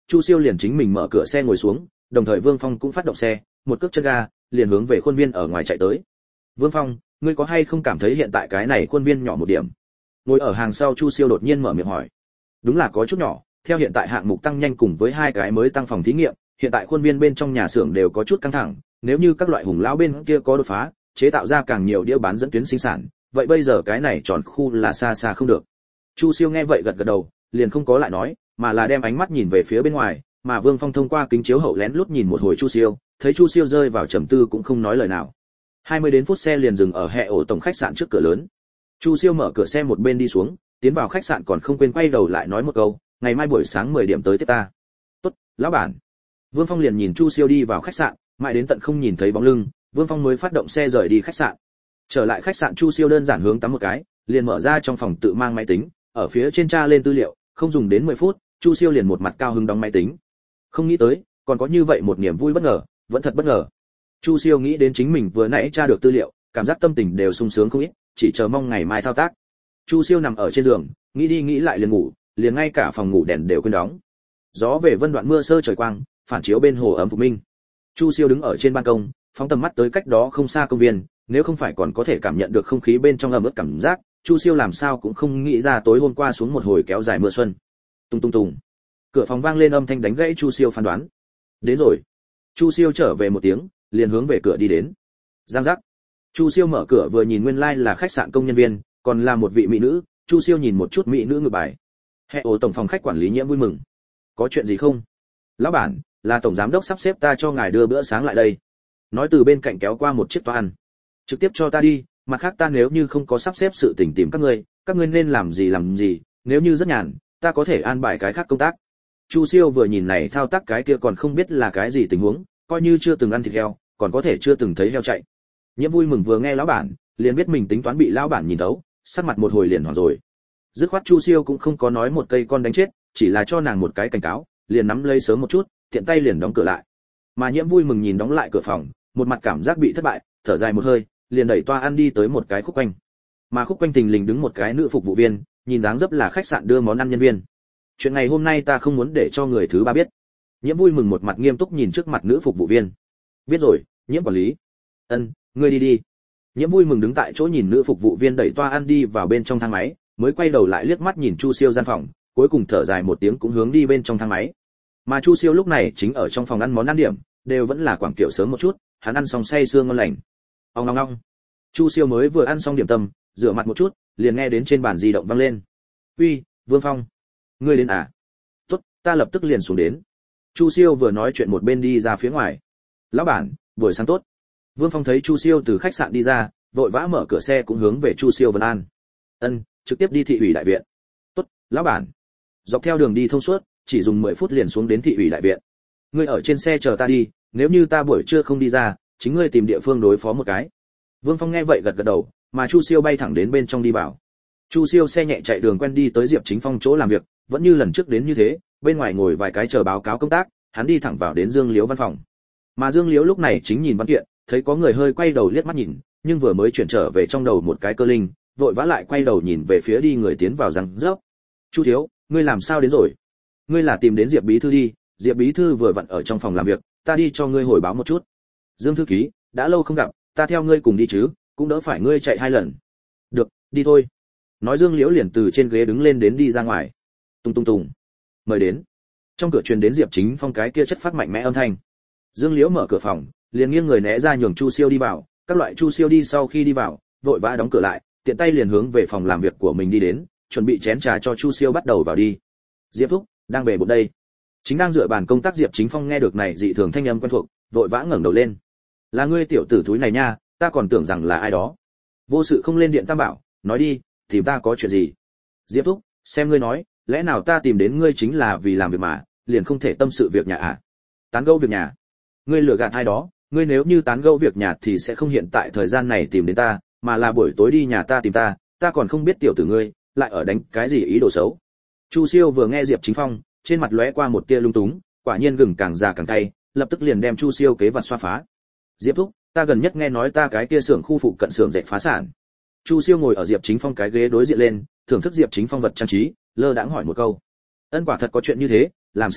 Chu Siêu liền chính mình mở cửa xe ngồi xuống, đồng thời Vương Phong cũng phát động xe, một cước chân ga, liền hướng về khuôn viên ở ngoài chạy tới. Vương Phong, ngươi có hay không cảm thấy hiện tại cái này khuôn viên nhỏ một điểm? Ngồi ở hàng sau Chu Siêu đột nhiên mở miệng hỏi. Đúng là có chút nhỏ, theo hiện tại hạng mục tăng nhanh cùng với hai cái mới tăng phòng thí nghiệm, hiện tại khuôn viên bên trong nhà xưởng đều có chút căng thẳng, nếu như các loại hùng lão bên kia có đột phá, chế tạo ra càng nhiều đĩa bán dẫn tuyến sinh sản, vậy bây giờ cái này tròn khu là xa xa không được. Chu Siêu nghe vậy gật gật đầu, liền không có lại nói, mà là đem ánh mắt nhìn về phía bên ngoài, mà Vương Phong thông qua kính chiếu hậu lén lút nhìn một hồi Chu Siêu, thấy Chu Siêu rơi vào trầm tư cũng không nói lời nào. hai mươi đến phút xe liền dừng ở hệ ổ tổng khách sạn trước cửa lớn. Chu Siêu mở cửa xe một bên đi xuống, tiến vào khách sạn còn không quên quay đầu lại nói một câu, ngày mai buổi sáng mười điểm tới tiếp ta. Tốt, lão bản. Vương Phong liền nhìn Chu Siêu đi vào khách sạn, mãi đến tận không nhìn thấy bóng lưng, Vương Phong mới phát động xe rời đi khách sạn. Trở lại khách sạn Chu Siêu đơn giản hướng tắm một cái, liền mở ra trong phòng tự mang máy tính, ở phía trên tra lên tư liệu, không dùng đến mười phút, Chu Siêu liền một mặt cao hứng đóng máy tính. Không nghĩ tới, còn có như vậy một niềm vui bất ngờ, vẫn thật bất ngờ. Chu Siêu nghĩ đến chính mình vừa nãy tra được tư liệu, cảm giác tâm tình đều sung sướng không ít, chỉ chờ mong ngày mai thao tác. Chu Siêu nằm ở trên giường, nghĩ đi nghĩ lại liền ngủ, liền ngay cả phòng ngủ đèn đều quên đóng. Gió về vân đoạn mưa sơ trời quang, phản chiếu bên hồ ấm phục minh. Chu Siêu đứng ở trên ban công, phóng tầm mắt tới cách đó không xa công viên, nếu không phải còn có thể cảm nhận được không khí bên trong ẩm ướt cảm giác, Chu Siêu làm sao cũng không nghĩ ra tối hôm qua xuống một hồi kéo dài mưa xuân. Tung tung tung. Cửa phòng vang lên âm thanh đánh gãy Chu Siêu phán đoán. Đến rồi. Chu Siêu trở về một tiếng, liền hướng về cửa đi đến. Giang giác. Chu Siêu mở cửa vừa nhìn nguyên lai like là khách sạn công nhân viên, còn là một vị mỹ nữ, Chu Siêu nhìn một chút mỹ nữ ngự bài. Hệ ổ tổng phòng khách quản lý Nhiễm vui mừng. Có chuyện gì không? Lão bản, là tổng giám đốc sắp xếp ta cho ngài đưa bữa sáng lại đây. Nói từ bên cạnh kéo qua một chiếc toa ăn. Trực tiếp cho ta đi, mặt khác ta nếu như không có sắp xếp sự tình tìm các ngươi, các ngươi nên làm gì làm gì, nếu như rất nhàn, ta có thể an bài cái khác công tác. Chu Siêu vừa nhìn này thao tác cái kia còn không biết là cái gì tình huống, coi như chưa từng ăn thịt heo, còn có thể chưa từng thấy heo chạy. Nhiễm vui mừng vừa nghe lão bản, liền biết mình tính toán bị lão bản nhìn thấu, sắc mặt một hồi liền hoảng rồi. Dứt khoát Chu Siêu cũng không có nói một cây con đánh chết, chỉ là cho nàng một cái cảnh cáo, liền nắm lấy sớm một chút, tiện tay liền đóng cửa lại. Mà Nhiễm vui mừng nhìn đóng lại cửa phòng, một mặt cảm giác bị thất bại, thở dài một hơi, liền đẩy toa ăn đi tới một cái khúc quanh. Mà khúc quanh thình lình đứng một cái nữ phục vụ viên, nhìn dáng dấp là khách sạn đưa món ăn nhân viên. Chuyện ngày hôm nay ta không muốn để cho người thứ ba biết. Nhiễm vui mừng một mặt nghiêm túc nhìn trước mặt nữ phục vụ viên. Biết rồi, Nhiễm quản lý. Ân, ngươi đi đi. Nhiễm vui mừng đứng tại chỗ nhìn nữ phục vụ viên đẩy toa ăn đi vào bên trong thang máy, mới quay đầu lại liếc mắt nhìn Chu Siêu gian phòng, cuối cùng thở dài một tiếng cũng hướng đi bên trong thang máy. Mà Chu Siêu lúc này chính ở trong phòng ăn món ăn điểm, đều vẫn là quảng kiểu sớm một chút, hắn ăn xong say sưa ngon lành. Ong ong ong. Chu Siêu mới vừa ăn xong điểm tâm, rửa mặt một chút, liền nghe đến trên bàn di động vang lên. "Uy, Vương Phong, ngươi đến à?" "Tốt, ta lập tức liền xuống đến." Chu Siêu vừa nói chuyện một bên đi ra phía ngoài. "Lão bản, buổi sáng tốt." Vương Phong thấy Chu Siêu từ khách sạn đi ra, vội vã mở cửa xe cũng hướng về Chu Siêu vân an. "Ân, trực tiếp đi thị ủy đại viện." "Tốt, lão bản." Dọc theo đường đi thông suốt, chỉ dùng mười phút liền xuống đến thị ủy đại viện. "Ngươi ở trên xe chờ ta đi, nếu như ta buổi trưa không đi ra, chính ngươi tìm địa phương đối phó một cái." Vương Phong nghe vậy gật gật đầu, mà Chu Siêu bay thẳng đến bên trong đi vào. Chu Siêu xe nhẹ chạy đường quen đi tới Diệp Chính Phong chỗ làm việc, vẫn như lần trước đến như thế, bên ngoài ngồi vài cái chờ báo cáo công tác, hắn đi thẳng vào đến Dương Liễu văn phòng. Mà Dương Liễu lúc này chính nhìn văn kiện, thấy có người hơi quay đầu liếc mắt nhìn, nhưng vừa mới chuyển trở về trong đầu một cái cơ linh, vội vã lại quay đầu nhìn về phía đi người tiến vào rằng rớp. "Chu thiếu, ngươi làm sao đến rồi? Ngươi là tìm đến Diệp bí thư đi, Diệp bí thư vừa vặn ở trong phòng làm việc, ta đi cho ngươi hồi báo một chút." "Dương thư ký, đã lâu không gặp, ta theo ngươi cùng đi chứ, cũng đỡ phải ngươi chạy hai lần." "Được, đi thôi." Nói Dương Liễu liền từ trên ghế đứng lên đến đi ra ngoài. Tung tung tung. "Mời đến." Trong cửa truyền đến Diệp Chính Phong cái kia chất phát mạnh mẽ âm thanh. Dương Liễu mở cửa phòng, liền nghiêng người né ra nhường Chu Siêu đi vào, các loại Chu Siêu đi sau khi đi vào, vội vã đóng cửa lại, tiện tay liền hướng về phòng làm việc của mình đi đến, chuẩn bị chén trà cho Chu Siêu bắt đầu vào đi. "Diệp thúc, đang bề bộn đây." Chính đang dựa bàn công tác Diệp Chính Phong nghe được này dị thường thanh âm quen thuộc, vội vã ngẩng đầu lên. "Là ngươi tiểu tử thúi này nha, ta còn tưởng rằng là ai đó." "Vô sự không lên điện tam bảo, nói đi, tìm ta có chuyện gì?" "Diệp thúc, xem ngươi nói, lẽ nào ta tìm đến ngươi chính là vì làm việc mà, liền không thể tâm sự việc nhà à?" "Tán gẫu việc nhà?" "Ngươi lừa gạt ai đó, ngươi nếu như tán gẫu việc nhà thì sẽ không hiện tại thời gian này tìm đến ta, mà là buổi tối đi nhà ta tìm ta, ta còn không biết tiểu tử ngươi lại ở đánh cái gì ý đồ xấu." Chu Siêu vừa nghe Diệp Chính Phong, trên mặt lóe qua một tia lung túng, quả nhiên gừng càng già càng cay, lập tức liền đem Chu Siêu kế vật xoa phá. "Diệp thúc, ta gần nhất nghe nói ta cái kia xưởng khu phụ cận xưởng dệt phá sản." Chu Siêu ngồi ở Diệp Chính Phong cái ghế đối diện lên, thưởng thức Diệp Chính Phong vật trang trí, lơ đãng hỏi một câu. "Ân, quả thật có chuyện như thế, làm sao,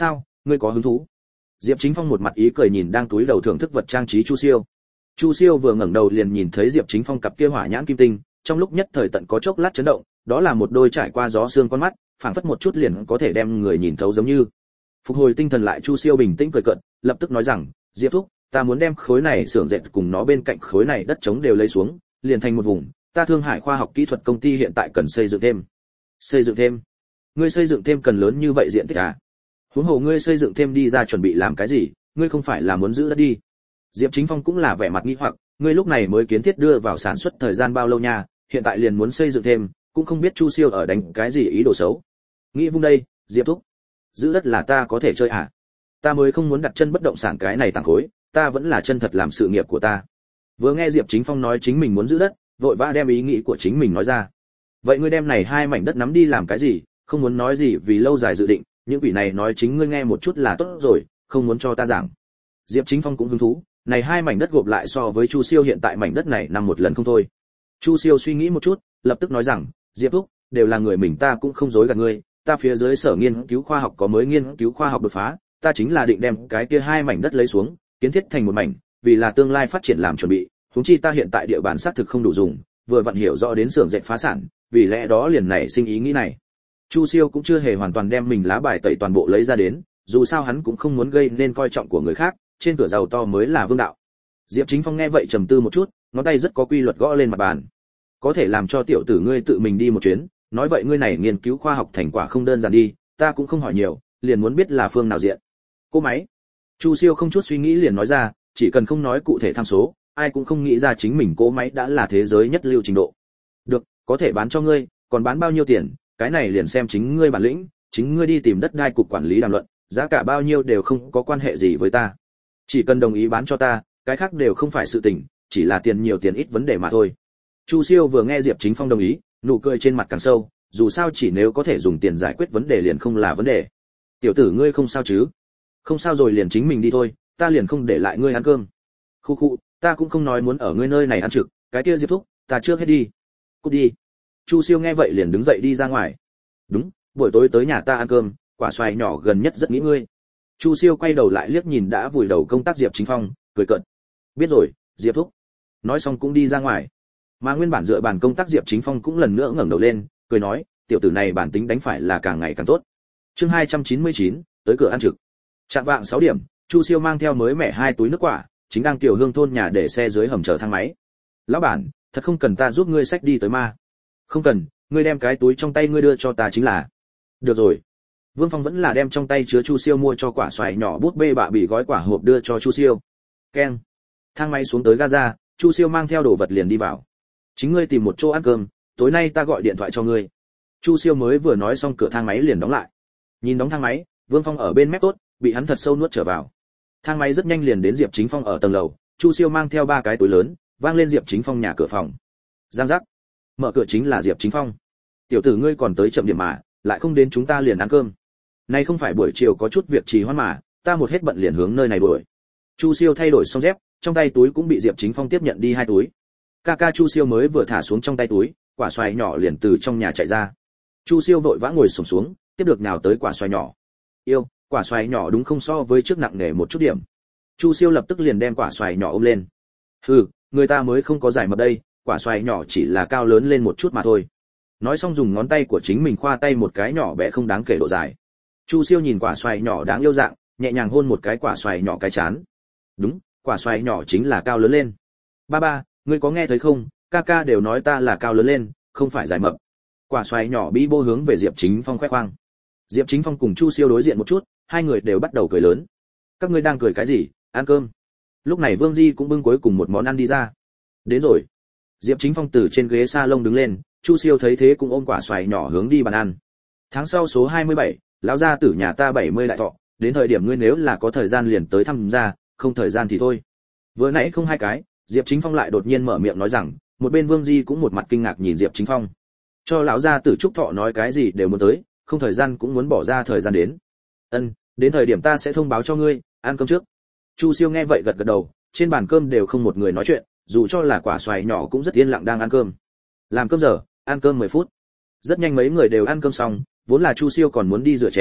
ngươi có hứng thú? Diệp Chính Phong một mặt ý cười nhìn đang túi đầu thưởng thức vật trang trí Chu Siêu. Chu Siêu vừa ngẩng đầu liền nhìn thấy Diệp Chính Phong cặp kia hỏa nhãn kim tinh, trong lúc nhất thời tận có chốc lát chấn động, đó là một đôi trải qua gió sương con mắt, phảng phất một chút liền có thể đem người nhìn thấu giống như. Phục hồi tinh thần lại Chu Siêu bình tĩnh cười cợt, lập tức nói rằng, Diệp thúc, ta muốn đem khối này xưởng dệt cùng nó bên cạnh khối này đất trống đều lấy xuống, liền thành một vùng, ta Thương Hải khoa học kỹ thuật công ty hiện tại cần xây dựng thêm. Xây dựng thêm? Ngươi xây dựng thêm cần lớn như vậy diện tích à? Huống hồ ngươi xây dựng thêm đi ra chuẩn bị làm cái gì, ngươi không phải là muốn giữ đất đi? Diệp Chính Phong cũng là vẻ mặt nghi hoặc, ngươi lúc này mới kiến thiết đưa vào sản xuất thời gian bao lâu nha, hiện tại liền muốn xây dựng thêm, cũng không biết Chu Siêu ở đánh cái gì ý đồ xấu. Nghĩ vung đây, Diệp thúc, giữ đất là ta có thể chơi à? Ta mới không muốn đặt chân bất động sản cái này tàng khối, ta vẫn là chân thật làm sự nghiệp của ta. Vừa nghe Diệp Chính Phong nói chính mình muốn giữ đất, vội vã đem ý nghĩ của chính mình nói ra. Vậy ngươi đem này hai mảnh đất nắm đi làm cái gì, không muốn nói gì vì lâu dài dự định, những quỷ này nói chính ngươi nghe một chút là tốt rồi, không muốn cho ta giảng. Diệp Chính Phong cũng hứng thú, này hai mảnh đất gộp lại so với Chu Siêu hiện tại mảnh đất này nằm một lần không thôi. Chu Siêu suy nghĩ một chút, lập tức nói rằng, Diệp thúc, đều là người mình ta cũng không dối gạt ngươi, ta phía dưới sở nghiên cứu khoa học có mới nghiên cứu khoa học đột phá, ta chính là định đem cái kia hai mảnh đất lấy xuống, kiến thiết thành một mảnh, vì là tương lai phát triển làm chuẩn bị, huống chi ta hiện tại địa bàn xác thực không đủ dùng, vừa vặn hiểu rõ đến xưởng dệt phá sản, vì lẽ đó liền nảy sinh ý nghĩ này. Chu Siêu cũng chưa hề hoàn toàn đem mình lá bài tẩy toàn bộ lấy ra đến, dù sao hắn cũng không muốn gây nên coi trọng của người khác, trên cửa giàu to mới là vương đạo. Diệp Chính Phong nghe vậy trầm tư một chút, ngón tay rất có quy luật gõ lên mặt bàn. Có thể làm cho tiểu tử ngươi tự mình đi một chuyến, nói vậy ngươi này nghiên cứu khoa học thành quả không đơn giản đi, ta cũng không hỏi nhiều, liền muốn biết là phương nào diện. Cô máy. Chu Siêu không chút suy nghĩ liền nói ra, chỉ cần không nói cụ thể tham số, ai cũng không nghĩ ra chính mình cỗ máy đã là thế giới nhất lưu trình độ. Được, có thể bán cho ngươi, còn bán bao nhiêu tiền, cái này liền xem chính ngươi bản lĩnh, chính ngươi đi tìm đất đai cục quản lý đàm luận, giá cả bao nhiêu đều không có quan hệ gì với ta. Chỉ cần đồng ý bán cho ta, cái khác đều không phải sự tình, chỉ là tiền nhiều tiền ít vấn đề mà thôi. Chu Siêu vừa nghe Diệp Chính Phong đồng ý, nụ cười trên mặt càng sâu, dù sao chỉ nếu có thể dùng tiền giải quyết vấn đề liền không là vấn đề. Tiểu tử ngươi không sao chứ? Không sao rồi liền chính mình đi thôi, ta liền không để lại ngươi ăn cơm. Khu khu, ta cũng không nói muốn ở ngươi nơi này ăn trực, cái kia Diệp thúc, ta trước hết đi. Cút đi. Chu Siêu nghe vậy liền đứng dậy đi ra ngoài. Đúng, buổi tối tới nhà ta ăn cơm, quả xoài nhỏ gần nhất rất nghĩ ngươi. Chu Siêu quay đầu lại liếc nhìn đã vùi đầu công tác Diệp Chính Phong, cười cợt. Biết rồi, Diệp thúc. Nói xong cũng đi ra ngoài. Mà nguyên bản dựa bàn công tác Diệp Chính Phong cũng lần nữa ngẩng đầu lên, cười nói, tiểu tử này bản tính đánh phải là càng ngày càng tốt. Chương hai trăm chín mươi chín, tới cửa ăn trực. Trạng vạng sáu điểm, Chu Siêu mang theo mới mẻ hai túi nước quả, chính đang tiểu hương thôn nhà để xe dưới hầm chờ thang máy. Lão bản, thật không cần ta giúp ngươi xách đi tới ma. Không cần, ngươi đem cái túi trong tay ngươi đưa cho ta chính là. Được rồi. Vương Phong vẫn là đem trong tay chứa Chu Siêu mua cho quả xoài nhỏ bút bê bạ bị gói quả hộp đưa cho Chu Siêu. Keng. Thang máy xuống tới ga-ra, Chu Siêu mang theo đồ vật liền đi vào. Chính ngươi tìm một chỗ ăn cơm, tối nay ta gọi điện thoại cho ngươi. Chu Siêu mới vừa nói xong cửa thang máy liền đóng lại. Nhìn đóng thang máy, Vương Phong ở bên mép tốt, bị hắn thật sâu nuốt trở vào. Thang máy rất nhanh liền đến Diệp Chính Phong ở tầng lầu, Chu Siêu mang theo ba cái túi lớn, vang lên Diệp Chính Phong nhà cửa phòng. Giang giác. Mở cửa chính là Diệp Chính Phong. Tiểu tử ngươi còn tới chậm điểm mà, lại không đến chúng ta liền ăn cơm. Nay không phải buổi chiều có chút việc trì hoãn mà, ta một hết bận liền hướng nơi này đuổi. Chu Siêu thay đổi xong dép, trong tay túi cũng bị Diệp Chính Phong tiếp nhận đi hai túi. Ca ca Chu Siêu mới vừa thả xuống trong tay túi, quả xoài nhỏ liền từ trong nhà chạy ra. Chu Siêu vội vã ngồi xổm xuống, tiếp được nhào tới quả xoài nhỏ. Yêu, quả xoài nhỏ đúng không so với trước nặng nề một chút điểm. Chu Siêu lập tức liền đem quả xoài nhỏ ôm lên. Hừ, người ta mới không có giải mập đây, quả xoài nhỏ chỉ là cao lớn lên một chút mà thôi. Nói xong dùng ngón tay của chính mình khoa tay một cái nhỏ bé không đáng kể độ dài. Chu Siêu nhìn quả xoài nhỏ đáng yêu dạng, nhẹ nhàng hôn một cái quả xoài nhỏ cái chán. Đúng, quả xoài nhỏ chính là cao lớn lên. Ba ba, ngươi có nghe thấy không? Ca ca đều nói ta là cao lớn lên, không phải giải mập. Quả xoài nhỏ bi bô hướng về Diệp Chính Phong khoe khoang. Diệp Chính Phong cùng Chu Siêu đối diện một chút, hai người đều bắt đầu cười lớn. Các ngươi đang cười cái gì? Ăn cơm. Lúc này Vương Di cũng bưng cuối cùng một món ăn đi ra. Đến rồi. Diệp Chính Phong từ trên ghế salon đứng lên, Chu Siêu thấy thế cũng ôm quả xoài nhỏ hướng đi bàn ăn. Tháng sau số hai mươi bảy, lão gia tử nhà ta bảy mươi đại thọ, đến thời điểm ngươi nếu là có thời gian liền tới thăm gia, không thời gian thì thôi. Vừa nãy không hai cái, Diệp Chính Phong lại đột nhiên mở miệng nói rằng, một bên Vương Di cũng một mặt kinh ngạc nhìn Diệp Chính Phong. Cho lão gia tử chúc thọ nói cái gì đều muốn tới, không thời gian cũng muốn bỏ ra thời gian đến. Ân, đến thời điểm ta sẽ thông báo cho ngươi, ăn cơm trước. Chu Siêu nghe vậy gật gật đầu, trên bàn cơm đều không một người nói chuyện, dù cho là quả xoài nhỏ cũng rất yên lặng đang ăn cơm. Làm cơm giờ, ăn cơm mười phút. Rất nhanh mấy người đều ăn cơm xong, vốn là Chu Siêu còn muốn đi rửa chén,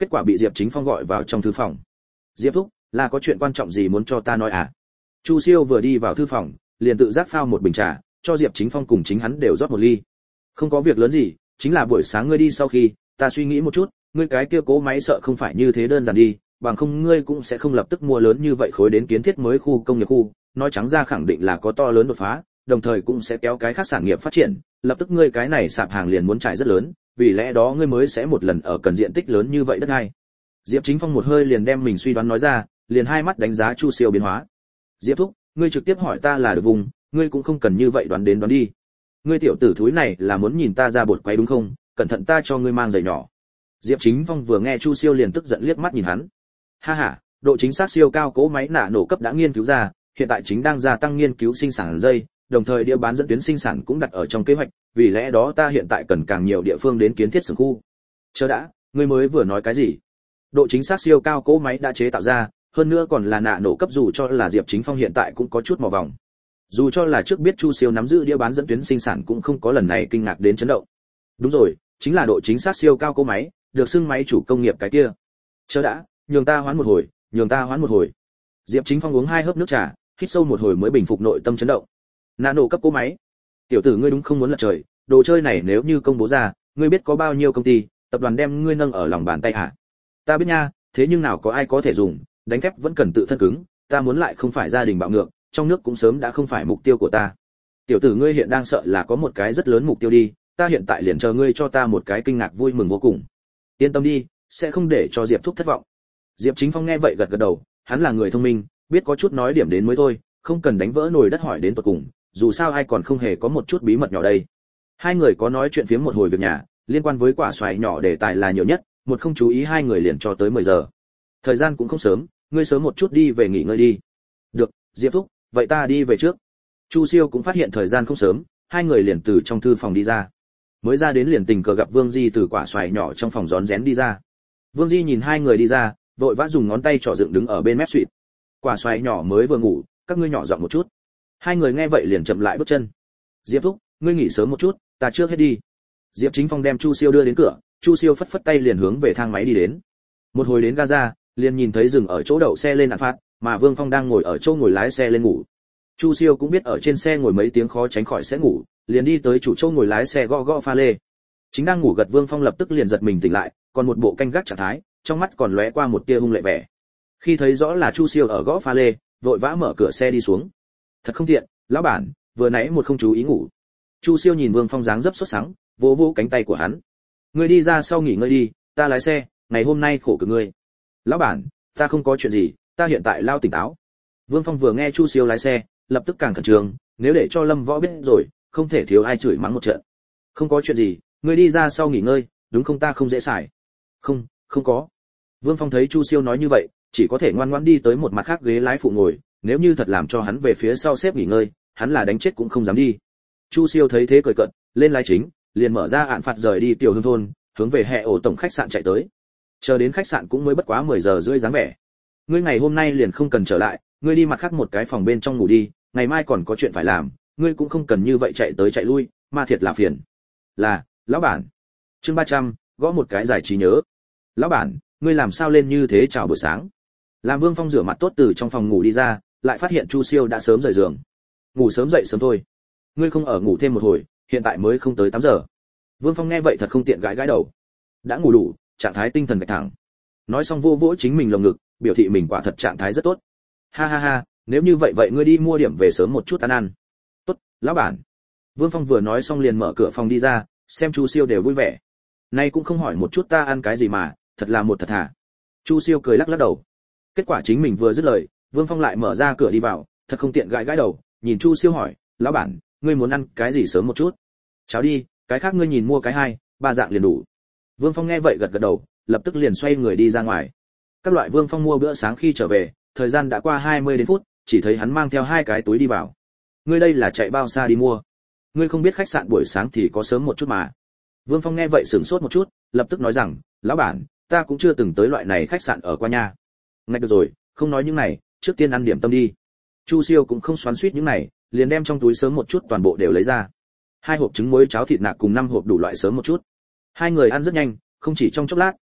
kết quả bị Diệp Chính Phong gọi vào trong thư phòng. Diệp thúc, là có chuyện quan trọng gì muốn cho ta nói à? Chu Siêu vừa đi vào thư phòng, liền tự giác phao một bình trà, cho Diệp Chính Phong cùng chính hắn đều rót một ly. Không có việc lớn gì, chính là buổi sáng ngươi đi sau khi, ta suy nghĩ một chút, ngươi cái kia cố máy sợ không phải như thế đơn giản đi, bằng không ngươi cũng sẽ không lập tức mua lớn như vậy khối đến kiến thiết mới khu công nghiệp khu, nói trắng ra khẳng định là có to lớn đột phá, đồng thời cũng sẽ kéo cái khác sản nghiệp phát triển, lập tức ngươi cái này sạp hàng liền muốn trải rất lớn, vì lẽ đó ngươi mới sẽ một lần ở cần diện tích lớn như vậy đất hay. Diệp Chính Phong một hơi liền đem mình suy đoán nói ra, liền hai mắt đánh giá Chu Siêu biến hóa. Diệp thúc, ngươi trực tiếp hỏi ta là được vùng, ngươi cũng không cần như vậy đoán đến đoán đi. Ngươi tiểu tử thúi này là muốn nhìn ta ra bột quay đúng không? Cẩn thận ta cho ngươi mang giày nhỏ. Diệp Chính Phong vừa nghe Chu Siêu liền tức giận liếc mắt nhìn hắn. Ha ha, độ chính xác siêu cao cỗ máy nạ nổ cấp đã nghiên cứu ra, hiện tại chính đang gia tăng nghiên cứu sinh sản dây, đồng thời địa bán dẫn tuyến sinh sản cũng đặt ở trong kế hoạch, vì lẽ đó ta hiện tại cần càng nhiều địa phương đến kiến thiết xưởng khu. Chờ đã, ngươi mới vừa nói cái gì? Độ chính xác siêu cao cỗ máy đã chế tạo ra, hơn nữa còn là nạ nổ cấp, dù cho là Diệp Chính Phong hiện tại cũng có chút mò vòng. Dù cho là trước biết Chu Siêu nắm giữ địa bán dẫn tuyến sinh sản cũng không có lần này kinh ngạc đến chấn động. Đúng rồi, chính là độ chính xác siêu cao cỗ máy, được xưng máy chủ công nghiệp cái kia. Chờ đã, nhường ta hoán một hồi, nhường ta hoán một hồi. Diệp Chính Phong uống hai hớp nước trà, hít sâu một hồi mới bình phục nội tâm chấn động. Nano cấp cỗ máy. Tiểu tử ngươi đúng không muốn lật trời, đồ chơi này nếu như công bố ra, ngươi biết có bao nhiêu công ty, tập đoàn đem ngươi nâng ở lòng bàn tay hả? Ta biết nha, thế nhưng nào có ai có thể dùng, đánh thép vẫn cần tự thân cứng, ta muốn lại không phải gia đình bạo ngược, trong nước cũng sớm đã không phải mục tiêu của ta. Tiểu tử ngươi hiện đang sợ là có một cái rất lớn mục tiêu đi, ta hiện tại liền chờ ngươi cho ta một cái kinh ngạc vui mừng vô cùng. Yên tâm đi, sẽ không để cho Diệp thúc thất vọng. Diệp Chính Phong nghe vậy gật gật đầu, hắn là người thông minh, biết có chút nói điểm đến mới thôi, không cần đánh vỡ nồi đất hỏi đến tận cùng, dù sao ai còn không hề có một chút bí mật nhỏ đây. Hai người có nói chuyện phiếm một hồi việc nhà, liên quan với quả xoài nhỏ đề tài là nhiều nhất, một không chú ý hai người liền cho tới mười giờ. Thời gian cũng không sớm, ngươi sớm một chút đi về nghỉ ngơi đi. Được, Diệp thúc, vậy ta đi về trước. Chu Siêu cũng phát hiện thời gian không sớm, hai người liền từ trong thư phòng đi ra. Mới ra đến liền tình cờ gặp Vương Di từ quả xoài nhỏ trong phòng rón rén đi ra. Vương Di nhìn hai người đi ra, vội vã dùng ngón tay trỏ dựng đứng ở bên mép suỵt. Quả xoài nhỏ mới vừa ngủ, các ngươi nhỏ giọng một chút. Hai người nghe vậy liền chậm lại bước chân. Diệp thúc, ngươi nghỉ sớm một chút, ta trước hết đi. Diệp Chính Phong đem Chu Siêu đưa đến cửa, Chu Siêu phất phất tay liền hướng về thang máy đi đến. Một hồi đến Gaza, liền nhìn thấy dừng ở chỗ đậu xe lên Đạn Phát, mà Vương Phong đang ngồi ở chỗ ngồi lái xe lên ngủ. Chu Siêu cũng biết ở trên xe ngồi mấy tiếng khó tránh khỏi sẽ ngủ, liền đi tới chủ chỗ ngồi lái xe gõ gõ pha lê. Chính đang ngủ gật Vương Phong lập tức liền giật mình tỉnh lại, còn một bộ canh gác trạng thái, trong mắt còn lóe qua một tia hung lệ vẻ. Khi thấy rõ là Chu Siêu ở gõ pha lê, vội vã mở cửa xe đi xuống. Thật không tiện, lão bản, vừa nãy một không chú ý ngủ. Chu Siêu nhìn Vương Phong dáng dấp sốt sắng, vỗ vỗ cánh tay của hắn. Ngươi đi ra sau nghỉ ngơi đi, ta lái xe, ngày hôm nay khổ cực ngươi. Lão bản, ta không có chuyện gì, ta hiện tại lao tỉnh táo. Vương Phong vừa nghe Chu Siêu lái xe, lập tức càng khẩn trương, nếu để cho Lâm Võ biết rồi, không thể thiếu ai chửi mắng một trận. Không có chuyện gì, ngươi đi ra sau nghỉ ngơi, đúng không, ta không dễ xài. Không, không có. Vương Phong thấy Chu Siêu nói như vậy, chỉ có thể ngoan ngoãn đi tới một mặt khác ghế lái phụ ngồi, nếu như thật làm cho hắn về phía sau xếp nghỉ ngơi, hắn là đánh chết cũng không dám đi. Chu Siêu thấy thế cười cợt, lên lái chính, liền mở ra án phạt rời đi Tiểu Hương thôn, hướng về hệ ổ tổng khách sạn chạy tới. Chờ đến khách sạn cũng mới bất quá mười giờ rưỡi dáng vẻ. Ngươi ngày hôm nay liền không cần trở lại, ngươi đi mặt khác một cái phòng bên trong ngủ đi, ngày mai còn có chuyện phải làm, ngươi cũng không cần như vậy chạy tới chạy lui, mà thiệt là phiền. Là, lão bản. Chương ba trăm, gõ một cái giải trí nhớ. Lão bản, ngươi làm sao lên như thế chào buổi sáng? Làm Vương Phong rửa mặt tốt từ trong phòng ngủ đi ra, lại phát hiện Chu Siêu đã sớm rời giường. Ngủ sớm dậy sớm thôi. Ngươi không ở ngủ thêm một hồi, hiện tại mới không tới tám giờ. Vương Phong nghe vậy thật không tiện gãi gãi đầu. Đã ngủ đủ, trạng thái tinh thần gạch thẳng. Nói xong vô vỗ chính mình lồng ngực, biểu thị mình quả thật trạng thái rất tốt. Ha ha ha, nếu như vậy vậy ngươi đi mua điểm về sớm một chút ăn ăn. Tốt, lão bản. Vương Phong vừa nói xong liền mở cửa phòng đi ra, xem Chu Siêu đều vui vẻ. Nay cũng không hỏi một chút ta ăn cái gì mà, thật là một thật thà. Chu Siêu cười lắc lắc đầu. Kết quả chính mình vừa dứt lời, Vương Phong lại mở ra cửa đi vào, thật không tiện gãi gãi đầu, nhìn Chu Siêu hỏi, lão bản, ngươi muốn ăn cái gì sớm một chút? Cháo đi, cái khác ngươi nhìn mua cái hai, ba dạng liền đủ. Vương Phong nghe vậy gật gật đầu, lập tức liền xoay người đi ra ngoài. Các loại Vương Phong mua bữa sáng khi trở về, thời gian đã qua hai mươi đến phút, chỉ thấy hắn mang theo hai cái túi đi vào. Ngươi đây là chạy bao xa đi mua? Ngươi không biết khách sạn buổi sáng thì có sớm một chút mà. Vương Phong nghe vậy sửng sốt một chút, lập tức nói rằng, lão bản, ta cũng chưa từng tới loại này khách sạn ở qua nha. Ngạch được rồi, không nói những này, trước tiên ăn điểm tâm đi. Chu Siêu cũng không xoắn xuýt những này, liền đem trong túi sớm một chút toàn bộ đều lấy ra. Hai hộp trứng muối cháo thịt nạc cùng năm hộp đủ loại sớm một chút. Hai người ăn rất nhanh, không chỉ trong chốc lát,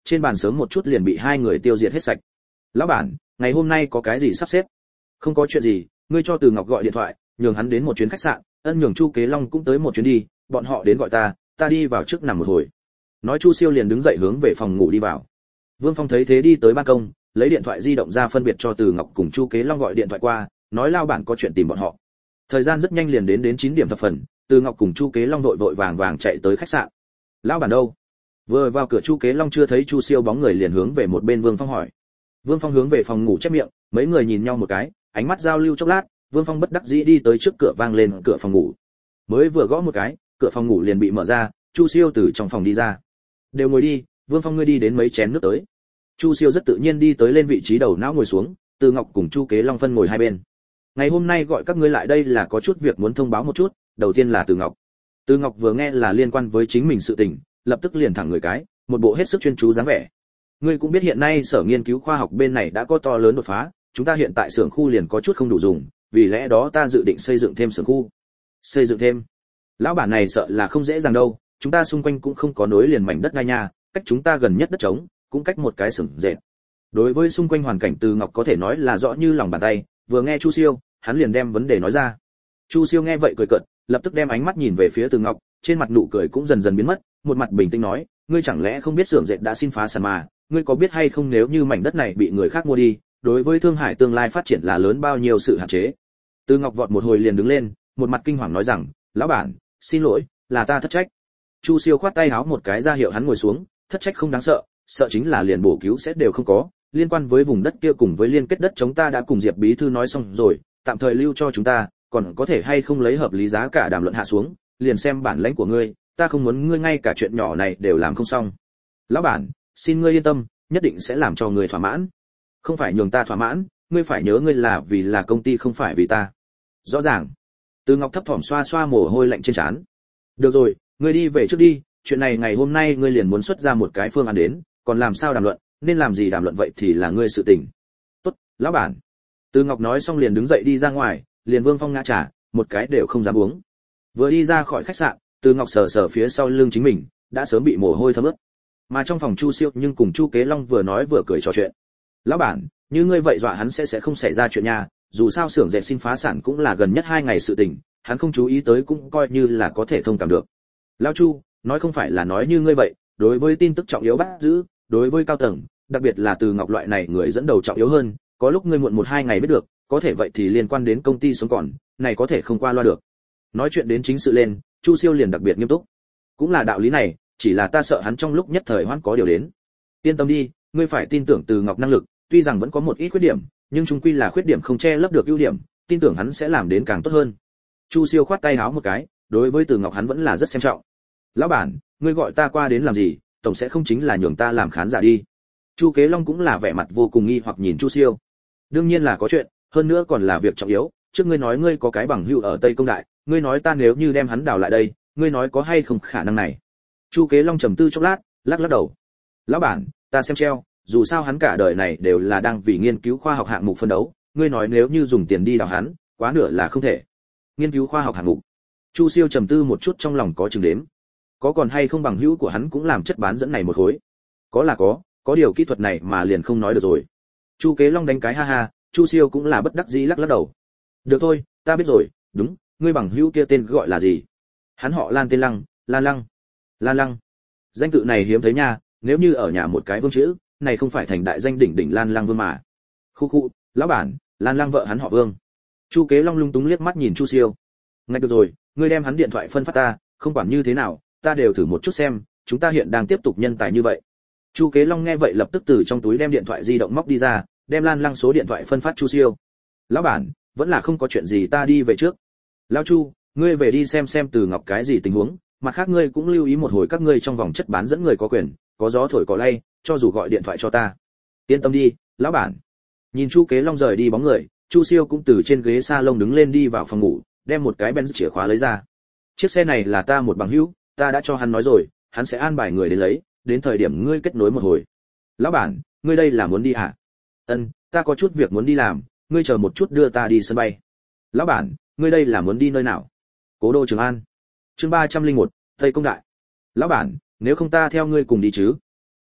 trên bàn sớm một chút liền bị hai người tiêu diệt hết sạch. Lão bản, ngày hôm nay có cái gì sắp xếp? Không có chuyện gì, ngươi cho Từ Ngọc gọi điện thoại, nhường hắn đến một chuyến khách sạn, ân nhường Chu Kế Long cũng tới một chuyến đi, bọn họ đến gọi ta, ta đi vào trước nằm một hồi. Nói Chu Siêu liền đứng dậy hướng về phòng ngủ đi vào. Vương Phong thấy thế đi tới ban công, lấy điện thoại di động ra phân biệt cho Từ Ngọc cùng Chu Kế Long gọi điện thoại qua, nói lao bản có chuyện tìm bọn họ. Thời gian rất nhanh liền đến đến chín điểm thập phần, Từ Ngọc cùng Chu Kế Long vội vội vàng vàng chạy tới khách sạn. Lão bản đâu? Vừa vào cửa Chu Kế Long chưa thấy Chu Siêu bóng người liền hướng về một bên Vương Phong hỏi. Vương Phong hướng về phòng ngủ chép miệng, mấy người nhìn nhau một cái, ánh mắt giao lưu chốc lát, Vương Phong bất đắc dĩ đi tới trước cửa vang lên cửa phòng ngủ. Mới vừa gõ một cái, cửa phòng ngủ liền bị mở ra, Chu Siêu từ trong phòng đi ra. Đều ngồi đi, Vương Phong ngươi đi đến mấy chén nước tới. Chu Siêu rất tự nhiên đi tới lên vị trí đầu não ngồi xuống, Từ Ngọc cùng Chu Kế Long phân ngồi hai bên. Ngày hôm nay gọi các ngươi lại đây là có chút việc muốn thông báo một chút, đầu tiên là Từ Ngọc. Từ Ngọc vừa nghe là liên quan với chính mình sự tình, lập tức liền thẳng người cái, một bộ hết sức chuyên chú dáng vẻ. Ngươi cũng biết hiện nay sở nghiên cứu khoa học bên này đã có to lớn đột phá, chúng ta hiện tại xưởng khu liền có chút không đủ dùng, vì lẽ đó ta dự định xây dựng thêm xưởng khu. Xây dựng thêm? Lão bản này sợ là không dễ dàng đâu, chúng ta xung quanh cũng không có nối liền mảnh đất ngay nha, cách chúng ta gần nhất đất trống, cũng cách một cái xưởng dệt. Đối với xung quanh hoàn cảnh Từ Ngọc có thể nói là rõ như lòng bàn tay, vừa nghe Chu Siêu, hắn liền đem vấn đề nói ra. Chu Siêu nghe vậy cười cợt, lập tức đem ánh mắt nhìn về phía Từ Ngọc, trên mặt nụ cười cũng dần dần biến mất, một mặt bình tĩnh nói, ngươi chẳng lẽ không biết xưởng dệt đã xin phá sản mà, ngươi có biết hay không nếu như mảnh đất này bị người khác mua đi, đối với Thương Hải tương lai phát triển là lớn bao nhiêu sự hạn chế. Từ Ngọc vọt một hồi liền đứng lên, một mặt kinh hoàng nói rằng, lão bản, xin lỗi, là ta thất trách. Chu Siêu khoát tay háo một cái ra hiệu hắn ngồi xuống, thất trách không đáng sợ, sợ chính là liền bổ cứu sẽ đều không có, liên quan với vùng đất kia cùng với liên kết đất chúng ta đã cùng Diệp bí thư nói xong rồi, tạm thời lưu cho chúng ta, còn có thể hay không lấy hợp lý giá cả đàm luận hạ xuống, liền xem bản lãnh của ngươi, ta không muốn ngươi ngay cả chuyện nhỏ này đều làm không xong. Lão bản, xin ngươi yên tâm, nhất định sẽ làm cho ngươi thỏa mãn. Không phải nhường ta thỏa mãn, ngươi phải nhớ ngươi là vì là công ty không phải vì ta. Rõ ràng. Từ Ngọc thấp thỏm xoa xoa mồ hôi lạnh trên trán. Được rồi, ngươi đi về trước đi, chuyện này ngày hôm nay ngươi liền muốn xuất ra một cái phương án đến, còn làm sao đàm luận, nên làm gì đàm luận vậy thì là ngươi sự tình. Tốt, lão bản. Từ Ngọc nói xong liền đứng dậy đi ra ngoài, liền Vương Phong ngã trà, một cái đều không dám uống. Vừa đi ra khỏi khách sạn, Từ Ngọc sờ sờ phía sau lưng chính mình, đã sớm bị mồ hôi thấm ướt. Mà trong phòng Chu Siêu nhưng cùng Chu Kế Long vừa nói vừa cười trò chuyện. Lão bản, như ngươi vậy dọa hắn sẽ sẽ không xảy ra chuyện nha, dù sao xưởng dệt xin phá sản cũng là gần nhất hai ngày sự tình, hắn không chú ý tới cũng coi như là có thể thông cảm được. Lão Chu, nói không phải là nói như ngươi vậy, đối với tin tức trọng yếu bắt giữ, đối với cao tầng, đặc biệt là Từ Ngọc loại này người dẫn đầu trọng yếu hơn, có lúc ngươi muộn một hai ngày biết được, có thể vậy thì liên quan đến công ty sống còn, này có thể không qua loa được. Nói chuyện đến chính sự lên, Chu Siêu liền đặc biệt nghiêm túc. Cũng là đạo lý này, chỉ là ta sợ hắn trong lúc nhất thời hoãn có điều đến. Yên tâm đi, ngươi phải tin tưởng Từ Ngọc năng lực, tuy rằng vẫn có một ít khuyết điểm, nhưng chung quy là khuyết điểm không che lấp được ưu điểm, tin tưởng hắn sẽ làm đến càng tốt hơn. Chu Siêu khoát tay háo một cái, đối với Từ Ngọc hắn vẫn là rất xem trọng. Lão bản, ngươi gọi ta qua đến làm gì, tổng sẽ không chính là nhường ta làm khán giả đi. Chu Kế Long cũng là vẻ mặt vô cùng nghi hoặc nhìn Chu Siêu. Đương nhiên là có chuyện, hơn nữa còn là việc trọng yếu, trước ngươi nói ngươi có cái bằng hữu ở Tây Công Đại, ngươi nói ta nếu như đem hắn đào lại đây, ngươi nói có hay không khả năng này. Chu Kế Long trầm tư chốc lát, lắc lắc đầu. Lão bản, ta xem treo, dù sao hắn cả đời này đều là đang vì nghiên cứu khoa học hạng mục phân đấu, ngươi nói nếu như dùng tiền đi đào hắn, quá nửa là không thể. Nghiên cứu khoa học hạng mục. Chu Siêu trầm tư một chút trong lòng có chừng đếm. Có còn hay không bằng hữu của hắn cũng làm chất bán dẫn này một khối. Có là có, có điều kỹ thuật này mà liền không nói được rồi. Chu Kế Long đánh cái ha ha, Chu Siêu cũng là bất đắc dĩ lắc lắc đầu. Được thôi, ta biết rồi, đúng, ngươi bằng hữu kia tên gọi là gì? Hắn họ Lan tên Lăng, Lan Lăng. Lan Lăng. Danh tự này hiếm thấy nha, nếu như ở nhà một cái vương chữ, này không phải thành đại danh đỉnh đỉnh Lan Lăng Vương mà. Khu khu, lão bản, Lan Lăng vợ hắn họ Vương. Chu Kế Long lung túng liếc mắt nhìn Chu Siêu. Ngay được rồi, ngươi đem hắn điện thoại phân phát ta, không quản như thế nào, ta đều thử một chút xem, chúng ta hiện đang tiếp tục nhân tài như vậy. Chu Kế Long nghe vậy lập tức từ trong túi đem điện thoại di động móc đi ra, đem Lan Lăng số điện thoại phân phát Chu Siêu. Lão bản, vẫn là không có chuyện gì, ta đi về trước. Lão Chu, ngươi về đi xem xem Từ Ngọc cái gì tình huống, mặt khác ngươi cũng lưu ý một hồi các ngươi trong vòng chất bán dẫn người có quyền, có gió thổi cỏ lay, cho dù gọi điện thoại cho ta. Yên tâm đi, lão bản. Nhìn Chu Kế Long rời đi bóng người, Chu Siêu cũng từ trên ghế salon đứng lên đi vào phòng ngủ, đem một cái Benz chìa khóa lấy ra. Chiếc xe này là ta một bằng hữu, ta đã cho hắn nói rồi, hắn sẽ an bài người đến lấy, đến thời điểm ngươi kết nối một hồi. Lão bản, ngươi đây là muốn đi hả? Ân, ta có chút việc muốn đi làm, ngươi chờ một chút đưa ta đi sân bay. Lão bản, ngươi đây là muốn đi nơi nào? Cố đô Trường An. Chương ba trăm lẻ một, Tây Công Đại. Lão bản, nếu không ta theo ngươi cùng đi chứ?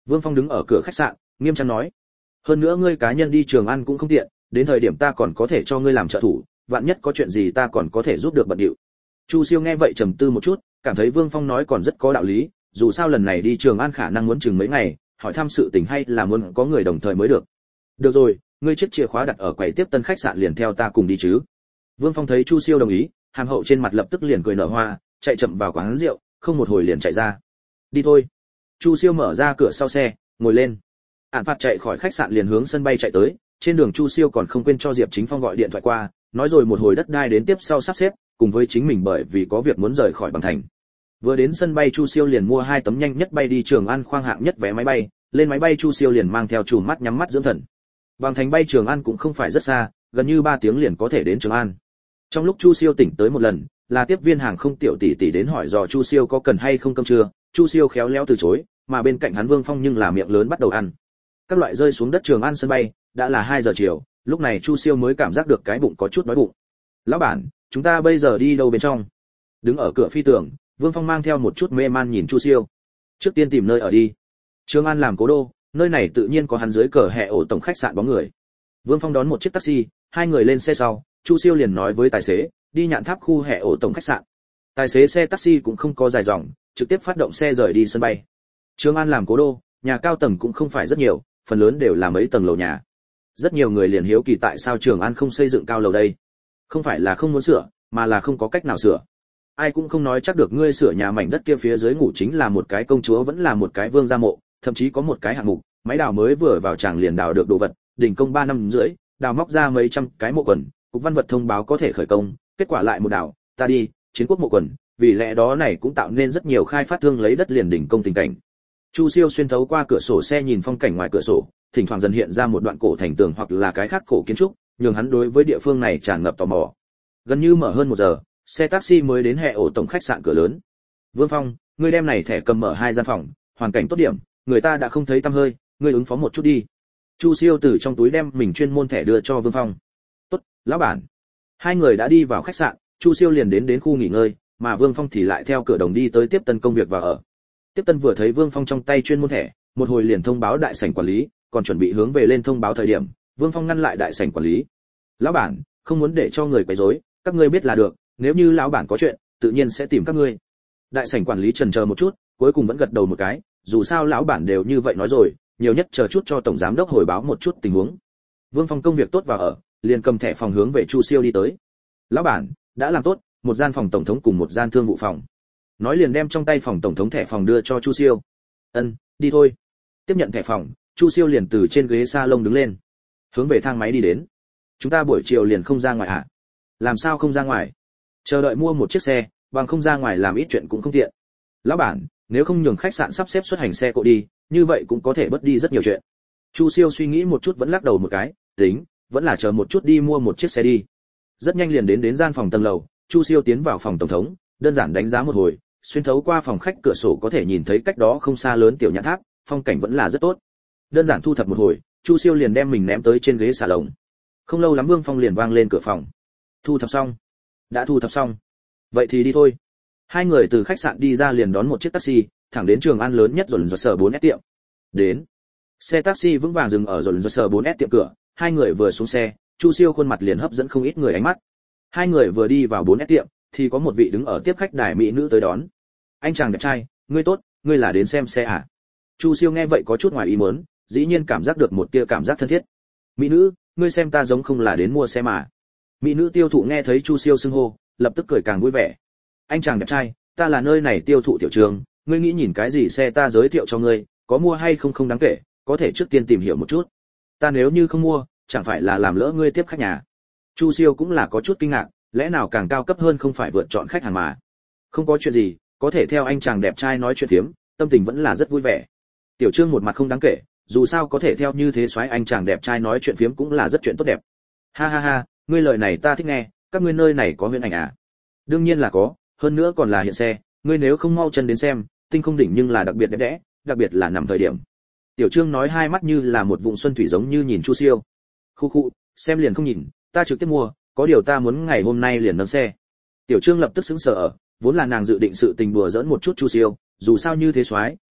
Vương Phong đứng ở cửa khách sạn, nghiêm trang nói: "Hơn nữa ngươi cá nhân đi Trường An cũng không tiện, đến thời điểm ta còn có thể cho ngươi làm trợ thủ, vạn nhất có chuyện gì ta còn có thể giúp được bận điệu." Chu Siêu nghe vậy trầm tư một chút, cảm thấy Vương Phong nói còn rất có đạo lý, dù sao lần này đi Trường An khả năng muốn chừng mấy ngày, hỏi thăm sự tình hay là muốn có người đồng thời mới được. Được rồi, ngươi chiếc chìa khóa đặt ở quầy tiếp tân khách sạn liền theo ta cùng đi chứ. Vương Phong thấy Chu Siêu đồng ý, hàm hậu trên mặt lập tức liền cười nở hoa, chạy chậm vào quán rượu, không một hồi liền chạy ra. Đi thôi. Chu Siêu mở ra cửa sau xe, ngồi lên. Ản Phạt chạy khỏi khách sạn liền hướng sân bay chạy tới, trên đường Chu Siêu còn không quên cho Diệp Chính Phong gọi điện thoại qua, nói rồi một hồi đất đai đến tiếp sau sắp xếp, cùng với chính mình bởi vì có việc muốn rời khỏi Bằng Thành. Vừa đến sân bay Chu Siêu liền mua hai tấm nhanh nhất bay đi Trường An khoang hạng nhất vé máy bay, lên máy bay Chu Siêu liền mang theo chùm mắt nhắm mắt dưỡng thần. Bằng Thành bay Trường An cũng không phải rất xa, gần như ba tiếng liền có thể đến Trường An. Trong lúc Chu Siêu tỉnh tới một lần, là tiếp viên hàng không tiểu tỷ tỷ đến hỏi dò Chu Siêu có cần hay không cơm trưa, Chu Siêu khéo léo từ chối, mà bên cạnh hắn Vương Phong nhưng là miệng lớn bắt đầu ăn. Các loại rơi xuống đất Trường An sân bay, đã là hai giờ chiều, lúc này Chu Siêu mới cảm giác được cái bụng có chút đói bụng. "Lão bản, chúng ta bây giờ đi đâu bên trong?" Đứng ở cửa phi tường, Vương Phong mang theo một chút mê man nhìn Chu Siêu. "Trước tiên tìm nơi ở đi. Trường An làm cố đô, nơi này tự nhiên có hắn dưới cờ hệ ổ tổng khách sạn bóng người." Vương Phong đón một chiếc taxi, hai người lên xe sau, Chu Siêu liền nói với tài xế, đi Nhạn Tháp khu hệ ổ tổng khách sạn. Tài xế xe taxi cũng không có dài dòng, trực tiếp phát động xe rời đi sân bay. Trường An làm cố đô, nhà cao tầng cũng không phải rất nhiều, phần lớn đều là mấy tầng lầu nhà. Rất nhiều người liền hiếu kỳ tại sao Trường An không xây dựng cao lầu đây. Không phải là không muốn sửa, mà là không có cách nào sửa. Ai cũng không nói chắc được ngươi sửa nhà mảnh đất kia phía dưới ngủ chính là một cái công chúa vẫn là một cái vương gia mộ, thậm chí có một cái hạng mục, máy đào mới vừa vào tràng liền đào được đồ vật, đình công ba năm rưỡi, đào móc ra mấy trăm cái mộ quần, cục văn vật thông báo có thể khởi công, kết quả lại một đào, ta đi, chiến quốc mộ quần, vì lẽ đó này cũng tạo nên rất nhiều khai phát thương lấy đất liền đỉnh công tình cảnh. Chu Siêu xuyên thấu qua cửa sổ xe nhìn phong cảnh ngoài cửa sổ, thỉnh thoảng dần hiện ra một đoạn cổ thành tường hoặc là cái khác cổ kiến trúc, nhường hắn đối với địa phương này tràn ngập tò mò. Gần như mở hơn một giờ, xe taxi mới đến hệ ổ tổng khách sạn cửa lớn. "Vương Phong, ngươi đem này thẻ cầm mở hai gian phòng, hoàn cảnh tốt điểm, người ta đã không thấy tăm hơi, ngươi ứng phó một chút đi." Chu Siêu từ trong túi đem mình chuyên môn thẻ đưa cho Vương Phong. "Tốt, lão bản." Hai người đã đi vào khách sạn, Chu Siêu liền đến đến khu nghỉ ngơi, mà Vương Phong thì lại theo cửa đồng đi tới tiếp tân công việc và ở. Tiếp tân vừa thấy Vương Phong trong tay chuyên môn thẻ, một hồi liền thông báo đại sảnh quản lý, còn chuẩn bị hướng về lên thông báo thời điểm, Vương Phong ngăn lại đại sảnh quản lý. "Lão bản, không muốn để cho người quấy rối, các ngươi biết là được, nếu như lão bản có chuyện, tự nhiên sẽ tìm các ngươi." Đại sảnh quản lý chần chờ một chút, cuối cùng vẫn gật đầu một cái, dù sao lão bản đều như vậy nói rồi, nhiều nhất chờ chút cho tổng giám đốc hồi báo một chút tình huống. Vương Phong công việc tốt và ở, liền cầm thẻ phòng hướng về Chu Siêu đi tới. "Lão bản, đã làm tốt, một gian phòng tổng thống cùng một gian thương vụ phòng." Nói liền đem trong tay phòng tổng thống thẻ phòng đưa cho Chu Siêu. "Ân, đi thôi." Tiếp nhận thẻ phòng, Chu Siêu liền từ trên ghế salon đứng lên, hướng về thang máy đi đến. "Chúng ta buổi chiều liền không ra ngoài à?" "Làm sao không ra ngoài? Chờ đợi mua một chiếc xe, bằng không ra ngoài làm ít chuyện cũng không tiện." "Lão bản, nếu không nhường khách sạn sắp xếp xuất hành xe cộ đi, như vậy cũng có thể bớt đi rất nhiều chuyện." Chu Siêu suy nghĩ một chút vẫn lắc đầu một cái, tính, vẫn là chờ một chút đi mua một chiếc xe đi. Rất nhanh liền đến đến gian phòng tầng lầu, Chu Siêu tiến vào phòng tổng thống, đơn giản đánh giá một hồi, xuyên thấu qua phòng khách cửa sổ có thể nhìn thấy cách đó không xa lớn tiểu nhã tháp, phong cảnh vẫn là rất tốt. Đơn giản thu thập một hồi, Chu Siêu liền đem mình ném tới trên ghế xà lồng. Không lâu lắm Vương Phong liền vang lên cửa phòng. "Thu thập xong." "Đã thu thập xong." "Vậy thì đi thôi." Hai người từ khách sạn đi ra liền đón một chiếc taxi, thẳng đến Trường An lớn nhất rồi rồi sở bốn S tiệm. Đến. Xe taxi vững vàng dừng ở rồi rồi sở bốn S tiệm cửa, hai người vừa xuống xe, Chu Siêu khuôn mặt liền hấp dẫn không ít người ánh mắt. Hai người vừa đi vào bốn S tiệm, thì có một vị đứng ở tiếp khách đài mỹ nữ tới đón. "Anh chàng đẹp trai, ngươi tốt, ngươi là đến xem xe à?" Chu Siêu nghe vậy có chút ngoài ý muốn, dĩ nhiên cảm giác được một tia cảm giác thân thiết. "Mỹ nữ, ngươi xem ta giống không là đến mua xe mà." Mỹ nữ tiêu thụ nghe thấy Chu Siêu xưng hô, lập tức cười càng vui vẻ. "Anh chàng đẹp trai, ta là nơi này tiêu thụ tiểu trường, ngươi nghĩ nhìn cái gì xe ta giới thiệu cho ngươi, có mua hay không không đáng kể, có thể trước tiên tìm hiểu một chút. Ta nếu như không mua, chẳng phải là làm lỡ ngươi tiếp khách nhà." Chu Siêu cũng là có chút kinh ngạc, lẽ nào càng cao cấp hơn không phải vượt chọn khách hàng mà. "Không có chuyện gì, có thể theo anh chàng đẹp trai nói chuyện phiếm, tâm tình vẫn là rất vui vẻ." Tiểu Trương một mặt không đáng kể, dù sao có thể theo như thế soái anh chàng đẹp trai nói chuyện phiếm cũng là rất chuyện tốt đẹp. "Ha ha ha, ngươi lời này ta thích nghe, các ngươi nơi này có huyễn ảnh à?" "Đương nhiên là có, hơn nữa còn là hiện xe, ngươi nếu không mau chân đến xem, tinh không đỉnh nhưng là đặc biệt đẹp đẽ, đặc biệt là nằm thời điểm." Tiểu Trương nói hai mắt như là một vũng xuân thủy giống như nhìn Chu Siêu. "Khu khu, xem liền không nhìn, ta trực tiếp mua, có điều ta muốn ngày hôm nay liền nâng xe." Tiểu Trương lập tức sững sờ ở, vốn là nàng dự định sự tình đùa giỡn một chút Chu Siêu, dù sao như thế soái,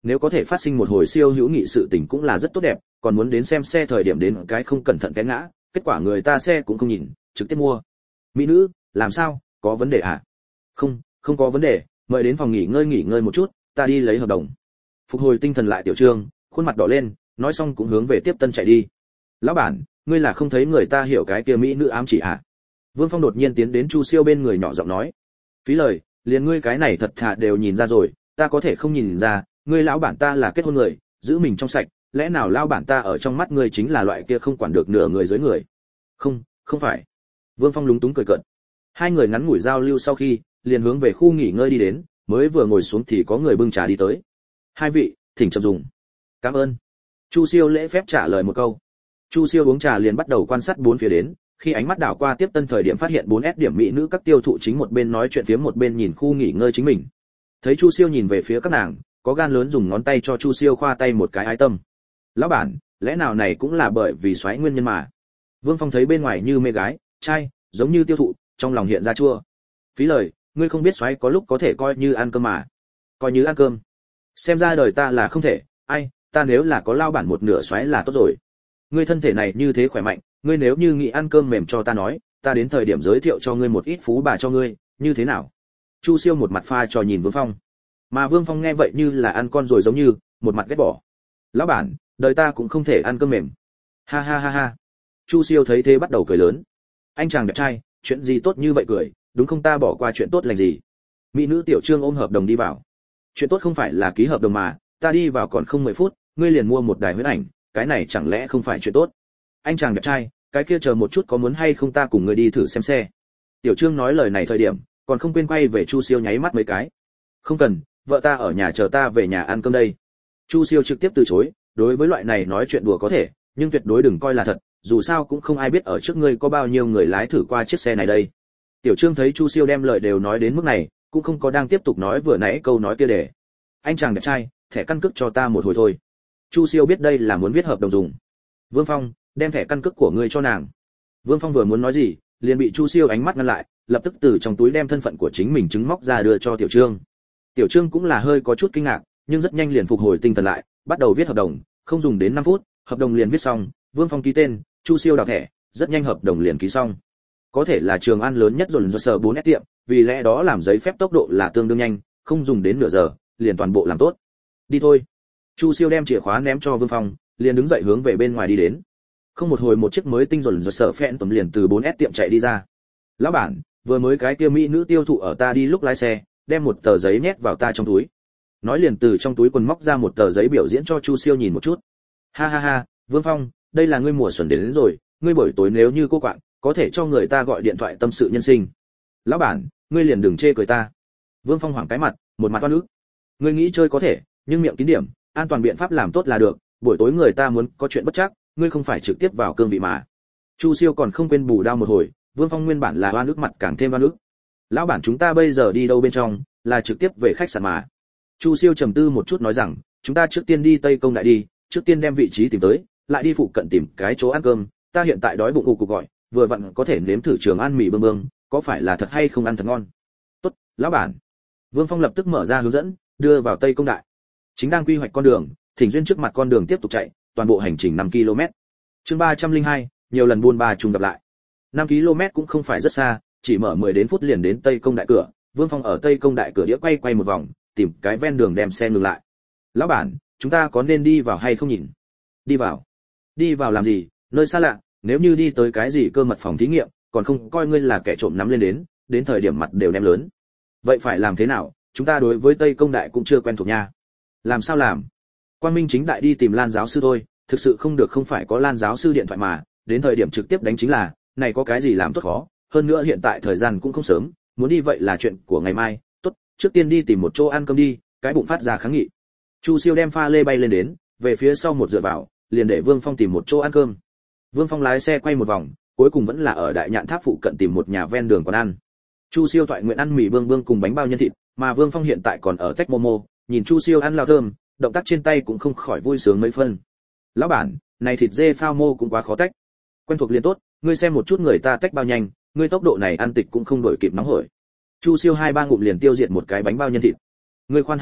nếu có thể phát sinh một hồi siêu hữu nghị sự tình cũng là rất tốt đẹp, còn muốn đến xem xe thời điểm đến cái không cẩn thận té ngã, kết quả người ta xe cũng không nhìn, trực tiếp mua. Mỹ nữ, làm sao, có vấn đề à? Không, không có vấn đề, mời đến phòng nghỉ ngơi nghỉ ngơi một chút, ta đi lấy hợp đồng. Phục hồi tinh thần lại Tiểu Trương, khuôn mặt đỏ lên, nói xong cũng hướng về tiếp tân chạy đi. Lão bản, ngươi là không thấy người ta hiểu cái kia mỹ nữ ám chỉ à? Vương Phong đột nhiên tiến đến Chu Siêu bên người nhỏ giọng nói. Phí lời, liền ngươi cái này thật thà đều nhìn ra rồi, ta có thể không nhìn ra, ngươi lão bản ta là kết hôn người, giữ mình trong sạch, lẽ nào lão bản ta ở trong mắt ngươi chính là loại kia không quản được nửa người dưới người? Không, không phải. Vương Phong lúng túng cười cợt. Hai người ngắn ngủi giao lưu sau khi, liền hướng về khu nghỉ ngơi đi đến, mới vừa ngồi xuống thì có người bưng trà đi tới. Hai vị, thỉnh chậm dùng. Cảm ơn. Chu Siêu lễ phép trả lời một câu. Chu Siêu uống trà liền bắt đầu quan sát bốn phía đến, khi ánh mắt đảo qua tiếp tân thời điểm phát hiện bốn S điểm mỹ nữ các tiêu thụ chính một bên nói chuyện phía một bên nhìn khu nghỉ ngơi chính mình. Thấy Chu Siêu nhìn về phía các nàng, có gan lớn dùng ngón tay cho Chu Siêu khoa tay một cái ái tâm. Lão bản, lẽ nào này cũng là bởi vì xoáy nguyên nhân mà? Vương Phong thấy bên ngoài như mê gái, trai, giống như tiêu thụ, trong lòng hiện ra chua. Phí lời, ngươi không biết xoáy có lúc có thể coi như ăn cơm mà. Coi như ăn cơm. Xem ra đời ta là không thể, ai, ta nếu là có lao bản một nửa xoáy là tốt rồi. Ngươi thân thể này như thế khỏe mạnh, ngươi nếu như nghĩ ăn cơm mềm cho ta nói, ta đến thời điểm giới thiệu cho ngươi một ít phú bà cho ngươi, như thế nào? Chu Siêu một mặt pha trò nhìn Vương Phong. Mà Vương Phong nghe vậy như là ăn con rồi giống như, một mặt ghét bỏ. Lão bản, đời ta cũng không thể ăn cơm mềm. Ha ha ha ha. Chu Siêu thấy thế bắt đầu cười lớn. Anh chàng đẹp trai, chuyện gì tốt như vậy cười, đúng không, ta bỏ qua chuyện tốt lành gì? Mỹ nữ Tiểu Trương ôm hợp đồng đi vào. Chuyện tốt không phải là ký hợp đồng mà, ta đi vào còn không mười phút, ngươi liền mua một đài huyễn ảnh, cái này chẳng lẽ không phải chuyện tốt? Anh chàng đẹp trai, cái kia chờ một chút có muốn hay không ta cùng ngươi đi thử xem xe. Tiểu Trương nói lời này thời điểm, còn không quên quay về Chu Siêu nháy mắt mấy cái. Không cần, vợ ta ở nhà chờ ta về nhà ăn cơm đây. Chu Siêu trực tiếp từ chối, đối với loại này nói chuyện đùa có thể, nhưng tuyệt đối đừng coi là thật, dù sao cũng không ai biết ở trước ngươi có bao nhiêu người lái thử qua chiếc xe này đây. Tiểu Trương thấy Chu Siêu đem lời đều nói đến mức này, cũng không có đang tiếp tục nói vừa nãy câu nói kia để. Anh chàng đẹp trai, thẻ căn cước cho ta một hồi thôi. Chu Siêu biết đây là muốn viết hợp đồng dùng. Vương Phong, đem thẻ căn cước của ngươi cho nàng. Vương Phong vừa muốn nói gì, liền bị Chu Siêu ánh mắt ngăn lại, lập tức từ trong túi đem thân phận của chính mình chứng móc ra đưa cho Tiểu Trương. Tiểu Trương cũng là hơi có chút kinh ngạc, nhưng rất nhanh liền phục hồi tinh thần lại, bắt đầu viết hợp đồng, không dùng đến năm phút, hợp đồng liền viết xong, Vương Phong ký tên, Chu Siêu đọc thẻ, rất nhanh hợp đồng liền ký xong. Có thể là Trường An lớn nhất rồi do sở bốn S tiệm, vì lẽ đó làm giấy phép tốc độ là tương đương nhanh, không dùng đến nửa giờ, liền toàn bộ làm tốt. Đi thôi. Chu Siêu đem chìa khóa ném cho Vương Phong, liền đứng dậy hướng về bên ngoài đi đến. Không một hồi một chiếc mới tinh rồi do sở phẹn tầm liền từ bốn S tiệm chạy đi ra. Lão bản, vừa mới cái kia mỹ nữ tiêu thụ ở ta đi lúc lái xe, đem một tờ giấy nhét vào ta trong túi. Nói liền từ trong túi quần móc ra một tờ giấy biểu diễn cho Chu Siêu nhìn một chút. Ha ha ha, Vương Phong, đây là ngươi mùa xuân đến, đến rồi, ngươi buổi tối nếu như cô quạng, có thể cho người ta gọi điện thoại tâm sự nhân sinh. Lão bản, ngươi liền đừng chê cười ta. Vương Phong hoảng cái mặt, một mặt oan ức. Ngươi nghĩ chơi có thể, nhưng miệng kín điểm, an toàn biện pháp làm tốt là được, buổi tối người ta muốn có chuyện bất chắc, ngươi không phải trực tiếp vào cương vị mà. Chu Siêu còn không quên bù đao một hồi, Vương Phong nguyên bản là oan ức mặt càng thêm oan ức. Lão bản chúng ta bây giờ đi đâu bên trong, là trực tiếp về khách sạn mà. Chu Siêu trầm tư một chút nói rằng, chúng ta trước tiên đi Tây Công Đại đi, trước tiên đem vị trí tìm tới, lại đi phụ cận tìm cái chỗ ăn cơm, ta hiện tại đói bụng ù cục gọi, vừa vặn có thể nếm thử Trường An mì bương bương, có phải là thật hay không ăn thật ngon. Tốt, lão bản. Vương Phong lập tức mở ra hướng dẫn, đưa vào Tây Công Đại. Chính đang quy hoạch con đường, Thỉnh Duyên trước mặt con đường tiếp tục chạy, toàn bộ hành trình năm ki lô mét. Chương ba trăm lẻ hai, nhiều lần buôn ba chung gặp lại. năm ki lô mét cũng không phải rất xa, chỉ mở mười đến phút liền đến Tây Công Đại cửa. Vương Phong ở Tây Công Đại cửa đĩa quay quay một vòng, tìm cái ven đường đem xe ngừng lại. Lão bản, chúng ta có nên đi vào hay không nhìn? Đi vào. Đi vào làm gì? Nơi xa lạ, nếu như đi tới cái gì cơ mật phòng thí nghiệm, còn không coi ngươi là kẻ trộm nắm lên đến, đến thời điểm mặt đều ném lớn. Vậy phải làm thế nào? Chúng ta đối với Tây Công Đại cũng chưa quen thuộc nha. Làm sao làm? Quang Minh chính đại đi tìm Lan giáo sư thôi, thực sự không được không phải có Lan giáo sư điện thoại mà, đến thời điểm trực tiếp đánh chính là, này có cái gì làm tốt khó, hơn nữa hiện tại thời gian cũng không sớm, muốn đi vậy là chuyện của ngày mai, tốt, trước tiên đi tìm một chỗ ăn cơm đi, cái bụng phát ra kháng nghị. Chu Siêu đem pha lê bay lên đến, về phía sau một dựa vào, liền để Vương Phong tìm một chỗ ăn cơm. Vương Phong lái xe quay một vòng, cuối cùng vẫn là ở Đại Nhạn Tháp phụ cận tìm một nhà ven đường quán ăn. Chu Siêu thoại nguyện ăn mì bương bương cùng bánh bao nhân thịt, mà Vương Phong hiện tại còn ở Tech Momo, nhìn Chu Siêu ăn lao thơm, động tác trên tay cũng không khỏi vui sướng mấy phân. Lão bản, này thịt dê phao mô cũng quá khó tách. Quen thuộc liền tốt, ngươi xem một chút người ta tách bao nhanh, ngươi tốc độ này ăn tịch cũng không đổi kịp nóng hổi. Chu Siêu hai ba ngụm liền tiêu diệt một cái bánh bao nhân thịt. Ngươi khoan hay nói,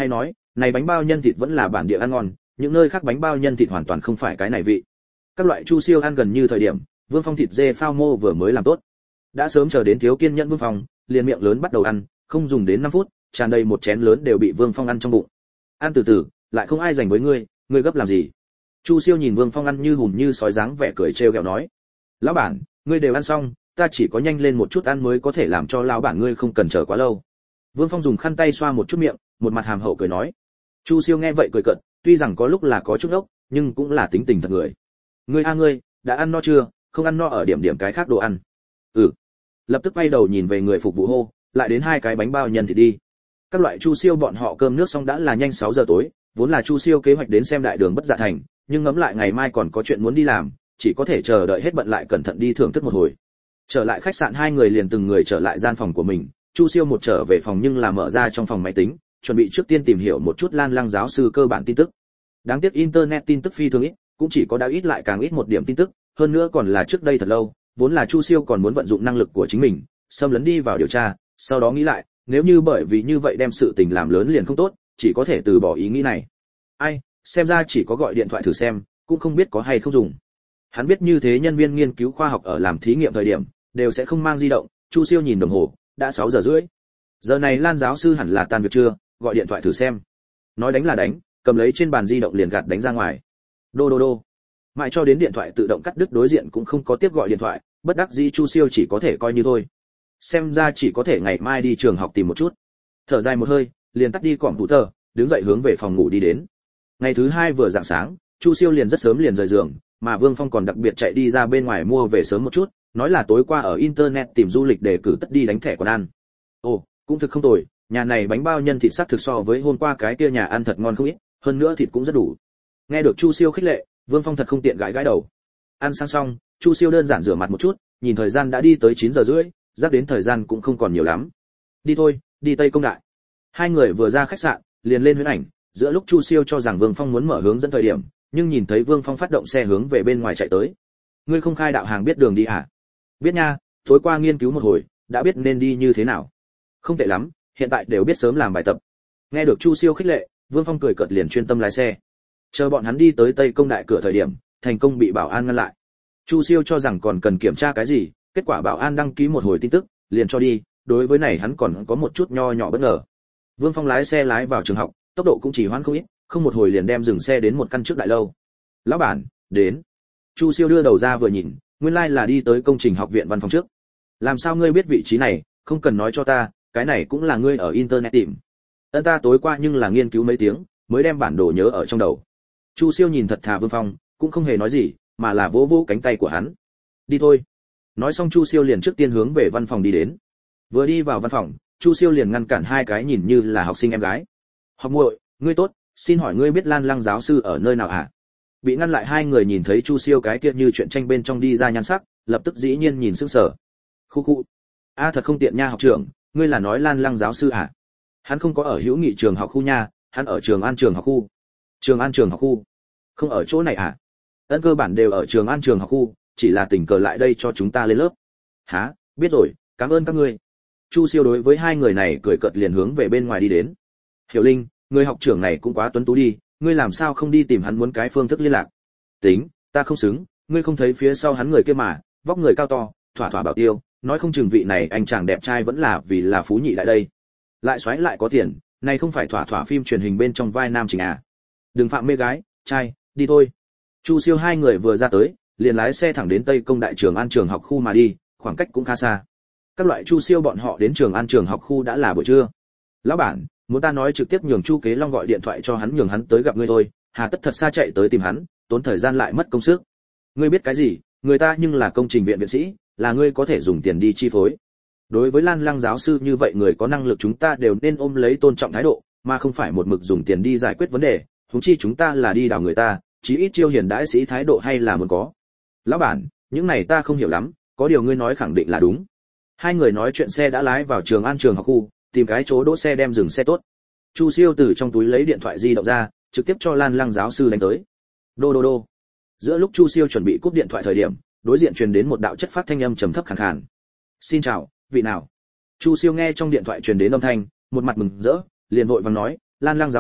này bánh bao nhân thịt vẫn là bản địa ăn ngon, những nơi khác bánh bao nhân thịt hoàn toàn không phải cái này vị. Các loại Chu Siêu ăn gần như thời điểm, Vương Phong thịt dê phao mô vừa mới làm tốt. Đã sớm chờ đến thiếu kiên nhẫn Vương Phong, liền miệng lớn bắt đầu ăn, không dùng đến năm phút, tràn đầy một chén lớn đều bị Vương Phong ăn trong bụng. Ăn từ từ, lại không ai dành với ngươi, ngươi gấp làm gì? Chu Siêu nhìn Vương Phong ăn như hùm như sói dáng vẻ cười trêu ghẹo nói: "Lão bản, ngươi đều ăn xong, ta chỉ có nhanh lên một chút ăn mới có thể làm cho lão bản ngươi không cần chờ quá lâu." Vương Phong dùng khăn tay xoa một chút miệng, một mặt hàm hậu cười nói. Chu Siêu nghe vậy cười cợt, tuy rằng có lúc là có chút ốc, nhưng cũng là tính tình thật người. "Ngươi a ngươi, đã ăn no chưa? Không ăn no ở điểm điểm cái khác đồ ăn." "Ừ." Lập tức quay đầu nhìn về người phục vụ hô, lại đến hai cái bánh bao nhân thịt đi. Các loại Chu Siêu bọn họ cơm nước xong đã là nhanh sáu giờ tối, vốn là Chu Siêu kế hoạch đến xem đại đường Bất Dạ Thành, nhưng ngẫm lại ngày mai còn có chuyện muốn đi làm, chỉ có thể chờ đợi hết bận lại cẩn thận đi thưởng thức một hồi. Trở lại khách sạn hai người liền từng người trở lại gian phòng của mình, Chu Siêu một trở về phòng nhưng là mở ra trong phòng máy tính, chuẩn bị trước tiên tìm hiểu một chút Lan Lăng giáo sư cơ bản tin tức. Đáng tiếc internet tin tức phi thường ít, cũng chỉ có đã ít lại càng ít một điểm tin tức, hơn nữa còn là trước đây thật lâu, vốn là Chu Siêu còn muốn vận dụng năng lực của chính mình, xâm lấn đi vào điều tra, sau đó nghĩ lại, nếu như bởi vì như vậy đem sự tình làm lớn liền không tốt, chỉ có thể từ bỏ ý nghĩ này. Ai, xem ra chỉ có gọi điện thoại thử xem, cũng không biết có hay không dùng. Hắn biết như thế nhân viên nghiên cứu khoa học ở làm thí nghiệm thời điểm, đều sẽ không mang di động. Chu Siêu nhìn đồng hồ, đã sáu giờ rưỡi. Giờ này Lan giáo sư hẳn là tan việc trưa, gọi điện thoại thử xem. Nói đánh là đánh, cầm lấy trên bàn di động liền gạt đánh ra ngoài. Đô đô đô. Mãi cho đến điện thoại tự động cắt đứt đối diện cũng không có tiếp gọi điện thoại, bất đắc dĩ Chu Siêu chỉ có thể coi như thôi. Xem ra chỉ có thể ngày mai đi trường học tìm một chút. Thở dài một hơi, liền tắt đi cỏm thủ tờ, đứng dậy hướng về phòng ngủ đi đến. Ngày thứ hai vừa rạng sáng, Chu Siêu liền rất sớm liền rời giường, mà Vương Phong còn đặc biệt chạy đi ra bên ngoài mua về sớm một chút, nói là tối qua ở internet tìm du lịch để cử tất đi đánh thẻ còn ăn. Ồ, cũng thực không tồi, nhà này bánh bao nhân thịt sắc thực so với hôm qua cái kia nhà ăn thật ngon không ít, hơn nữa thịt cũng rất đủ. Nghe được Chu Siêu khích lệ, Vương Phong thật không tiện gãi gãi đầu. Ăn sang xong, Chu Siêu đơn giản rửa mặt một chút, nhìn thời gian đã đi tới chín giờ rưỡi, giáp đến thời gian cũng không còn nhiều lắm. Đi thôi, đi Tây Công Đại. Hai người vừa ra khách sạn, liền lên huyễn ảnh, giữa lúc Chu Siêu cho rằng Vương Phong muốn mở hướng dẫn thời điểm, nhưng nhìn thấy Vương Phong phát động xe hướng về bên ngoài chạy tới. Ngươi không khai đạo hàng biết đường đi à? Biết nha, tối qua nghiên cứu một hồi, đã biết nên đi như thế nào. Không tệ lắm, hiện tại đều biết sớm làm bài tập. Nghe được Chu Siêu khích lệ, Vương Phong cười cợt liền chuyên tâm lái xe. Chờ bọn hắn đi tới Tây Công Đại cửa thời điểm, thành công bị bảo an ngăn lại. Chu Siêu cho rằng còn cần kiểm tra cái gì, kết quả bảo an đăng ký một hồi tin tức, liền cho đi, đối với này hắn còn có một chút nho nhỏ bất ngờ. Vương Phong lái xe lái vào trường học, tốc độ cũng chỉ hoãn không ít, không một hồi liền đem dừng xe đến một căn trước đại lâu. Lão bản, đến. Chu Siêu đưa đầu ra vừa nhìn, nguyên lai like là đi tới công trình học viện văn phòng trước. Làm sao ngươi biết vị trí này, không cần nói cho ta, cái này cũng là ngươi ở internet tìm. Ân ta tối qua nhưng là nghiên cứu mấy tiếng, mới đem bản đồ nhớ ở trong đầu. Chu Siêu nhìn thật thà Vương Phong, cũng không hề nói gì, mà là vỗ vỗ cánh tay của hắn. Đi thôi. Nói xong Chu Siêu liền trước tiên hướng về văn phòng đi đến. Vừa đi vào văn phòng, Chu Siêu liền ngăn cản hai cái nhìn như là học sinh em gái. Học muội, ngươi tốt, xin hỏi ngươi biết Lan Lăng giáo sư ở nơi nào hả? Bị ngăn lại hai người nhìn thấy Chu Siêu cái kia như chuyện tranh bên trong đi ra nhan sắc, lập tức dĩ nhiên nhìn sững sờ. Khu khu. A thật không tiện nha học trưởng, ngươi là nói Lan Lăng giáo sư hả? Hắn không có ở Hữu Nghị trường học khu nha, hắn ở Trường An trường học khu. Trường An trường học khu? Không ở chỗ này à? Ân cơ bản đều ở Trường An trường học khu, chỉ là tình cờ lại đây cho chúng ta lên lớp. Hả? Biết rồi, cảm ơn các ngươi. Chu Siêu đối với hai người này cười cợt liền hướng về bên ngoài đi đến. Hiểu Linh, người học trưởng này cũng quá tuấn tú đi, ngươi làm sao không đi tìm hắn muốn cái phương thức liên lạc? Tính, ta không xứng, ngươi không thấy phía sau hắn người kia mà, vóc người cao to, thỏa thỏa bảo tiêu, nói không chừng vị này anh chàng đẹp trai vẫn là vì là phú nhị lại đây. Lại xoáy lại có tiền, này không phải thỏa thỏa phim truyền hình bên trong vai nam chính à? Đừng phạm mê gái, trai, đi thôi. Chu Siêu hai người vừa ra tới, liền lái xe thẳng đến Tây Công Đại Trường An trường học khu mà đi, khoảng cách cũng khá xa. Các loại Chu Siêu bọn họ đến Trường An trường học khu đã là buổi trưa. Lão bản, muốn ta nói trực tiếp nhường Chu Kế Long gọi điện thoại cho hắn nhường hắn tới gặp ngươi thôi, hà tất thật xa chạy tới tìm hắn, tốn thời gian lại mất công sức. Ngươi biết cái gì, người ta nhưng là công trình viện viện sĩ, là ngươi có thể dùng tiền đi chi phối. Đối với Lan Lăng giáo sư như vậy người có năng lực chúng ta đều nên ôm lấy tôn trọng thái độ, mà không phải một mực dùng tiền đi giải quyết vấn đề, huống chi chúng ta là đi đào người ta, chí ít chiêu hiền đãi sĩ thái độ hay là muốn có. Lão bản, những này ta không hiểu lắm, có điều ngươi nói khẳng định là đúng. Hai người nói chuyện xe đã lái vào Trường An trường học khu, tìm cái chỗ đỗ xe đem dừng xe tốt. Chu Siêu từ trong túi lấy điện thoại di động ra, trực tiếp cho Lan Lăng giáo sư đánh tới. Đô đô đô. Giữa lúc Chu Siêu chuẩn bị cúp điện thoại thời điểm, đối diện truyền đến một đạo chất phát thanh âm trầm thấp khàn khàn. Xin chào, vị nào? Chu Siêu nghe trong điện thoại truyền đến âm thanh, một mặt mừng rỡ, liền vội vàng nói, Lan Lăng giáo sư,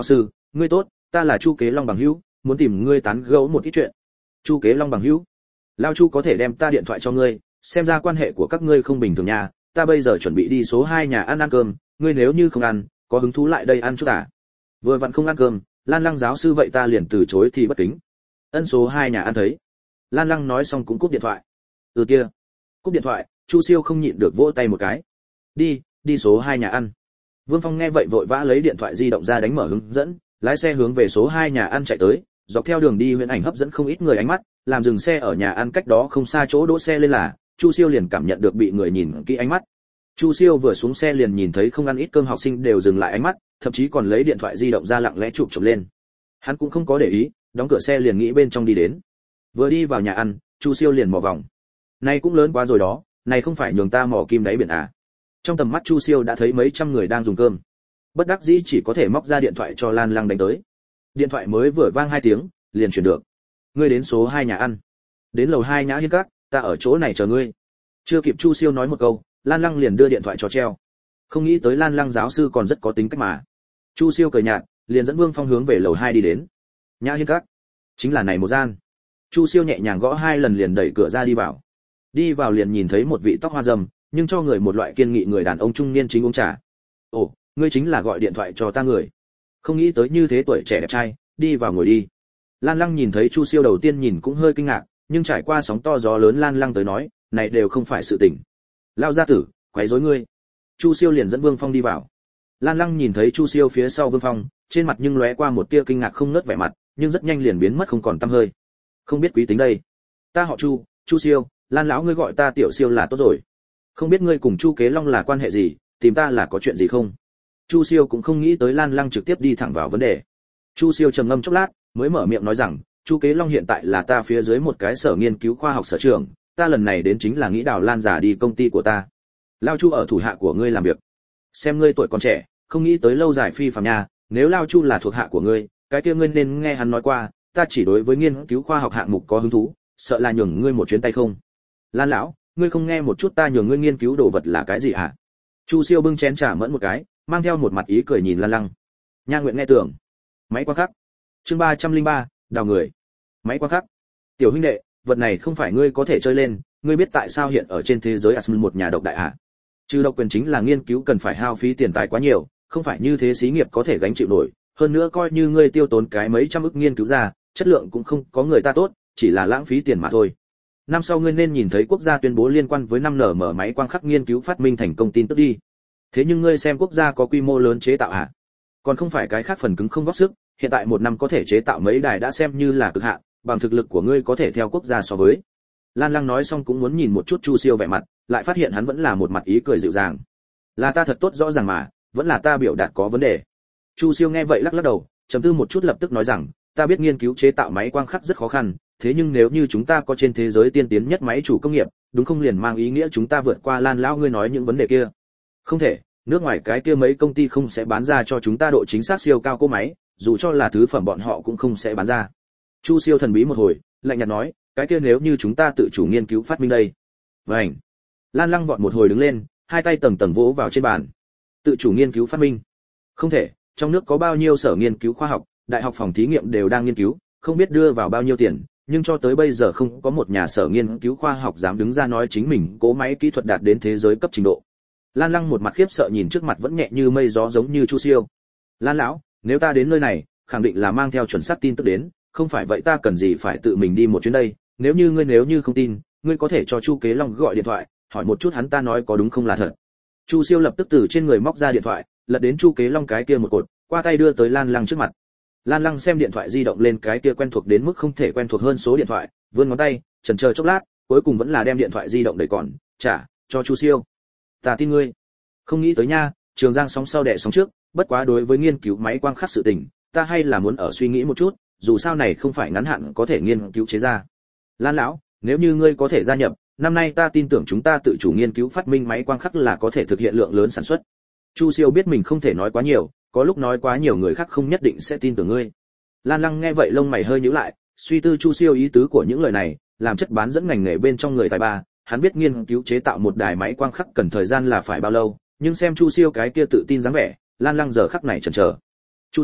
ngươi tốt, ta là Chu Kế Long bằng hữu, muốn tìm ngươi tán gẫu một ít chuyện. Chu Kế Long bằng hữu? Lao Chu có thể đem ta điện thoại cho ngươi, xem ra quan hệ của các ngươi không bình thường nha, ta bây giờ chuẩn bị đi số hai nhà ăn ăn cơm, ngươi nếu như không ăn, có hứng thú lại đây ăn chút à? Vừa vặn không ăn cơm, Lan Lăng giáo sư vậy ta liền từ chối thì bất kính. Ân số hai nhà ăn thấy. Lan Lăng nói xong cũng cúp điện thoại. Ừ kia. Cúp điện thoại, Chu Siêu không nhịn được vỗ tay một cái. Đi, đi số hai nhà ăn. Vương Phong nghe vậy vội vã lấy điện thoại di động ra đánh mở hướng dẫn, lái xe hướng về số hai nhà ăn chạy tới, dọc theo đường đi huyễn ảnh hấp dẫn không ít người ánh mắt, làm dừng xe ở nhà ăn cách đó không xa chỗ đỗ xe lên là, Chu Siêu liền cảm nhận được bị người nhìn kỹ ánh mắt. Chu Siêu vừa xuống xe liền nhìn thấy không ăn ít cơm học sinh đều dừng lại ánh mắt, thậm chí còn lấy điện thoại di động ra lặng lẽ chụp chụp lên. Hắn cũng không có để ý, đóng cửa xe liền nghĩ bên trong đi đến. Vừa đi vào nhà ăn, Chu Siêu liền mò vòng. Này cũng lớn quá rồi đó, này không phải nhường ta mò kim đáy biển à? Trong tầm mắt Chu Siêu đã thấy mấy trăm người đang dùng cơm. Bất đắc dĩ chỉ có thể móc ra điện thoại cho Lan Lăng đánh tới. Điện thoại mới vừa vang hai tiếng, liền chuyển được. Ngươi đến số hai nhà ăn. Đến lầu hai Nhã Hiên Các, ta ở chỗ này chờ ngươi. Chưa kịp Chu Siêu nói một câu, Lan Lăng liền đưa điện thoại cho treo. Không nghĩ tới Lan Lăng giáo sư còn rất có tính cách mà. Chu Siêu cười nhạt, liền dẫn Vương Phong hướng về lầu hai đi đến. Nhã Hiên Các, chính là này một gian. Chu Siêu nhẹ nhàng gõ hai lần liền đẩy cửa ra đi vào. Đi vào liền nhìn thấy một vị tóc hoa râm, nhưng cho người một loại kiên nghị người đàn ông trung niên chính uống trà. Ồ, ngươi chính là gọi điện thoại cho ta người. Không nghĩ tới như thế tuổi trẻ đẹp trai, đi vào ngồi đi. Lan Lăng nhìn thấy Chu Siêu đầu tiên nhìn cũng hơi kinh ngạc, nhưng trải qua sóng to gió lớn Lan Lăng tới nói, này đều không phải sự tình. Lao gia tử, quấy rối ngươi. Chu Siêu liền dẫn Vương Phong đi vào. Lan Lăng nhìn thấy Chu Siêu phía sau Vương Phong, trên mặt nhưng lóe qua một tia kinh ngạc không ngớt vẻ mặt, nhưng rất nhanh liền biến mất không còn tăm hơi. Không biết quý tính đây. Ta họ Chu, Chu Siêu, Lan lão ngươi gọi ta Tiểu Siêu là tốt rồi. Không biết ngươi cùng Chu Kế Long là quan hệ gì, tìm ta là có chuyện gì không? Chu Siêu cũng không nghĩ tới Lan Lăng trực tiếp đi thẳng vào vấn đề. Chu Siêu trầm ngâm chốc lát, mới mở miệng nói rằng, Chu Kế Long hiện tại là ta phía dưới một cái sở nghiên cứu khoa học sở trưởng, ta lần này đến chính là nghĩ đào Lan giả đi công ty của ta. Lao Chu ở thủ hạ của ngươi làm việc. Xem ngươi tuổi còn trẻ, không nghĩ tới lâu dài phi phàm nha, nếu Lao Chu là thuộc hạ của ngươi, cái kia ngươi nên nghe hắn nói qua, ta chỉ đối với nghiên cứu khoa học hạng mục có hứng thú, sợ là nhường ngươi một chuyến tay không. Lan lão, ngươi không nghe một chút ta nhường ngươi nghiên cứu đồ vật là cái gì hả? Chu Siêu bưng chén trà mẫn một cái, mang theo một mặt ý cười nhìn Lan Lăng. Nha Nguyện nghe tưởng. Máy quang khắc. Chương ba trăm lẻ ba, đào người. Máy quang khắc. Tiểu huynh đệ, vật này không phải ngươi có thể chơi lên, ngươi biết tại sao hiện ở trên thế giới Asm một nhà độc đại hả? Trừ độc quyền chính là nghiên cứu cần phải hao phí tiền tài quá nhiều, không phải như thế xí nghiệp có thể gánh chịu nổi, hơn nữa coi như ngươi tiêu tốn cái mấy trăm ức nghiên cứu ra, chất lượng cũng không có người ta tốt, chỉ là lãng phí tiền mà thôi. Năm sau ngươi nên nhìn thấy quốc gia tuyên bố liên quan với năm nở mở máy quang khắc nghiên cứu phát minh thành công tin tức đi. Thế nhưng ngươi xem quốc gia có quy mô lớn chế tạo hả? Còn không phải cái khác phần cứng không góp sức, hiện tại một năm có thể chế tạo mấy đài đã xem như là cực hạn, bằng thực lực của ngươi có thể theo quốc gia so với. Lan Lăng nói xong cũng muốn nhìn một chút Chu Siêu vẻ mặt, lại phát hiện hắn vẫn là một mặt ý cười dịu dàng. Là ta thật tốt rõ ràng mà, vẫn là ta biểu đạt có vấn đề. Chu Siêu nghe vậy lắc lắc đầu, trầm tư một chút lập tức nói rằng, ta biết nghiên cứu chế tạo máy quang khắc rất khó khăn, thế nhưng nếu như chúng ta có trên thế giới tiên tiến nhất máy chủ công nghiệp, đúng không liền mang ý nghĩa chúng ta vượt qua Lan lão ngươi nói những vấn đề kia. Không thể, nước ngoài cái kia mấy công ty không sẽ bán ra cho chúng ta độ chính xác siêu cao cỗ máy, dù cho là thứ phẩm bọn họ cũng không sẽ bán ra. Chu Siêu thần bí một hồi, lạnh nhạt nói, cái kia nếu như chúng ta tự chủ nghiên cứu phát minh đây. Vành. Lan Lăng vọt một hồi đứng lên, hai tay tầng tầng vỗ vào trên bàn. Tự chủ nghiên cứu phát minh? Không thể, trong nước có bao nhiêu sở nghiên cứu khoa học, đại học phòng thí nghiệm đều đang nghiên cứu, không biết đưa vào bao nhiêu tiền, nhưng cho tới bây giờ không có một nhà sở nghiên cứu khoa học dám đứng ra nói chính mình cỗ máy kỹ thuật đạt đến thế giới cấp trình độ. Lan Lăng một mặt khiếp sợ nhìn trước mặt vẫn nhẹ như mây gió giống như Chu Siêu. Lan lão, nếu ta đến nơi này, khẳng định là mang theo chuẩn xác tin tức đến, không phải vậy ta cần gì phải tự mình đi một chuyến đây, nếu như ngươi nếu như không tin, ngươi có thể cho Chu Kế Long gọi điện thoại, hỏi một chút hắn ta nói có đúng không là thật. Chu Siêu lập tức từ trên người móc ra điện thoại, lật đến Chu Kế Long cái kia một cột, qua tay đưa tới Lan Lăng trước mặt. Lan Lăng xem điện thoại di động lên cái kia quen thuộc đến mức không thể quen thuộc hơn số điện thoại, vươn ngón tay, chần chờ chốc lát, cuối cùng vẫn là đem điện thoại di động đẩy còn, trả cho Chu Siêu. Ta tin ngươi. Không nghĩ tới nha, Trường Giang sóng sau đẻ sóng trước, bất quá đối với nghiên cứu máy quang khắc sự tình, ta hay là muốn ở suy nghĩ một chút, dù sao này không phải ngắn hạn có thể nghiên cứu chế ra. Lan lão, nếu như ngươi có thể gia nhập, năm nay ta tin tưởng chúng ta tự chủ nghiên cứu phát minh máy quang khắc là có thể thực hiện lượng lớn sản xuất. Chu Siêu biết mình không thể nói quá nhiều, có lúc nói quá nhiều người khác không nhất định sẽ tin tưởng ngươi. Lan Lăng nghe vậy lông mày hơi nhíu lại, suy tư Chu Siêu ý tứ của những lời này, làm chất bán dẫn ngành nghề bên trong người tài ba, hắn biết nghiên cứu chế tạo một đài máy quang khắc cần thời gian là phải bao lâu, nhưng xem Chu Siêu cái kia tự tin dáng vẻ, Lan Lăng giờ khắc này chần chờ. Chu tổng,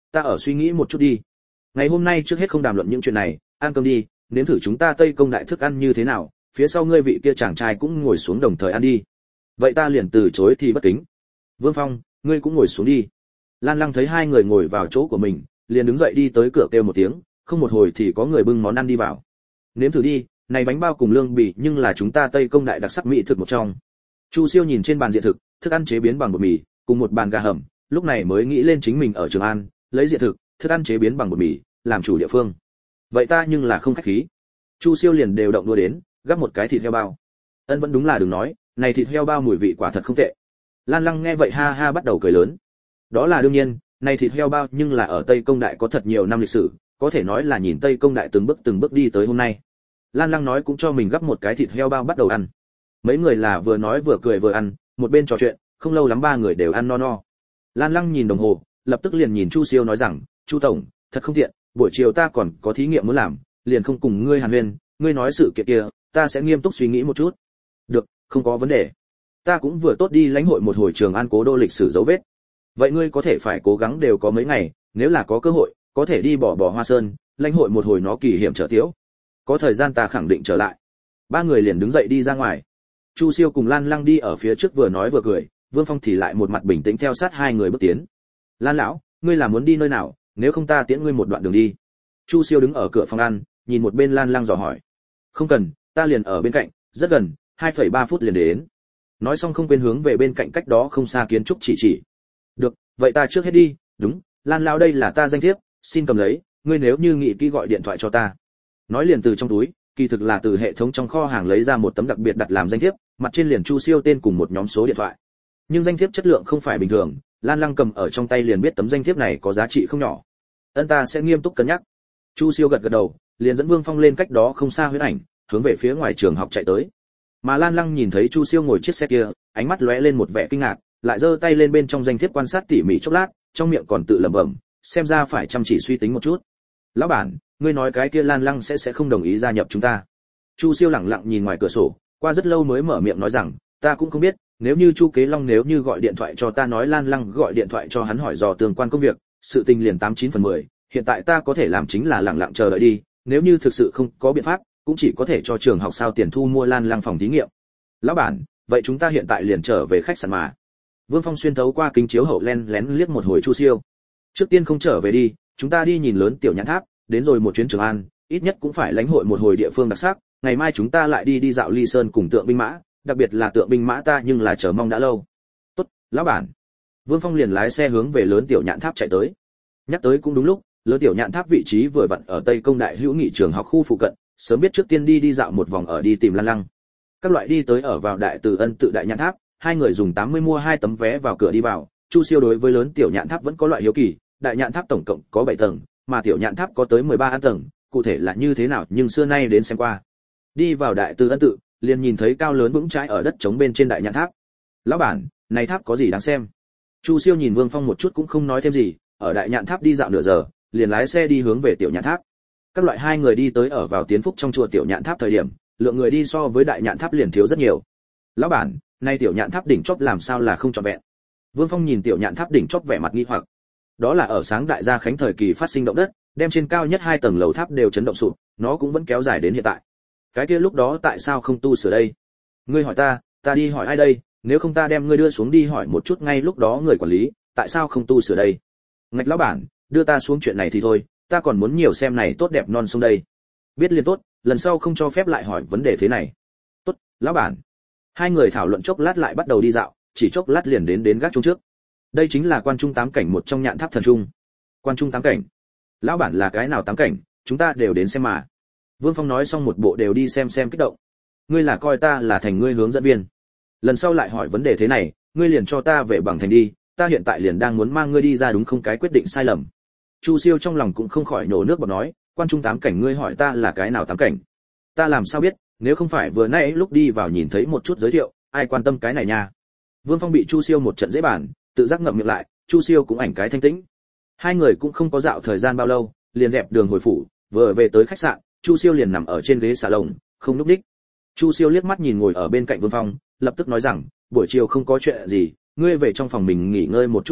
ta ở suy nghĩ một chút đi. Ngày hôm nay trước hết không đàm luận những chuyện này, ăn cơm đi, nếm thử chúng ta Tây Công đại thức ăn như thế nào, phía sau ngươi vị kia chàng trai cũng ngồi xuống đồng thời ăn đi. Vậy ta liền từ chối thì bất kính. Vương Phong, ngươi cũng ngồi xuống đi. Lan Lăng thấy hai người ngồi vào chỗ của mình, liền đứng dậy đi tới cửa kêu một tiếng, không một hồi thì có người bưng món ăn đi vào. Nếm thử đi, này bánh bao cùng lương bì nhưng là chúng ta Tây Công đại đặc sắc mỹ thực một trong. Chu Siêu nhìn trên bàn diện thực, thức ăn chế biến bằng bột mì, cùng một bàn gà hầm, lúc này mới nghĩ lên chính mình ở Trường An, lấy diện thực, thức ăn chế biến bằng bột mì, làm chủ địa phương. Vậy ta nhưng là không khách khí. Chu Siêu liền đều động đua đến, gắp một cái thịt heo bao. Ân vẫn đúng là đừng nói, này thịt heo bao mùi vị quả thật không tệ. Lan Lăng nghe vậy ha ha bắt đầu cười lớn. Đó là đương nhiên, này thịt heo bao nhưng là ở Tây Công đại có thật nhiều năm lịch sử, có thể nói là nhìn Tây Công đại từng bước từng bước đi tới hôm nay. Lan Lăng nói cũng cho mình gắp một cái thịt heo bao bắt đầu ăn. Mấy người là vừa nói vừa cười vừa ăn, một bên trò chuyện, không lâu lắm ba người đều ăn no no. Lan Lăng nhìn đồng hồ, lập tức liền nhìn Chu Siêu nói rằng, Chu tổng, thật không tiện, buổi chiều ta còn có thí nghiệm muốn làm, liền không cùng ngươi hàn huyên, ngươi nói sự kiện kia, ta sẽ nghiêm túc suy nghĩ một chút. Được, không có vấn đề. Ta cũng vừa tốt đi lãnh hội một hồi Trường An cố đô lịch sử dấu vết. Vậy ngươi có thể phải cố gắng đều có mấy ngày, nếu là có cơ hội, có thể đi bỏ bỏ Hoa Sơn, lãnh hội một hồi nó kỳ hiểm trở tiếu. Có thời gian ta khẳng định trở lại. Ba người liền đứng dậy đi ra ngoài. Chu Siêu cùng Lan Lăng đi ở phía trước vừa nói vừa cười, Vương Phong thì lại một mặt bình tĩnh theo sát hai người bước tiến. Lan lão, ngươi là muốn đi nơi nào, nếu không ta tiễn ngươi một đoạn đường đi. Chu Siêu đứng ở cửa phòng ăn, nhìn một bên Lan Lăng dò hỏi. Không cần, ta liền ở bên cạnh, rất gần, hai phẩy ba phút liền đến. Nói xong không quên hướng về bên cạnh cách đó không xa kiến trúc chỉ chỉ. Được, vậy ta trước hết đi, đúng, Lan lão đây là ta danh thiếp, xin cầm lấy, ngươi nếu như nghĩ kỹ gọi điện thoại cho ta. Nói liền từ trong túi, kỳ thực là từ hệ thống trong kho hàng lấy ra một tấm đặc biệt đặt làm danh thiếp, mặt trên liền Chu Siêu tên cùng một nhóm số điện thoại. Nhưng danh thiếp chất lượng không phải bình thường, Lan Lăng cầm ở trong tay liền biết tấm danh thiếp này có giá trị không nhỏ. Ân ta sẽ nghiêm túc cân nhắc. Chu Siêu gật gật đầu, liền dẫn Vương Phong lên cách đó không xa huyễn ảnh, hướng về phía ngoài trường học chạy tới. Mà Lan Lăng nhìn thấy Chu Siêu ngồi chiếc xe kia, ánh mắt lóe lên một vẻ kinh ngạc, lại giơ tay lên bên trong danh thiếp quan sát tỉ mỉ chốc lát, trong miệng còn tự lẩm bẩm, xem ra phải chăm chỉ suy tính một chút. Lão bản, ngươi nói cái kia Lan Lăng sẽ sẽ không đồng ý gia nhập chúng ta. Chu Siêu lẳng lặng nhìn ngoài cửa sổ, qua rất lâu mới mở miệng nói rằng, ta cũng không biết, nếu như Chu Kế Long nếu như gọi điện thoại cho ta nói Lan Lăng gọi điện thoại cho hắn hỏi dò tương quan công việc, sự tình liền tám chín phần mười, hiện tại ta có thể làm chính là lẳng lặng chờ đợi đi, nếu như thực sự không có biện pháp, cũng chỉ có thể cho trường học sao tiền thu mua Lan Lăng phòng thí nghiệm. Lão bản, vậy chúng ta hiện tại liền trở về khách sạn mà. Vương Phong xuyên thấu qua kính chiếu hậu len lén liếc một hồi Chu Siêu. Trước tiên không trở về đi, chúng ta đi nhìn lớn tiểu nhãn tháp, đến rồi một chuyến Trường An, ít nhất cũng phải lãnh hội một hồi địa phương đặc sắc, ngày mai chúng ta lại đi đi dạo Ly Sơn cùng tượng binh mã, đặc biệt là tượng binh mã ta nhưng là chờ mong đã lâu. Tốt, lão bản. Vương Phong liền lái xe hướng về lớn tiểu nhãn tháp chạy tới. Nhắc tới cũng đúng lúc, lớn tiểu nhãn tháp vị trí vừa vặn ở Tây Công đại hữu nghị trường học khu phụ cận, sớm biết trước tiên đi đi dạo một vòng ở đi tìm Lan Lăng. Các loại đi tới ở vào đại Từ Ân tự đại nhãn tháp, hai người dùng tám mươi mua hai tấm vé vào cửa đi vào. Chu Siêu đối với lớn tiểu nhãn tháp vẫn có loại hiếu kỳ, đại nhãn tháp tổng cộng có bảy tầng, mà tiểu nhãn tháp có tới mười ba tầng, cụ thể là như thế nào nhưng xưa nay đến xem qua. Đi vào đại Từ Ân tự, liền nhìn thấy cao lớn vững chãi ở đất trống bên trên đại nhãn tháp. Lão bản, này tháp có gì đáng xem? Chu Siêu nhìn Vương Phong một chút cũng không nói thêm gì, ở đại nhãn tháp đi dạo nửa giờ, liền lái xe đi hướng về tiểu nhãn tháp. Các loại hai người đi tới ở vào tiến phúc trong chùa tiểu nhãn tháp thời điểm, lượng người đi so với đại nhãn tháp liền thiếu rất nhiều. Lão bản, nay tiểu nhãn tháp đỉnh chóp làm sao là không trọn vẹn? Vương Phong nhìn tiểu nhãn tháp đỉnh chóp vẻ mặt nghi hoặc. Đó là ở sáng đại gia khánh thời kỳ phát sinh động đất, đem trên cao nhất hai tầng lầu tháp đều chấn động sụp, nó cũng vẫn kéo dài đến hiện tại. Cái kia lúc đó tại sao không tu sửa đây? Ngươi hỏi ta, ta đi hỏi ai đây? Nếu không ta đem ngươi đưa xuống đi hỏi một chút ngay lúc đó người quản lý, tại sao không tu sửa đây? Ngạch lão bản, đưa ta xuống chuyện này thì thôi, ta còn muốn nhiều xem này tốt đẹp non sông đây. Biết liền tốt, lần sau không cho phép lại hỏi vấn đề thế này. Tốt, lão bản. Hai người thảo luận chốc lát lại bắt đầu đi dạo, chỉ chốc lát liền đến đến gác trung trước. Đây chính là quan trung tám cảnh một trong nhạn tháp thần trung. Quan trung tám cảnh. Lão bản là cái nào tám cảnh, chúng ta đều đến xem mà. Vương Phong nói xong một bộ đều đi xem xem kích động. Ngươi là coi ta là thành ngươi hướng dẫn viên. Lần sau lại hỏi vấn đề thế này, ngươi liền cho ta về bằng thành đi, ta hiện tại liền đang muốn mang ngươi đi ra đúng không cái quyết định sai lầm. Chu Siêu trong lòng cũng không khỏi nổ nước bọt nói, quan trung tám cảnh ngươi hỏi ta là cái nào tám cảnh? Ta làm sao biết, nếu không phải vừa nãy lúc đi vào nhìn thấy một chút giới thiệu, ai quan tâm cái này nha. Vương Phong bị Chu Siêu một trận dễ bản, tự giác ngậm miệng lại, Chu Siêu cũng ảnh cái thanh tĩnh. Hai người cũng không có dạo thời gian bao lâu, liền dẹp đường hồi phủ, vừa về tới khách sạn, Chu Siêu liền nằm ở trên ghế xà lồng, không nhúc nhích. Chu Siêu liếc mắt nhìn ngồi ở bên cạnh Vương Phong, lập tức nói rằng, buổi chiều không có chuyện gì, ngươi về trong phòng mình nghỉ ngơi một chút đi,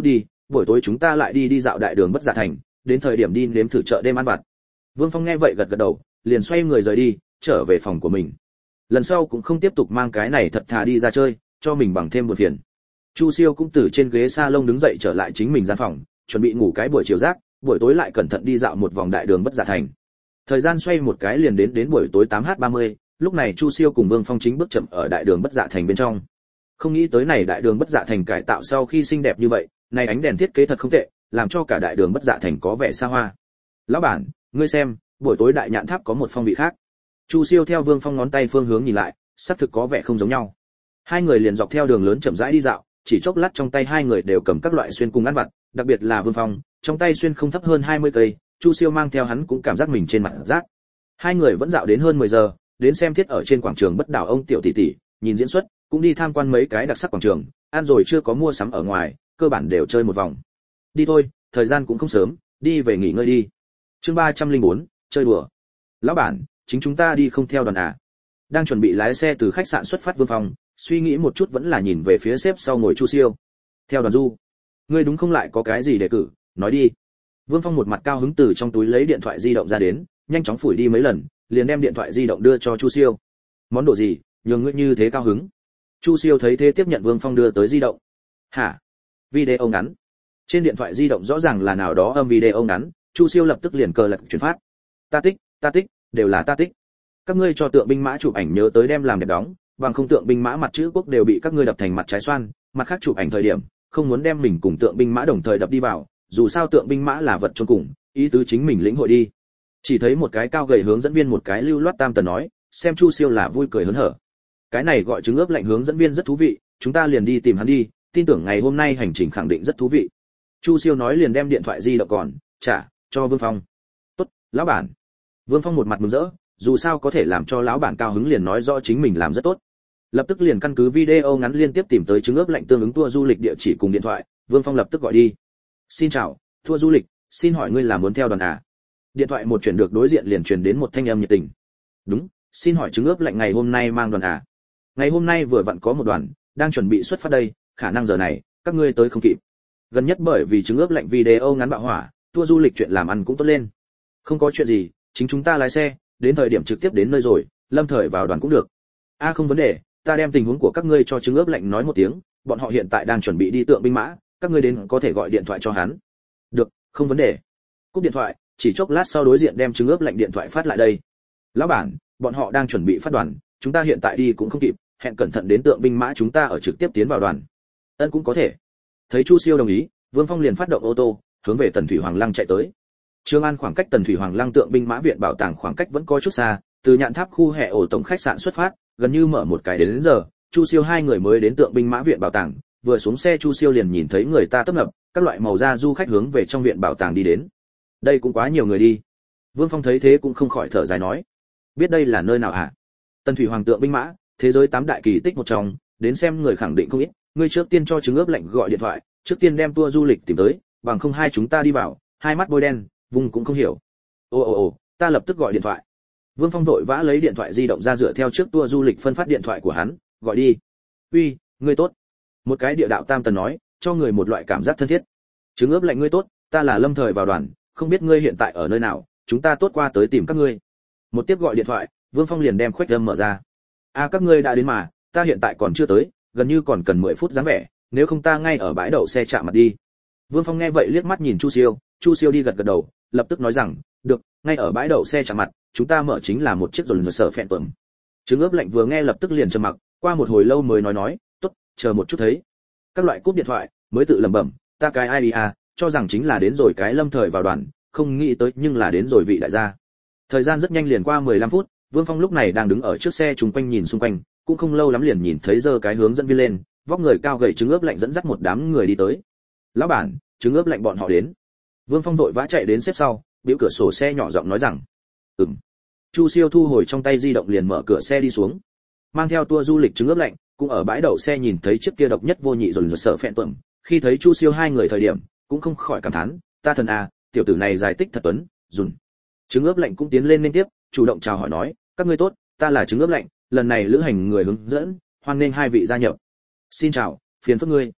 buổi tối chúng ta lại đi đi dạo đại đường Bất Dạ Thành, đến thời điểm đi nếm thử chợ đêm ăn vặt. Vương Phong nghe vậy gật gật đầu, liền xoay người rời đi, trở về phòng của mình. Lần sau cũng không tiếp tục mang cái này thật thà đi ra chơi, cho mình bằng thêm một phiền. Chu Siêu cũng từ trên ghế salon đứng dậy trở lại chính mình gian phòng, chuẩn bị ngủ cái buổi chiều giấc, buổi tối lại cẩn thận đi dạo một vòng đại đường Bất Dạ Thành. Thời gian xoay một cái liền đến đến buổi tối tám giờ ba mươi, lúc này Chu Siêu cùng Vương Phong chính bước chậm ở đại đường Bất Dạ Thành bên trong. Không nghĩ tới này đại đường Bất Dạ Thành cải tạo sau khi xinh đẹp như vậy, này ánh đèn thiết kế thật không tệ, làm cho cả đại đường Bất Dạ Thành có vẻ xa hoa. Lão bản, ngươi xem, buổi tối đại nhạn tháp có một phong vị khác. Chu Siêu theo Vương Phong ngón tay phương hướng nhìn lại, xác thực có vẻ không giống nhau. Hai người liền dọc theo đường lớn chậm rãi đi dạo, chỉ chốc lát trong tay hai người đều cầm các loại xuyên cùng ăn vặt, đặc biệt là Vương Phong, trong tay xuyên không thấp hơn hai mươi cây, Chu Siêu mang theo hắn cũng cảm giác mình trên mặt rác. Hai người vẫn dạo đến hơn mười giờ, đến xem thiết ở trên quảng trường Bất Đảo ông tiểu tỷ tỷ, nhìn diễn xuất, cũng đi tham quan mấy cái đặc sắc quảng trường, ăn rồi chưa có mua sắm ở ngoài, cơ bản đều chơi một vòng. Đi thôi, thời gian cũng không sớm, đi về nghỉ ngơi đi. Chương ba trăm lẻ bốn, chơi đùa. Lão bản, chính chúng ta đi không theo đoàn à? Đang chuẩn bị lái xe từ khách sạn xuất phát Vương Phong, suy nghĩ một chút vẫn là nhìn về phía xếp sau ngồi Chu Siêu. Theo đoàn du, ngươi đúng không lại có cái gì để cử, nói đi. Vương Phong một mặt cao hứng từ trong túi lấy điện thoại di động ra đến, nhanh chóng phủi đi mấy lần, liền đem điện thoại di động đưa cho Chu Siêu. Món đồ gì, nhường ngươi như thế cao hứng? Chu Siêu thấy thế tiếp nhận Vương Phong đưa tới di động. Hả? Video ngắn. Trên điện thoại di động rõ ràng là nào đó âm video ngắn, Chu Siêu lập tức liền cờ lật chuyển phát. Ta tích, ta tích, đều là ta tích. Các ngươi cho tượng binh mã chụp ảnh nhớ tới đem làm đẹp đóng, bằng không tượng binh mã mặt chữ quốc đều bị các ngươi đập thành mặt trái xoan, mặt khác chụp ảnh thời điểm, không muốn đem mình cùng tượng binh mã đồng thời đập đi vào, dù sao tượng binh mã là vật chôn cùng, ý tứ chính mình lĩnh hội đi. Chỉ thấy một cái cao gầy hướng dẫn viên một cái lưu loát tam tần nói, xem Chu Siêu là vui cười hớn hở. Cái này gọi trứng ướp lạnh hướng dẫn viên rất thú vị, chúng ta liền đi tìm hắn đi, tin tưởng ngày hôm nay hành trình khẳng định rất thú vị. Chu Siêu nói liền đem điện thoại di động còn trả cho Vương Phong. Tốt, lão bản. Vương Phong một mặt mừng rỡ, dù sao có thể làm cho lão bản cao hứng liền nói rõ chính mình làm rất tốt. Lập tức liền căn cứ video ngắn liên tiếp tìm tới trứng ướp lạnh tương ứng tour du lịch địa chỉ cùng điện thoại, Vương Phong lập tức gọi đi. Xin chào, tour du lịch, xin hỏi ngươi là muốn theo đoàn à? Điện thoại một chuyển được đối diện liền truyền đến một thanh âm nhiệt tình. Đúng, xin hỏi trứng ướp lạnh ngày hôm nay mang đoàn à? Ngày hôm nay vừa vặn có một đoàn, đang chuẩn bị xuất phát đây, khả năng giờ này các ngươi tới không kịp. Gần nhất bởi vì trứng ướp lạnh video ngắn bạo hỏa, tour du lịch chuyện làm ăn cũng tốt lên. Không có chuyện gì, chính chúng ta lái xe, đến thời điểm trực tiếp đến nơi rồi, lâm thời vào đoàn cũng được. A à, không vấn đề, ta đem tình huống của các ngươi cho trứng ướp lạnh nói một tiếng, bọn họ hiện tại đang chuẩn bị đi tượng binh mã, các ngươi đến có thể gọi điện thoại cho hắn. Được, không vấn đề. Cúp điện thoại, chỉ chốc lát sau đối diện đem trứng ướp lạnh điện thoại phát lại đây. Lão bản, bọn họ đang chuẩn bị phát đoàn, chúng ta hiện tại đi cũng không kịp, hẹn cẩn thận đến tượng binh mã chúng ta ở trực tiếp tiến vào đoàn. Ân cũng có thể. Thấy Chu Siêu đồng ý, Vương Phong liền phát động ô tô, hướng về Tần Thủy Hoàng Lăng chạy tới. Trường An khoảng cách Tần Thủy Hoàng Lăng tượng binh mã viện bảo tàng khoảng cách vẫn có chút xa, từ Nhạn Tháp khu hè ổ tổng khách sạn xuất phát, gần như mở một cái đến, đến giờ, Chu Siêu hai người mới đến tượng binh mã viện bảo tàng, vừa xuống xe Chu Siêu liền nhìn thấy người ta tấp nập, các loại màu da du khách hướng về trong viện bảo tàng đi đến. Đây cũng quá nhiều người đi. Vương Phong thấy thế cũng không khỏi thở dài nói, biết đây là nơi nào hả? Tần Thủy Hoàng tượng binh mã, thế giới tám đại kỳ tích một trong, đến xem người khẳng định không ít, ngươi trước tiên cho trứng ướp lạnh gọi điện thoại, trước tiên đem tour du lịch tìm tới, bằng không hai chúng ta đi vào, hai mắt bôi đen, vùng cũng không hiểu. Ồ ồ ồ, ta lập tức gọi điện thoại. Vương Phong vội vã lấy điện thoại di động ra dựa theo trước tour du lịch phân phát điện thoại của hắn, gọi đi. Uy, ngươi tốt. Một cái địa đạo tam tần nói, cho người một loại cảm giác thân thiết. Trứng ướp lạnh ngươi tốt, ta là lâm thời vào đoàn, không biết ngươi hiện tại ở nơi nào, chúng ta tốt qua tới tìm các ngươi. Một tiếp gọi điện thoại, Vương Phong liền đem khuếch âm mở ra. A à, các ngươi đã đến mà, ta hiện tại còn chưa tới, gần như còn cần mười phút dáng vẻ, nếu không ta ngay ở bãi đậu xe chạm mặt đi. Vương Phong nghe vậy liếc mắt nhìn Chu Siêu, Chu Siêu đi gật gật đầu, lập tức nói rằng, được, ngay ở bãi đậu xe chạm mặt, chúng ta mở chính là một chiếc dồn dồn sở phẹn tuẩm. Trứng ướp lạnh vừa nghe lập tức liền trầm mặc, qua một hồi lâu mới nói nói, tốt, chờ một chút thấy. Các loại cúp điện thoại, mới tự lẩm bẩm, ta cái ai à, cho rằng chính là đến rồi cái lâm thời vào đoàn, không nghĩ tới nhưng là đến rồi vị đại gia. Thời gian rất nhanh liền qua mười lăm phút, Vương Phong lúc này đang đứng ở trước xe trùng quanh nhìn xung quanh, cũng không lâu lắm liền nhìn thấy giơ cái hướng dẫn viên lên, vóc người cao gầy trứng ướp lạnh dẫn dắt một đám người đi tới. Lão bản, trứng ướp lạnh bọn họ đến. Vương Phong vội vã chạy đến xếp sau, biểu cửa sổ xe nhỏ giọng nói rằng, ừm. Chu Siêu thu hồi trong tay di động liền mở cửa xe đi xuống, mang theo tour du lịch trứng ướp lạnh, cũng ở bãi đậu xe nhìn thấy chiếc kia độc nhất vô nhị rồi rồi sợ phẹn tuẩm. Khi thấy Chu Siêu hai người thời điểm, cũng không khỏi cảm thán, ta thần à, tiểu tử này giải tích thật tuấn, dùn. Trứng ướp lạnh cũng tiến lên liên tiếp, chủ động chào hỏi nói, các ngươi tốt, ta là trứng ướp lạnh, lần này lữ hành người hướng dẫn, hoan nghênh hai vị gia nhập. Xin chào, phiền phức ngươi.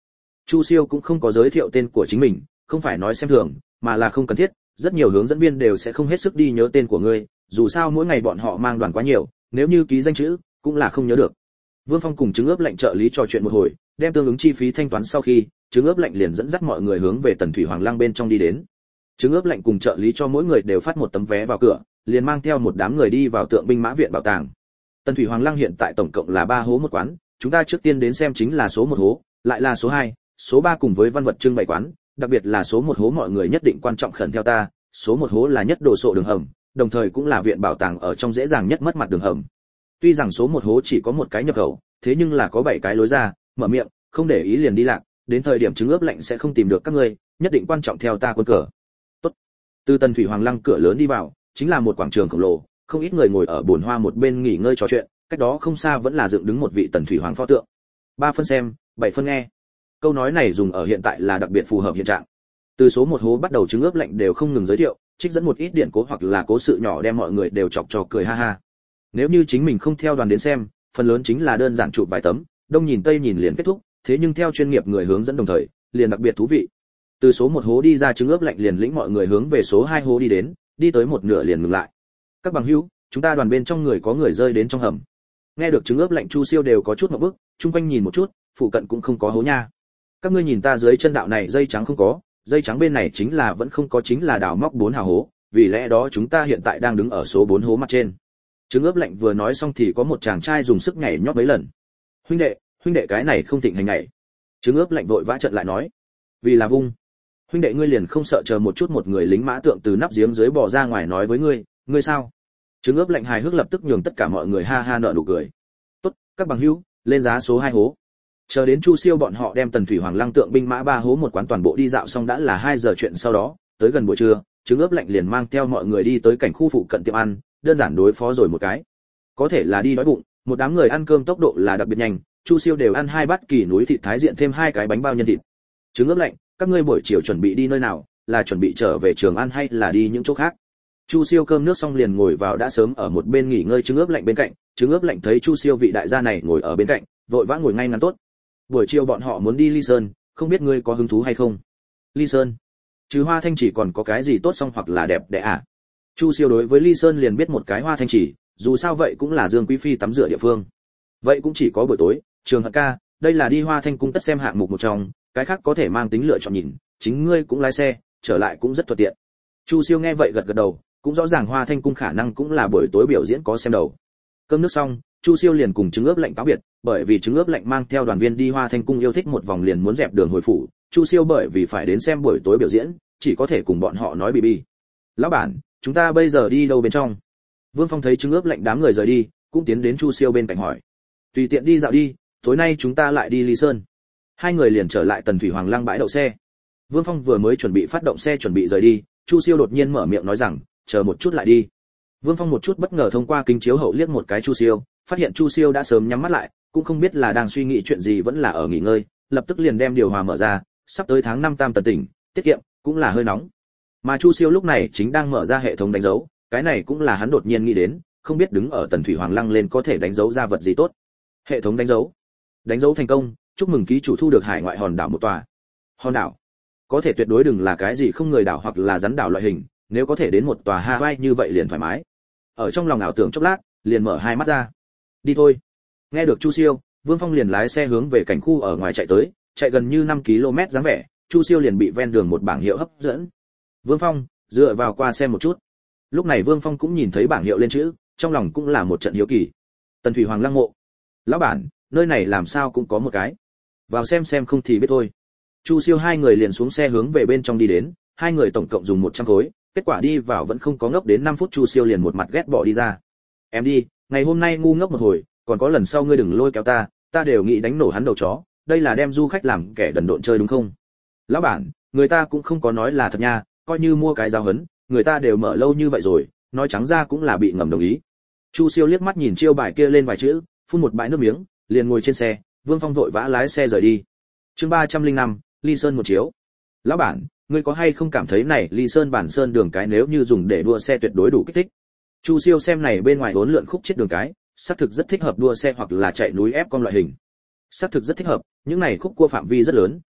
Chu Siêu cũng không có giới thiệu tên của chính mình, không phải nói xem thường, mà là không cần thiết, rất nhiều hướng dẫn viên đều sẽ không hết sức đi nhớ tên của ngươi, dù sao mỗi ngày bọn họ mang đoàn quá nhiều, nếu như ký danh chữ, cũng là không nhớ được. Vương Phong cùng Trứng ướp lạnh trợ lý trò chuyện một hồi, đem tương ứng chi phí thanh toán sau khi, Trứng ướp lạnh liền dẫn dắt mọi người hướng về Tần Thủy Hoàng Lăng bên trong đi đến. Trứng ướp lạnh cùng trợ lý cho mỗi người đều phát một tấm vé vào cửa, liền mang theo một đám người đi vào Tượng binh mã viện bảo tàng. Tần Thủy Hoàng Lăng hiện tại tổng cộng là ba hố một quán, chúng ta trước tiên đến xem chính là số một hố, lại là số hai, số ba cùng với văn vật trưng bày quán, đặc biệt là số một hố mọi người nhất định quan trọng khẩn theo ta, số một hố là nhất đồ sộ đường hầm, đồng thời cũng là viện bảo tàng ở trong dễ dàng nhất mất mặt đường hầm. Tuy rằng số một hố chỉ có một cái nhập khẩu, thế nhưng là có bảy cái lối ra, mở miệng, không để ý liền đi lạc, đến thời điểm Trứng ướp lạnh sẽ không tìm được các ngươi, nhất định quan trọng theo ta quân cờ. Tốt. Từ Tần Thủy Hoàng Lăng cửa lớn đi vào, chính là một quảng trường khổng lồ, không ít người ngồi ở bồn hoa một bên nghỉ ngơi trò chuyện, cách đó không xa vẫn là dựng đứng một vị Tần Thủy Hoàng pho tượng. Ba phân xem, bảy phân nghe. Câu nói này dùng ở hiện tại là đặc biệt phù hợp hiện trạng. Từ số một hố bắt đầu Trứng ướp lạnh đều không ngừng giới thiệu, trích dẫn một ít điển cố hoặc là cố sự nhỏ đem mọi người đều chọc cho cười ha ha. Nếu như chính mình không theo đoàn đến xem, phần lớn chính là đơn giản chụp vài tấm, đông nhìn tây nhìn liền kết thúc, thế nhưng theo chuyên nghiệp người hướng dẫn đồng thời, liền đặc biệt thú vị. Từ số một hố đi ra Trứng ướp lạnh liền lĩnh mọi người hướng về số hai hố đi đến, đi tới một nửa liền ngừng lại. Các bằng hữu, chúng ta đoàn bên trong người có người rơi đến trong hầm. Nghe được Trứng ướp lạnh Chu Siêu đều có chút ngộp bức, chung quanh nhìn một chút, phụ cận cũng không có hố nha. Các ngươi nhìn ta dưới chân đạo này dây trắng không có, dây trắng bên này chính là vẫn không có, chính là đào móc bốn hào hố, vì lẽ đó chúng ta hiện tại đang đứng ở số bốn hố mặt trên. Trứng ướp lạnh vừa nói xong thì có một chàng trai dùng sức nhảy nhót mấy lần. Huynh đệ, huynh đệ cái này không thịnh hành nhảy. Trứng ướp lạnh vội vã trận lại nói, vì là vung. Huynh đệ ngươi liền không sợ chờ một chút một người lính mã tượng từ nắp giếng dưới bò ra ngoài nói với ngươi, ngươi sao? Trứng ướp lạnh hài hước lập tức nhường tất cả mọi người ha ha nở nụ cười. Tốt, các bằng hữu, lên giá số hai hố. Chờ đến Chu Siêu bọn họ đem Tần Thủy Hoàng Lăng tượng binh mã ba hố một quán toàn bộ đi dạo xong đã là hai giờ chuyện sau đó, tới gần buổi trưa, Trứng ướp lạnh liền mang theo mọi người đi tới cảnh khu phụ cận tiệm ăn, đơn giản đối phó rồi một cái. Có thể là đi đói bụng, một đám người ăn cơm tốc độ là đặc biệt nhanh, Chu Siêu đều ăn hai bát kỳ núi thịt thái diện thêm hai cái bánh bao nhân thịt. Trứng ướp lạnh, các ngươi buổi chiều chuẩn bị đi nơi nào, là chuẩn bị trở về trường ăn hay là đi những chỗ khác? Chu Siêu cơm nước xong liền ngồi vào đã sớm ở một bên nghỉ ngơi Trứng ướp lạnh bên cạnh, Trứng ướp lạnh thấy Chu Siêu vị đại gia này ngồi ở bên cạnh, vội vã ngồi ngay ngắn tốt. Buổi chiều bọn họ muốn đi Ly Sơn, không biết ngươi có hứng thú hay không? Ly Sơn? Chứ Hoa Thanh Chỉ còn có cái gì tốt xong hoặc là đẹp đẽ à? Chu Siêu đối với Ly Sơn liền biết một cái Hoa Thanh Chỉ, dù sao vậy cũng là Dương Quý phi tắm rửa địa phương. Vậy cũng chỉ có buổi tối, Trường Hận ca, đây là đi Hoa Thanh cung tất xem hạng mục một trong, cái khác có thể mang tính lựa chọn nhìn, chính ngươi cũng lái xe, trở lại cũng rất thuận tiện. Chu Siêu nghe vậy gật gật đầu, cũng rõ ràng Hoa Thanh cung khả năng cũng là buổi tối biểu diễn có xem đầu. Cơm nước xong, Chu Siêu liền cùng Trứng ướp lạnh cáo biệt, bởi vì Trứng ướp lạnh mang theo đoàn viên đi Hoa Thanh cung yêu thích một vòng liền muốn dẹp đường hồi phủ, Chu Siêu bởi vì phải đến xem buổi tối biểu diễn, chỉ có thể cùng bọn họ nói bì bì. Lão bản, chúng ta bây giờ đi đâu bên trong? Vương Phong thấy Trứng ướp lạnh đám người rời đi, cũng tiến đến Chu Siêu bên cạnh hỏi. Tùy tiện đi dạo đi, tối nay chúng ta lại đi Ly Sơn. Hai người liền trở lại Tần Thủy Hoàng Lăng bãi đậu xe. Vương Phong vừa mới chuẩn bị phát động xe chuẩn bị rời đi, Chu Siêu đột nhiên mở miệng nói rằng, chờ một chút lại đi. Vương Phong một chút bất ngờ thông qua kính chiếu hậu liếc một cái Chu Siêu, phát hiện Chu Siêu đã sớm nhắm mắt lại, cũng không biết là đang suy nghĩ chuyện gì vẫn là ở nghỉ ngơi, lập tức liền đem điều hòa mở ra, sắp tới tháng năm tam tần tỉnh, tiết kiệm, cũng là hơi nóng. Mà Chu Siêu lúc này chính đang mở ra hệ thống đánh dấu, cái này cũng là hắn đột nhiên nghĩ đến, không biết đứng ở Tần Thủy Hoàng Lăng lên có thể đánh dấu ra vật gì tốt. Hệ thống đánh dấu. Đánh dấu thành công, chúc mừng ký chủ thu được hải ngoại hòn đảo một tòa. Hòn đảo. Có thể tuyệt đối đừng là cái gì không người đảo hoặc là rắn đảo loại hình, nếu có thể đến một tòa Hawaii như vậy liền thoải mái. Ở trong lòng ảo tưởng chốc lát, liền mở hai mắt ra. Đi thôi. Nghe được Chu Siêu, Vương Phong liền lái xe hướng về cảnh khu ở ngoài chạy tới, chạy gần như năm ki lô mét dáng vẻ, Chu Siêu liền bị ven đường một bảng hiệu hấp dẫn. Vương Phong, dựa vào qua xem một chút. Lúc này Vương Phong cũng nhìn thấy bảng hiệu lên chữ, trong lòng cũng là một trận hiếu kỳ. Tần Thủy Hoàng Lăng mộ. Lão bản, nơi này làm sao cũng có một cái. Vào xem xem không thì biết thôi. Chu Siêu hai người liền xuống xe hướng về bên trong đi đến, hai người tổng cộng dùng một trăm khối, kết quả đi vào vẫn không có ngốc đến năm phút Chu Siêu liền một mặt ghét bỏ đi ra. Em đi, ngày hôm nay ngu ngốc một hồi, còn có lần sau ngươi đừng lôi kéo ta, ta đều nghĩ đánh nổ hắn đầu chó, đây là đem du khách làm kẻ đần độn chơi đúng không? Lão bản, người ta cũng không có nói là thật nha, coi như mua cái giáo hấn, người ta đều mở lâu như vậy rồi, nói trắng ra cũng là bị ngầm đồng ý. Chu Siêu liếc mắt nhìn chiêu bài kia lên vài chữ, phun một bãi nước miếng, liền ngồi trên xe, Vương Phong vội vã lái xe rời đi. Chương ba trăm lẻ năm, Ly Sơn một chiếu. Lão bản, ngươi có hay không cảm thấy này Ly Sơn bản sơn đường cái nếu như dùng để đua xe tuyệt đối đủ kích thích. Chu Siêu xem này bên ngoài hỗn lượn khúc chết đường cái, xác thực rất thích hợp đua xe hoặc là chạy núi ép con loại hình. Xác thực rất thích hợp, những này khúc cua phạm vi rất lớn,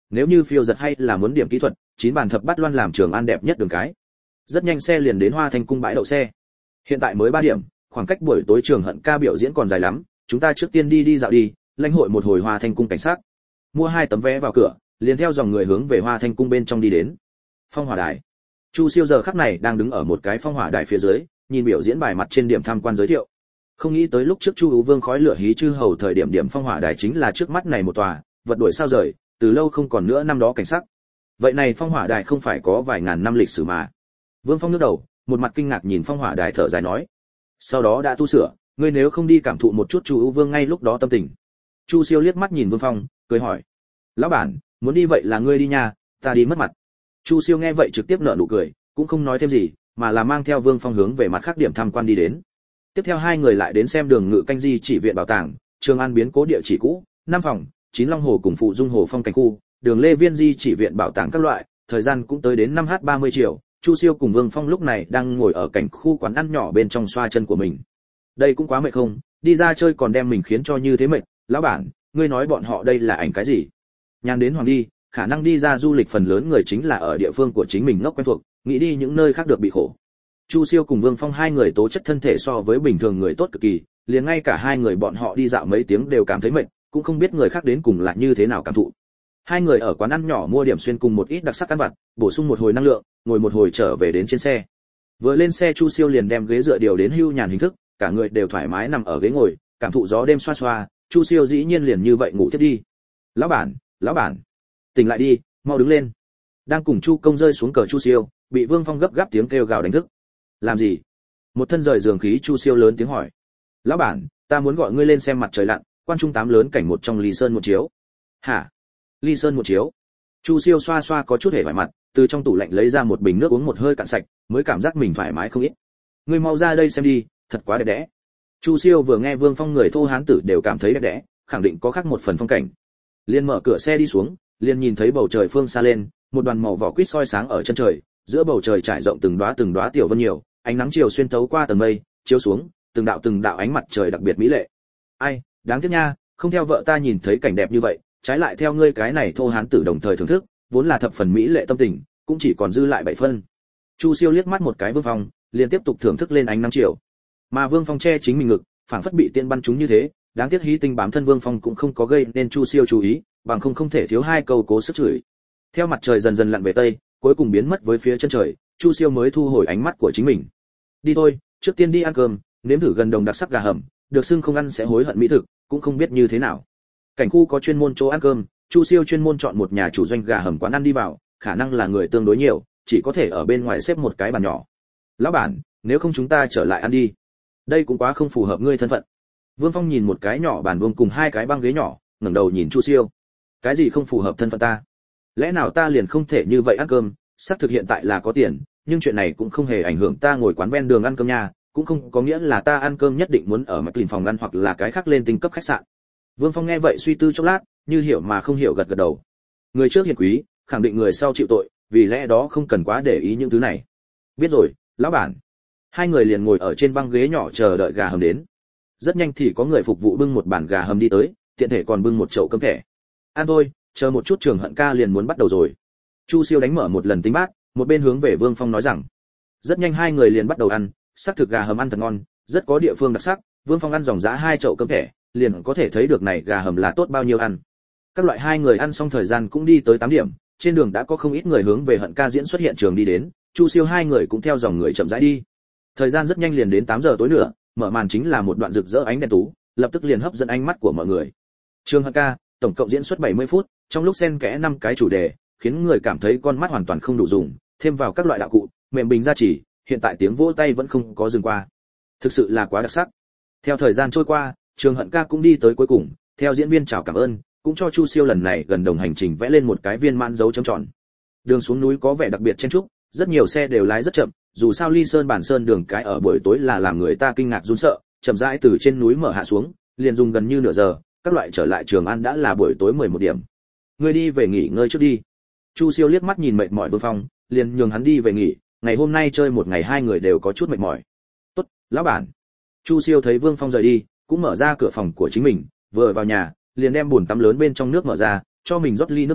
nếu như phiêu giật hay là muốn điểm kỹ thuật, chín bàn thập bát loan làm Trường An đẹp nhất đường cái. Rất nhanh xe liền đến Hoa Thanh cung bãi đậu xe. Hiện tại mới ba điểm, khoảng cách buổi tối Trường Hận ca biểu diễn còn dài lắm, chúng ta trước tiên đi đi dạo đi, lãnh hội một hồi Hoa Thanh cung cảnh sát. Mua hai tấm vé vào cửa, liền theo dòng người hướng về Hoa Thanh cung bên trong đi đến. Phong hỏa đài. Chu Siêu giờ khắc này đang đứng ở một cái phong hỏa đài phía dưới, nhìn biểu diễn bài mặt trên điểm tham quan giới thiệu. Không nghĩ tới lúc trước Chu Ú Vương khói lửa hí chư hầu thời điểm điểm phong hỏa đài chính là trước mắt này một tòa, vật đổi sao rời, từ lâu không còn nữa năm đó cảnh sắc. Vậy này phong hỏa đài không phải có vài ngàn năm lịch sử mà. Vương Phong nhấc đầu, một mặt kinh ngạc nhìn phong hỏa đài thở dài nói: "Sau đó đã tu sửa, ngươi nếu không đi cảm thụ một chút Chu Ú Vương ngay lúc đó tâm tình." Chu Siêu liếc mắt nhìn Vương Phong, cười hỏi: "Lão bản, muốn đi vậy là ngươi đi nha, ta đi mất mặt." Chu Siêu nghe vậy trực tiếp nở nụ cười, cũng không nói thêm gì, mà là mang theo Vương Phong hướng về mặt khác điểm tham quan đi đến. Tiếp theo hai người lại đến xem đường Ngự Canh Di chỉ viện bảo tàng, Trường An biến cố địa chỉ cũ, năm phòng, chín Long Hồ cùng phụ Dung Hồ phong cảnh khu, đường Lê Viên Di chỉ viện bảo tàng các loại, thời gian cũng tới đến năm h ba mươi chiều. Chu Siêu cùng Vương Phong lúc này đang ngồi ở cảnh khu quán ăn nhỏ bên trong xoa chân của mình. Đây cũng quá mệt không, đi ra chơi còn đem mình khiến cho như thế mệt, lão bản, ngươi nói bọn họ đây là ảnh cái gì? Nhàn đến hoàng đi, khả năng đi ra du lịch phần lớn người chính là ở địa phương của chính mình ngốc quen thuộc, nghĩ đi những nơi khác được bị khổ. Chu Siêu cùng Vương Phong hai người tố chất thân thể so với bình thường người tốt cực kỳ, liền ngay cả hai người bọn họ đi dạo mấy tiếng đều cảm thấy mệt, cũng không biết người khác đến cùng là như thế nào cảm thụ. Hai người ở quán ăn nhỏ mua điểm xuyên cùng một ít đặc sắc ăn vặt, bổ sung một hồi năng lượng, ngồi một hồi trở về đến trên xe. Vừa lên xe Chu Siêu liền đem ghế dựa điều đến hưu nhàn hình thức, cả người đều thoải mái nằm ở ghế ngồi, cảm thụ gió đêm xoa xoa, Chu Siêu dĩ nhiên liền như vậy ngủ thiếp đi. "Lão bản, lão bản, tỉnh lại đi, mau đứng lên." Đang cùng Chu Công rơi xuống cờ Chu Siêu, bị Vương Phong gấp gáp tiếng kêu gào đánh thức. "Làm gì?" Một thân rời giường khí Chu Siêu lớn tiếng hỏi. "Lão bản, ta muốn gọi ngươi lên xem mặt trời lặn, quan trung tám lớn cảnh một trong Ly Sơn một chiếu." "Hả? Ly Sơn một chiếu?" Chu Siêu xoa xoa có chút hề vải mặt, từ trong tủ lạnh lấy ra một bình nước uống một hơi cạn sạch, mới cảm giác mình thoải mái không ít. "Ngươi mau ra đây xem đi, thật quá đẹp đẽ." Chu Siêu vừa nghe Vương Phong người thô hán tử đều cảm thấy đẹp đẽ, khẳng định có khác một phần phong cảnh. Liền mở cửa xe đi xuống, liền nhìn thấy bầu trời phương xa lên, một đoàn màu vỏ quýt soi sáng ở chân trời, giữa bầu trời trải rộng từng đóa từng đóa tiểu vân nhiều, ánh nắng chiều xuyên thấu qua tầng mây, chiếu xuống, từng đạo từng đạo ánh mặt trời đặc biệt mỹ lệ. "Ai, đáng tiếc nha, không theo vợ ta nhìn thấy cảnh đẹp như vậy, trái lại theo ngươi cái này thô hán tử đồng thời thưởng thức, vốn là thập phần mỹ lệ tâm tình, cũng chỉ còn dư lại bảy phân." Chu Siêu liếc mắt một cái Vương Phong, liền tiếp tục thưởng thức lên ánh nắng chiều. Mà Vương Phong che chính mình ngực, phảng phất bị tiên bắn trúng như thế, đáng tiếc hí tinh bám thân Vương Phong cũng không có gây nên Chu Siêu chú ý, bằng không không thể thiếu hai câu cố sức chửi. Theo mặt trời dần dần lặn về tây, cuối cùng biến mất với phía chân trời, Chu Siêu mới thu hồi ánh mắt của chính mình. "Đi thôi, trước tiên đi ăn cơm, nếm thử gần đồng đặc sắc gà hầm, được xưng không ăn sẽ hối hận mỹ thực, cũng không biết như thế nào." Cảnh khu có chuyên môn chỗ ăn cơm, Chu Siêu chuyên môn chọn một nhà chủ doanh gà hầm quán ăn đi vào, khả năng là người tương đối nhiều, chỉ có thể ở bên ngoài xếp một cái bàn nhỏ. "Lão bản, nếu không chúng ta trở lại ăn đi. Đây cũng quá không phù hợp ngươi thân phận." Vương Phong nhìn một cái nhỏ bàn vuông cùng hai cái băng ghế nhỏ, ngẩng đầu nhìn Chu Siêu. "Cái gì không phù hợp thân phận ta? Lẽ nào ta liền không thể như vậy ăn cơm? Xác thực hiện tại là có tiền, nhưng chuyện này cũng không hề ảnh hưởng ta ngồi quán ven đường ăn cơm nha, cũng không có nghĩa là ta ăn cơm nhất định muốn ở McLean phòng ăn hoặc là cái khác lên tinh cấp khách sạn." Vương Phong nghe vậy suy tư chốc lát, như hiểu mà không hiểu gật gật đầu. Người trước hiền quý, khẳng định người sau chịu tội, vì lẽ đó không cần quá để ý những thứ này. "Biết rồi, lão bản." Hai người liền ngồi ở trên băng ghế nhỏ chờ đợi gà hầm đến. Rất nhanh thì có người phục vụ bưng một bàn gà hầm đi tới, tiện thể còn bưng một chậu cơm thẻ. "Ăn thôi, chờ một chút Trường Hận ca liền muốn bắt đầu rồi." Chu Siêu đánh mở một lần tính bát, một bên hướng về Vương Phong nói rằng. Rất nhanh hai người liền bắt đầu ăn, sắc thực gà hầm ăn thật ngon, rất có địa phương đặc sắc. Vương Phong ăn dòng dã hai chậu cơm thẻ, liền có thể thấy được này gà hầm là tốt bao nhiêu ăn. Các loại hai người ăn xong thời gian cũng đi tới tám điểm, trên đường đã có không ít người hướng về Hận ca diễn xuất hiện trường đi đến, Chu Siêu hai người cũng theo dòng người chậm rãi đi. Thời gian rất nhanh liền đến tám giờ tối nữa, mở màn chính là một đoạn rực rỡ ánh đèn tú, lập tức liền hấp dẫn ánh mắt của mọi người. Trường Hận ca, tổng cộng diễn xuất bảy mươi phút, trong lúc xen kẽ năm cái chủ đề, khiến người cảm thấy con mắt hoàn toàn không đủ dùng, thêm vào các loại đạo cụ, mềm bình gia chỉ, hiện tại tiếng vỗ tay vẫn không có dừng qua. Thực sự là quá đặc sắc. Theo thời gian trôi qua, Trường Hận ca cũng đi tới cuối cùng, theo diễn viên chào cảm ơn, cũng cho Chu Siêu lần này gần đồng hành trình vẽ lên một cái viên mãn dấu chấm tròn. Đường xuống núi có vẻ đặc biệt chen chúc, rất nhiều xe đều lái rất chậm, dù sao Ly Sơn bản sơn đường cái ở buổi tối là làm người ta kinh ngạc run sợ, chậm rãi từ trên núi mở hạ xuống, liền dùng gần như nửa giờ, các loại trở lại Trường An đã là buổi tối mười một điểm. Ngươi đi về nghỉ ngơi trước đi. Chu Siêu liếc mắt nhìn mệt mỏi Vương Phong, liền nhường hắn đi về nghỉ, ngày hôm nay chơi một ngày hai người đều có chút mệt mỏi. "Tốt, lão bản." Chu Siêu thấy Vương Phong rời đi, cũng mở ra cửa phòng của chính mình, vừa vào nhà, liền đem bồn tắm lớn bên trong nước mở ra, cho mình rót ly nước nóng,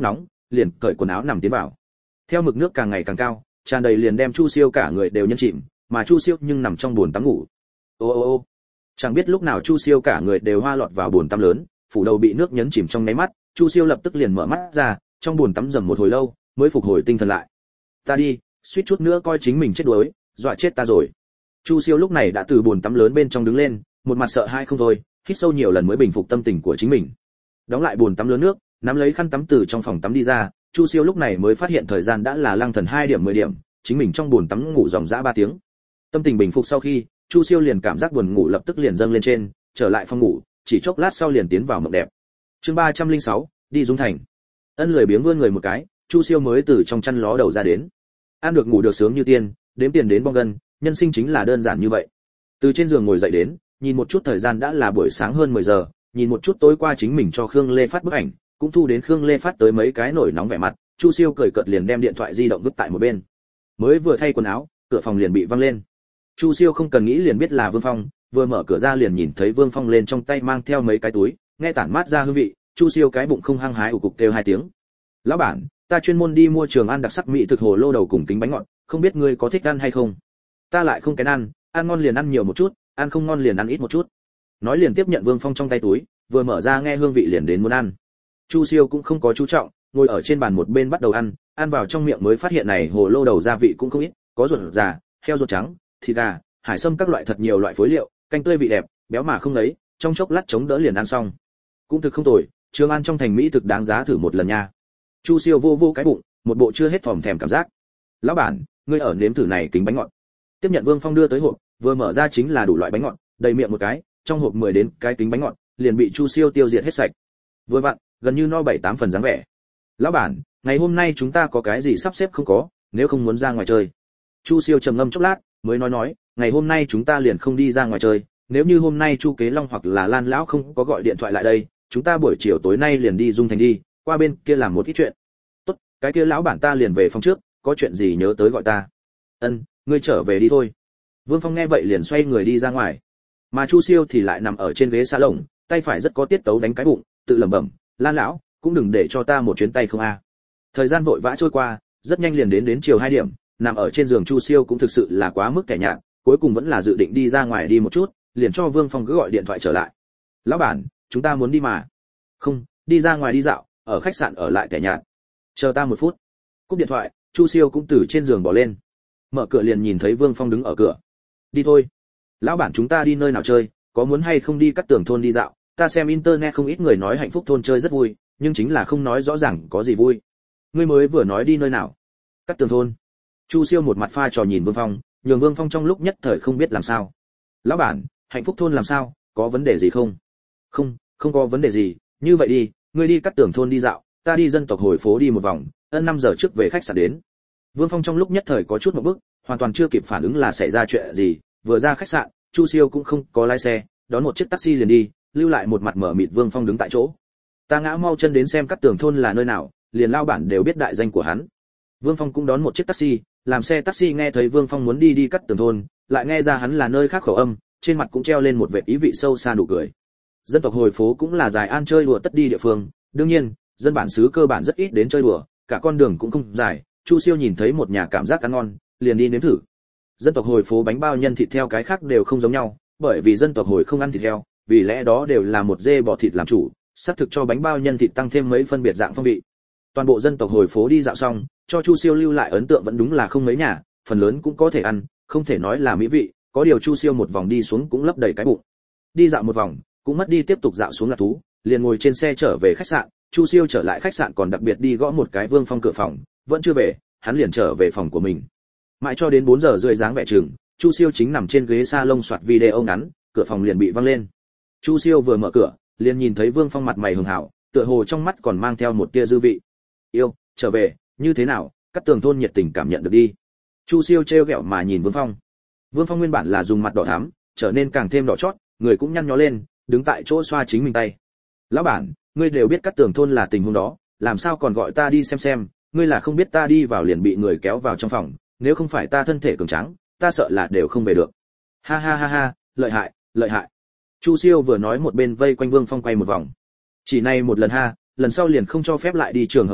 liền cởi quần áo nằm tiến vào. Theo mực nước càng ngày càng cao, tràn đầy liền đem Chu Siêu cả người đều nhân chìm, mà Chu Siêu nhưng nằm trong bồn tắm ngủ. Ô ô ô. Chẳng biết lúc nào Chu Siêu cả người đều hoa lọt vào bồn tắm lớn, phủ đầu bị nước nhấn chìm trong nháy mắt, Chu Siêu lập tức liền mở mắt ra, trong bồn tắm dầm một hồi lâu, mới phục hồi tinh thần lại. Ta đi, suýt chút nữa coi chính mình chết đuối, dọa chết ta rồi. Chu Siêu lúc này đã từ bồn tắm lớn bên trong đứng lên, một mặt sợ hãi không thôi, hít sâu nhiều lần mới bình phục tâm tình của chính mình. Đóng lại bồn tắm lớn nước, nắm lấy khăn tắm từ trong phòng tắm đi ra, Chu Siêu lúc này mới phát hiện thời gian đã là lang thần hai điểm mười điểm, chính mình trong bồn tắm ngủ ròng rã ba tiếng. Tâm tình bình phục sau khi, Chu Siêu liền cảm giác buồn ngủ lập tức liền dâng lên trên, trở lại phòng ngủ, chỉ chốc lát sau liền tiến vào mộng đẹp. Chương ba trăm lẻ sáu, đi Dung Thành. Ân lười biếng vươn người một cái, Chu Siêu mới từ trong chăn ló đầu ra đến. Ăn được ngủ được sướng như tiên, đếm tiền đến bong gân, nhân sinh chính là đơn giản như vậy. Từ trên giường ngồi dậy đến, nhìn một chút thời gian đã là buổi sáng hơn mười giờ, nhìn một chút tối qua chính mình cho Khương Lê phát bức ảnh, cũng thu đến Khương Lê phát tới mấy cái nổi nóng vẻ mặt, Chu Siêu cười cợt liền đem điện thoại di động vứt tại một bên. Mới vừa thay quần áo, cửa phòng liền bị văng lên. Chu Siêu không cần nghĩ liền biết là Vương Phong, vừa mở cửa ra liền nhìn thấy Vương Phong lên trong tay mang theo mấy cái túi, nghe tản mát ra hương vị, Chu Siêu cái bụng không hăng hái ủ cục kêu hai tiếng. "Lão bản, ta chuyên môn đi mua Trường An đặc sắc mỹ thực hồ lô đầu cùng kính bánh ngọt, không biết ngươi có thích ăn hay không?" "Ta lại không kén ăn, ăn ngon liền ăn nhiều một chút, ăn không ngon liền ăn ít một chút." Nói liền tiếp nhận Vương Phong trong tay túi, vừa mở ra nghe hương vị liền đến muốn ăn. Chu Siêu cũng không có chú trọng, ngồi ở trên bàn một bên bắt đầu ăn, ăn vào trong miệng mới phát hiện này hồ lô đầu gia vị cũng không ít, có ruột già, heo ruột trắng, thịt gà, hải sâm các loại thật nhiều loại phối liệu, canh tươi vị đẹp, béo mà không lấy, trong chốc lát chống đỡ liền ăn xong. Cũng thực không tồi, Trường An trong thành mỹ thực đáng giá thử một lần nha. Chu Siêu vô vô cái bụng, một bộ chưa hết phòm thèm cảm giác. "Lão bản, ngươi ở nếm thử này kính bánh ngọt." Tiếp nhận Vương Phong đưa tới hộp, vừa mở ra chính là đủ loại bánh ngọt, đầy miệng một cái, trong hộp mười đến cái kính bánh ngọt, liền bị Chu Siêu tiêu diệt hết sạch. Vừa vặn, gần như no bảy tám phần dáng vẻ. "Lão bản, ngày hôm nay chúng ta có cái gì sắp xếp không có, nếu không muốn ra ngoài chơi." Chu Siêu trầm ngâm chốc lát, mới nói nói, "Ngày hôm nay chúng ta liền không đi ra ngoài chơi, nếu như hôm nay Chu Kế Long hoặc là Lan lão không có gọi điện thoại lại đây, chúng ta buổi chiều tối nay liền đi Dung Thành đi, qua bên kia làm một ít chuyện." "Tốt, cái kia lão bản ta liền về phòng trước, có chuyện gì nhớ tới gọi ta." "Ân, ngươi trở về đi thôi." Vương Phong nghe vậy liền xoay người đi ra ngoài. Mà Chu Siêu thì lại nằm ở trên ghế salon, tay phải rất có tiết tấu đánh cái bụng, tự lẩm bẩm, "Lan lão, cũng đừng để cho ta một chuyến tay không a." À. Thời gian vội vã trôi qua, rất nhanh liền đến đến chiều hai điểm, nằm ở trên giường Chu Siêu cũng thực sự là quá mức kẻ nhạt, cuối cùng vẫn là dự định đi ra ngoài đi một chút, liền cho Vương Phong cứ gọi điện thoại trở lại. "Lão bản, chúng ta muốn đi mà." "Không, đi ra ngoài đi dạo, ở khách sạn ở lại kẻ nhạt." "Chờ ta một phút." Cúp điện thoại, Chu Siêu cũng từ trên giường bỏ lên. Mở cửa liền nhìn thấy Vương Phong đứng ở cửa. "Đi thôi." "Lão bản chúng ta đi nơi nào chơi, có muốn hay không đi Cát Tường thôn đi dạo, ta xem internet không ít người nói hạnh phúc thôn chơi rất vui, nhưng chính là không nói rõ ràng có gì vui." "Ngươi mới vừa nói đi nơi nào?" "Cát Tường thôn." Chu Siêu một mặt pha trò nhìn Vương Phong, nhường Vương Phong trong lúc nhất thời không biết làm sao. "Lão bản, hạnh phúc thôn làm sao, có vấn đề gì không?" "Không, không có vấn đề gì, như vậy đi, ngươi đi Cát Tường thôn đi dạo, ta đi dân tộc hồi phố đi một vòng, ân năm giờ trước về khách sạn đến." Vương Phong trong lúc nhất thời có chút một bức, hoàn toàn chưa kịp phản ứng là xảy ra chuyện gì, vừa ra khách sạn, Chu Siêu cũng không có lái xe, đón một chiếc taxi liền đi, lưu lại một mặt mở mịt Vương Phong đứng tại chỗ. "Ta ngã mau chân đến xem Cát Tường thôn là nơi nào, liền lao bản đều biết đại danh của hắn." Vương Phong cũng đón một chiếc taxi, làm xe taxi nghe thấy Vương Phong muốn đi đi Cát Tường thôn, lại nghe ra hắn là nơi khác khẩu âm, trên mặt cũng treo lên một vệt ý vị sâu xa nụ cười. Dân tộc hồi phố cũng là Dài An chơi đùa tất đi địa phương, đương nhiên, dân bản xứ cơ bản rất ít đến chơi đùa, cả con đường cũng không dài, Chu Siêu nhìn thấy một nhà cảm giác ăn ngon, liền đi nếm thử. Dân tộc hồi phố bánh bao nhân thịt theo cái khác đều không giống nhau, bởi vì dân tộc hồi không ăn thịt heo, vì lẽ đó đều là một dê bò thịt làm chủ, sắp thực cho bánh bao nhân thịt tăng thêm mấy phân biệt dạng phong vị. Toàn bộ dân tộc hồi phố đi dạo xong, cho Chu Siêu lưu lại ấn tượng vẫn đúng là không mấy nhà, phần lớn cũng có thể ăn, không thể nói là mỹ vị, có điều Chu Siêu một vòng đi xuống cũng lấp đầy cái bụng. Đi dạo một vòng, cũng mất đi tiếp tục dạo xuống là thú, liền ngồi trên xe trở về khách sạn, Chu Siêu trở lại khách sạn còn đặc biệt đi gõ một cái Vương Phong cửa phòng, vẫn chưa về, hắn liền trở về phòng của mình. Mãi cho đến bốn giờ rưỡi dáng vẻ chừng, Chu Siêu chính nằm trên ghế salon soạt video ngắn, cửa phòng liền bị văng lên. Chu Siêu vừa mở cửa, liền nhìn thấy Vương Phong mặt mày hường hảo, tựa hồ trong mắt còn mang theo một tia dư vị. "Yêu, trở về, như thế nào, Cát Tường thôn nhiệt tình cảm nhận được đi." Chu Siêu trêu ghẹo mà nhìn Vương Phong. Vương Phong nguyên bản là dùng mặt đỏ thắm, trở nên càng thêm đỏ chót, người cũng nhăn nhó lên, đứng tại chỗ xoa chính mình tay. "Lão bản, ngươi đều biết Cát Tường thôn là tình huống đó, làm sao còn gọi ta đi xem xem, ngươi là không biết ta đi vào liền bị người kéo vào trong phòng, nếu không phải ta thân thể cường tráng, ta sợ là đều không về được." "Ha ha ha ha, lợi hại, lợi hại." Chu Siêu vừa nói một bên vây quanh Vương Phong quay một vòng. "Chỉ này một lần ha, lần sau liền không cho phép lại đi trường hợp này,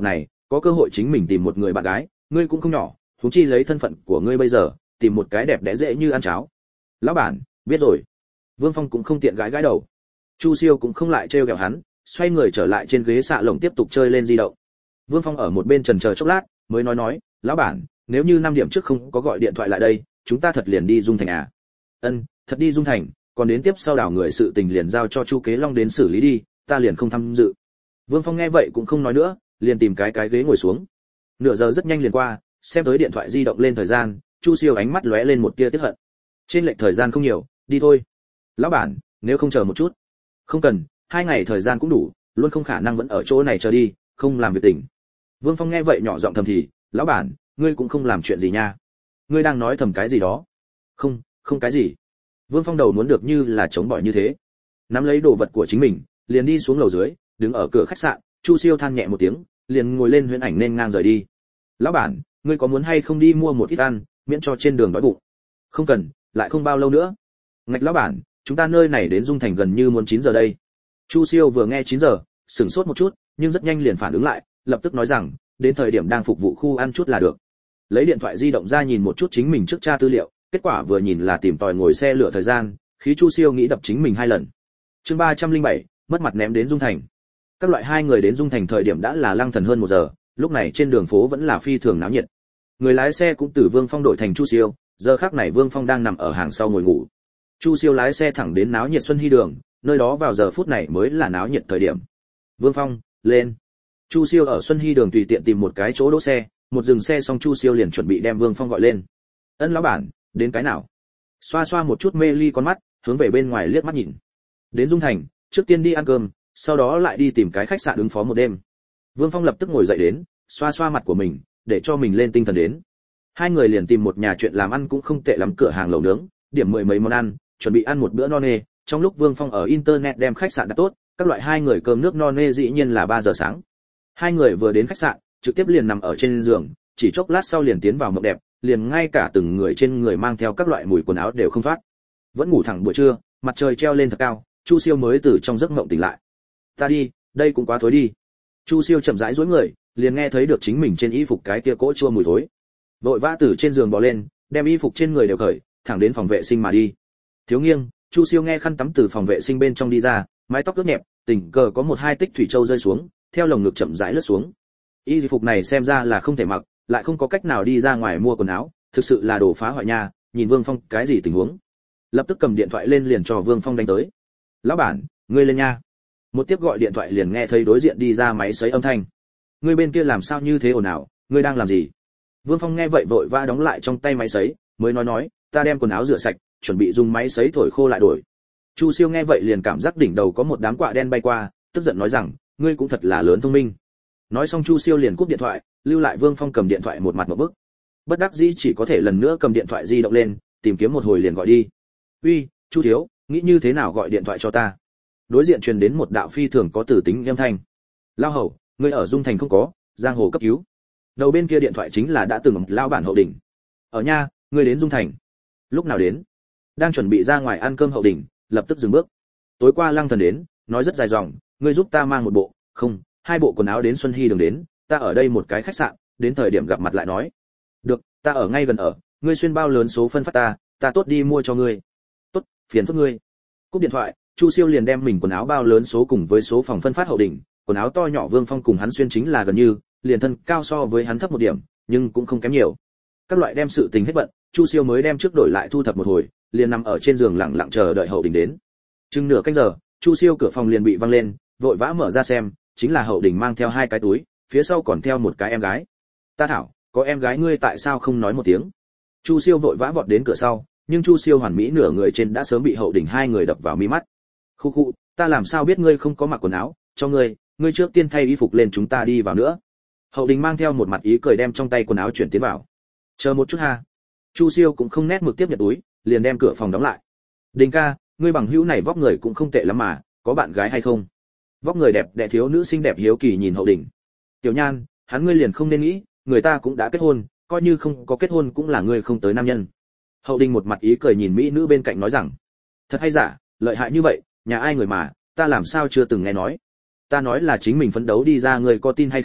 có cơ hội chính mình tìm một người bạn gái, ngươi cũng không nhỏ, huống chi lấy thân phận của ngươi bây giờ, tìm một cái đẹp đẽ dễ như ăn cháo. Lão bản, biết rồi. Vương Phong cũng không tiện gãi gãi đầu. Chu Siêu cũng không lại trêu ghẹo hắn, xoay người trở lại trên ghế xạ lồng tiếp tục chơi lên di động. Vương Phong ở một bên chần chờ chốc lát, mới nói nói, lão bản, nếu như năm điểm trước không có gọi điện thoại lại đây, chúng ta thật liền đi Dung Thành à? Ân, thật đi Dung Thành, còn đến tiếp sau đảo người sự tình liền giao cho Chu Kế Long đến xử lý đi, ta liền không tham dự. Vương Phong nghe vậy cũng không nói nữa, liền tìm cái cái ghế ngồi xuống. Nửa giờ rất nhanh liền qua, xem tới điện thoại di động lên thời gian, Chu Siêu ánh mắt lóe lên một tia tiếc hận. Trên lệch thời gian không nhiều, đi thôi. Lão bản, nếu không chờ một chút. Không cần, hai ngày thời gian cũng đủ, luôn không khả năng vẫn ở chỗ này chờ đi, không làm việc tỉnh. Vương Phong nghe vậy nhỏ giọng thầm thì, lão bản, ngươi cũng không làm chuyện gì nha. Ngươi đang nói thầm cái gì đó? Không, không cái gì. Vương Phong đầu muốn được như là chống bỏi như thế. Nắm lấy đồ vật của chính mình, liền đi xuống lầu dưới, đứng ở cửa khách sạn, Chu Siêu than nhẹ một tiếng, liền ngồi lên huyễn ảnh nên ngang rời đi. Lão bản, ngươi có muốn hay không đi mua một ít ăn, miễn cho trên đường đói bụng? Không cần, lại không bao lâu nữa. Ngạch lão bản, chúng ta nơi này đến Dung Thành gần như muốn chín giờ đây. Chu Siêu vừa nghe chín giờ, sửng sốt một chút, nhưng rất nhanh liền phản ứng lại, lập tức nói rằng, đến thời điểm đang phục vụ khu ăn chút là được. Lấy điện thoại di động ra nhìn một chút chính mình trước tra tư liệu, kết quả vừa nhìn là tìm tòi ngồi xe lửa thời gian, khí Chu Siêu nghĩ đập chính mình hai lần. Chương ba trăm linh bảy, mất mặt ném đến Dung Thành. Các loại hai người đến Dung Thành thời điểm đã là lăng thần hơn một giờ, lúc này trên đường phố vẫn là phi thường náo nhiệt. Người lái xe cũng từ Vương Phong đổi thành Chu Siêu, giờ khắc này Vương Phong đang nằm ở hàng sau ngồi ngủ. Chu Siêu lái xe thẳng đến náo nhiệt Xuân Hy đường, nơi đó vào giờ phút này mới là náo nhiệt thời điểm. Vương Phong, lên. Chu Siêu ở Xuân Hy đường tùy tiện tìm một cái chỗ đỗ xe, một dừng xe xong Chu Siêu liền chuẩn bị đem Vương Phong gọi lên. Ân lão bản, đến cái nào? Xoa xoa một chút mê ly con mắt, hướng về bên ngoài liếc mắt nhìn. Đến Dung Thành, trước tiên đi ăn cơm, sau đó lại đi tìm cái khách sạn ứng phó một đêm. Vương Phong lập tức ngồi dậy đến, xoa xoa mặt của mình, để cho mình lên tinh thần đến. Hai người liền tìm một nhà chuyện làm ăn cũng không tệ lắm cửa hàng lẩu nướng, điểm mười mấy món ăn, chuẩn bị ăn một bữa no nê. Trong lúc Vương Phong ở internet đem khách sạn đặt tốt, các loại hai người cơm nước no nê dĩ nhiên là ba giờ sáng. Hai người vừa đến khách sạn, trực tiếp liền nằm ở trên giường, chỉ chốc lát sau liền tiến vào mộng đẹp, liền ngay cả từng người trên người mang theo các loại mùi quần áo đều không thoát. Vẫn ngủ thẳng buổi trưa, mặt trời treo lên thật cao, Chu Siêu mới từ trong giấc mộng tỉnh lại. Ta đi, đây cũng quá thối đi. Chu Siêu chậm rãi duỗi người, liền nghe thấy được chính mình trên y phục cái kia cỗ chua mùi thối. Vội vã từ trên giường bò lên, đem y phục trên người đều cởi, thẳng đến phòng vệ sinh mà đi. Thiếu nghiêng, Chu Siêu nghe khăn tắm từ phòng vệ sinh bên trong đi ra, mái tóc ướt nhẹp, tình cờ có một hai tích thủy châu rơi xuống, theo lồng ngực chậm rãi lướt xuống. Y phục này xem ra là không thể mặc, lại không có cách nào đi ra ngoài mua quần áo, thực sự là đồ phá hoại nha. Nhìn Vương Phong, cái gì tình huống? Lập tức cầm điện thoại lên liền cho Vương Phong đánh tới. Lão bản, ngươi lên nha. Một tiếp gọi điện thoại liền nghe thấy đối diện đi ra máy sấy âm thanh. Ngươi bên kia làm sao như thế ồn ào, ngươi đang làm gì? Vương Phong nghe vậy vội vã đóng lại trong tay máy sấy, mới nói nói, ta đem quần áo rửa sạch, chuẩn bị dùng máy sấy thổi khô lại đổi. Chu Siêu nghe vậy liền cảm giác đỉnh đầu có một đám quạ đen bay qua, tức giận nói rằng, ngươi cũng thật là lớn thông minh. Nói xong Chu Siêu liền cúp điện thoại, lưu lại Vương Phong cầm điện thoại một mặt một bức. Bất đắc dĩ chỉ có thể lần nữa cầm điện thoại di động lên, tìm kiếm một hồi liền gọi đi. Uy, Chu thiếu, nghĩ như thế nào gọi điện thoại cho ta? Đối diện truyền đến một đạo phi thường có tử tính âm thanh. Lao hầu, ngươi ở Dung Thành không có, giang hồ cấp cứu. Đầu bên kia điện thoại chính là đã từng lão bản Hậu Đỉnh. Ở nha, ngươi đến Dung Thành. Lúc nào đến? Đang chuẩn bị ra ngoài ăn cơm Hậu Đỉnh, lập tức dừng bước. Tối qua Lăng Thần đến, nói rất dài dòng, ngươi giúp ta mang một bộ, không, hai bộ quần áo đến Xuân Hy đường đến, ta ở đây một cái khách sạn, đến thời điểm gặp mặt lại nói. Được, ta ở ngay gần ở, ngươi xuyên bao lớn số phân phát ta, ta tốt đi mua cho ngươi. Tốt, phiền phức ngươi. Cúp điện thoại, Chu Siêu liền đem mình quần áo bao lớn số cùng với số phòng phân phát Hậu Đỉnh, quần áo to nhỏ Vương Phong cùng hắn xuyên chính là gần như, liền thân cao so với hắn thấp một điểm, nhưng cũng không kém nhiều. Các loại đem sự tình hết bận, Chu Siêu mới đem trước đổi lại thu thập một hồi, liền nằm ở trên giường lặng lặng chờ đợi Hậu Đỉnh đến. Chừng nửa canh giờ, Chu Siêu cửa phòng liền bị văng lên, vội vã mở ra xem, chính là Hậu Đỉnh mang theo hai cái túi, phía sau còn theo một cái em gái. Ta thảo, có em gái ngươi tại sao không nói một tiếng? Chu Siêu vội vã vọt đến cửa sau, nhưng Chu Siêu hoàn mỹ nửa người trên đã sớm bị Hậu Đỉnh hai người đập vào mi mắt. Khu khu, ta làm sao biết ngươi không có mặc quần áo, cho ngươi, ngươi trước tiên thay y phục lên chúng ta đi vào nữa. Hậu Đỉnh mang theo một mặt ý cười đem trong tay quần áo chuyển tiến vào. Chờ một chút ha. Chu Siêu cũng không nét mực tiếp nhận túi, liền đem cửa phòng đóng lại. Đình ca, ngươi bằng hữu này vóc người cũng không tệ lắm mà, có bạn gái hay không? Vóc người đẹp đẽ thiếu nữ xinh đẹp hiếu kỳ nhìn Hậu Đỉnh. Tiểu Nhan, hắn ngươi liền không nên nghĩ, người ta cũng đã kết hôn, coi như không có kết hôn cũng là ngươi không tới nam nhân. Hậu Đỉnh một mặt ý cười nhìn mỹ nữ bên cạnh nói rằng, thật hay giả, lợi hại như vậy, nhà ai người mà, ta làm sao chưa từng nghe nói. Ta nói là chính mình phấn đấu đi ra, ngươi có tin hay không,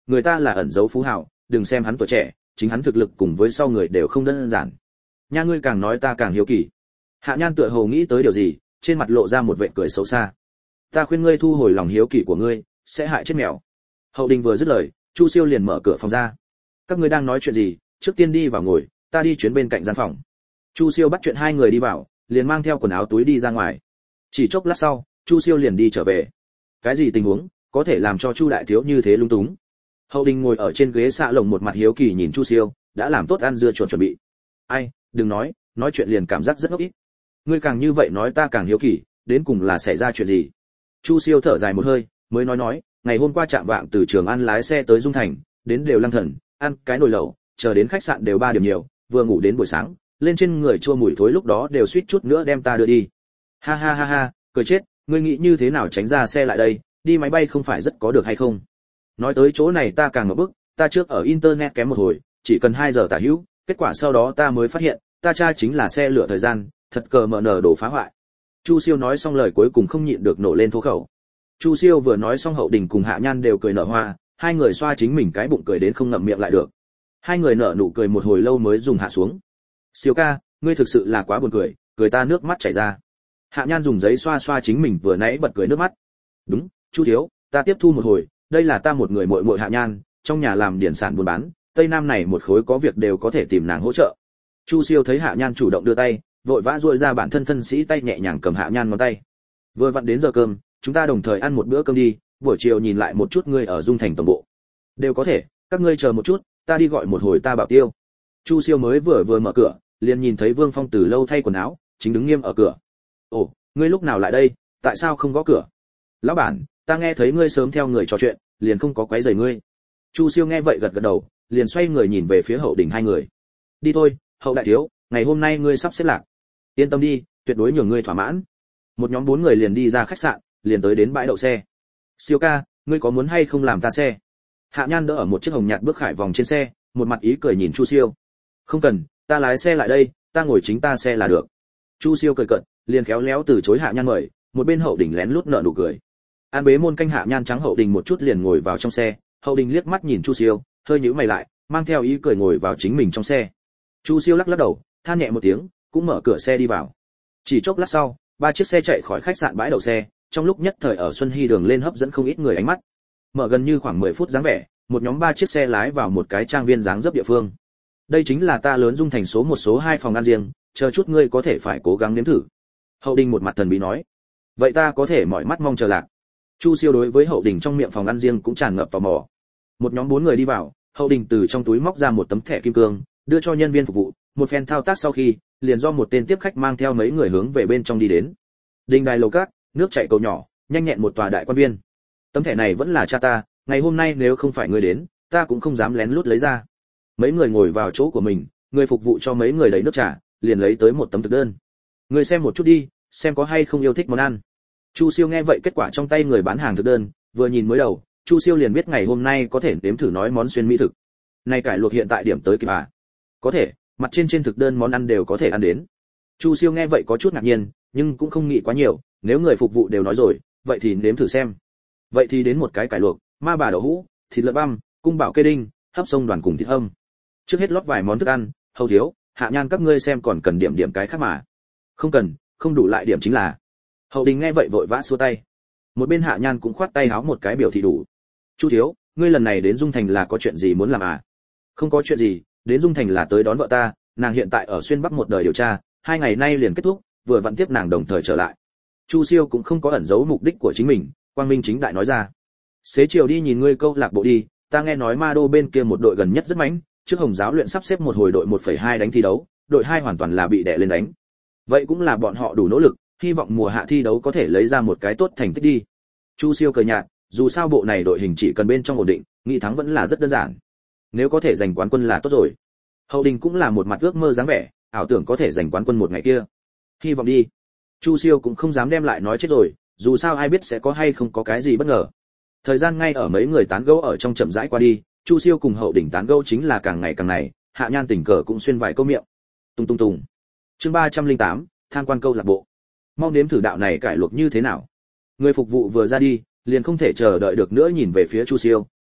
người ta là ẩn giấu phú hào, đừng xem hắn tuổi trẻ, chính hắn thực lực cùng với sau người đều không đơn giản. Nha, ngươi càng nói ta càng hiếu kỳ. Hạ Nhan tựa hồ nghĩ tới điều gì, trên mặt lộ ra một vẻ cười xấu xa. Ta khuyên ngươi thu hồi lòng hiếu kỳ của ngươi, sẽ hại chết mèo. Hậu Đình vừa dứt lời, Chu Siêu liền mở cửa phòng ra. Các ngươi đang nói chuyện gì? Trước tiên đi vào ngồi, ta đi chuyến bên cạnh gian phòng. Chu Siêu bắt chuyện hai người đi vào, liền mang theo quần áo túi đi ra ngoài. Chỉ chốc lát sau, Chu Siêu liền đi trở về. Cái gì tình huống, có thể làm cho Chu đại thiếu như thế lung túng? Hậu Đình ngồi ở trên ghế xạ lồng một mặt hiếu kỳ nhìn Chu Siêu, đã làm tốt ăn dưa chuột chuẩn bị. Ai, đừng nói, nói chuyện liền cảm giác rất ngốc ít. Ngươi càng như vậy nói ta càng hiếu kỳ, đến cùng là xảy ra chuyện gì? Chu Siêu thở dài một hơi, mới nói nói, ngày hôm qua chạm vạng từ Trường An lái xe tới Dung Thành, đến đều Lăng Thần, ăn cái nồi lẩu, chờ đến khách sạn đều ba điểm nhiều, vừa ngủ đến buổi sáng, lên trên người chua mùi thối lúc đó đều suýt chút nữa đem ta đưa đi. Ha ha ha ha, cười chết, ngươi nghĩ như thế nào tránh ra xe lại đây, đi máy bay không phải rất có được hay không? Nói tới chỗ này ta càng ngập bức, ta trước ở internet kém một hồi, chỉ cần hai giờ tả hữu, kết quả sau đó ta mới phát hiện, ta tra chính là xe lửa thời gian, thật cờ mở nở đổ phá hoại. Chu Siêu nói xong lời cuối cùng không nhịn được nổ lên thô khẩu. Chu Siêu vừa nói xong Hậu Đình cùng Hạ Nhan đều cười nở hoa, hai người xoa chính mình cái bụng cười đến không ngậm miệng lại được. Hai người nở nụ cười một hồi lâu mới dùng hạ xuống. Siêu ca, ngươi thực sự là quá buồn cười, cười ta nước mắt chảy ra. Hạ Nhan dùng giấy xoa xoa chính mình vừa nãy bật cười nước mắt. Đúng, Chu thiếu, ta tiếp thu một hồi, đây là ta một người muội muội Hạ Nhan, trong nhà làm điển sản buôn bán, tây nam này một khối có việc đều có thể tìm nàng hỗ trợ. Chu Siêu thấy Hạ Nhan chủ động đưa tay, vội vã duỗi ra bản thân thân sĩ tay nhẹ nhàng cầm Hạ Nhan ngón tay. Vừa vặn đến giờ cơm, chúng ta đồng thời ăn một bữa cơm đi, buổi chiều nhìn lại một chút ngươi ở Dung Thành tổng bộ. Đều có thể, các ngươi chờ một chút, ta đi gọi một hồi ta bảo tiêu. Chu Siêu mới vừa vừa mở cửa, liền nhìn thấy Vương Phong từ lâu thay quần áo, chính đứng nghiêm ở cửa. Ồ, ngươi lúc nào lại đây, tại sao không gõ cửa? Lão bản, ta nghe thấy ngươi sớm theo người trò chuyện, liền không có quấy rầy ngươi. Chu Siêu nghe vậy gật gật đầu, liền xoay người nhìn về phía Hậu Đình hai người. Đi thôi, Hậu đại thiếu, ngày hôm nay ngươi sắp xếp lạc. Yên tâm đi, tuyệt đối nhường ngươi thỏa mãn. Một nhóm bốn người liền đi ra khách sạn, liền tới đến bãi đậu xe. Siêu ca, ngươi có muốn hay không làm ta xe? Hạ Nhan đỡ ở một chiếc hồng nhạt bước khải vòng trên xe, một mặt ý cười nhìn Chu Siêu. Không cần, ta lái xe lại đây, ta ngồi chính ta xe là được. Chu Siêu cười cợt, liền khéo léo từ chối Hạ Nhan mời, một bên Hậu Đình lén lút nở nụ cười. An bế môn canh Hạ Nhan trắng Hậu Đình một chút liền ngồi vào trong xe, Hậu Đình liếc mắt nhìn Chu Siêu, hơi nhíu mày lại, mang theo ý cười ngồi vào chính mình trong xe. Chu Siêu lắc lắc đầu, than nhẹ một tiếng, cũng mở cửa xe đi vào. Chỉ chốc lát sau, ba chiếc xe chạy khỏi khách sạn bãi đậu xe, trong lúc nhất thời ở Xuân Hy đường lên hấp dẫn không ít người ánh mắt. Mở gần như khoảng mười phút dáng vẻ, một nhóm ba chiếc xe lái vào một cái trang viên dáng dấp địa phương. Đây chính là ta lớn Dung Thành số một số hai phòng ăn riêng, chờ chút ngươi có thể phải cố gắng nếm thử. Hậu Đình một mặt thần bí nói. Vậy ta có thể mỏi mắt mong chờ lạc. Chu Siêu đối với Hậu Đình trong miệng phòng ăn riêng cũng tràn ngập tò mò. Một nhóm bốn người đi vào, Hậu Đình từ trong túi móc ra một tấm thẻ kim cương, đưa cho nhân viên phục vụ, một phen thao tác sau khi, liền do một tên tiếp khách mang theo mấy người hướng về bên trong đi đến. Đình đài lầu cát, nước chảy cầu nhỏ, nhanh nhẹn một tòa đại quan viên. Tấm thẻ này vẫn là cha ta, ngày hôm nay nếu không phải ngươi đến, ta cũng không dám lén lút lấy ra. Mấy người ngồi vào chỗ của mình, người phục vụ cho mấy người đầy nước trà, liền lấy tới một tấm thực đơn. Người xem một chút đi, xem có hay không yêu thích món ăn. Chu Siêu nghe vậy kết quả trong tay người bán hàng thực đơn, vừa nhìn mới đầu, Chu Siêu liền biết ngày hôm nay có thể nếm thử nói món xuyên mỹ thực. Này cải luộc hiện tại điểm tới kịp à? Có thể, mặt trên trên thực đơn món ăn đều có thể ăn đến. Chu Siêu nghe vậy có chút ngạc nhiên, nhưng cũng không nghĩ quá nhiều, nếu người phục vụ đều nói rồi, vậy thì nếm thử xem. Vậy thì đến một cái cải luộc, ma bà đậu hũ, thịt lợn băm, cung bảo kê đinh, hấp sông đoàn cùng thịt hâm. Trước hết lót vài món thức ăn, Hầu thiếu, Hạ Nhan các ngươi xem còn cần điểm điểm cái khác mà. Không cần, không đủ lại điểm chính là. Hậu Đình nghe vậy vội vã xua tay. Một bên Hạ Nhan cũng khoát tay háo một cái biểu thị đủ. Chu thiếu, ngươi lần này đến Dung Thành là có chuyện gì muốn làm à? Không có chuyện gì, đến Dung Thành là tới đón vợ ta, nàng hiện tại ở xuyên Bắc một đời điều tra, hai ngày nay liền kết thúc, vừa vặn tiếp nàng đồng thời trở lại. Chu Siêu cũng không có ẩn giấu mục đích của chính mình, quang minh chính đại nói ra. Xế chiều đi nhìn ngươi câu lạc bộ đi, ta nghe nói Ma Đô bên kia một đội gần nhất rất mạnh, trước Hồng giáo luyện sắp xếp một hồi đội một phẩy hai đánh thi đấu, đội hai hoàn toàn là bị đè lên đánh. Vậy cũng là bọn họ đủ nỗ lực, hy vọng mùa hạ thi đấu có thể lấy ra một cái tốt thành tích đi. Chu Siêu cười nhạt, dù sao bộ này đội hình chỉ cần bên trong ổn định, nghĩ thắng vẫn là rất đơn giản. Nếu có thể giành quán quân là tốt rồi. Hậu Đình cũng là một mặt ước mơ dáng vẻ, ảo tưởng có thể giành quán quân một ngày kia. Hy vọng đi. Chu Siêu cũng không dám đem lại nói chết rồi, dù sao ai biết sẽ có hay không có cái gì bất ngờ. Thời gian ngay ở mấy người tán gẫu ở trong chậm rãi qua đi, Chu Siêu cùng Hậu Đình tán gẫu chính là càng ngày càng này, Hạ Nhan tình cờ cũng xuyên vài câu miệng. Tung tung tung. Chương ba trăm lẻ tám, tham quan câu lạc bộ. Mong nếm thử đạo này cải luộc như thế nào. Người phục vụ vừa ra đi, liền không thể chờ đợi được nữa nhìn về phía Chu Siêu,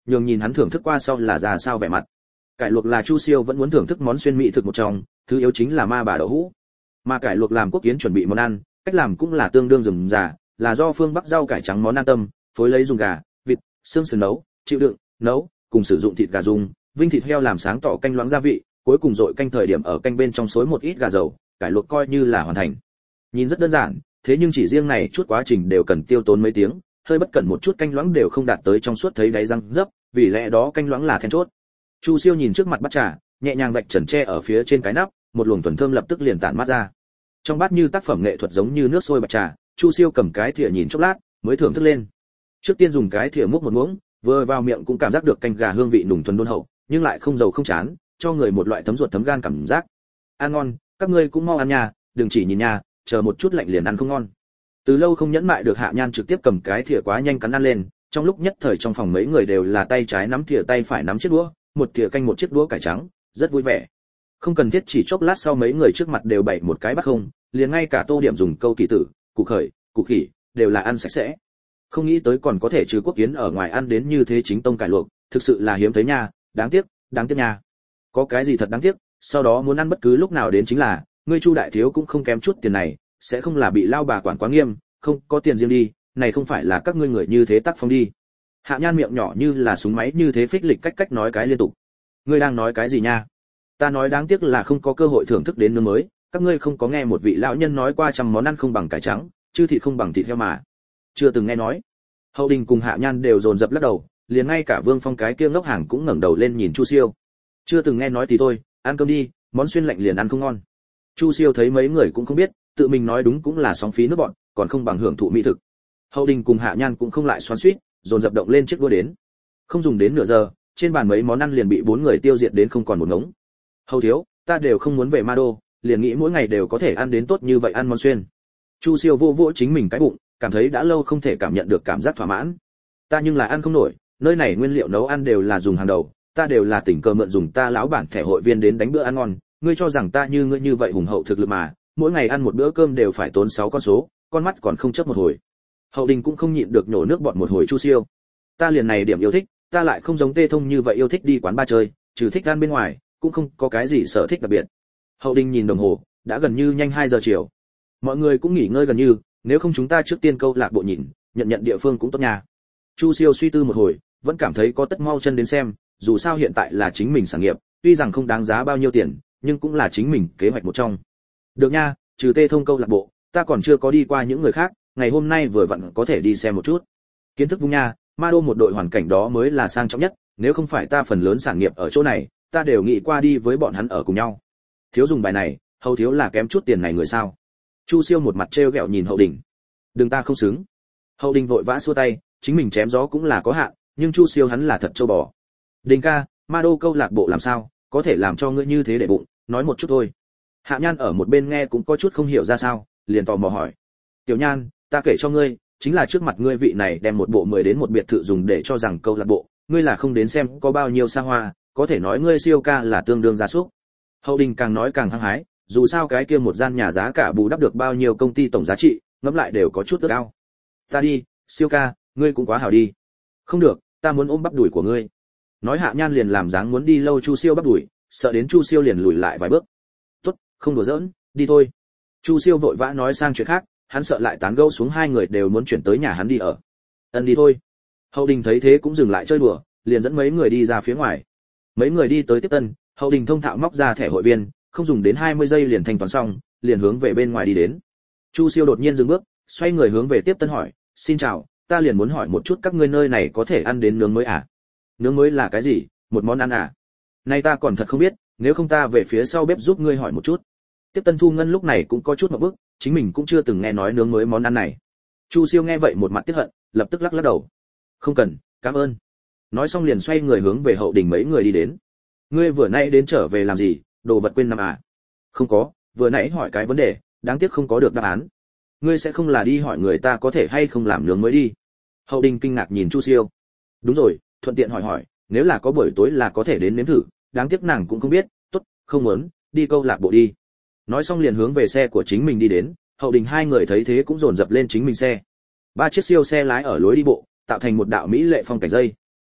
nhường nhìn hắn thưởng thức qua sau là ra sao vẻ mặt. Cải luộc là Chu Siêu vẫn muốn thưởng thức món xuyên mỹ thực một trong, thứ yếu chính là ma bà đậu hũ. Mà cải luộc làm Quốc Kiến chuẩn bị món ăn, cách làm cũng là tương đương rườm rà, là do phương Bắc rau cải trắng món an tâm, phối lấy dùng gà, vịt, xương sườn nấu, chịu đựng, nấu, cùng sử dụng thịt gà dùng, vinh thịt heo làm sáng tỏ canh loãng gia vị, cuối cùng dội canh thời điểm ở canh bên trong xối một ít gà dầu, cải luộc coi như là hoàn thành. Nhìn rất đơn giản, thế nhưng chỉ riêng này chút quá trình đều cần tiêu tốn mấy tiếng, hơi bất cẩn một chút canh loãng đều không đạt tới trong suốt thấy đáy răng dấp, vì lẽ đó canh loãng là then chốt. Chu Siêu nhìn trước mặt bát trà, nhẹ nhàng vạch trần tre ở phía trên cái nắp, một luồng thuần thơm lập tức liền tản mát ra. Trong bát như tác phẩm nghệ thuật giống như nước sôi bạch trà, Chu Siêu cầm cái thìa nhìn chốc lát, mới thưởng thức lên. Trước tiên dùng cái thìa múc một muỗng, vừa vào miệng cũng cảm giác được canh gà hương vị nùng thuần đôn hậu, nhưng lại không dầu không chán, cho người một loại thấm ruột thấm gan cảm giác. Ăn ngon, các ngươi cũng mau ăn nha, đừng chỉ nhìn nha, chờ một chút lạnh liền ăn không ngon. Từ lâu không nhẫn mại được Hạ Nhan trực tiếp cầm cái thìa quá nhanh cắn ăn lên, trong lúc nhất thời trong phòng mấy người đều là tay trái nắm thìa tay phải nắm chiếc đũa, một thìa canh một chiếc đũa cải trắng, rất vui vẻ. Không cần thiết chỉ chốc lát sau mấy người trước mặt đều bày một cái bát không, liền ngay cả tô điểm dùng câu kỳ tử, củ khởi, củ khỉ, đều là ăn sạch sẽ. Không nghĩ tới còn có thể trừ Quốc Kiến ở ngoài ăn đến như thế chính tông cải luộc, thực sự là hiếm thấy nha, đáng tiếc, đáng tiếc nha. Có cái gì thật đáng tiếc, sau đó muốn ăn bất cứ lúc nào đến chính là, ngươi Chu đại thiếu cũng không kém chút tiền này, sẽ không là bị lao bà quản quá nghiêm, không, có tiền riêng đi, này không phải là các ngươi người như thế tác phong đi. Hạ Nhan miệng nhỏ như là súng máy như thế phích lịch cách cách nói cái liên tục. Ngươi đang nói cái gì nha? Ta nói đáng tiếc là không có cơ hội thưởng thức đến nướng mới, các ngươi không có nghe một vị lão nhân nói qua trăm món ăn không bằng cải trắng, chứ thịt không bằng thịt heo mà. Chưa từng nghe nói. Hậu Đình cùng Hạ Nhan đều dồn dập lắc đầu, liền ngay cả Vương Phong cái kia ngốc hàng cũng ngẩng đầu lên nhìn Chu Siêu. Chưa từng nghe nói thì thôi, ăn cơm đi, món xuyên lạnh liền ăn không ngon. Chu Siêu thấy mấy người cũng không biết, tự mình nói đúng cũng là sóng phí nước bọn, còn không bằng hưởng thụ mỹ thực. Hậu Đình cùng Hạ Nhan cũng không lại xoắn xuýt, dồn dập động lên chiếc đũa đến. Không dùng đến nửa giờ, trên bàn mấy món ăn liền bị bốn người tiêu diệt đến không còn một ngống. Hầu thiếu, ta đều không muốn về Ma Đô, liền nghĩ mỗi ngày đều có thể ăn đến tốt như vậy ăn món xuyên. Chu Siêu vô vỗ chính mình cái bụng, cảm thấy đã lâu không thể cảm nhận được cảm giác thỏa mãn. Ta nhưng là ăn không nổi, nơi này nguyên liệu nấu ăn đều là dùng hàng đầu, ta đều là tình cờ mượn dùng ta lão bản thẻ hội viên đến đánh bữa ăn ngon, ngươi cho rằng ta như ngươi như vậy hùng hậu thực lực mà, mỗi ngày ăn một bữa cơm đều phải tốn sáu con số, con mắt còn không chớp một hồi. Hậu Đình cũng không nhịn được nhổ nước bọt một hồi Chu Siêu. Ta liền này điểm yêu thích, ta lại không giống Tê Thông như vậy yêu thích đi quán bar chơi, trừ thích ăn bên ngoài, cũng không có cái gì sở thích đặc biệt. Hậu Đình nhìn đồng hồ, đã gần như nhanh hai giờ chiều. Mọi người cũng nghỉ ngơi gần như, nếu không chúng ta trước tiên câu lạc bộ nhìn, nhận nhận địa phương cũng tốt nha. Chu Siêu suy tư một hồi, vẫn cảm thấy có tất mau chân đến xem, dù sao hiện tại là chính mình sản nghiệp, tuy rằng không đáng giá bao nhiêu tiền, nhưng cũng là chính mình kế hoạch một trong. Được nha, trừ Tê Thông câu lạc bộ, ta còn chưa có đi qua những người khác, ngày hôm nay vừa vặn có thể đi xem một chút. Kiến thức vung nha, Ma Đô một đội hoàn cảnh đó mới là sang trọng nhất, nếu không phải ta phần lớn sản nghiệp ở chỗ này, ta đều nghĩ qua đi với bọn hắn ở cùng nhau. Thiếu dùng bài này, Hầu thiếu là kém chút tiền này người sao? Chu Siêu một mặt trêu ghẹo nhìn Hậu Đình. Đừng ta không xứng. Hậu Đình vội vã xua tay, chính mình chém gió cũng là có hạn, nhưng Chu Siêu hắn là thật châu bò. Đình ca, Ma Đô câu lạc bộ làm sao, có thể làm cho ngươi như thế để bụng, nói một chút thôi. Hạ Nhan ở một bên nghe cũng có chút không hiểu ra sao, liền tò mò hỏi. Tiểu Nhan, ta kể cho ngươi, chính là trước mặt ngươi vị này đem một bộ mười đến một biệt thự dùng để cho rằng câu lạc bộ, ngươi là không đến xem có bao nhiêu xa hoa, có thể nói ngươi Siêu ca là tương đương gia súc. Hậu Đình càng nói càng hăng hái, dù sao cái kia một gian nhà giá cả bù đắp được bao nhiêu công ty tổng giá trị, ngẫm lại đều có chút ước ao. Ta đi, Siêu ca, ngươi cũng quá hảo đi. Không được, ta muốn ôm bắp đùi của ngươi. Nói Hạ Nhan liền làm dáng muốn đi lâu Chu Siêu bắp đùi, sợ đến Chu Siêu liền lùi lại vài bước. Tốt, không đùa giỡn, đi thôi. Chu Siêu vội vã nói sang chuyện khác, hắn sợ lại tán gẫu xuống hai người đều muốn chuyển tới nhà hắn đi ở. Ân đi thôi. Hậu Đình thấy thế cũng dừng lại chơi đùa, liền dẫn mấy người đi ra phía ngoài. Mấy người đi tới tiếp tân, Hậu Đình thông thạo móc ra thẻ hội viên, không dùng đến hai mươi giây liền thanh toán xong, liền hướng về bên ngoài đi đến. Chu Siêu đột nhiên dừng bước, xoay người hướng về tiếp tân hỏi, "Xin chào, ta liền muốn hỏi một chút các ngươi nơi này có thể ăn đến nướng mới à?" "Nướng mới là cái gì? Một món ăn à?" "Nay ta còn thật không biết, nếu không ta về phía sau bếp giúp ngươi hỏi một chút." Tiếp tân Thu Ngân lúc này cũng có chút ngượng bức, chính mình cũng chưa từng nghe nói nướng mới món ăn này. Chu Siêu nghe vậy một mặt tiếc hận, lập tức lắc lắc đầu. "Không cần, cảm ơn." Nói xong liền xoay người hướng về Hậu Đình mấy người đi đến. "Ngươi vừa nãy đến trở về làm gì, đồ vật quên nằm à?" "Không có, vừa nãy hỏi cái vấn đề, đáng tiếc không có được đáp án." "Ngươi sẽ không là đi hỏi người ta có thể hay không làm nướng mới đi?" Hậu Đình kinh ngạc nhìn Chu Siêu. "Đúng rồi, thuận tiện hỏi hỏi, nếu là có buổi tối là có thể đến nếm thử, đáng tiếc nàng cũng không biết, tốt, không muốn, đi câu lạc bộ đi." Nói xong liền hướng về xe của chính mình đi đến, Hậu Đình hai người thấy thế cũng dồn dập lên chính mình xe. Ba chiếc siêu xe lái ở lối đi bộ, tạo thành một đạo mỹ lệ phong cảnh dây.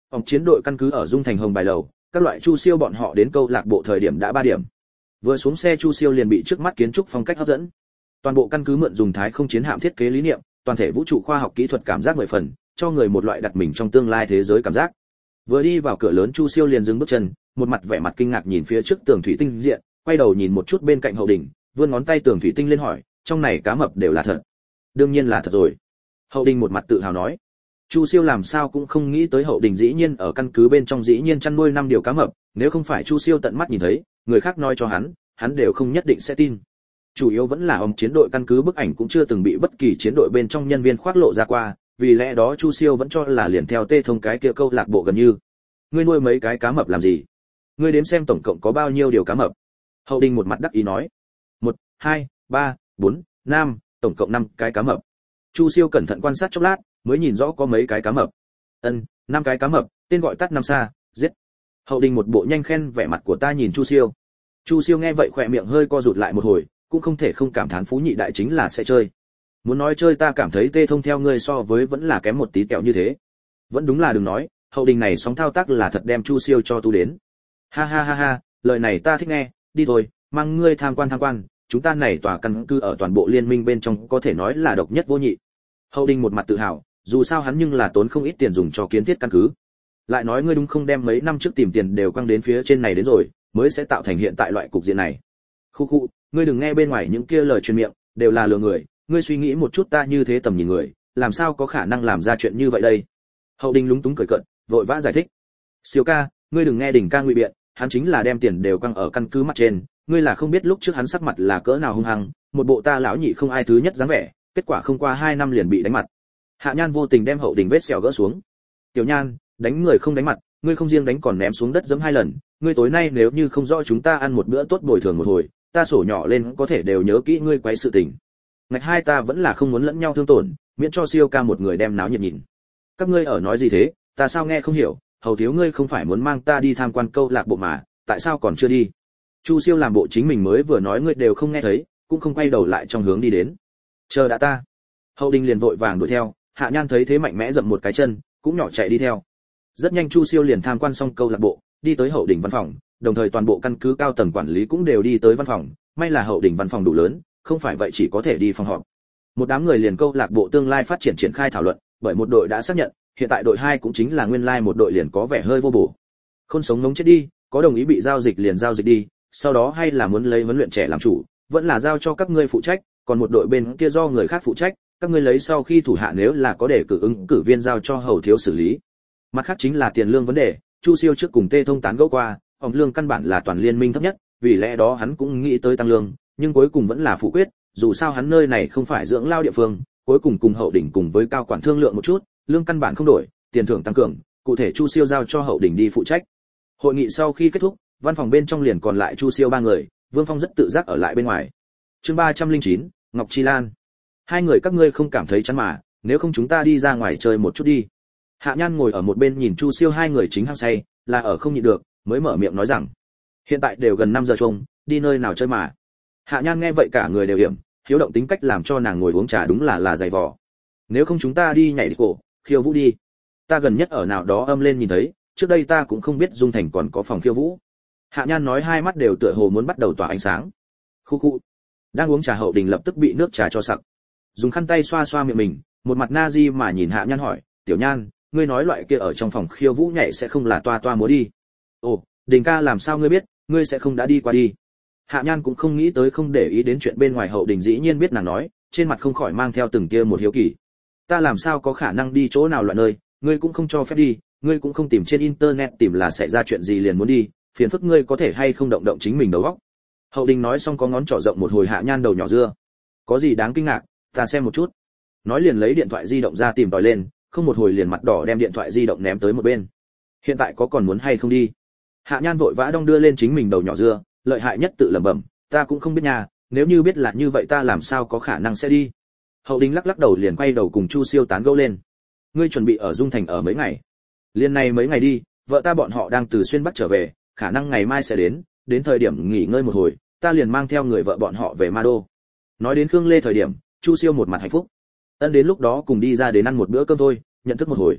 Ông chiến đội căn cứ ở Dung Thành Hồng Bài lầu, các loại Chu Siêu bọn họ đến câu lạc bộ thời điểm đã ba điểm. Vừa xuống xe Chu Siêu liền bị trước mắt kiến trúc phong cách hấp dẫn. Toàn bộ căn cứ mượn dùng thái không chiến hạm thiết kế lý niệm, toàn thể vũ trụ khoa học kỹ thuật cảm giác mười phần, cho người một loại đặt mình trong tương lai thế giới cảm giác. Vừa đi vào cửa lớn Chu Siêu liền dừng bước chân, một mặt vẻ mặt kinh ngạc nhìn phía trước tường thủy tinh diện, quay đầu nhìn một chút bên cạnh Hậu Đình, vươn ngón tay tường thủy tinh lên hỏi, trong này cá mập đều là thật? Đương nhiên là thật rồi. Hậu Đình một mặt tự hào nói. Chu Siêu làm sao cũng không nghĩ tới Hậu Đình dĩ nhiên ở căn cứ bên trong dĩ nhiên chăn nuôi năm điều cá mập, nếu không phải Chu Siêu tận mắt nhìn thấy, người khác nói cho hắn, hắn đều không nhất định sẽ tin. Chủ yếu vẫn là ông chiến đội căn cứ bức ảnh cũng chưa từng bị bất kỳ chiến đội bên trong nhân viên khoác lộ ra qua, vì lẽ đó Chu Siêu vẫn cho là liền theo Tê Thông cái kia câu lạc bộ gần như. Ngươi nuôi mấy cái cá mập làm gì? Ngươi đếm xem tổng cộng có bao nhiêu điều cá mập? Hậu Đình một mặt đắc ý nói. Một, hai, ba, bốn, năm, tổng cộng năm cái cá mập. Chu Siêu cẩn thận quan sát chốc lát, mới nhìn rõ có mấy cái cá mập. Ân, năm cái cá mập, tên gọi tắt năm sa, giết. Hậu Đình một bộ nhanh khen vẻ mặt của ta nhìn Chu Siêu. Chu Siêu nghe vậy khỏe miệng hơi co rụt lại một hồi, cũng không thể không cảm thán Phú Nhị đại chính là sẽ chơi. Muốn nói chơi ta cảm thấy Tê Thông theo ngươi so với vẫn là kém một tí kẹo như thế. Vẫn đúng là đừng nói, Hậu Đình này sóng thao tác là thật đem Chu Siêu cho tu đến. Ha ha ha ha, lời này ta thích nghe, đi thôi, mang ngươi tham quan tham quan, chúng ta này tòa căn cứ ở toàn bộ liên minh bên trong có thể nói là độc nhất vô nhị. Hậu Đình một mặt tự hào, dù sao hắn nhưng là tốn không ít tiền dùng cho kiến thiết căn cứ. Lại nói ngươi đúng không đem mấy năm trước tìm tiền đều quăng đến phía trên này đến rồi, mới sẽ tạo thành hiện tại loại cục diện này. Khu khu, ngươi đừng nghe bên ngoài những kia lời truyền miệng, đều là lừa người, ngươi suy nghĩ một chút ta như thế tầm nhìn người, làm sao có khả năng làm ra chuyện như vậy đây? Hậu Đình lúng túng cười cợt, vội vã giải thích. Siêu ca, ngươi đừng nghe Đình ca ngụy biện, hắn chính là đem tiền đều quăng ở căn cứ mặt trên, ngươi là không biết lúc trước hắn sắc mặt là cỡ nào hung hăng, một bộ ta lão nhị không ai thứ nhất dáng vẻ, kết quả không qua hai năm liền bị đánh mặt. Hạ Nhan vô tình đem Hậu Đình vết sẹo gỡ xuống. Tiểu Nhan, đánh người không đánh mặt, ngươi không riêng đánh còn ném xuống đất giẫm hai lần, ngươi tối nay nếu như không rõ chúng ta ăn một bữa tốt bồi thường một hồi, ta sổ nhỏ lên có thể đều nhớ kỹ ngươi quấy sự tình. Ngạch hai ta vẫn là không muốn lẫn nhau thương tổn, miễn cho Siêu ca một người đem náo nhiệt nhìn. Các ngươi ở nói gì thế, ta sao nghe không hiểu, Hầu thiếu ngươi không phải muốn mang ta đi tham quan câu lạc bộ mà, tại sao còn chưa đi? Chu Siêu làm bộ chính mình mới vừa nói ngươi đều không nghe thấy, cũng không quay đầu lại trong hướng đi đến. Chờ đã ta. Hậu Đình liền vội vàng đuổi theo, Hạ Nhan thấy thế mạnh mẽ dậm một cái chân, cũng nhỏ chạy đi theo. Rất nhanh Chu Siêu liền tham quan xong câu lạc bộ, đi tới Hậu Đình văn phòng, đồng thời toàn bộ căn cứ cao tầng quản lý cũng đều đi tới văn phòng, may là Hậu Đình văn phòng đủ lớn, không phải vậy chỉ có thể đi phòng họp. Một đám người liền câu lạc bộ tương lai phát triển triển khai thảo luận, bởi một đội đã xác nhận, hiện tại đội hai cũng chính là nguyên lai một đội liền có vẻ hơi vô bổ. Không sống ngống chết đi, có đồng ý bị giao dịch liền giao dịch đi, sau đó hay là muốn lấy huấn luyện trẻ làm chủ, vẫn là giao cho các ngươi phụ trách, còn một đội bên kia do người khác phụ trách, các ngươi lấy sau khi thủ hạ nếu là có để cử ứng cử viên giao cho Hầu thiếu xử lý. Mặt khác chính là tiền lương vấn đề, Chu Siêu trước cùng Tê Thông tán gẫu qua, ông lương căn bản là toàn liên minh thấp nhất, vì lẽ đó hắn cũng nghĩ tới tăng lương, nhưng cuối cùng vẫn là phủ quyết, dù sao hắn nơi này không phải dưỡng lao địa phương, cuối cùng cùng Hậu Đỉnh cùng với cao quản thương lượng một chút, lương căn bản không đổi, tiền thưởng tăng cường, cụ thể Chu Siêu giao cho Hậu Đỉnh đi phụ trách. Hội nghị sau khi kết thúc, văn phòng bên trong liền còn lại Chu Siêu ba người, Vương Phong rất tự giác ở lại bên ngoài. Chương ba trăm lẻ chín, Ngọc Chi Lan. Hai người các ngươi không cảm thấy chán mà, nếu không chúng ta đi ra ngoài chơi một chút đi. Hạ Nhan ngồi ở một bên nhìn Chu Siêu hai người chính hăng say, là ở không nhịn được, mới mở miệng nói rằng: "Hiện tại đều gần năm giờ chung, đi nơi nào chơi mà?" Hạ Nhan nghe vậy cả người đều hiểm, hiếu động tính cách làm cho nàng ngồi uống trà đúng là là dày vò. "Nếu không chúng ta đi nhảy đi cổ, khiêu vũ đi. Ta gần nhất ở nào đó âm lên nhìn thấy, trước đây ta cũng không biết Dung Thành còn có phòng khiêu vũ." Hạ Nhan nói hai mắt đều tựa hồ muốn bắt đầu tỏa ánh sáng. Khu khu. Đang uống trà Hậu Đình lập tức bị nước trà cho sặc. Dùng khăn tay xoa xoa miệng mình, một mặt na di mà nhìn Hạ Nhan hỏi: "Tiểu Nhan, ngươi nói loại kia ở trong phòng khiêu vũ nhảy sẽ không là toa toa múa đi?" "Ồ, Đình ca làm sao ngươi biết, ngươi sẽ không đã đi qua đi?" Hạ Nhan cũng không nghĩ tới không để ý đến chuyện bên ngoài Hậu Đình dĩ nhiên biết nàng nói, trên mặt không khỏi mang theo từng tia một hiếu kỳ. "Ta làm sao có khả năng đi chỗ nào loại nơi, ngươi cũng không cho phép đi, ngươi cũng không tìm trên internet tìm là xảy ra chuyện gì liền muốn đi, phiền phức ngươi có thể hay không động động chính mình đầu óc." Hậu Đình nói xong có ngón trỏ rộng một hồi Hạ Nhan đầu nhỏ dưa. "Có gì đáng kinh ngạc, ta xem một chút." Nói liền lấy điện thoại di động ra tìm tòi lên, không một hồi liền mặt đỏ đem điện thoại di động ném tới một bên. "Hiện tại có còn muốn hay không đi?" Hạ Nhan vội vã đong đưa lên chính mình đầu nhỏ dưa, lợi hại nhất tự lẩm bẩm: "Ta cũng không biết nhà, nếu như biết là như vậy ta làm sao có khả năng sẽ đi." Hậu Đình lắc lắc đầu liền quay đầu cùng Chu Siêu tán gẫu lên. "Ngươi chuẩn bị ở Dung Thành ở mấy ngày?" "Liên này mấy ngày đi, vợ ta bọn họ đang từ xuyên Bắc trở về, khả năng ngày mai sẽ đến, đến thời điểm nghỉ ngơi một hồi, ta liền mang theo người vợ bọn họ về Ma Đô." Nói đến Khương Lê thời điểm, Chu Siêu một mặt hạnh phúc. "Ân đến lúc đó cùng đi ra đến ăn một bữa cơm thôi, nhận thức một hồi."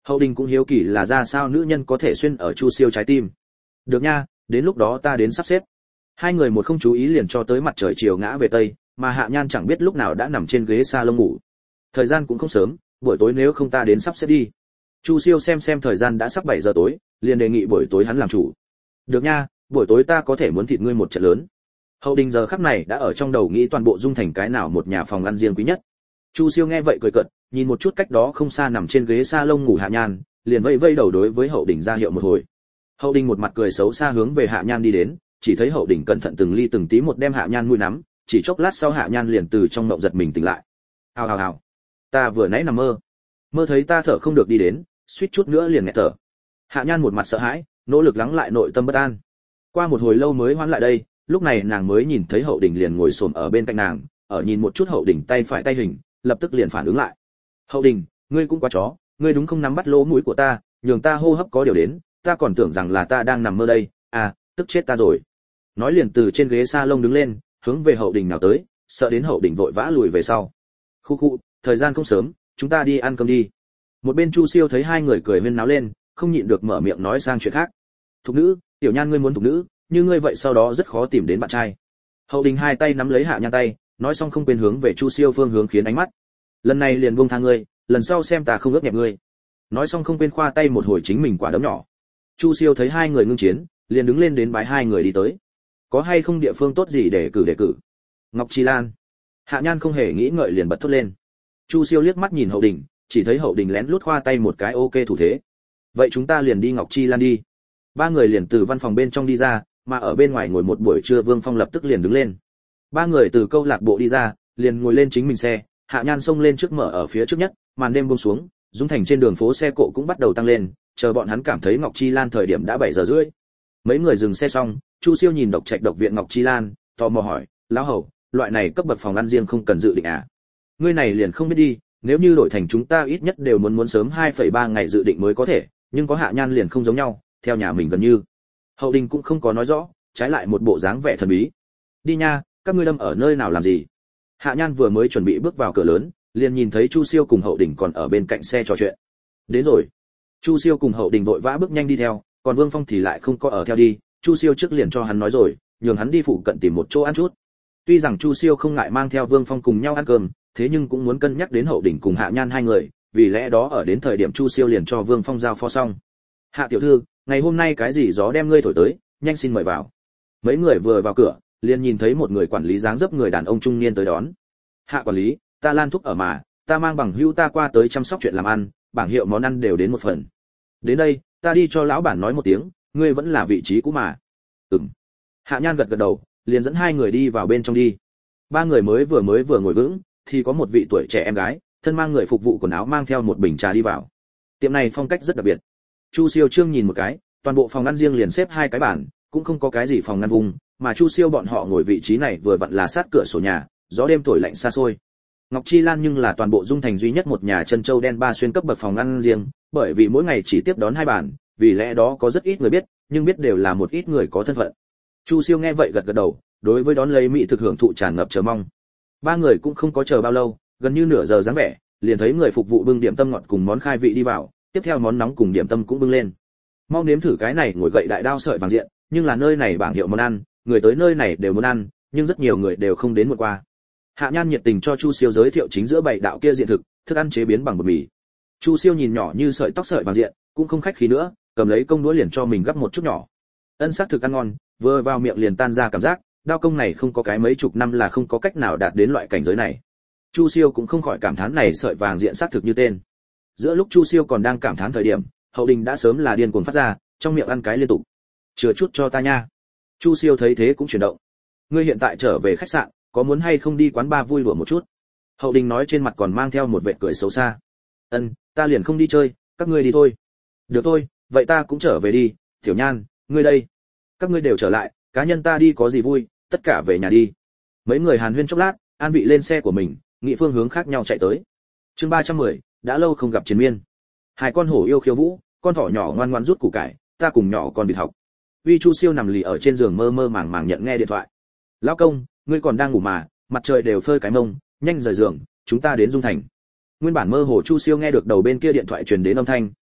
Hậu Đình cũng hiếu kỳ là ra sao nữ nhân có thể xuyên ở Chu Siêu trái tim. Được nha, đến lúc đó ta đến sắp xếp. Hai người một không chú ý liền cho tới mặt trời chiều ngã về tây, mà Hạ Nhan chẳng biết lúc nào đã nằm trên ghế salon ngủ. Thời gian cũng không sớm, buổi tối nếu không ta đến sắp xếp đi. Chu Siêu xem xem thời gian đã sắp bảy giờ tối, liền đề nghị buổi tối hắn làm chủ. Được nha, buổi tối ta có thể muốn thịt ngươi một trận lớn. Hậu Đình giờ khắc này đã ở trong đầu nghĩ toàn bộ dung thành cái nào một nhà phòng ăn riêng quý nhất. Chu Siêu nghe vậy cười cợt, nhìn một chút cách đó không xa nằm trên ghế salon ngủ Hạ Nhan, liền vẫy vẫy đầu đối với Hậu Đình ra hiệu một hồi. Hậu Đình một mặt cười xấu xa hướng về Hạ Nhan đi đến, chỉ thấy Hậu Đình cẩn thận từng ly từng tí một đem Hạ Nhan mũi nắm, chỉ chốc lát sau Hạ Nhan liền từ trong mộng giật mình tỉnh lại. Hào hào hào, ta vừa nãy nằm mơ, mơ thấy ta thở không được đi đến, suýt chút nữa liền nghẹt thở. Hạ Nhan một mặt sợ hãi, nỗ lực lắng lại nội tâm bất an. Qua một hồi lâu mới hoán lại đây, lúc này nàng mới nhìn thấy Hậu Đình liền ngồi xổm ở bên cạnh nàng, ở nhìn một chút Hậu Đình tay phải tay hình, lập tức liền phản ứng lại. Hậu Đình, ngươi cũng quá chó, ngươi đúng không nắm bắt lỗ mũi của ta, nhường ta hô hấp có điều đến, ta còn tưởng rằng là ta đang nằm mơ đây, à, tức chết ta rồi. Nói liền từ trên ghế salon đứng lên, hướng về Hậu Đình nào tới, sợ đến Hậu Đình vội vã lùi về sau. Khu khu, thời gian không sớm, chúng ta đi ăn cơm đi. Một bên Chu Siêu thấy hai người cười huyên náo lên, không nhịn được mở miệng nói sang chuyện khác. Thục nữ, Tiểu Nhan ngươi muốn thục nữ, như ngươi vậy sau đó rất khó tìm đến bạn trai. Hậu Đình hai tay nắm lấy Hạ Nhan tay, nói xong không quên hướng về Chu Siêu phương hướng khiến ánh mắt. Lần này liền buông tha ngươi, lần sau xem ta không ướp nhẹp ngươi. Nói xong không quên khoa tay một hồi chính mình quả đấm nhỏ. Chu Siêu thấy hai người ngưng chiến, liền đứng lên đến bái hai người đi tới. Có hay không địa phương tốt gì để cử để cử? Ngọc Chi Lan. Hạ Nhan không hề nghĩ ngợi liền bật thốt lên. Chu Siêu liếc mắt nhìn Hậu Đình, chỉ thấy Hậu Đình lén lút khoa tay một cái ok thủ thế. Vậy chúng ta liền đi Ngọc Chi Lan đi. Ba người liền từ văn phòng bên trong đi ra, mà ở bên ngoài ngồi một buổi trưa Vương Phong lập tức liền đứng lên. Ba người từ câu lạc bộ đi ra, liền ngồi lên chính mình xe, Hạ Nhan xông lên trước mở ở phía trước nhất, màn đêm buông xuống, Dung Thành trên đường phố xe cộ cũng bắt đầu tăng lên, chờ bọn hắn cảm thấy Ngọc Chi Lan thời điểm đã bảy giờ rưỡi. Mấy người dừng xe xong, Chu Siêu nhìn độc trạch độc viện Ngọc Chi Lan, tò mò hỏi, lão hầu, loại này cấp bậc phòng ăn riêng không cần dự định à? Ngươi này liền không biết đi, nếu như đổi thành chúng ta ít nhất đều muốn muốn sớm hai phẩy ba ngày dự định mới có thể, nhưng có Hạ Nhan liền không giống nhau, theo nhà mình gần như. Hậu Đình cũng không có nói rõ, trái lại một bộ dáng vẻ thần bí. Đi nha, các ngươi đâm ở nơi nào làm gì? Hạ Nhan vừa mới chuẩn bị bước vào cửa lớn, liền nhìn thấy Chu Siêu cùng Hậu Đình còn ở bên cạnh xe trò chuyện. Đến rồi. Chu Siêu cùng Hậu Đình vội vã bước nhanh đi theo, còn Vương Phong thì lại không có ở theo đi, Chu Siêu trước liền cho hắn nói rồi, nhường hắn đi phụ cận tìm một chỗ ăn chút. Tuy rằng Chu Siêu không ngại mang theo Vương Phong cùng nhau ăn cơm, thế nhưng cũng muốn cân nhắc đến Hậu Đình cùng Hạ Nhan hai người, vì lẽ đó ở đến thời điểm Chu Siêu liền cho Vương Phong giao phó xong. Hạ tiểu thư, ngày hôm nay cái gì gió đem ngươi thổi tới, nhanh xin mời vào. Mấy người vừa vào cửa, liền nhìn thấy một người quản lý dáng dấp người đàn ông trung niên tới đón. Hạ quản lý, ta Lan Thúc ở mà, ta mang bằng hữu ta qua tới chăm sóc chuyện làm ăn, bảng hiệu món ăn đều đến một phần. Đến đây, ta đi cho lão bản nói một tiếng, ngươi vẫn là vị trí cũ mà. Ừm. Hạ Nhan gật gật đầu, liền dẫn hai người đi vào bên trong đi. Ba người mới vừa mới vừa ngồi vững, thì có một vị tuổi trẻ em gái, thân mang người phục vụ quần áo mang theo một bình trà đi vào. Tiệm này phong cách rất đặc biệt. Chu Siêu Trương nhìn một cái, toàn bộ phòng ăn riêng liền xếp hai cái bàn, cũng không có cái gì phòng ngăn vùng, mà Chu Siêu bọn họ ngồi vị trí này vừa vặn là sát cửa sổ nhà, gió đêm thổi lạnh xa xôi. Ngọc Chi Lan nhưng là toàn bộ Dung Thành duy nhất một nhà chân châu đen ba xuyên cấp bậc phòng ăn riêng, bởi vì mỗi ngày chỉ tiếp đón hai bàn, vì lẽ đó có rất ít người biết, nhưng biết đều là một ít người có thân phận. Chu Siêu nghe vậy gật gật đầu, đối với đón lấy mỹ thực hưởng thụ tràn ngập chờ mong. Ba người cũng không có chờ bao lâu, gần như nửa giờ dáng vẻ, liền thấy người phục vụ bưng điểm tâm ngọt cùng món khai vị đi vào, tiếp theo món nóng cùng điểm tâm cũng bưng lên. Mau nếm thử cái này ngồi gậy đại đao sợi vàng diện, nhưng là nơi này bảng hiệu món ăn, người tới nơi này đều muốn ăn, nhưng rất nhiều người đều không đến một qua. Hạ Nhan nhiệt tình cho Chu Siêu giới thiệu chính giữa bảy đạo kia diện thực, thức ăn chế biến bằng bột mì. Chu Siêu nhìn nhỏ như sợi tóc sợi vàng diện, cũng không khách khí nữa, cầm lấy công đũa liền cho mình gắp một chút nhỏ. Ân sắc thực ăn ngon, vừa vào miệng liền tan ra cảm giác, đao công này không có cái mấy chục năm là không có cách nào đạt đến loại cảnh giới này. Chu Siêu cũng không khỏi cảm thán này sợi vàng diện sắc thực như tên. Giữa lúc Chu Siêu còn đang cảm thán thời điểm, Hậu Đình đã sớm là điên cuồng phát ra, trong miệng ăn cái liên tục. Chừa chút cho ta nha. Chu Siêu thấy thế cũng chuyển động. Ngươi hiện tại trở về khách sạn, có muốn hay không đi quán bar vui đùa một chút? Hậu Đình nói trên mặt còn mang theo một vẻ cười xấu xa. Ân, ta liền không đi chơi, các ngươi đi thôi. Được thôi, vậy ta cũng trở về đi, Tiểu Nhan, ngươi đây. Các ngươi đều trở lại, cá nhân ta đi có gì vui, tất cả về nhà đi. Mấy người hàn huyên chốc lát, an vị lên xe của mình, nghị phương hướng khác nhau chạy tới. Chương ba trăm mười, đã lâu không gặp triền miên. Hai con hổ yêu khiêu vũ, con thỏ nhỏ ngoan ngoãn rút củ cải, ta cùng nhỏ con vịt học. Vi Chu Siêu nằm lì ở trên giường mơ mơ màng màng nhận nghe điện thoại. Lão công, ngươi còn đang ngủ mà, mặt trời đều phơi cái mông, nhanh rời giường, chúng ta đến Dung Thành. Nguyên bản mơ hồ Chu Siêu nghe được đầu bên kia điện thoại truyền đến âm thanh,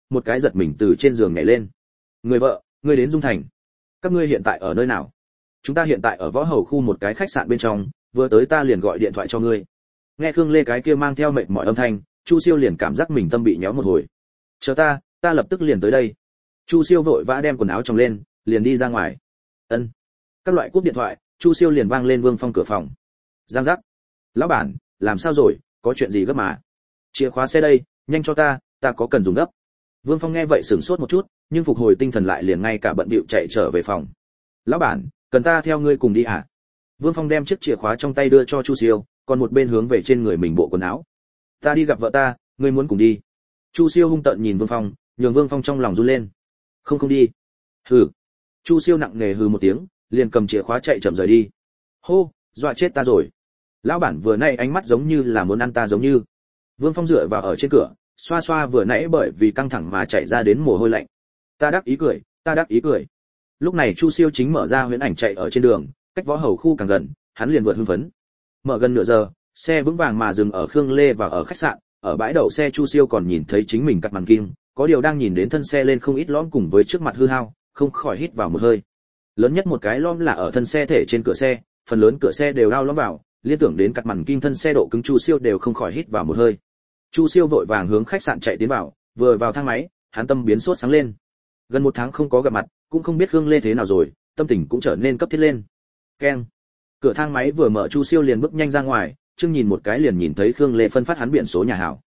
một cái giật mình từ trên giường nhảy lên. Người vợ, ngươi đến Dung Thành. Các ngươi hiện tại ở nơi nào? Chúng ta hiện tại ở Võ Hầu khu một cái khách sạn bên trong, vừa tới ta liền gọi điện thoại cho ngươi. Nghe Khương Lê cái kia mang theo mệt mỏi âm thanh, Chu Siêu liền cảm giác mình tâm bị nhéo một hồi. Chờ ta, ta lập tức liền tới đây. Chu Siêu vội vã đem quần áo tròng lên, liền đi ra ngoài. Ân. Các loại cúp điện thoại, Chu Siêu liền vang lên Vương Phong cửa phòng. Giang giác. Lão bản, làm sao rồi, có chuyện gì gấp mà? Chìa khóa xe đây, nhanh cho ta, ta có cần dùng gấp. Vương Phong nghe vậy sửng sốt một chút, nhưng phục hồi tinh thần lại liền ngay cả bận bịu chạy trở về phòng. Lão bản, cần ta theo ngươi cùng đi hả? Vương Phong đem chiếc chìa khóa trong tay đưa cho Chu Siêu, còn một bên hướng về trên người mình bộ quần áo. Ta đi gặp vợ ta, ngươi muốn cùng đi? Chu Siêu hung tợn nhìn Vương Phong, nhường Vương Phong trong lòng run lên. Không không đi. Hừ. Chu Siêu nặng nề hừ một tiếng, liền cầm chìa khóa chạy chậm rời đi. Hô, dọa chết ta rồi. Lão bản vừa nãy ánh mắt giống như là muốn ăn ta giống như. Vương Phong dựa vào ở trên cửa, xoa xoa vừa nãy bởi vì căng thẳng mà chạy ra đến mồ hôi lạnh. Ta đắc ý cười, ta đắc ý cười. Lúc này Chu Siêu chính mở ra huyễn ảnh chạy ở trên đường, cách Võ Hầu khu càng gần, hắn liền vượt hưng phấn. Mở gần nửa giờ, xe vững vàng mà dừng ở Khương Lê và ở khách sạn, ở bãi đậu xe Chu Siêu còn nhìn thấy chính mình cắt màn kim, có điều đang nhìn đến thân xe lên không ít lõm cùng với trước mặt hư hao, không khỏi hít vào một hơi. Lớn nhất một cái lõm là ở thân xe thể trên cửa xe, phần lớn cửa xe đều đao lõm vào, liên tưởng đến cắt màn kim thân xe độ cứng Chu Siêu đều không khỏi hít vào một hơi. Chu Siêu vội vàng hướng khách sạn chạy tiến vào, vừa vào thang máy, hắn tâm biến sốt sáng lên. Gần một tháng không có gặp mặt, cũng không biết Khương Lê thế nào rồi, tâm tình cũng trở nên cấp thiết lên. Keng. Cửa thang máy vừa mở Chu Siêu liền bước nhanh ra ngoài, chưng nhìn một cái liền nhìn thấy Khương Lê phân phát hắn biển số nhà hảo.